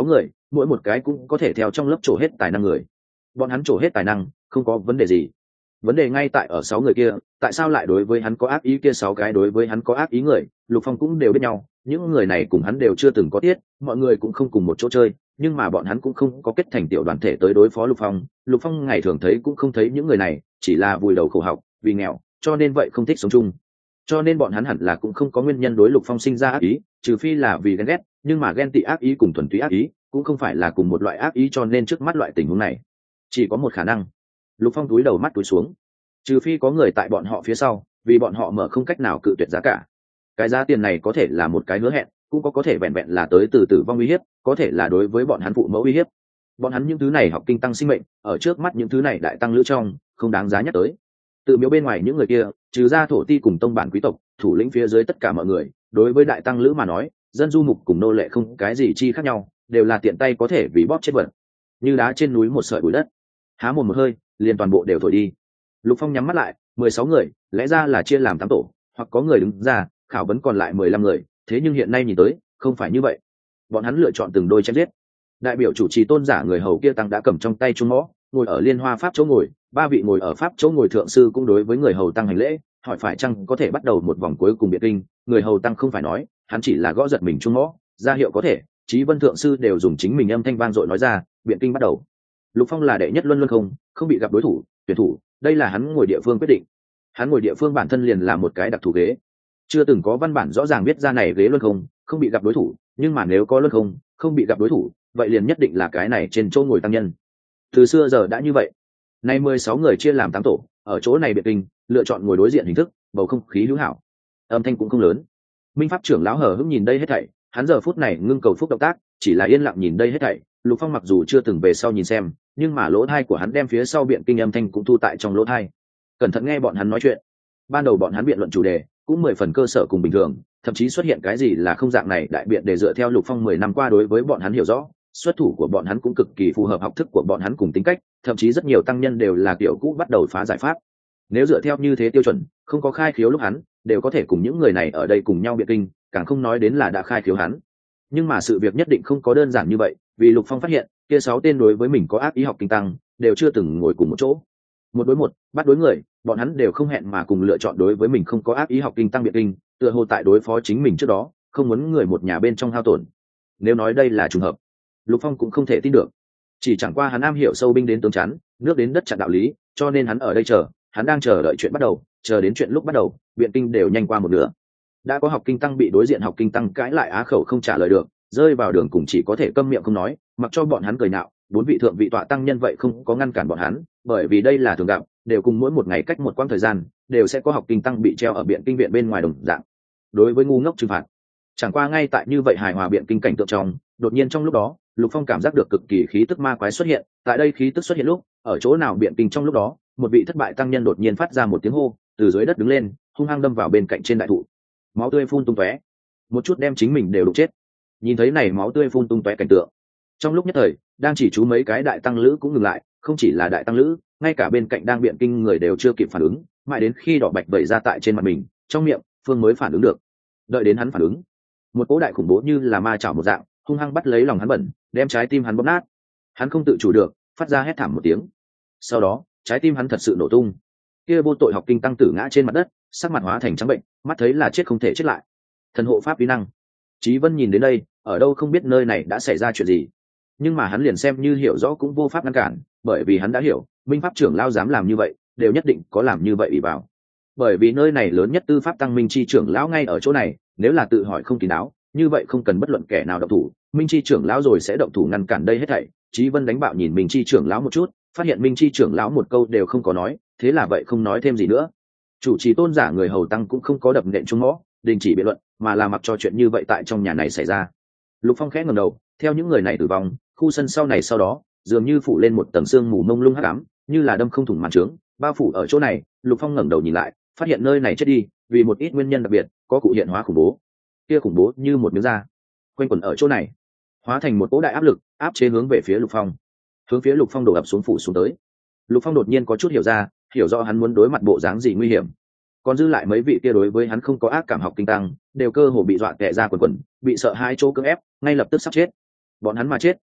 mỗi một cái cũng có thể theo trong lớp trổ hết tài năng người. Bọn hắn trổ hết tài năng không có vấn đề gì, vấn đề ngay tại ở 6 người kia, tại sao lại đối với hắn có ác ý? Kia 6 cái đối với hắn có ác ý người, Lục Phong cũng đều biết nhau, những người này cùng hắn đều chưa từng có tiết, mọi người cũng không cùng một chỗ chơi, nhưng mà bọn hắn cũng không có kết thành tiểu đoàn thể tới đối phó Lục Phong. Lục Phong ngày thường thấy cũng không thấy những người này, chỉ là vùi đầu khổ học, vì nghèo, cho nên vậy không thích sống chung. Cho nên bọn hắn hẳn là cũng không có nguyên nhân đối Lục Phong sinh ra ác ý, trừ phi là vì ghen ghét, nhưng mà ghen tị ác ý cùng thuần túy ác ý cũng không phải là cùng một loại ác ý, cho nên trước mắt loại tình huống này chỉ có một khả năng. Lục Phong túi đầu mắt túi xuống, trừ phi có người tại bọn họ phía sau vì bọn họ mở không cách nào cự tuyệt giá cả. Cái giá tiền này có thể là một cái hứa hẹn, cũng có thể vẹn vẹn là tới từ tử vong uy hiếp, có thể là đối với bọn hắn phụ mẫu uy hiếp. Bọn hắn những thứ này học kinh tăng sinh mệnh, ở trước mắt những thứ này đại tăng lữ trong không đáng giá nhắc tới. Tự miếu bên ngoài những người kia, trừ ra thổ ti cùng tông bản quý tộc, thủ lĩnh phía dưới tất cả mọi người, đối với đại tăng lữ mà nói, dân du mục cùng nô lệ không cái gì chi khác nhau, đều là tiện tay có thể vì bóp chết vật, như đá trên núi một sợi bụi đất, há mồm một hơi liền toàn bộ đều thổi đi. Lục Phong nhắm mắt lại, 16 người, lẽ ra là chia làm 8 tổ, hoặc có người đứng ra khảo vấn còn lại 15 người, thế nhưng hiện nay nhìn tới, không phải như vậy. Bọn hắn lựa chọn từng đôi chém giết. Đại biểu chủ trì tôn giả người hầu kia tăng đã cầm trong tay chuông mõ, ngồi ở liên hoa pháp chỗ ngồi, 3 vị ngồi ở pháp chỗ ngồi thượng sư cũng đối với người hầu tăng hành lễ, hỏi phải chăng có thể bắt đầu một vòng cuối cùng biện kinh. Người hầu tăng không phải nói, hắn chỉ là gõ giật mình chuông mõ, ra hiệu có thể. Chí Vân thượng sư đều dùng chính mình âm thanh vang dội nói ra, biện kinh bắt đầu. Lục Phong là đệ nhất luân luân không bị gặp đối thủ, tuyển thủ, đây là hắn ngồi địa phương quyết định. Hắn ngồi địa phương bản thân liền là một cái đặc thù ghế, chưa từng có văn bản rõ ràng viết ra này ghế luân không bị gặp đối thủ, nhưng mà nếu có luân không bị gặp đối thủ, vậy liền nhất định là cái này trên chỗ ngồi tăng nhân. Từ xưa giờ đã như vậy. Nay 16 người chia làm 8 tổ, ở chỗ này biện kinh, lựa chọn ngồi đối diện hình thức, bầu không khí hữu hảo, âm thanh cũng không lớn. Minh pháp trưởng lão hờ hững nhìn đây hết thảy, hắn giờ phút này ngưng cầu phúc động tác, chỉ là yên lặng nhìn đây hết thảy. Lục Phong mặc dù chưa từng về sau nhìn xem, nhưng mà lỗ tai của hắn đem phía sau biện kinh âm thanh cũng thu tại trong lỗ tai, cẩn thận nghe bọn hắn nói chuyện. Ban đầu bọn hắn biện luận chủ đề cũng 10 phần cơ sở cùng bình thường, thậm chí xuất hiện cái gì là không dạng này đại biện để dựa theo Lục Phong 10 năm qua đối với bọn hắn hiểu rõ, xuất thủ của bọn hắn cũng cực kỳ phù hợp học thức của bọn hắn cùng tính cách, thậm chí rất nhiều tăng nhân đều là kiểu cũ bắt đầu phá giải pháp. Nếu dựa theo như thế tiêu chuẩn, không có khai khiếu lúc hắn đều có thể cùng những người này ở đây cùng nhau biện kinh, càng không nói đến là đã khai khiếu hắn. Nhưng mà sự việc nhất định không có đơn giản như vậy, vì Lục Phong phát hiện kia 6 tên đối với mình có ác ý học kinh tăng đều chưa từng ngồi cùng một chỗ, một đối một bắt đối người, bọn hắn đều không hẹn mà cùng lựa chọn đối với mình không có ác ý học kinh tăng biện kinh, tựa hồ tại đối phó chính mình trước đó không muốn người một nhà bên trong hao tổn. Nếu nói đây là trùng hợp, Lục Phong cũng không thể tin được, chỉ chẳng qua hắn am hiểu sâu binh đến tướng chắn, nước đến đất chặn đạo lý, cho nên hắn ở đây chờ, hắn đang chờ đợi chuyện bắt đầu, chờ đến chuyện lúc bắt đầu, biện kinh đều nhanh qua một nửa. Đã có học kinh tăng bị đối diện học kinh tăng cãi lại á khẩu không trả lời được, rơi vào đường cùng chỉ có thể câm miệng không nói, mặc cho bọn hắn cười nhạo. 4 vị thượng vị tọa tăng nhân vậy không có ngăn cản bọn hắn, bởi vì đây là thường gặp, đều cùng mỗi một ngày cách một quãng thời gian, đều sẽ có học kinh tăng bị treo ở biện kinh viện bên ngoài đồng dạng. Đối với ngu ngốc trừng phạt. Chẳng qua ngay tại như vậy hài hòa biện kinh cảnh tượng trong, đột nhiên trong lúc đó, Lục Phong cảm giác được cực kỳ khí tức ma quái xuất hiện. Tại đây khí tức xuất hiện lúc, ở chỗ nào biện kinh trong lúc đó, một vị thất bại tăng nhân đột nhiên phát ra một tiếng hô, từ dưới đất đứng lên, hung hăng đâm vào bên cạnh trên đại thụ. Máu tươi phun tung tóe, một chút đem chính mình đều đụng chết. Nhìn thấy này máu tươi phun tung tóe cảnh tượng, trong lúc nhất thời, đang chỉ chú mấy cái đại tăng lữ cũng ngừng lại, không chỉ là đại tăng lữ, ngay cả bên cạnh đang biện kinh người đều chưa kịp phản ứng, mãi đến khi đỏ bạch vẩy ra tại trên mặt mình, trong miệng, Phương mới phản ứng được. Đợi đến hắn phản ứng, một cỗ đại khủng bố như là ma chảo một dạng, hung hăng bắt lấy lòng hắn bẩn, đem trái tim hắn bóp nát. Hắn không tự chủ được, phát ra hét thảm một tiếng. Sau đó, trái tim hắn thật sự nổ tung. Kia vô tội học kinh tăng tử ngã trên mặt đất, sắc mặt hóa thành trắng bệnh, mắt thấy là chết không thể chết lại. Thần hộ pháp uy năng. Chí Vân nhìn đến đây, ở đâu không biết nơi này đã xảy ra chuyện gì, nhưng mà hắn liền xem như hiểu rõ cũng vô pháp ngăn cản, bởi vì hắn đã hiểu, minh pháp trưởng lão dám làm như vậy, đều nhất định có làm như vậy ủy vào. Bởi vì nơi này lớn nhất tư pháp tăng minh chi trưởng lão ngay ở chỗ này, nếu là tự hỏi không kín đáo, như vậy không cần bất luận kẻ nào động thủ, minh chi trưởng lão rồi sẽ động thủ ngăn cản đây hết thảy. Chí Vân đánh bạo nhìn minh chi trưởng lão một chút, phát hiện minh chi trưởng lão một câu đều không có nói, thế là vậy không nói thêm gì nữa. Chủ trì tôn giả người hầu tăng cũng không có đập nện chuông mõ, đình chỉ biện luận, mà là mặc cho chuyện như vậy tại trong nhà này xảy ra. Lục Phong khẽ ngẩng đầu, theo những người này tử vong, khu sân sau này sau đó dường như phủ lên một tầng sương mù mông lung hắc ám, như là đâm không thủng màn trướng, bao phủ ở chỗ này. Lục Phong ngẩng đầu nhìn lại, phát hiện nơi này chết đi vì một ít nguyên nhân đặc biệt, có cụ hiện hóa khủng bố. Kia khủng bố như một miếng da, quanh quẩn ở chỗ này, hóa thành một cỗ đại áp lực, áp chế hướng về phía Lục Phong, hướng phía Lục Phong đổ ập xuống phủ xuống tới. Lục Phong đột nhiên có chút hiểu ra, hiểu rõ hắn muốn đối mặt bộ dáng gì nguy hiểm. Còn dư lại mấy vị kia đối với hắn không có ác cảm học kinh tăng, đều cơ hồ bị dọa tè ra quần quần, bị sợ hai chỗ cưỡng ép, ngay lập tức sắp chết. Bọn hắn mà chết,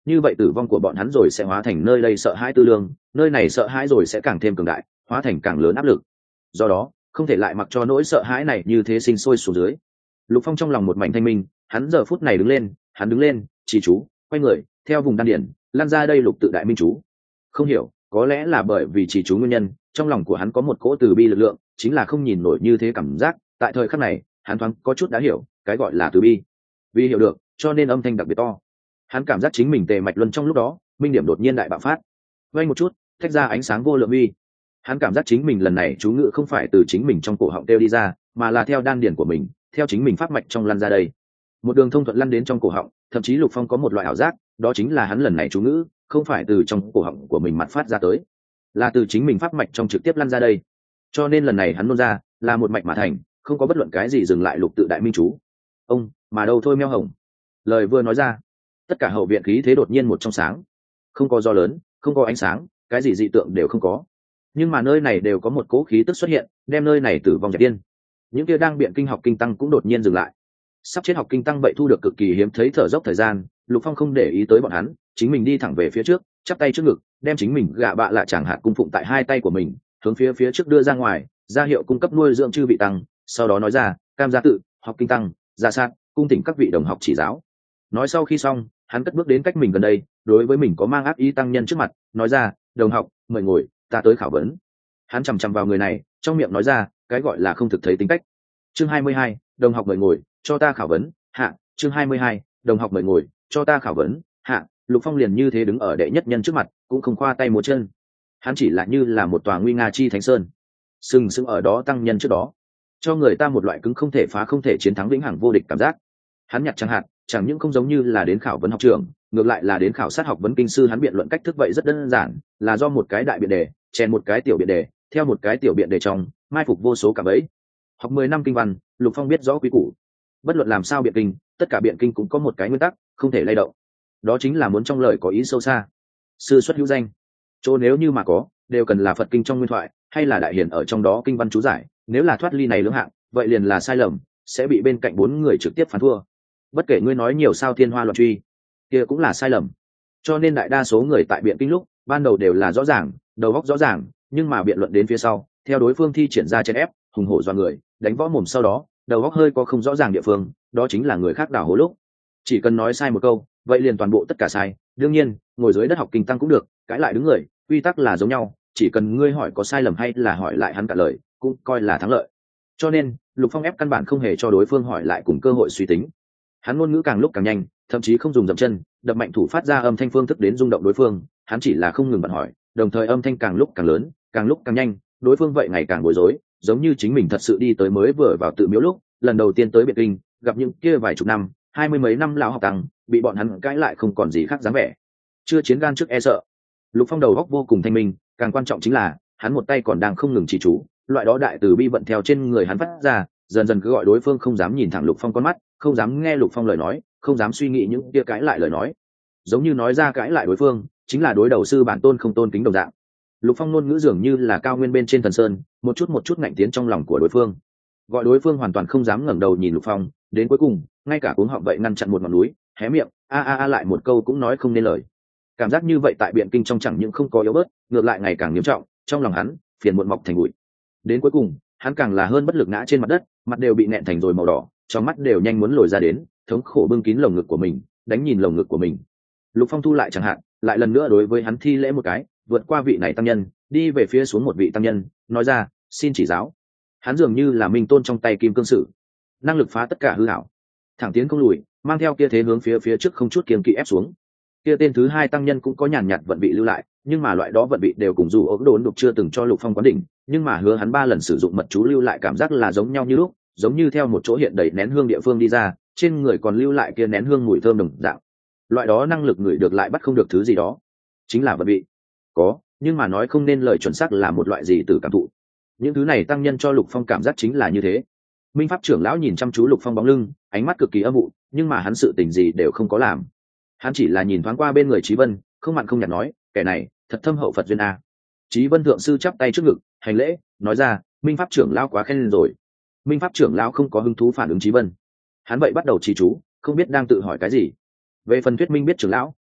như vậy tử vong của bọn hắn rồi sẽ hóa thành nơi đây sợ hãi tư lương, nơi này sợ hãi rồi sẽ càng thêm cường đại, hóa thành càng lớn áp lực. Do đó không thể lại mặc cho nỗi sợ hãi này như thế sinh sôi xuống dưới. Lục Phong trong lòng một mảnh thanh minh, hắn giờ phút này đứng lên chỉ chú quay người theo vùng đan điển lan ra đây lục tự đại minh chú. Không hiểu, có lẽ là bởi vì chỉ chú nguyên nhân, trong lòng của hắn có một cỗ từ bi lực lượng, chính là không nhìn nổi như thế cảm giác. Tại thời khắc này hắn thoáng có chút đã hiểu cái gọi là từ bi, vì hiểu được cho nên âm thanh đặc biệt to. Hắn cảm giác chính mình tề mạch luân trong lúc đó minh điểm đột nhiên đại bạo phát, vay một chút thách ra ánh sáng vô lượng uy. Hắn cảm giác chính mình lần này chú ngữ không phải từ chính mình trong cổ họng kêu đi ra, mà là theo đan điển của mình, theo chính mình pháp mạch trong lăn ra đây, một đường thông thuận lăn đến trong cổ họng. Thậm chí Lục Phong có một loại ảo giác, đó chính là hắn lần này chú ngữ không phải từ trong cổ họng của mình mặt phát ra tới, là từ chính mình pháp mạch trong trực tiếp lăn ra đây. Cho nên lần này hắn nôn ra là một mạch mà thành, không có bất luận cái gì dừng lại lục tự đại minh chú. Ông mà đâu thôi meo hồng. Lời vừa nói ra, tất cả hậu viện khí thế đột nhiên một trong sáng, không có gió lớn, không có ánh sáng, cái gì dị tượng đều không có, nhưng mà nơi này đều có một cỗ khí tức xuất hiện, đem nơi này tử vong dẹp điên. Những kia đang biện kinh học kinh tăng cũng đột nhiên dừng lại. Sắp chết học kinh tăng vậy thu được cực kỳ hiếm thấy thở dốc thời gian. Lục Phong không để ý tới bọn hắn, chính mình đi thẳng về phía trước, chắp tay trước ngực, đem chính mình gạ bạ lạ chẳng hạt cung phụng tại hai tay của mình, hướng phía trước đưa ra ngoài, ra hiệu cung cấp nuôi dưỡng chư vị tăng. Sau đó nói ra, cam gia tự học kinh tăng ra sát cung thỉnh các vị đồng học chỉ giáo. Nói sau khi xong, hắn cất bước đến cách mình gần đây, đối với mình có mang ác ý tăng nhân trước mặt nói ra, đồng học mời ngồi, ta tới khảo vấn. Hắn chằm chằm vào người này, trong miệng nói ra cái gọi là không thực thấy tính cách. Chương 22, đồng học mời ngồi, cho ta khảo vấn hạ. Chương 22, đồng học mời ngồi, cho ta khảo vấn hạ. Lục Phong liền như thế đứng ở đệ nhất nhân trước mặt, cũng không khoa tay múa chân. Hắn chỉ là như là một tòa nguy nga chi thánh sơn, sừng sững ở đó tăng nhân trước đó, cho người ta một loại cứng không thể phá, không thể chiến thắng, vĩnh hằng vô địch cảm giác. Hắn nhặt chẳng hạn, chẳng những không giống như là đến khảo vấn học trường, ngược lại là đến khảo sát học vấn kinh sư. Hắn biện luận cách thức vậy rất đơn giản, là do một cái đại biện đề chèn một cái tiểu biện đề, theo một cái tiểu biện đề trong mai phục vô số cả bẫy. Học 10 năm kinh văn, Lục Phong biết rõ quý củ. Bất luận làm sao biện kinh, tất cả biện kinh cũng có một cái nguyên tắc không thể lay động, đó chính là muốn trong lời có ý sâu xa, sư xuất hữu danh. Chỗ nếu như mà có, đều cần là Phật kinh trong nguyên thoại, hay là đại hiển ở trong đó kinh văn chú giải. Nếu là thoát ly này lưỡng hạng, vậy liền là sai lầm, sẽ bị bên cạnh 4 người trực tiếp phán thua. Bất kể ngươi nói nhiều sao thiên hoa loạn truy, kia cũng là sai lầm. Cho nên đại đa số người tại biện kinh lúc ban đầu đều là rõ ràng, đầu óc rõ ràng, nhưng mà biện luận đến phía sau, theo đối phương thi triển ra chèn ép, hùng hổ dọa người, đánh võ mồm, sau đó đầu óc hơi có không rõ ràng địa phương, đó chính là người khác đảo hố lúc. Chỉ cần nói sai một câu, vậy liền toàn bộ tất cả sai. Đương nhiên, ngồi dưới đất học kinh tăng cũng được, cãi lại đứng người, quy tắc là giống nhau, chỉ cần ngươi hỏi có sai lầm hay là hỏi lại hắn cả lời, cũng coi là thắng lợi. Cho nên Lục Phong ép căn bản không hề cho đối phương hỏi lại cùng cơ hội suy tính. Hắn ngôn ngữ càng lúc càng nhanh, thậm chí không dùng dậm chân, đập mạnh thủ phát ra âm thanh phương thức đến rung động đối phương. Hắn chỉ là không ngừng bật hỏi, đồng thời âm thanh càng lúc càng lớn, càng lúc càng nhanh. Đối phương vậy ngày càng bối rối, giống như chính mình thật sự đi tới mới vừa vào tự miếu lúc lần đầu tiên tới Biện Kinh, gặp những kia vài chục năm, 20 mấy năm lão học tăng, bị bọn hắn cãi lại không còn gì khác dáng vẻ. Chưa chiến gan trước e sợ. Lục Phong đầu óc vô cùng thanh minh, càng quan trọng chính là hắn một tay còn đang không ngừng chỉ chú, loại đó đại từ bi vận theo trên người hắn phát ra, dần dần cứ gọi đối phương không dám nhìn thẳng Lục Phong con mắt, không dám nghe Lục Phong lời nói, không dám suy nghĩ những kia cãi lại lời nói. Giống như nói ra cãi lại đối phương chính là đối đầu sư bản tôn không tôn kính đồng dạng. Lục Phong ngôn ngữ dường như là cao nguyên bên trên thần sơn, một chút ngạnh tiến trong lòng của đối phương, gọi đối phương hoàn toàn không dám ngẩng đầu nhìn Lục Phong. Đến cuối cùng, ngay cả cuống họng vậy ngăn chặn một ngọn núi, hé miệng a lại một câu cũng nói không nên lời. Cảm giác như vậy tại Biện Kinh trong chẳng những không có yếu bớt, ngược lại ngày càng nghiêm trọng. Trong lòng hắn phiền muộn mọc thành bụi. Đến cuối cùng, hắn càng là hơn bất lực ngã trên mặt đất, mặt đều bị nẹn thành rồi màu đỏ, trong mắt đều nhanh muốn lồi ra đến, thống khổ bưng kín lồng ngực của mình, đánh nhìn lồng ngực của mình. Lục Phong thu lại chẳng hạn, lại lần nữa đối với hắn thi lễ một cái, vượt qua vị này tăng nhân, đi về phía xuống một vị tăng nhân, nói ra, xin chỉ giáo. Hắn dường như là minh tôn trong tay kim cương sử, năng lực phá tất cả hư ảo, thẳng tiến không lùi, mang theo kia thế hướng phía trước không chút kiêng kỵ ép xuống. Kia tên thứ hai tăng nhân cũng có nhàn nhạt vận vị lưu lại, nhưng mà loại đó vận vị đều cùng dù ốm đốn đục chưa từng cho Lục Phong quán đỉnh, nhưng mà hứa hắn 3 lần sử dụng mật chú lưu lại cảm giác là giống nhau như lúc, giống như theo một chỗ hiện đầy nén hương địa phương đi ra, trên người còn lưu lại kia nén hương mùi thơm đồng dạng. Loại đó năng lực ngửi được lại bắt không được thứ gì đó, chính là vận vị. Có, nhưng mà nói không nên lời chuẩn xác là một loại gì từ cảm thụ. Những thứ này tăng nhân cho Lục Phong cảm giác chính là như thế. Minh pháp trưởng lão nhìn chăm chú Lục Phong bóng lưng, ánh mắt cực kỳ âm u, nhưng mà hắn sự tình gì đều không có làm. Hắn chỉ là nhìn thoáng qua bên người Chí Vân, không mặn không nhạt nói, kẻ này thật thâm hậu Phật duyên a. Chí Vân thượng sư chắp tay trước ngực, hành lễ, nói ra, Minh pháp trưởng lão quá khen rồi. Minh pháp trưởng lão không có hứng thú phản ứng Chí Vân. Hắn vậy bắt đầu trì chú, không biết đang tự hỏi cái gì. Về phần thuyết Minh biết trưởng lão,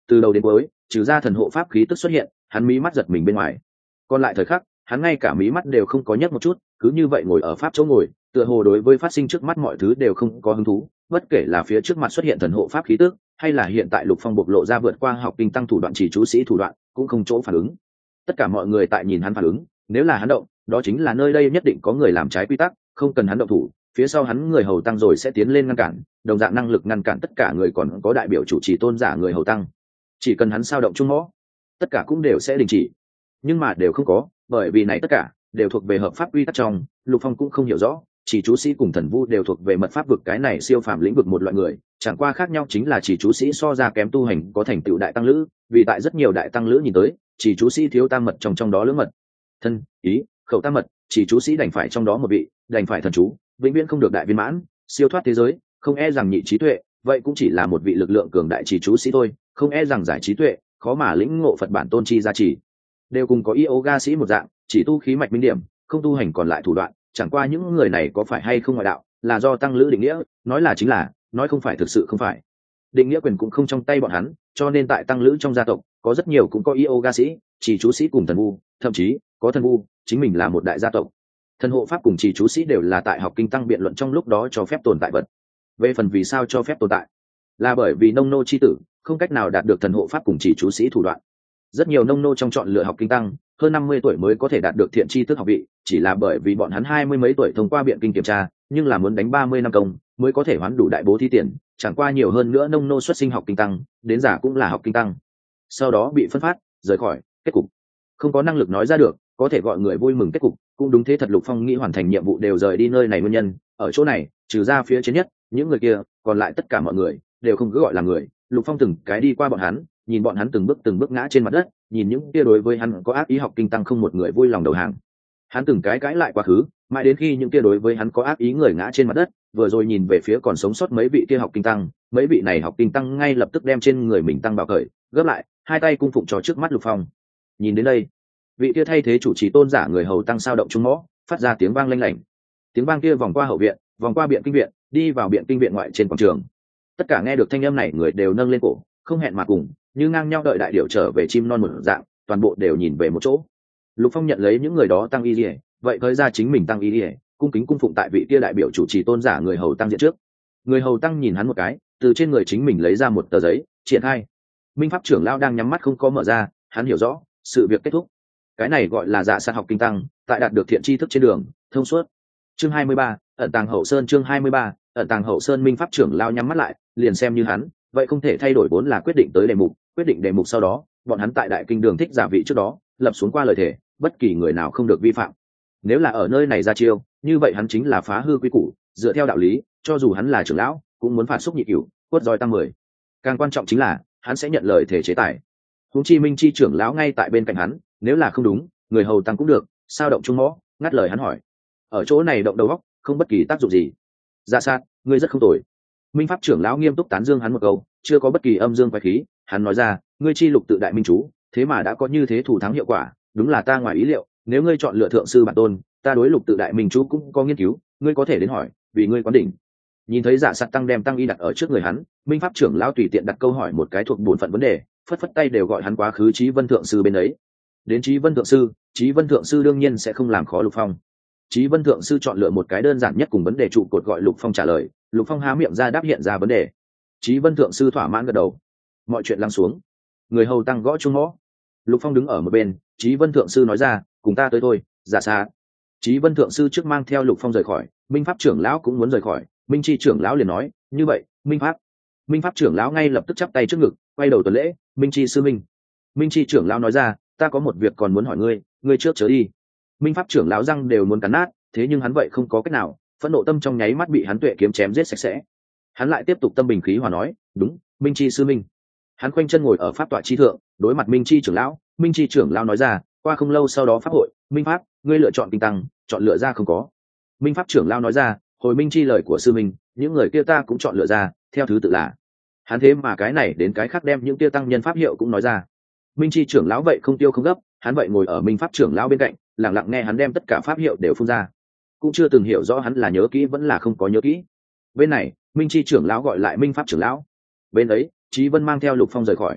từ đầu đến cuối trừ ra thần hộ pháp khí tức xuất hiện, hắn mí mắt giật mình bên ngoài. Còn lại thời khắc hắn ngay cả mí mắt đều không có nhấc một chút, cứ như vậy ngồi ở pháp chỗ ngồi, tựa hồ đối với phát sinh trước mắt mọi thứ đều không có hứng thú, bất kể là phía trước mặt xuất hiện thần hộ pháp khí tức, hay là hiện tại Lục Phong bộc lộ ra vượt qua học kinh tăng thủ đoạn chỉ chú sĩ thủ đoạn, cũng không chỗ phản ứng. Tất cả mọi người tại nhìn hắn phản ứng, nếu là hắn động, đó chính là nơi đây nhất định có người làm trái quy tắc, không cần hắn động thủ, phía sau hắn người hầu tăng rồi sẽ tiến lên ngăn cản, đồng dạng năng lực ngăn cản tất cả người, còn có đại biểu chủ trì tôn giả người hầu tăng. Chỉ cần hắn sao động chung mõ, tất cả cũng đều sẽ đình chỉ. Nhưng mà đều không có, bởi vì này tất cả đều thuộc về hợp pháp quy tắc trong. Lục Phong cũng không hiểu rõ, chỉ chú sĩ cùng thần vu đều thuộc về mật pháp vực cái này siêu phàm lĩnh vực một loại người, chẳng qua khác nhau chính là chỉ chú sĩ so ra kém tu hành có thành tựu đại tăng lữ, vì tại rất nhiều đại tăng lữ nhìn tới, chỉ chú sĩ thiếu tam mật trong đó lưỡng mật, thân ý khẩu tam mật, chỉ chú sĩ đành phải trong đó một vị, đành phải thần chú, vĩnh viễn không được đại viên mãn, siêu thoát thế giới, không e rằng nhị trí tuệ, vậy cũng chỉ là một vị lực lượng cường đại chỉ chú sĩ thôi, không e rằng giải trí tuệ, khó mà lĩnh ngộ Phật bản tôn chi gia trì. Đều cùng có yoga sĩ một dạng, chỉ tu khí mạch minh điểm, không tu hành còn lại thủ đoạn, chẳng qua những người này có phải hay không ngoại đạo, là do tăng lữ định nghĩa, nói là chính là, nói không phải thực sự không phải. Định nghĩa quyền cũng không trong tay bọn hắn, cho nên tại tăng lữ trong gia tộc, có rất nhiều cũng có yoga sĩ, chỉ chú sĩ cùng thần vu, thậm chí có thần vu, chính mình là một đại gia tộc. Thần hộ pháp cùng chỉ chú sĩ đều là tại học kinh tăng biện luận trong lúc đó cho phép tồn tại vật. Về phần vì sao cho phép tồn tại, là bởi vì nông nô chi tử không cách nào đạt được thần hộ pháp cùng chỉ chú sĩ thủ đoạn. Rất nhiều nông nô trong chọn lựa học kinh tăng, hơn 50 tuổi mới có thể đạt được thiện tri thức học vị, chỉ là bởi vì bọn hắn 20 mấy tuổi thông qua biện kinh kiểm tra, nhưng là muốn đánh 30 năm công mới có thể hoán đủ đại bố thí tiền, chẳng qua nhiều hơn nữa nông nô xuất sinh học kinh tăng, đến giả cũng là học kinh tăng. Sau đó bị phân phát, rời khỏi, kết cục không có năng lực nói ra được, có thể gọi người vui mừng kết cục, cũng đúng thế thật. Lục Phong nghĩ hoàn thành nhiệm vụ đều rời đi nơi này nguyên nhân, ở chỗ này, trừ ra phía trên nhất, những người kia, còn lại tất cả mọi người đều không cứ gọi là người. Lục Phong từng cái đi qua bọn hắn, nhìn bọn hắn từng bước ngã trên mặt đất, nhìn những kia đối với hắn có ác ý học kinh tăng không một người vui lòng đầu hàng. Hắn từng cái cãi lại quá khứ, mãi đến khi những kia đối với hắn có ác ý người ngã trên mặt đất, vừa rồi nhìn về phía còn sống sót mấy vị kia học kinh tăng, mấy vị này học kinh tăng ngay lập tức đem trên người mình tăng bảo cởi, gấp lại, hai tay cung phụng cho trước mắt Lục Phong. Nhìn đến đây, vị kia thay thế chủ trì tôn giả người hầu tăng sao động trung mõ, phát ra tiếng vang lanh lảnh. Tiếng vang kia vòng qua hậu viện, vòng qua biện kinh viện, đi vào biện kinh viện ngoại trên quảng trường. Tất cả nghe được thanh âm này người đều nâng lên cổ, không hẹn mà cùng, như ngang nhau đợi đại điểu trở về chim non một dạng, toàn bộ đều nhìn về một chỗ. Lục Phong nhận lấy những người đó tăng y liễu, vậy thời ra chính mình tăng y liễu, cung kính cung phụng tại vị kia đại biểu chủ trì tôn giả người hầu tăng diện trước. Người hầu tăng nhìn hắn một cái, từ trên người chính mình lấy ra một tờ giấy, triển khai. Minh pháp trưởng lão đang nhắm mắt không có mở ra, hắn hiểu rõ, sự việc kết thúc. Cái này gọi là dạ sát học kinh tăng, tại đạt được thiện tri thức trên đường, thông suốt. Chương 23, ẩn tàng hậu sơn. Chương 23, ẩn tàng hậu sơn. Minh pháp trưởng lão nhắm mắt lại, liền xem như hắn, vậy không thể thay đổi vốn là quyết định tới đề mục, quyết định đề mục sau đó, bọn hắn tại đại kinh đường thích giả vị trước đó, lập xuống qua lời thề, bất kỳ người nào không được vi phạm. Nếu là ở nơi này ra chiêu, như vậy hắn chính là phá hư quy củ, dựa theo đạo lý, cho dù hắn là trưởng lão, cũng muốn phạt xúc nhị cửu, quất roi tăng 10. Càng quan trọng chính là, hắn sẽ nhận lời thể chế tài. Huống chi Minh chi trưởng lão ngay tại bên cạnh hắn, nếu là không đúng, người hầu tăng cũng được, sao động trung mõ, ngắt lời hắn hỏi. Ở chỗ này động đầu óc, không bất kỳ tác dụng gì. Dạ sát, ngươi rất không tồi. Minh pháp trưởng lão nghiêm túc tán dương hắn một câu, chưa có bất kỳ âm dương quái khí, hắn nói ra, ngươi chi lục tự đại minh chú, thế mà đã có như thế thủ thắng hiệu quả, đúng là ta ngoài ý liệu, nếu ngươi chọn lựa thượng sư bản tôn, ta đối lục tự đại minh chú cũng có nghiên cứu, ngươi có thể đến hỏi, vì ngươi quán đỉnh. Nhìn thấy Dạ Sạt tăng đem tăng y đặt ở trước người hắn, Minh pháp trưởng lão tùy tiện đặt câu hỏi một cái thuộc bổn phận vấn đề, phất phất tay đều gọi hắn quá khứ Chí Vân thượng sư bên ấy. Đến Chí Vân thượng sư đương nhiên sẽ không làm khó Lục Phong. Chí Vân thượng sư chọn lựa một cái đơn giản nhất cùng vấn đề trụ cột gọi Lục Phong trả lời, Lục Phong há miệng ra đáp hiện ra vấn đề. Chí Vân thượng sư thỏa mãn gật đầu. Mọi chuyện lắng xuống. Người hầu tăng gõ chuông mõ. Lục Phong đứng ở một bên, Chí Vân thượng sư nói ra, cùng ta tới thôi, Dạ Sạt. Chí Vân thượng sư trước mang theo Lục Phong rời khỏi, Minh pháp trưởng lão cũng muốn rời khỏi, Minh chi trưởng lão liền nói, như vậy, Minh pháp trưởng lão ngay lập tức chắp tay trước ngực, quay đầu tuần lễ, Minh chi sư minh. Minh chi trưởng lão nói ra, ta có một việc còn muốn hỏi ngươi, ngươi trước chớ đi. Minh pháp trưởng lão răng đều muốn cắn nát, thế nhưng hắn vậy không có cách nào, phẫn nộ tâm trong nháy mắt bị hắn tuệ kiếm chém giết sạch sẽ. Hắn lại tiếp tục tâm bình khí hòa nói, đúng, Minh chi sư minh. Hắn khoanh chân ngồi ở pháp tọa chi thượng, đối mặt Minh chi trưởng lão, Minh chi trưởng lão nói ra, qua không lâu sau đó pháp hội, Minh pháp, ngươi lựa chọn kinh tăng, chọn lựa ra không có. Minh pháp trưởng lão nói ra, hồi Minh chi lời của sư minh, những người kia ta cũng chọn lựa ra, theo thứ tự là. Hắn thế mà cái này đến cái khác đem những kia tăng nhân pháp hiệu cũng nói ra. Minh chi trưởng lão vậy không tiêu không gấp, hắn vậy ngồi ở Minh pháp trưởng lão bên cạnh, lặng lặng nghe hắn đem tất cả pháp hiệu đều phun ra, cũng chưa từng hiểu rõ hắn là nhớ kỹ vẫn là không có nhớ kỹ. Bên này, Minh chi trưởng lão gọi lại Minh pháp trưởng lão. Bên ấy, Chí Vân mang theo Lục Phong rời khỏi.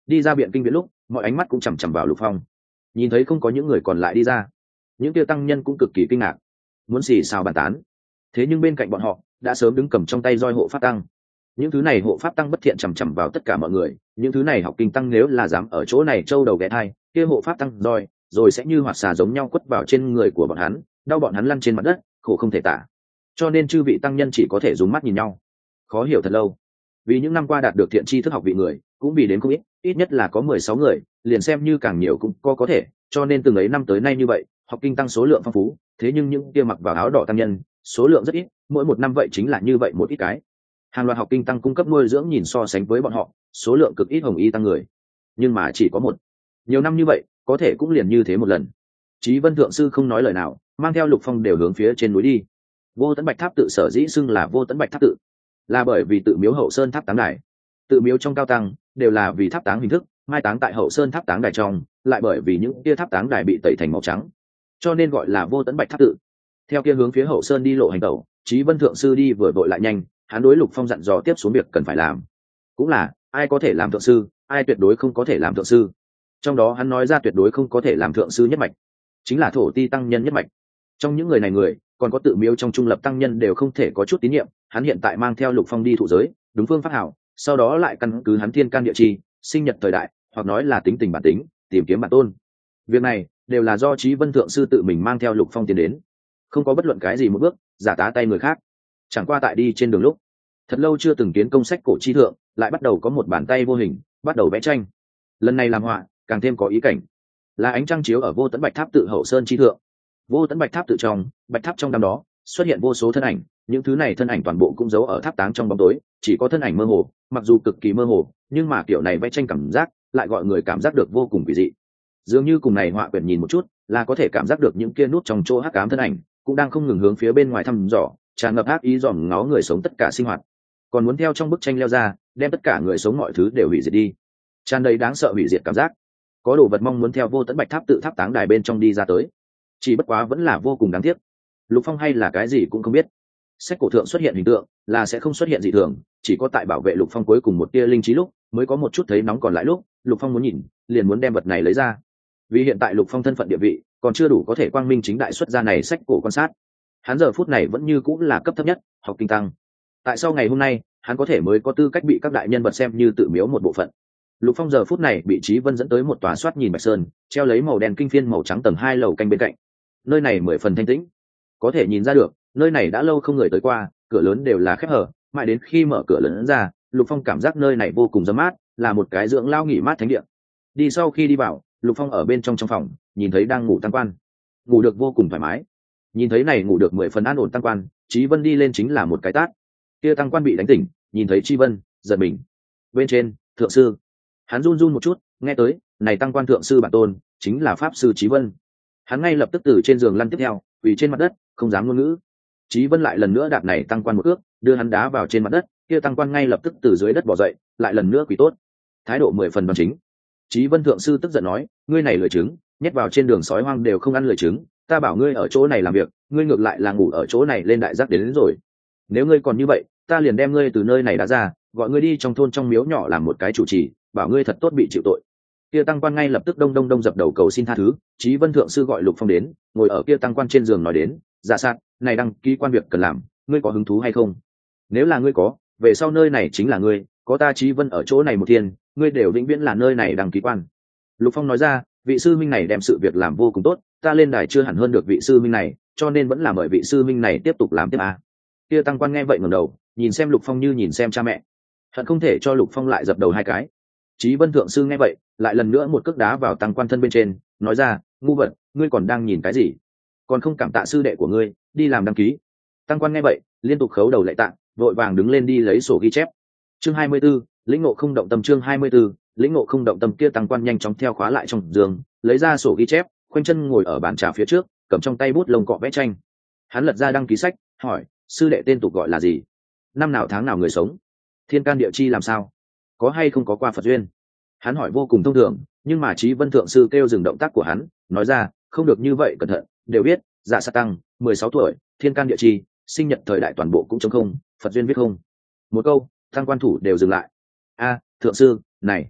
đi ra biện kinh viện lúc mọi ánh mắt cũng chằm chằm vào Lục Phong. Nhìn thấy không có những người còn lại đi ra, những kia tăng nhân cũng cực kỳ kinh ngạc, muốn xì xào bàn tán. Thế nhưng bên cạnh bọn họ đã sớm đứng cầm trong tay roi hộ pháp tăng. Những thứ này hộ pháp tăng bất thiện chằm chằm vào tất cả mọi người, những thứ này học kinh tăng nếu là dám ở chỗ này trâu đầu ghé thai, kia hộ pháp tăng roi rồi sẽ như hoạt xà giống nhau quất vào trên người của bọn hắn, đau bọn hắn lăn trên mặt đất, khổ không thể tả. Cho nên chư vị tăng nhân chỉ có thể dùng mắt nhìn nhau, khó hiểu thật lâu. Vì những năm qua đạt được thiện tri thức học vị người cũng vì đến không ít, ít nhất là có 16 người, liền xem như càng nhiều cũng có thể, cho nên từng ấy năm tới nay như vậy, học kinh tăng số lượng phong phú, thế nhưng những kia mặc vào áo đỏ tăng nhân số lượng rất ít, mỗi một năm vậy chính là như vậy một ít cái. Hàng loạt học kinh tăng cung cấp nuôi dưỡng nhìn so sánh với bọn họ, số lượng cực ít hồng y tăng người, nhưng mà chỉ có một. Nhiều năm như vậy, có thể cũng liền như thế một lần. Chí Vân thượng sư không nói lời nào, mang theo Lục Phong đều hướng phía trên núi đi. Vô Tấn Bạch Tháp tự sở dĩ xưng là Vô Tấn Bạch Tháp tự, là bởi vì tự miếu hậu sơn tháp táng đài. Tự miếu trong cao tăng đều là vì tháp táng hình thức, mai táng tại hậu sơn tháp táng đài trong, lại bởi vì những kia tháp táng đài bị tẩy thành màu trắng, cho nên gọi là Vô Tấn Bạch Tháp tự. Theo kia hướng phía hậu sơn đi lộ hành tẩu, Chí Vân thượng sư đi vừa vội lại nhanh, hắn đối Lục Phong dặn dò tiếp xuống việc cần phải làm. Cũng là, ai có thể làm thượng sư, ai tuyệt đối không có thể làm thượng sư. Trong đó hắn nói ra tuyệt đối không có thể làm thượng sư nhất mạch, chính là thổ ti tăng nhân nhất mạch. Trong những người này còn có tự miếu trong trung lập tăng nhân đều không thể có chút tín nhiệm. Hắn hiện tại mang theo Lục Phong đi thụ giới, đúng phương pháp hảo, sau đó lại căn cứ hắn thiên can địa chi, sinh nhật thời đại, hoặc nói là tính tình bản tính, tìm kiếm bản tôn. Việc này đều là do Chí Vân thượng sư tự mình mang theo Lục Phong tiến đến, không có bất luận cái gì một bước giả tá tay người khác. Chẳng qua tại đi trên đường lúc, thật lâu chưa từng kiến công sách cổ chi thượng, lại bắt đầu có một bàn tay vô hình bắt đầu vẽ tranh. Lần này làm họa càng thêm có ý cảnh, là ánh trăng chiếu ở Vô Tấn Bạch Tháp tự hậu sơn chi thượng. Vô Tấn Bạch Tháp tự trong, bạch tháp trong đám đó xuất hiện vô số thân ảnh, những thứ này thân ảnh toàn bộ cũng giấu ở tháp táng trong bóng tối, chỉ có thân ảnh mơ hồ, mặc dù cực kỳ mơ hồ, nhưng mà kiểu này vẽ tranh cảm giác lại gọi người cảm giác được vô cùng kỳ dị. Dường như cùng này họa quyển nhìn một chút, là có thể cảm giác được những kia nút trong chỗ hắc ám thân ảnh cũng đang không ngừng hướng phía bên ngoài thăm dò, tràn ngập ác ý dòm ngó người sống tất cả sinh hoạt, còn muốn theo trong bức tranh leo ra, đem tất cả người sống mọi thứ đều hủy diệt đi. Tràn đầy đáng sợ hủy diệt cảm giác. Có đồ vật mong muốn theo Vô Tấn Bạch Tháp tự tháp táng đài bên trong đi ra tới, chỉ bất quá vẫn là vô cùng đáng tiếc. Lục Phong hay là cái gì cũng không biết. Sách cổ thượng xuất hiện hình tượng là sẽ không xuất hiện dị thường, chỉ có tại bảo vệ Lục Phong cuối cùng một tia linh trí lúc mới có một chút thấy nóng, còn lại lúc Lục Phong muốn nhìn liền muốn đem vật này lấy ra. Vì hiện tại Lục Phong thân phận địa vị còn chưa đủ có thể quang minh chính đại xuất ra này sách cổ quan sát. Hắn giờ phút này vẫn như cũng là cấp thấp nhất, học kinh tăng. Tại sao ngày hôm nay hắn có thể mới có tư cách bị các đại nhân vật xem như tự miếu một bộ phận. Lục Phong giờ phút này bị Chí Vân dẫn tới một tòa soát nhìn bạch sơn, treo lấy màu đen kinh phiên màu trắng tầng 2 lầu canh bên cạnh. Nơi này 10 phần thanh tĩnh, có thể nhìn ra được nơi này đã lâu không người tới qua, cửa lớn đều là khép hở, mãi đến khi mở cửa lớn ra, Lục Phong cảm giác nơi này vô cùng râm mát, là một cái dưỡng lao nghỉ mát thánh địa. Đi sau khi đi vào, Lục Phong ở bên trong phòng nhìn thấy đang ngủ tăng quan, ngủ được vô cùng thoải mái. Nhìn thấy này ngủ được 10 phần an ổn tăng quan, Chí Vân đi lên chính là một cái tát. Kia tăng quan bị đánh tỉnh, nhìn thấy Chí Vân giật mình. Bên trên, thượng sư. Hắn run run một chút, nghe tới này tăng quan thượng sư bản tôn chính là pháp sư Chí Vân. Hắn ngay lập tức từ trên giường lăn tiếp theo, quỳ trên mặt đất, không dám ngôn ngữ. Chí Vân lại lần nữa đạp này tăng quan một ước, đưa hắn đá vào trên mặt đất, kia tăng quan ngay lập tức từ dưới đất bò dậy, lại lần nữa quỳ tốt, thái độ 10 phần đoan chính. Chí Vân thượng sư tức giận nói, ngươi này lười trứng, nhét vào trên đường sói hoang đều không ăn lười trứng, ta bảo ngươi ở chỗ này làm việc, ngươi ngược lại là ngủ ở chỗ này lên đại giác đến rồi. Nếu ngươi còn như vậy, ta liền đem ngươi từ nơi này đá ra, gọi ngươi đi trong thôn trong miếu nhỏ làm một cái chủ trì, bảo ngươi thật tốt bị chịu tội. Kia tăng quan ngay lập tức đông đông đông dập đầu cầu xin tha thứ. Chí Vân thượng sư gọi Lục Phong đến, ngồi ở kia tăng quan trên giường nói đến, dạ sát, này đăng ký quan việc cần làm, ngươi có hứng thú hay không? Nếu là ngươi có, về sau nơi này chính là ngươi, có ta Chí Vân ở chỗ này một thiên, ngươi đều vĩnh viễn là nơi này đăng ký quan. Lục Phong nói ra, vị sư minh này đem sự việc làm vô cùng tốt, ta lên đài chưa hẳn hơn được vị sư minh này, cho nên vẫn là mời vị sư minh này tiếp tục làm tiếp à. Kia tăng quan nghe vậy ngẩng đầu, nhìn xem Lục Phong như nhìn xem cha mẹ, hận không thể cho Lục Phong lại dập đầu hai cái. Chí Vân thượng sư nghe vậy, lại lần nữa một cước đá vào tăng quan thân bên trên, nói ra, ngu vật, ngươi còn đang nhìn cái gì? Còn không cảm tạ sư đệ của ngươi, đi làm đăng ký. Tăng quan nghe vậy, liên tục khấu đầu lạy tạ, vội vàng đứng lên đi lấy sổ ghi chép. Chương 24, lĩnh ngộ không động tâm. Chương 24, lĩnh ngộ không động tâm. Kia tăng quan nhanh chóng theo khóa lại trong giường, lấy ra sổ ghi chép, khoanh chân ngồi ở bàn trà phía trước, cầm trong tay bút lông cọ vẽ tranh. Hắn lật ra đăng ký sách, hỏi, sư đệ tên tục gọi là gì? Năm nào tháng nào người sống? Thiên can địa chi làm sao? Có hay không có qua Phật duyên? Hắn hỏi vô cùng thông thường, nhưng mà Chí Vân thượng sư kêu dừng động tác của hắn, nói ra, không được như vậy, cẩn thận, đều biết, dạ sát tăng, 16 tuổi, thiên can địa chi, sinh nhật thời đại toàn bộ cũng trống không, Phật duyên viết không. Một câu, tăng quan thủ đều dừng lại. A, thượng sư, này,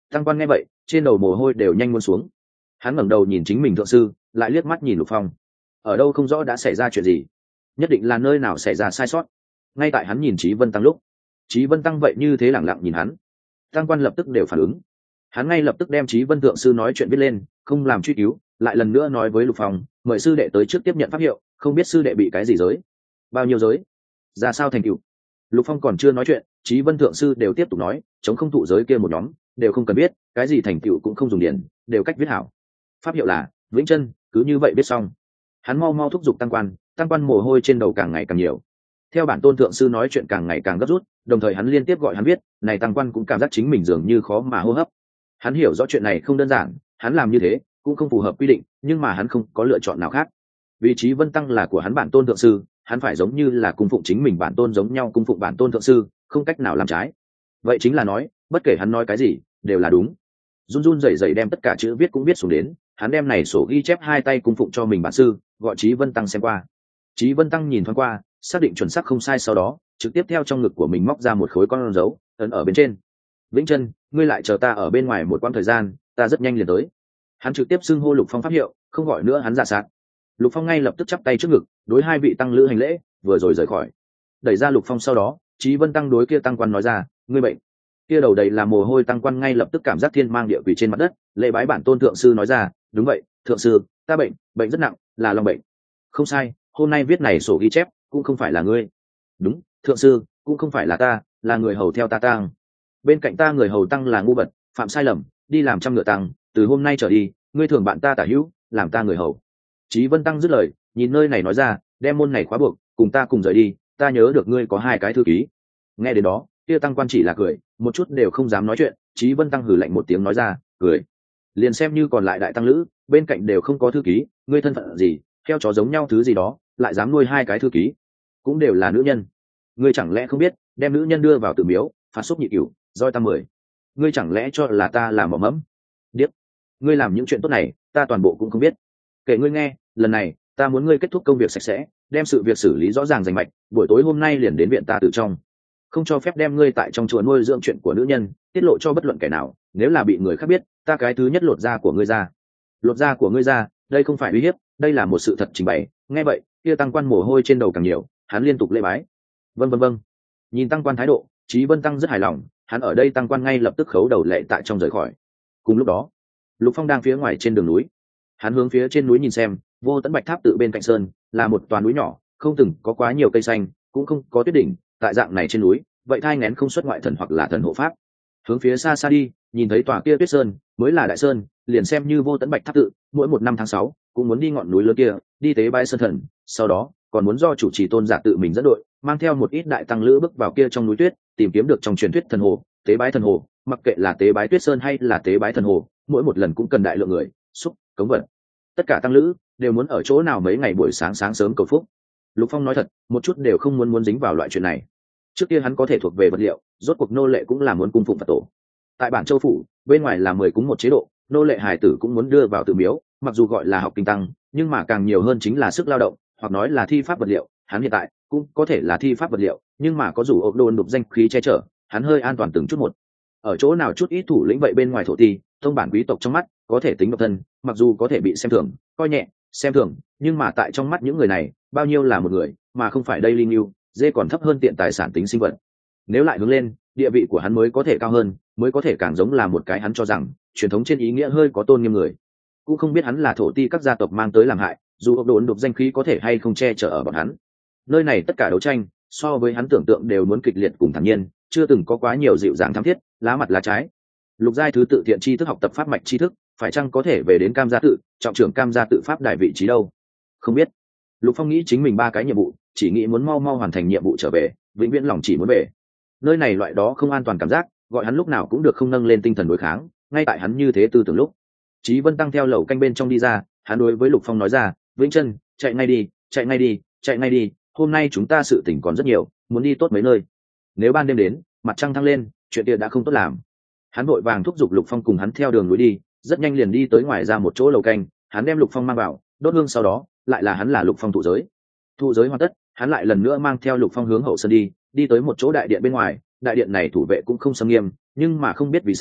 Tăng quan nghe vậy trên đầu mồ hôi đều nhanh muốn xuống. Hắn ngẩng đầu nhìn chính mình thượng sư, lại liếc mắt nhìn Lục Phong. Ở đâu không rõ đã xảy ra chuyện gì, nhất định là nơi nào xảy ra sai sót. Ngay tại hắn nhìn Chí Vân Tăng lúc, Chí Vân Tăng vậy như thế lẳng lặng nhìn hắn. Tăng quan lập tức đều phản ứng, hắn ngay lập tức đem Chí Vân thượng sư nói chuyện viết lên, không làm truy cứu, lại lần nữa nói với Lục Phong, mời sư đệ tới trước tiếp nhận pháp hiệu, không biết sư đệ bị cái gì giới, bao nhiêu giới, ra sao thành tựu. Lục Phong còn chưa nói chuyện, Chí Vân thượng sư đều tiếp tục nói, chống không thụ giới kia một nhóm đều không cần biết, cái gì thành tựu cũng không dùng điển, đều cách viết hảo. Pháp hiệu là Vĩnh Chân, cứ như vậy biết xong. Hắn mau mau thúc giục tăng quan mồ hôi trên đầu càng ngày càng nhiều. Theo bản tôn thượng sư nói chuyện càng ngày càng gấp rút, đồng thời hắn liên tiếp gọi hắn viết, này tăng quan cũng cảm giác chính mình dường như khó mà hô hấp. Hắn hiểu rõ chuyện này không đơn giản, hắn làm như thế cũng không phù hợp quy định, nhưng mà hắn không có lựa chọn nào khác. Vị trí Vân Tăng là của hắn bản tôn thượng sư, hắn phải giống như là cung phụng chính mình bản tôn giống nhau cung phụng bản tôn thượng sư, không cách nào làm trái. Vậy chính là nói, bất kể hắn nói cái gì, đều là đúng. Run run rẩy rẩy đem tất cả chữ viết cũng viết xuống đến, hắn đem này sổ ghi chép hai tay cung phụng cho mình bản sư, gọi Chí Vân Tăng xem qua. Chí Vân Tăng nhìn thoáng qua, xác định chuẩn xác không sai, sau đó trực tiếp theo trong ngực của mình móc ra một khối con dấu, ấn ở bên trên. Vĩnh Chân, ngươi lại chờ ta ở bên ngoài một quãng thời gian, ta rất nhanh liền tới. Hắn trực tiếp xưng hô Lục Phong pháp hiệu, không gọi nữa hắn ra sát. Lục Phong ngay lập tức chắp tay trước ngực, đối hai vị tăng lữ hành lễ, vừa rồi rời khỏi. Đẩy ra Lục Phong sau đó, Chí Vân Tăng đối kia tăng quan nói ra, ngươi bệnh. Kia đầu đầy là mồ hôi tăng quan ngay lập tức cảm giác thiên mang địa quỷ trên mặt đất, lễ bái bản tôn thượng sư nói ra, đúng vậy, thượng sư, ta bệnh rất nặng, là lòng bệnh. Không sai, hôm nay viết này sổ ghi chép cũng không phải là ngươi. Đúng, thượng sư, cũng không phải là ta, là người hầu theo ta tăng. Bên cạnh ta người hầu tăng là ngu vật, phạm sai lầm, đi làm trăm ngựa tăng, từ hôm nay trở đi, ngươi thường bạn ta tả hữu, làm ta người hầu. Chí Vân Tăng dứt lời, nhìn nơi này nói ra, đem môn này khóa buộc, cùng ta cùng rời đi, ta nhớ được ngươi có hai cái thư ký. Nghe đến đó, kia tăng quan chỉ là cười, một chút đều không dám nói chuyện. Chí Vân Tăng hừ lạnh một tiếng nói ra, cười. Liền xem như còn lại đại tăng lữ, bên cạnh đều không có thư ký, ngươi thân phận gì, theo chó giống nhau thứ gì đó, lại dám nuôi hai cái thư ký, cũng đều là nữ nhân. Ngươi chẳng lẽ không biết, đem nữ nhân đưa vào tự miếu, phạt xúc nhị cửu, roi tam 10. Ngươi chẳng lẽ cho là ta là mỏ mẫm? Điếc. Ngươi làm những chuyện tốt này, ta toàn bộ cũng không biết. Kể ngươi nghe, lần này ta muốn ngươi kết thúc công việc sạch sẽ, đem sự việc xử lý rõ ràng rành mạch, buổi tối hôm nay liền đến viện ta tự trong, không cho phép đem ngươi tại trong chùa nuôi dưỡng chuyện của nữ nhân tiết lộ cho bất luận kẻ nào, nếu là bị người khác biết, ta cái thứ nhất lột da của ngươi ra. Lột da của ngươi ra, đây không phải uy hiếp, đây là một sự thật trình bày. Nghe vậy, kia tăng quan mồ hôi trên đầu càng nhiều, hắn liên tục lễ bái. Vâng. Nhìn tăng quan thái độ, Chí Vân Tăng rất hài lòng, hắn ở đây tăng quan ngay lập tức khấu đầu lệ tại trong rời khỏi. Cùng lúc đó, Lục Phong đang phía ngoài trên đường núi, hắn hướng phía trên núi nhìn xem, Vô Tấn Bạch Tháp tự bên cạnh sơn là một toàn núi nhỏ, không từng có quá nhiều cây xanh, cũng không có tuyết đỉnh, tại dạng này trên núi, vậy thai nghén không xuất ngoại thần hoặc là thần hộ pháp. Hướng phía xa xa đi, nhìn thấy tòa kia tuyết sơn mới là đại sơn, liền xem như Vô Tấn Bạch Tháp tự, mỗi một năm tháng 6 cũng muốn đi ngọn núi lớn kia, đi tế bái sơn thần, sau đó còn muốn do chủ trì tôn giả tự mình dẫn đội, mang theo một ít đại tăng lữ bước vào kia trong núi tuyết, tìm kiếm được trong truyền thuyết thần hồ, tế bái thần hồ. Mặc kệ là tế bái tuyết sơn hay là tế bái thần hồ, mỗi một lần cũng cần đại lượng người, xúc, cống vật. Tất cả tăng lữ đều muốn ở chỗ nào mấy ngày buổi sáng sáng sớm cầu phúc. Lục Phong nói thật, một chút đều không muốn dính vào loại chuyện này. Trước kia hắn có thể thuộc về vật liệu, rốt cuộc nô lệ cũng là muốn cung phụng Phật tổ. Tại bản châu phủ, bên ngoài là 10 cúng một chế độ, nô lệ hài tử cũng muốn đưa vào tự miếu, mặc dù gọi là học kinh tăng, nhưng mà càng nhiều hơn chính là sức lao động, hoặc nói là thi pháp vật liệu. Hắn hiện tại cũng có thể là thi pháp vật liệu, nhưng mà có dù ộp đồn đục danh khí che chở, hắn hơi an toàn từng chút một. Ở chỗ nào chút ít thủ lĩnh vậy bên ngoài thổ ti, thông bản quý tộc trong mắt có thể tính độc thân, mặc dù có thể bị xem thường, coi nhẹ, xem thường, nhưng mà tại trong mắt những người này, bao nhiêu là một người, mà không phải daily news, dê còn thấp hơn tiện tài sản tính sinh vật. Nếu lại hướng lên, địa vị của hắn mới có thể cao hơn, mới có thể càng giống là một cái hắn cho rằng truyền thống trên ý nghĩa hơi có tôn nghiêm người. Cũng không biết hắn là thổ ti các gia tộc mang tới làm hại, dù ốc đồn đục danh khí có thể hay không che chở ở bọn hắn. Nơi này tất cả đấu tranh, so với hắn tưởng tượng đều muốn kịch liệt cùng thản nhiên, chưa từng có quá nhiều dịu dàng thắm thiết, lá mặt lá trái. Lục giai thứ tự thiện tri thức học tập pháp mạch tri thức, phải chăng có thể về đến Cam gia tự, trọng trưởng Cam gia tự pháp đài vị trí đâu? Không biết. Lục Phong nghĩ chính mình 3 cái nhiệm vụ, chỉ nghĩ muốn mau mau hoàn thành nhiệm vụ trở về, vĩnh viễn lòng chỉ muốn về. Nơi này loại đó không an toàn cảm giác, gọi hắn lúc nào cũng được không nâng lên tinh thần đối kháng, ngay tại hắn như thế tư tưởng lúc. Chí Vân Tăng theo lầu canh bên trong đi ra, hắn đối với Lục Phong nói ra, Vĩnh Chân, chạy ngay đi, hôm nay chúng ta sự tình còn rất nhiều, muốn đi tốt mấy nơi. Nếu ban đêm đến, mặt trăng thăng lên, chuyện kia đã không tốt làm. Hắn vội vàng thúc giục Lục Phong cùng hắn theo đường núi đi, rất nhanh liền đi tới ngoài ra một chỗ lầu canh, hắn đem Lục Phong mang vào, đốt hương, sau đó lại là hắn là Lục Phong thụ giới. Thụ giới hoàn tất, hắn lại lần nữa mang theo Lục Phong hướng hậu sơn đi tới một chỗ đại điện bên ngoài. Đại điện này thủ vệ cũng không xâm nghiêm, nhưng mà không biết vì sao,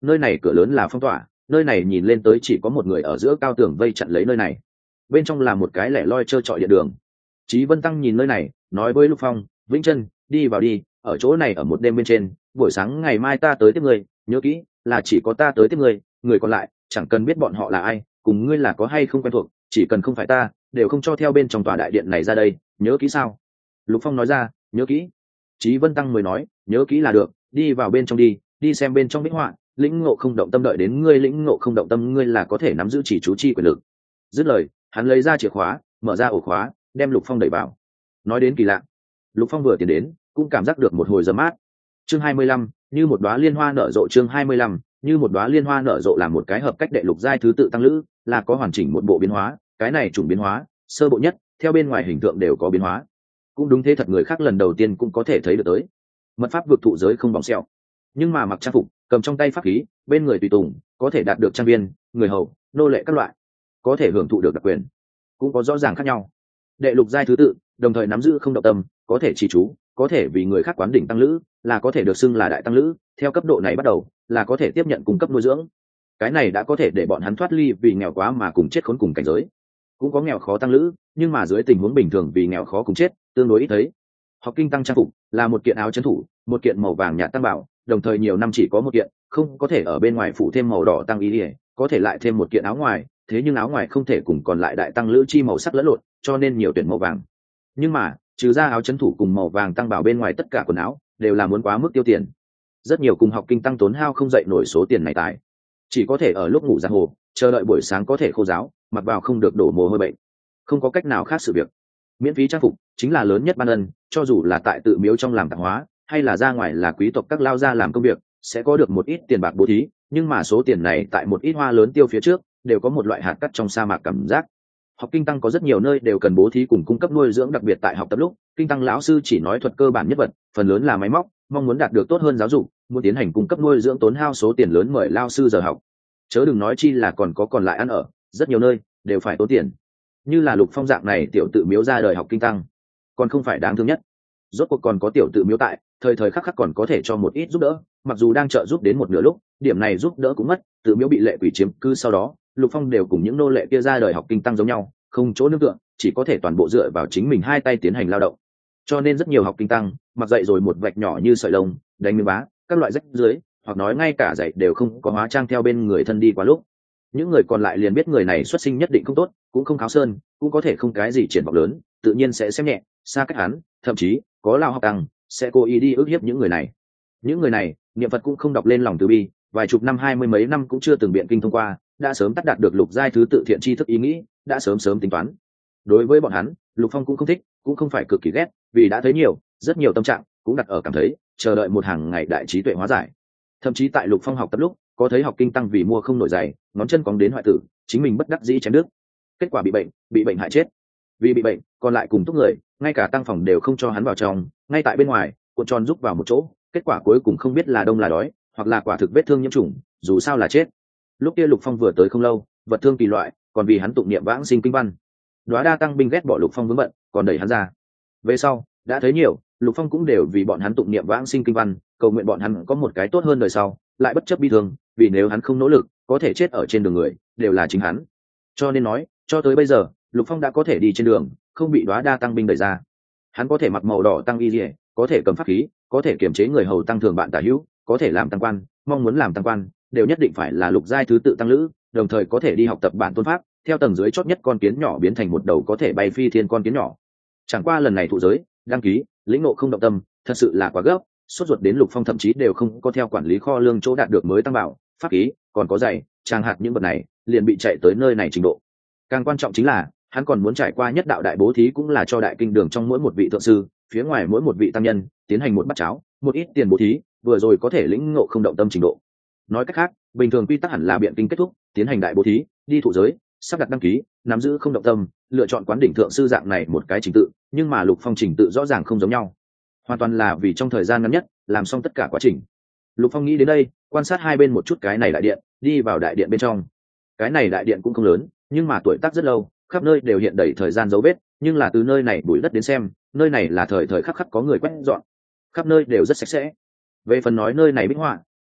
nơi này cửa lớn là phong tỏa, nơi này nhìn lên tới chỉ có một người ở giữa cao tường vây chặn lấy nơi này, bên trong là một cái lẻ loi trơ trọi điện đường. Chí Vân Tăng nhìn nơi này, nói với Lục Phong, Vĩnh Chân, đi vào đi, ở chỗ này ở một đêm bên trên, buổi sáng ngày mai ta tới tiếp ngươi, nhớ kỹ, là chỉ có ta tới tiếp ngươi, người còn lại chẳng cần biết bọn họ là ai, cùng ngươi là có hay không quen thuộc, chỉ cần không phải ta, đều không cho theo bên trong tòa đại điện này ra đây, nhớ kỹ sao? Lục Phong nói ra, nhớ kỹ. Chí Vân Tăng mới nói, nhớ kỹ là được, đi vào bên trong đi, đi xem bên trong bích họa, lĩnh ngộ không động tâm, đợi đến ngươi lĩnh ngộ không động tâm, ngươi là có thể nắm giữ chỉ chú chi quyền lực. Dứt lời, hắn lấy ra chìa khóa, mở ra ổ khóa, đem Lục Phong đẩy vào. Nói đến kỳ lạ, Lục Phong vừa tiến đến, cũng cảm giác được một hồi giấm mát. Chương 25, như một đóa liên hoa nở rộ. Chương 25, như một đóa liên hoa nở rộ làm một cái hợp cách đệ lục giai thứ tự tăng lữ, là có hoàn chỉnh một bộ biến hóa, cái này chủng biến hóa, sơ bộ nhất, theo bên ngoài hình tượng đều có biến hóa. Cũng đúng thế thật, người khác lần đầu tiên cũng có thể thấy được tới. Mật pháp vượt thụ giới không bỏng sẹo, nhưng mà mặc trang phục, cầm trong tay pháp khí, bên người tùy tùng, có thể đạt được trang viên, người hầu, nô lệ các loại, có thể hưởng thụ được đặc quyền, cũng có rõ ràng khác nhau. Đệ lục giai thứ tự, đồng thời nắm giữ không động tâm, có thể trì chú, có thể vì người khác quán đỉnh tăng lữ, là có thể được xưng là đại tăng lữ, theo cấp độ này bắt đầu, là có thể tiếp nhận cung cấp nuôi dưỡng. Cái này đã có thể để bọn hắn thoát ly vì nghèo quá mà cùng chết khốn cùng cảnh giới. Cũng có nghèo khó tăng lữ, nhưng mà dưới tình huống bình thường vì nghèo khó cùng chết, tương đối ít thấy. Học kinh tăng trang phục là một kiện áo trấn thủ, một kiện màu vàng nhạt tăng bảo, đồng thời nhiều năm chỉ có một kiện, không có thể ở bên ngoài phủ thêm màu đỏ tăng y, có thể lại thêm một kiện áo ngoài, thế nhưng áo ngoài không thể cùng còn lại đại tăng lữ chi màu sắc lẫn lộn, cho nên nhiều tuyển màu vàng. Nhưng mà trừ ra áo trấn thủ cùng màu vàng tăng bảo bên ngoài, tất cả quần áo đều là muốn quá mức tiêu tiền. Rất nhiều cùng học kinh tăng tốn hao không dậy nổi số tiền này tài, chỉ có thể ở lúc ngủ ra hồ chờ đợi buổi sáng có thể khô ráo, mặc vào không được đổ mồ hôi bệnh, không có cách nào khác sự việc. Miễn phí trang phục chính là lớn nhất ban ân, cho dù là tại tự miếu trong làm tạp hóa, hay là ra ngoài là quý tộc các lao gia làm công việc, sẽ có được một ít tiền bạc bố thí, nhưng mà số tiền này tại một ít hoa lớn tiêu phía trước, đều có một loại hạt cát trong sa mạc cảm giác. Học kinh tăng có rất nhiều nơi đều cần bố thí cùng cung cấp nuôi dưỡng, đặc biệt tại học tập lúc, kinh tăng lão sư chỉ nói thuật cơ bản nhất vật, phần lớn là máy móc, mong muốn đạt được tốt hơn giáo dục, muốn tiến hành cung cấp nuôi dưỡng tốn hao số tiền lớn mời lao sư giờ học, chớ đừng nói chi là còn lại ăn ở, rất nhiều nơi đều phải tốn tiền. Như là Lục Phong dạng này tiểu tự miếu ra đời học kinh tăng, còn không phải đáng thương nhất. Rốt cuộc còn có tiểu tự miếu tại, thời thời khắc khắc còn có thể cho một ít giúp đỡ, mặc dù đang trợ giúp đến một nửa lúc, điểm này giúp đỡ cũng mất, tự miếu bị lệ quỷ chiếm cư sau đó, Lục Phong đều cùng những nô lệ kia ra đời học kinh tăng giống nhau, không chỗ nương tựa, chỉ có thể toàn bộ dựa vào chính mình hai tay tiến hành lao động. Cho nên rất nhiều học kinh tăng mặc dậy rồi một vạch nhỏ như sợi lông, đánh miếng bá, các loại rách dưới, hoặc nói ngay cả dậy đều không có hóa trang theo bên người thân đi qua lúc. Những người còn lại liền biết người này xuất sinh nhất định không tốt, cũng không kháo sơn, cũng có thể không cái gì triển vọng lớn, tự nhiên sẽ xem nhẹ, xa cách hắn, thậm chí có lao học tăng sẽ cố ý đi ức hiếp những người này. Những người này niệm Phật cũng không đọc lên lòng từ bi, vài chục năm, 20 mấy năm cũng chưa từng biện kinh thông qua, đã sớm tắt đạt được lục giai thứ tự thiện tri thức ý nghĩ, đã sớm tính toán. Đối với bọn hắn, Lục Phong cũng không thích, cũng không phải cực kỳ ghét, vì đã thấy nhiều, rất nhiều tâm trạng cũng đặt ở cảm thấy chờ đợi một hàng ngày đại trí tuệ hóa giải. Thậm chí tại Lục Phong học tập lúc, có thấy học kinh tăng vì mua không nổi giày, ngón chân cóng đến hoại tử, chính mình bất đắc dĩ chém đứt, kết quả bị bệnh hại chết. Vì bị bệnh, còn lại cùng túc người, ngay cả tăng phòng đều không cho hắn vào trong, ngay tại bên ngoài cuộn tròn giúp vào một chỗ, kết quả cuối cùng không biết là đông là đói, hoặc là quả thực vết thương nhiễm trùng, dù sao là chết. Lúc kia Lục Phong vừa tới không lâu, vật thương kỳ loại, còn vì hắn tụng niệm vãng sinh kinh văn. Đóa đa tăng binh ghét bỏ Lục Phong vướng bận, còn đẩy hắn ra. Về sau đã thấy nhiều, Lục Phong cũng đều vì bọn hắn tụng niệm vãng sinh kinh văn, cầu nguyện bọn hắn có một cái tốt hơn đời sau, lại bất chấp bi thương, vì nếu hắn không nỗ lực, có thể chết ở trên đường người, đều là chính hắn. Cho nên nói, cho tới bây giờ, Lục Phong đã có thể đi trên đường, không bị đóa đa tăng binh đẩy ra. Hắn có thể mặc màu đỏ tăng y liễu, có thể cầm pháp khí, có thể kiểm chế người hầu tăng thường bạn tả hữu, có thể làm tăng quan, mong muốn làm tăng quan, đều nhất định phải là lục giai thứ tự tăng lữ, đồng thời có thể đi học tập bản tôn pháp, theo tầng dưới chót nhất con kiến nhỏ biến thành một đầu có thể bay phi thiên con kiến nhỏ. Chẳng qua lần này thụ giới, đăng ký, lĩnh ngộ không động tâm, thật sự là quá gấp, sốt ruột đến Lục Phong thậm chí đều không có theo quản lý kho lương chỗ đạt được mới tăng bảo, pháp khí, còn có giày, trang hạt những vật này, liền bị chạy tới nơi này trình độ. Càng quan trọng chính là, hắn còn muốn trải qua nhất đạo đại bố thí, cũng là cho đại kinh đường trong mỗi một vị thượng sư, phía ngoài mỗi một vị tăng nhân, tiến hành một bát cháo, một ít tiền bố thí, vừa rồi có thể lĩnh ngộ không động tâm trình độ. Nói cách khác, bình thường quy tắc hẳn là biện kinh kết thúc, tiến hành đại bố thí, đi thụ giới, sắp đặt đăng ký, nắm giữ không động tâm, lựa chọn quán đỉnh thượng sư dạng này một cái trình tự, nhưng mà Lục Phong trình tự rõ ràng không giống nhau, hoàn toàn là vì trong thời gian ngắn nhất làm xong tất cả quá trình. Lục Phong nghĩ đến đây, quan sát hai bên một chút cái này đại điện, đi vào đại điện bên trong. Cái này đại điện cũng không lớn, nhưng mà tuổi tác rất lâu, khắp nơi đều hiện đầy thời gian dấu vết, nhưng là từ nơi này bụi đất đến xem, nơi này là thời thời khắc khắc có người quét dọn, khắp nơi đều rất sạch sẽ. Về phần nói nơi này bích họa,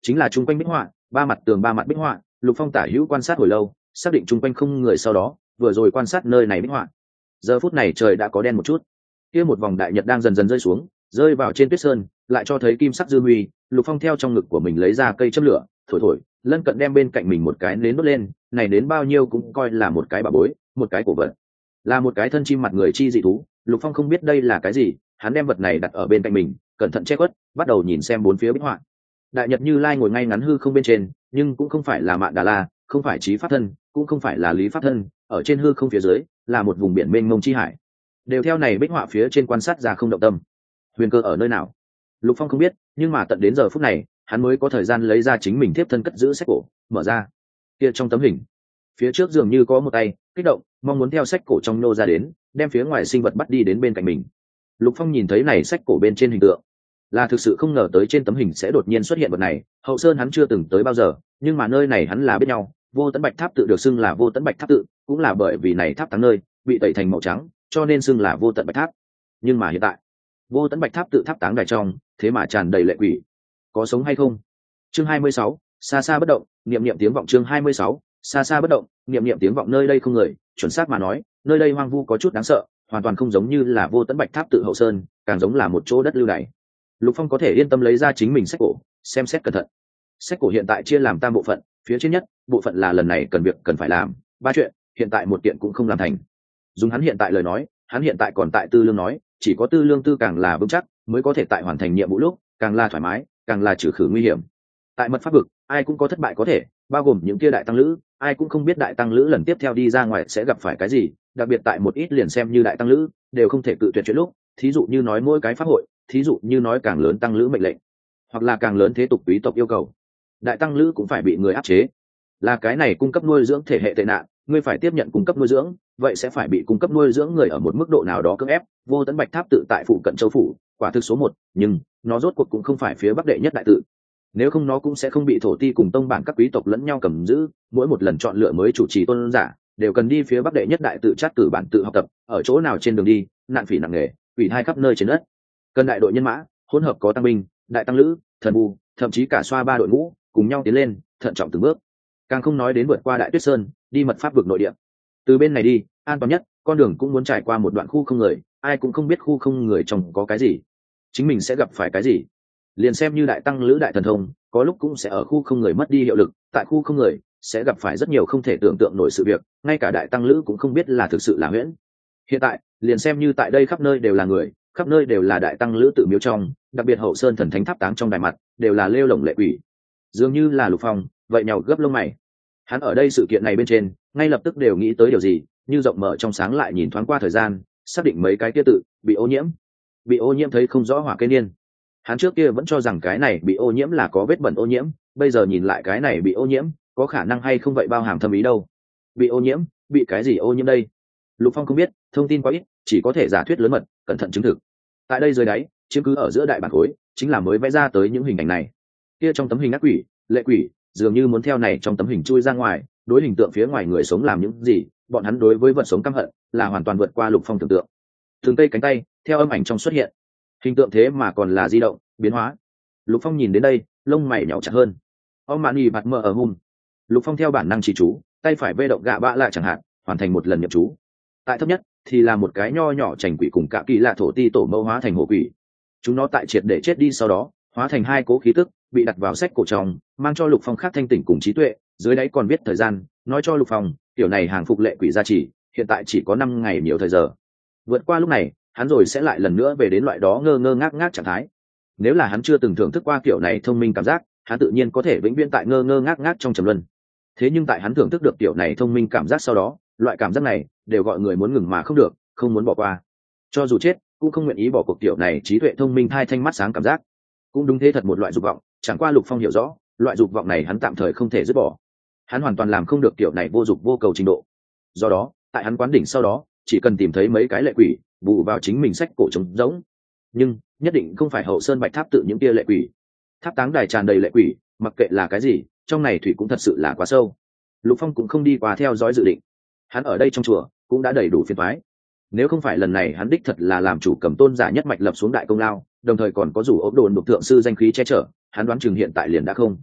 chính là chung quanh bích họa, ba mặt tường ba mặt bích họa. Lục Phong tả hữu quan sát hồi lâu, xác định chung quanh không người, sau đó vừa rồi quan sát nơi này bích họa. Giờ phút này trời đã có đen một chút, kia một vòng đại nhật đang dần dần rơi xuống, rơi vào trên tuyết sơn, lại cho thấy kim sắc dư huy. Lục Phong theo trong ngực của mình lấy ra cây châm lửa, thổi thổi, lân cận đem bên cạnh mình một cái nến đốt lên. Này đến bao nhiêu cũng coi là một cái bảo bối, một cái cổ vật, là một cái thân chim mặt người chi dị thú. Lục Phong không biết đây là cái gì, hắn đem vật này đặt ở bên cạnh mình, cẩn thận che khuất, bắt đầu nhìn xem bốn phía bích họa. Đại nhật Như Lai ngồi ngay ngắn hư không bên trên, nhưng cũng không phải là Mạn Đà La, không phải Chí Pháp Thân, cũng không phải là Lý Pháp Thân, ở trên hư không phía dưới là một vùng biển mênh mông chi hải. Đều theo này bích họa phía trên quan sát ra không động tâm. Huyền cơ ở nơi nào? Lục Phong không biết, nhưng mà tận đến giờ phút này, hắn mới có thời gian lấy ra chính mình tiếp thân cất giữ sách cổ, mở ra. Kia trong tấm hình, phía trước dường như có một tay kích động, mong muốn theo sách cổ trong nô ra đến, đem phía ngoài sinh vật bắt đi đến bên cạnh mình. Lục Phong nhìn thấy này sách cổ bên trên hình tượng, là thực sự không ngờ tới trên tấm hình sẽ đột nhiên xuất hiện vật này. Hậu Sơn hắn chưa từng tới bao giờ, nhưng mà nơi này hắn là biết nhau. Vô Tấn Bạch Tháp tự được xưng là Vô Tấn Bạch Tháp tự, cũng là bởi vì này tháp táng nơi bị tẩy thành màu trắng, cho nên xưng là Vô Tận Bạch Tháp. Nhưng mà hiện tại, Vô Tấn Bạch Tháp tự tháp táng đài trong, thế mà tràn đầy lệ quỷ, có sống hay không? Chương 26, xa xa bất động, niệm niệm tiếng vọng. Chương 26, xa xa bất động, niệm niệm tiếng vọng. Nơi đây không người, chuẩn xác mà nói, nơi đây hoang vu có chút đáng sợ, hoàn toàn không giống như là Vô Tấn Bạch Tháp tự Hậu Sơn, càng giống là một chỗ đất lưu đày. Lục Phong có thể yên tâm lấy ra chính mình sách cổ, xem xét cẩn thận. Sách cổ hiện tại chia làm tam bộ phận, phía trên nhất bộ phận là lần này cần việc cần phải làm, 3 chuyện, hiện tại một kiện cũng không làm thành. Dùng hắn hiện tại lời nói, hắn hiện tại còn tại tư lương nói, chỉ có tư lương tư càng là vững chắc, mới có thể tại hoàn thành nhiệm vụ lúc càng là thoải mái, càng là trừ khử nguy hiểm. Tại mật pháp vực, ai cũng có thất bại có thể, bao gồm những kia đại tăng lữ, ai cũng không biết đại tăng lữ lần tiếp theo đi ra ngoài sẽ gặp phải cái gì, đặc biệt tại một ít liền xem như đại tăng lữ đều không thể cự tuyệt chuyện lúc, thí dụ như nói mỗi cái pháp hội, thí dụ như nói càng lớn tăng lữ mệnh lệnh, hoặc là càng lớn thế tục quý tộc yêu cầu, đại tăng lữ cũng phải bị người áp chế. Là cái này cung cấp nuôi dưỡng thể hệ tệ nạn, ngươi phải tiếp nhận cung cấp nuôi dưỡng, vậy sẽ phải bị cung cấp nuôi dưỡng người ở một mức độ nào đó cưỡng ép. Vô Tấn Bạch Tháp tự tại phụ cận châu phủ, quả thực số 1, nhưng nó rốt cuộc cũng không phải phía bắc đệ nhất đại tự, nếu không nó cũng sẽ không bị thổ ti cùng tông bản các quý tộc lẫn nhau cầm giữ. Mỗi một lần chọn lựa mới chủ trì tôn giả đều cần đi phía bắc đệ nhất đại tự trát cử bản tự học tập, ở chỗ nào trên đường đi nạn phỉ nặng nề, quỷ thai khắp nơi trên đất, cần đại đội nhân mã hỗn hợp, có tăng binh, đại tăng lữ, thần bù, thậm chí cả xoa 3 đội ngũ cùng nhau tiến lên, thận trọng từng bước. Càng không nói đến vượt qua đại tuyết sơn, đi mật pháp vực nội địa. Từ bên này đi an toàn nhất, con đường cũng muốn trải qua một đoạn khu không người, ai cũng không biết khu không người trong có cái gì, chính mình sẽ gặp phải cái gì. Liền xem như đại tăng lữ đại thần thông, có lúc cũng sẽ ở khu không người mất đi hiệu lực, tại khu không người sẽ gặp phải rất nhiều không thể tưởng tượng nổi sự việc, ngay cả đại tăng lữ cũng không biết là thực sự là huyễn. Hiện tại liền xem như tại đây khắp nơi đều là người, khắp nơi đều là đại tăng lữ tự miếu trong, đặc biệt Hậu Sơn thần thánh tháp táng trong đài mặt đều là lêu lổng lệ quỷ, dường như là Lục Phong vậy nhàu gấp lông mày. Hắn ở đây sự kiện này bên trên ngay lập tức đều nghĩ tới điều gì, như rộng mở trong sáng lại nhìn thoáng qua thời gian, xác định mấy cái kia tự bị ô nhiễm. Bị ô nhiễm thấy không rõ hỏa cây niên, hắn trước kia vẫn cho rằng cái này bị ô nhiễm là có vết bẩn ô nhiễm, bây giờ nhìn lại cái này bị ô nhiễm có khả năng hay không vậy bao hàm thâm ý đâu. Bị ô nhiễm, bị cái gì ô nhiễm đây? Lục Phong không biết, thông tin quá ít, chỉ có thể giả thuyết lớn mật, cẩn thận chứng thực. Tại đây dưới đáy chiếm cứ ở giữa đại bản khối chính là mới vẽ ra tới những hình ảnh này. Kia trong tấm hình ác quỷ, lệ quỷ dường như muốn theo này trong tấm hình chui ra ngoài, đối hình tượng phía ngoài người sống làm những gì, bọn hắn đối với vật sống căm hận là hoàn toàn vượt qua Lục Phong tưởng tượng. Từng cây cánh tay theo âm ảnh trong xuất hiện, hình tượng thế mà còn là di động biến hóa. Lục Phong nhìn đến đây lông mày nhíu chặt hơn. Ông mạn nhì bạt mờ ở hum. Lục Phong theo bản năng chỉ chú, tay phải vê động gạ bạ lại chẳng hạn, hoàn thành một lần nhập chú. Tại thấp nhất thì là một cái nho nhỏ chành quỷ cùng cả kỳ lạ thổ ti tổ mẫu hóa thành hổ quỷ. Chúng nó tại triệt để chết đi sau đó hóa thành 2 cố khí tức, bị đặt vào sách cổ trong, mang cho Lục Phong khác thanh tỉnh cùng trí tuệ. Dưới đáy còn biết thời gian, nói cho Lục Phong kiểu này hàng phục lệ quỷ gia trì hiện tại chỉ có 5 ngày nhiều thời giờ. Vượt qua lúc này hắn rồi sẽ lại lần nữa về đến loại đó ngơ ngơ ngác ngác trạng thái. Nếu là hắn chưa từng thưởng thức qua kiểu này thông minh cảm giác, hắn tự nhiên có thể vĩnh viễn tại ngơ ngơ ngác ngác trong trầm luân. Thế nhưng tại hắn thưởng thức được kiểu này thông minh cảm giác sau đó, loại cảm giác này đều gọi người muốn ngừng mà không được, không muốn bỏ qua. Cho dù chết cũng không nguyện ý bỏ cuộc kiểu này trí tuệ thông minh hai thanh mắt sáng cảm giác. Cũng đúng thế, thật một loại dục vọng, chẳng qua Lục Phong hiểu rõ, loại dục vọng này hắn tạm thời không thể dứt bỏ. Hắn hoàn toàn làm không được kiểu này vô dục vô cầu trình độ. Do đó, tại hắn quán đỉnh sau đó, chỉ cần tìm thấy mấy cái lệ quỷ, bù vào chính mình sách cổ trống rỗng. Nhưng nhất định không phải Hậu Sơn Bạch Tháp tự những kia lệ quỷ. Tháp táng đài tràn đầy lệ quỷ, mặc kệ là cái gì, trong này thủy cũng thật sự là quá sâu. Lục Phong cũng không đi qua theo dõi dự định. Hắn ở đây trong chùa cũng đã đầy đủ phiền toái. Nếu không phải lần này hắn đích thật là làm chủ cầm tôn giả nhất mạch lập xuống đại công lao, đồng thời còn có rủ ốp đồn đục thượng sư danh khí che chở, hắn đoán chừng hiện tại liền đã không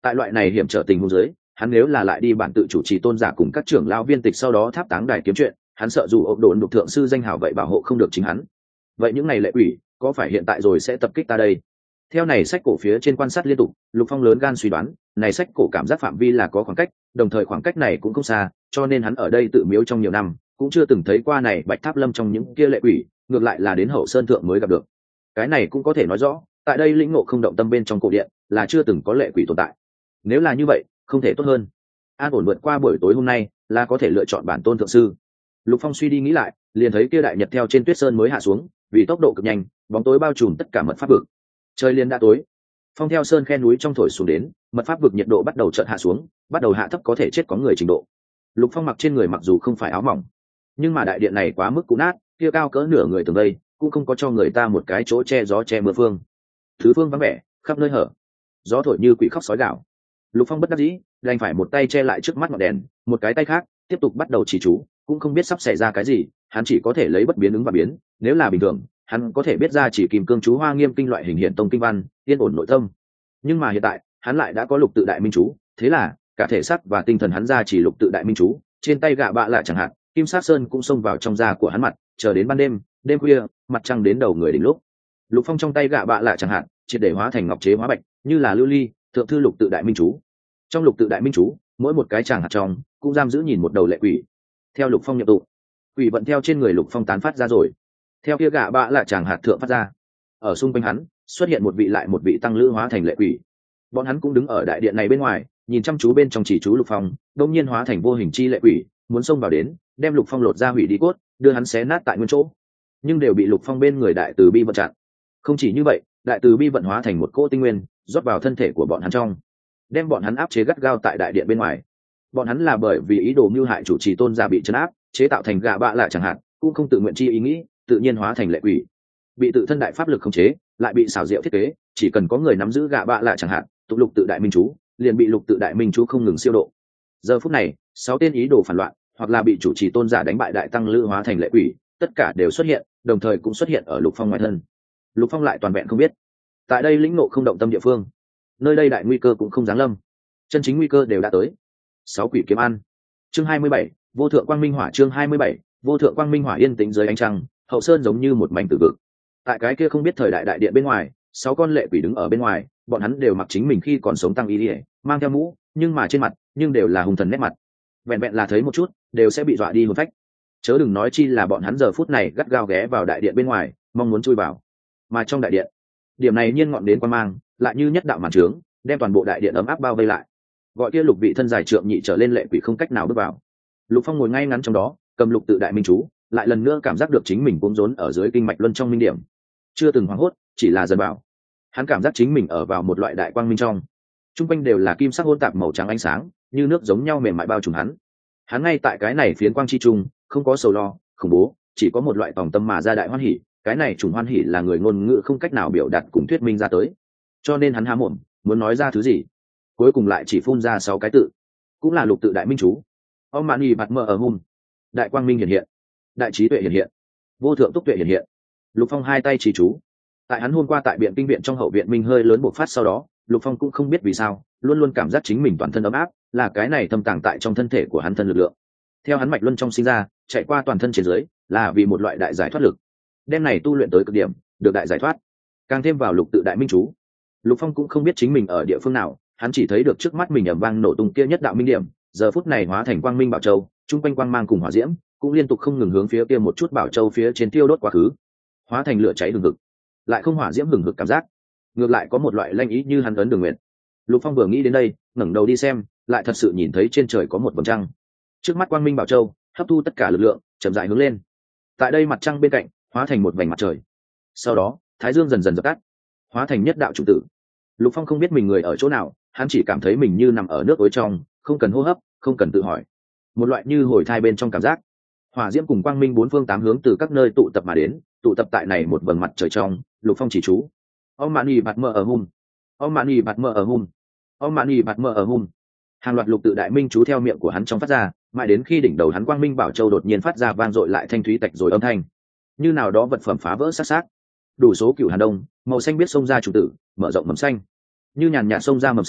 Tại loại này hiểm trở tình huống dưới, hắn nếu là lại đi bản tự chủ trì tôn giả cùng các trưởng lão viên tịch sau đó tháp táng đài kiếm chuyện, hắn sợ dù ốc đồn đục thượng sư danh hào vậy bảo hộ không được chính hắn. Vậy những này lệ quỷ có phải hiện tại rồi sẽ tập kích ta đây? Theo này sách cổ phía trên quan sát liên tục, Lục Phong lớn gan suy đoán, này sách cổ cảm giác phạm vi là có khoảng cách, đồng thời khoảng cách này cũng không xa, cho nên hắn ở đây tự miếu trong nhiều năm, cũng chưa từng thấy qua này Bạch Tháp Lâm trong những kia lệ quỷ, ngược lại là đến Hậu Sơn thượng mới gặp được. Cái này cũng có thể nói rõ, tại đây lĩnh ngộ không động tâm bên trong cổ điện, là chưa từng có lệ quỷ tồn tại. Nếu là như vậy, không thể tốt hơn. An ổn vượt qua buổi tối hôm nay, là có thể lựa chọn bản tôn thượng sư. Lục Phong suy đi nghĩ lại, liền thấy kia đại nhật theo trên tuyết sơn mới hạ xuống, vì tốc độ cực nhanh, bóng tối bao trùm tất cả mật pháp vực. Trời liền đã tối, phong theo sơn khe núi trong thổi xuống đến, mật pháp vực nhiệt độ bắt đầu chợt hạ xuống, bắt đầu hạ thấp có thể chết có người trình độ. Lục Phong mặc trên người mặc dù không phải áo mỏng, nhưng mà đại điện này quá mức cũ nát, kia cao cỡ nửa người tường đây, cũng không có cho người ta một cái chỗ che gió che mưa phương. Thứ phương vắng vẻ, khắp nơi hở, gió thổi như quỷ khóc sói gào. Lục Phong bất đắc dĩ, đành phải một tay che lại trước mắt ngọn đèn, một cái tay khác tiếp tục bắt đầu chỉ chú, cũng không biết sắp xảy ra cái gì, hắn chỉ có thể lấy bất biến ứng và biến, nếu là bình thường, hắn có thể biết ra chỉ kìm cương chú Hoa Nghiêm kinh loại hình hiện tông kinh văn, yên ổn nội tâm. Nhưng mà hiện tại, hắn lại đã có lục tự đại minh chú, thế là cả thể xác và tinh thần hắn ra chỉ lục tự đại minh chú, trên tay gạ bạ lại chẳng hạn, kim sát sơn cũng xông vào trong da của hắn mặt, chờ đến ban đêm, đêm khuya, mặt trăng đến đầu người đỉnh lúc. Lục Phong trong tay gạ bạ lại chẳng hạn, triệt để hóa thành ngọc chế hóa bạch, như là lưu ly, thượng thư lục tự đại minh chú. Trong lục tự đại minh chú, mỗi một cái tràng hạt trong cũng giam giữ nhìn một đầu lệ quỷ. Theo Lục Phong nhập tụ, quỷ vận theo trên người Lục Phong tán phát ra rồi. Theo kia gạ bạ lại tràng hạt thượng phát ra, ở xung quanh hắn xuất hiện một vị lại một vị tăng lữ hóa thành lệ quỷ. Bọn hắn cũng đứng ở đại điện này bên ngoài, nhìn chăm chú bên trong chỉ chú Lục Phong, đột nhiên hóa thành vô hình chi lệ quỷ, muốn xông vào đến, đem Lục Phong lột ra hủy đi cốt, đưa hắn xé nát tại nguyên chỗ. Nhưng đều bị Lục Phong bên người đại từ bi vận chặn. Không chỉ như vậy, đại từ bi vận hóa thành một cỗ tinh nguyên, rót vào thân thể của bọn hắn trong, đem bọn hắn áp chế gắt gao tại đại điện bên ngoài. Bọn hắn là bởi vì ý đồ mưu hại chủ trì tôn giả bị trấn áp, chế tạo thành gạ bạ lại chẳng hạn, cũng không tự nguyện chi ý nghĩ, tự nhiên hóa thành lệ quỷ, bị tự thân đại pháp lực khống chế, lại bị xảo diệu thiết kế, chỉ cần có người nắm giữ gạ bạ lại chẳng hạn, tụ lục tự đại minh chú, liền bị lục tự đại minh chú không ngừng siêu độ. Giờ phút này, 6 tên ý đồ phản loạn, hoặc là bị chủ trì tôn giả đánh bại đại tăng lữ hóa thành lệ quỷ, tất cả đều xuất hiện, đồng thời cũng xuất hiện ở Lục Phong ngoài thân. Lục Phong lại toàn vẹn không biết, tại đây lĩnh ngộ không động tâm địa phương, nơi đây đại nguy cơ cũng không giáng lâm, chân chính nguy cơ đều đã tới. 6 quỷ kiếm ăn. Chương 27, vô thượng quang minh hỏa. Chương 27, vô thượng quang minh hỏa. Yên tĩnh dưới ánh trăng, Hậu Sơn giống như một mảnh tử vực. Tại cái kia không biết thời đại đại điện bên ngoài, 6 con lệ quỷ đứng ở bên ngoài, bọn hắn đều mặc chính mình khi còn sống tăng y liễu, mang theo mũ, nhưng mà trên mặt nhưng đều là hung thần nét mặt. Vẹn vẹn là thấy một chút, đều sẽ bị dọa đi hồn phách. Chớ đừng nói chi là bọn hắn giờ phút này gắt gao ghé vào đại điện bên ngoài, mong muốn chui vào. Mà trong đại điện, điểm này nhiên ngọn đến quan mang, lại như nhất đạo màn trướng, đem toàn bộ đại điện ấm áp bao vây lại. Gọi kia lục vị thân dài trượng nhị trở lên lệ quỷ không cách nào bước vào. Lục Phong ngồi ngay ngắn trong đó, cầm lục tự đại minh chú, lại lần nữa cảm giác được chính mình cuống rốn ở dưới kinh mạch luân trong minh điểm. Chưa từng hoảng hốt, chỉ là dần bảo. Hắn cảm giác chính mình ở vào một loại đại quang minh trong. Trung quanh đều là kim sắc hỗn tạp màu trắng ánh sáng, như nước giống nhau mềm mại bao trùm hắn. Hắn ngay tại cái này phiến quang chi trung, không có sầu lo, khủng bố, chỉ có một loại tòng tâm mà ra đại hoan hỉ. Cái này trùng hoan hỉ là người ngôn ngữ không cách nào biểu đạt cùng thuyết minh ra tới. Cho nên hắn há mồm, muốn nói ra thứ gì, cuối cùng lại chỉ phun ra 6 cái tự, cũng là lục tự đại minh chú. Om mani bạt mơ ở hum, đại quang minh hiện hiện, đại trí tuệ hiện hiện, vô thượng túc tuệ hiện hiện. Lục Phong hai tay chỉ chú. Tại hắn hôm qua tại biện kinh viện trong hậu viện minh hơi lớn bộc phát sau đó, Lục Phong cũng không biết vì sao, luôn luôn cảm giác chính mình toàn thân ấm áp, là cái này thâm tàng tại trong thân thể của hắn thân lực lượng. Theo hắn mạch luân trong sinh ra, chạy qua toàn thân trên dưới, là vì một loại đại giải thoát lực. Đêm này tu luyện tới cực điểm, được đại giải thoát. Càng thêm vào lục tự đại minh chú, Lục Phong cũng không biết chính mình ở địa phương nào, hắn chỉ thấy được trước mắt mình ầm vang nổ tung kia nhất đạo minh điểm, giờ phút này hóa thành quang minh bảo châu, trung quanh quang mang cùng hỏa diễm, cũng liên tục không ngừng hướng phía kia một chút bảo châu phía trên tiêu đốt quá khứ, hóa thành lửa cháy hừng hực, lại không hỏa diễm hừng hực cảm giác, ngược lại có một loại lanh ý như hắn ấn đường nguyện. Lục Phong vừa nghĩ đến đây, ngẩng đầu đi xem, lại thật sự nhìn thấy trên trời có một vầng trăng. Trước mắt quang minh bảo châu hấp thu tất cả lực lượng, chậm rãi hướng lên. Tại đây mặt trăng bên cạnh, hóa thành một vành mặt trời. Sau đó, thái dương dần dần dập tắt, hóa thành nhất đạo chủ tử. Lục Phong không biết mình người ở chỗ nào, hắn chỉ cảm thấy mình như nằm ở nước ối trong, không cần hô hấp, không cần tự hỏi, một loại như hồi thai bên trong cảm giác. Hỏa diễm cùng quang minh 4 phương 8 hướng từ các nơi tụ tập mà đến, tụ tập tại này một vầng mặt trời trong. Lục Phong chỉ chú: Om mani bạt mơ ở hum, Om mani bạt mơ ở hum, Om mani bạt mơ ở hum. Hàng loạt lục tự đại minh chú theo miệng của hắn trong phát ra, mãi đến khi đỉnh đầu hắn quang minh bảo châu đột nhiên phát ra vang dội lại thanh thúy tạch rồi âm thanh, như nào đó vật phẩm phá vỡ sát sát. Đủ số cửu hàn đông, màu xanh biết xông ra chủ tử, mở rộng mầm xanh, như nhàn nhạt xông ra mầm xanh,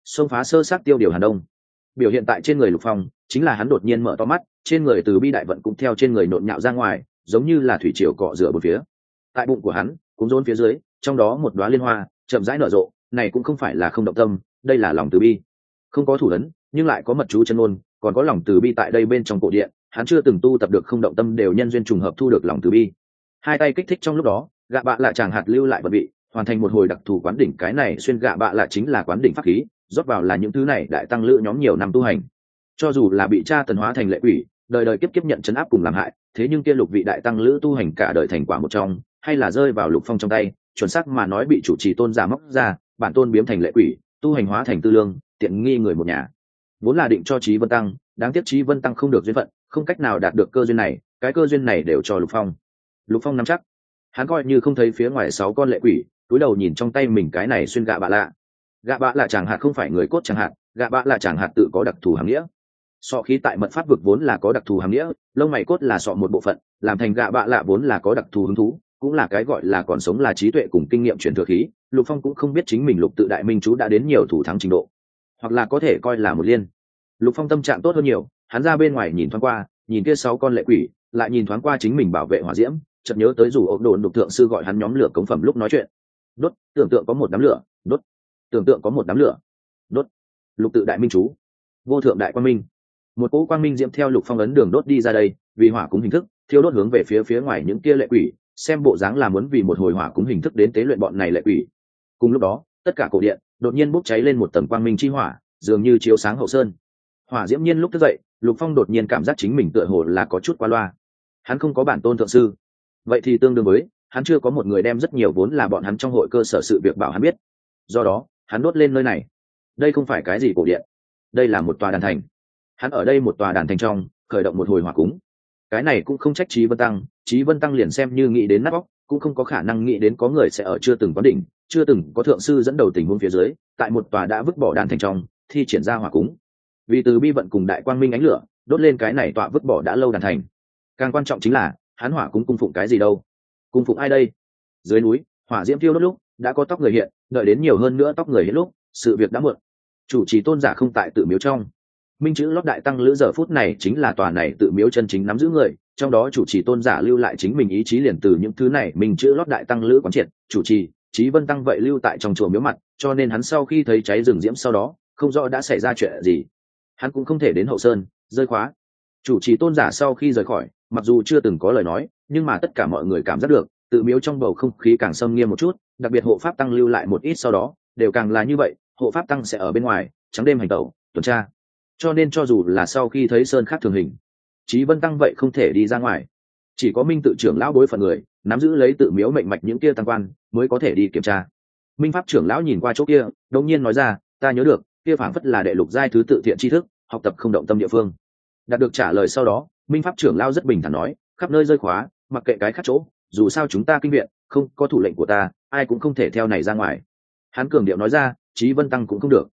xông phá sơ sát tiêu điều Hàn Đông. Biểu hiện tại trên người Lục Phong chính là hắn đột nhiên mở to mắt, trên người từ bi đại vận cũng theo trên người nộn nhạo ra ngoài, giống như là thủy triều cọ rửa bốn phía. Tại bụng của hắn cũng rốn phía dưới, trong đó một đóa liên hoa chậm rãi nở rộ, này cũng không phải là không động tâm, đây là lòng từ bi. Không có thủ ấn, nhưng lại có mật chú chân ngôn, còn có lòng từ bi tại đây bên trong cổ điện, hắn chưa từng tu tập được không động tâm đều nhân duyên trùng hợp thu được lòng từ bi. Hai tay kích thích trong lúc đó, gạ bạ lạ chàng hạt lưu lại vận vị, hoàn thành một hồi đặc thù quán đỉnh. Cái này xuyên gạ bạ lạ chính là quán đỉnh pháp khí, rót vào là những thứ này đại tăng lữ nhóm nhiều năm tu hành. Cho dù là bị cha tần hóa thành lệ quỷ, đời đời kiếp kiếp nhận chấn áp cùng làm hại, thế nhưng kia lục vị đại tăng lữ tu hành cả đời thành quả một trong, hay là rơi vào Lục Phong trong tay, chuẩn xác mà nói bị chủ trì tôn giả móc ra, bản tôn biếm thành lệ quỷ, tu hành hóa thành tư lương, tiện nghi người một nhà. Vốn là định cho Chí Vân Tăng, đáng tiếc Chí Vân Tăng không được duyên phận, không cách nào đạt được cơ duyên này, cái cơ duyên này đều cho Lục Phong. Lục Phong nắm chắc, hắn coi như không thấy phía ngoài 6 con lệ quỷ, cúi đầu nhìn trong tay mình cái này xuyên gạ bạ lạ. Gạ bạ lạ chẳng hạt không phải người cốt chẳng hạt, gạ bạ lạ chẳng hạt tự có đặc thù hàm nghĩa. Sọ khí tại mật pháp vực vốn là có đặc thù hàm nghĩa, lông mày cốt là sọ một bộ phận, làm thành gạ bạ lạ vốn là có đặc thù hứng thú, cũng là cái gọi là còn sống là trí tuệ cùng kinh nghiệm truyền thừa khí. Lục Phong cũng không biết chính mình lục tự đại minh chú đã đến nhiều thủ thắng trình độ, hoặc là có thể coi là một liên. Lục Phong tâm trạng tốt hơn nhiều, hắn ra bên ngoài nhìn thoáng qua, nhìn kia 6 con lệ quỷ, lại nhìn thoáng qua chính mình bảo vệ hỏa diễm, chợt nhớ tới dù ốc đồn đục thượng sư gọi hắn nhóm lửa cống phẩm lúc nói chuyện. Đốt, tưởng tượng có một đám lửa, đốt, tưởng tượng có một đám lửa, đốt. Lục tự đại minh chú, vô thượng đại quang minh. Một cỗ quang minh diễm theo Lục Phong ấn đường đốt đi ra đây, vì hỏa cúng hình thức, thiêu đốt hướng về phía ngoài những kia lệ quỷ, xem bộ dáng là muốn vì một hồi hỏa cúng hình thức đến tế luyện bọn này lệ quỷ. Cùng lúc đó, tất cả cổ điện đột nhiên bốc cháy lên một tầng quang minh chi hỏa, dường như chiếu sáng hậu sơn. Hỏa diễm nhiên lúc thức dậy, Lục Phong đột nhiên cảm giác chính mình tựa hồ là có chút quá loa. Hắn không có bản tôn thượng sư, vậy thì tương đương với hắn chưa có một người đem rất nhiều vốn là bọn hắn trong hội cơ sở sự việc bảo hắn biết. Do đó, hắn đốt lên nơi này. Đây không phải cái gì cổ điện, đây là một tòa đàn thành. Hắn ở đây một tòa đàn thành trong khởi động một hồi hỏa cúng. Cái này cũng không trách Chí Vân Tăng, Chí Vân Tăng liền xem như nghĩ đến nát bóc, cũng không có khả năng nghĩ đến có người sẽ ở chưa từng có đỉnh, chưa từng có thượng sư dẫn đầu tình huống phía dưới, tại một tòa đã vứt bỏ đàn thành trong thi triển ra hỏa cúng. Vì từ bi vận cùng đại quang minh ánh lửa đốt lên cái này tọa vứt bỏ đã lâu đàn thành. Càng quan trọng chính là hắn hỏa cúng cung phụng cái gì đâu? Cung phụng ai đây? Dưới núi hỏa diễm thiêu đốt lúc đã có tóc người hiện, đợi đến nhiều hơn nữa tóc người hiện lúc sự việc đã muộn. Chủ trì tôn giả không tại tự miếu trong, minh chữ lót đại tăng lữ giờ phút này chính là tòa này tự miếu chân chính nắm giữ người, trong đó chủ trì tôn giả lưu lại chính mình ý chí liền từ những thứ này minh chữ lót đại tăng lữ quán triệt. Chủ trì Chí Vân Tăng vậy lưu tại trong chùa miếu mặt, cho nên hắn sau khi thấy cháy rừng diễm sau đó không rõ đã xảy ra chuyện gì, hắn cũng không thể đến hậu sơn rơi khóa. Chủ trì tôn giả sau khi rời khỏi, mặc dù chưa từng có lời nói, nhưng mà tất cả mọi người cảm giác được tự miếu trong bầu không khí càng xâm nghiêm một chút, đặc biệt hộ pháp tăng lưu lại một ít sau đó đều càng là như vậy. Hộ pháp tăng sẽ ở bên ngoài trắng đêm hành tẩu tuần tra, cho nên cho dù là sau khi thấy sơn khác thường hình, Chí Vân Tăng vậy không thể đi ra ngoài. Chỉ có minh tự trưởng lão bối phận người nắm giữ lấy tự miếu mệnh mạch những kia tăng quan mới có thể đi kiểm tra. Minh pháp trưởng lão nhìn qua chỗ kia đột nhiên nói ra, ta nhớ được kia phảng phất là đệ lục giai thứ tự thiện tri thức, học tập không động tâm địa phương. Đạt được trả lời sau đó, minh pháp trưởng lão rất bình thản nói, khắp nơi rơi khóa, mặc kệ cái khác chỗ, dù sao chúng ta kinh viện không có thủ lệnh của ta, ai cũng không thể theo này ra ngoài. Hắn cường điệu nói ra, Chí Vân Tăng cũng không được.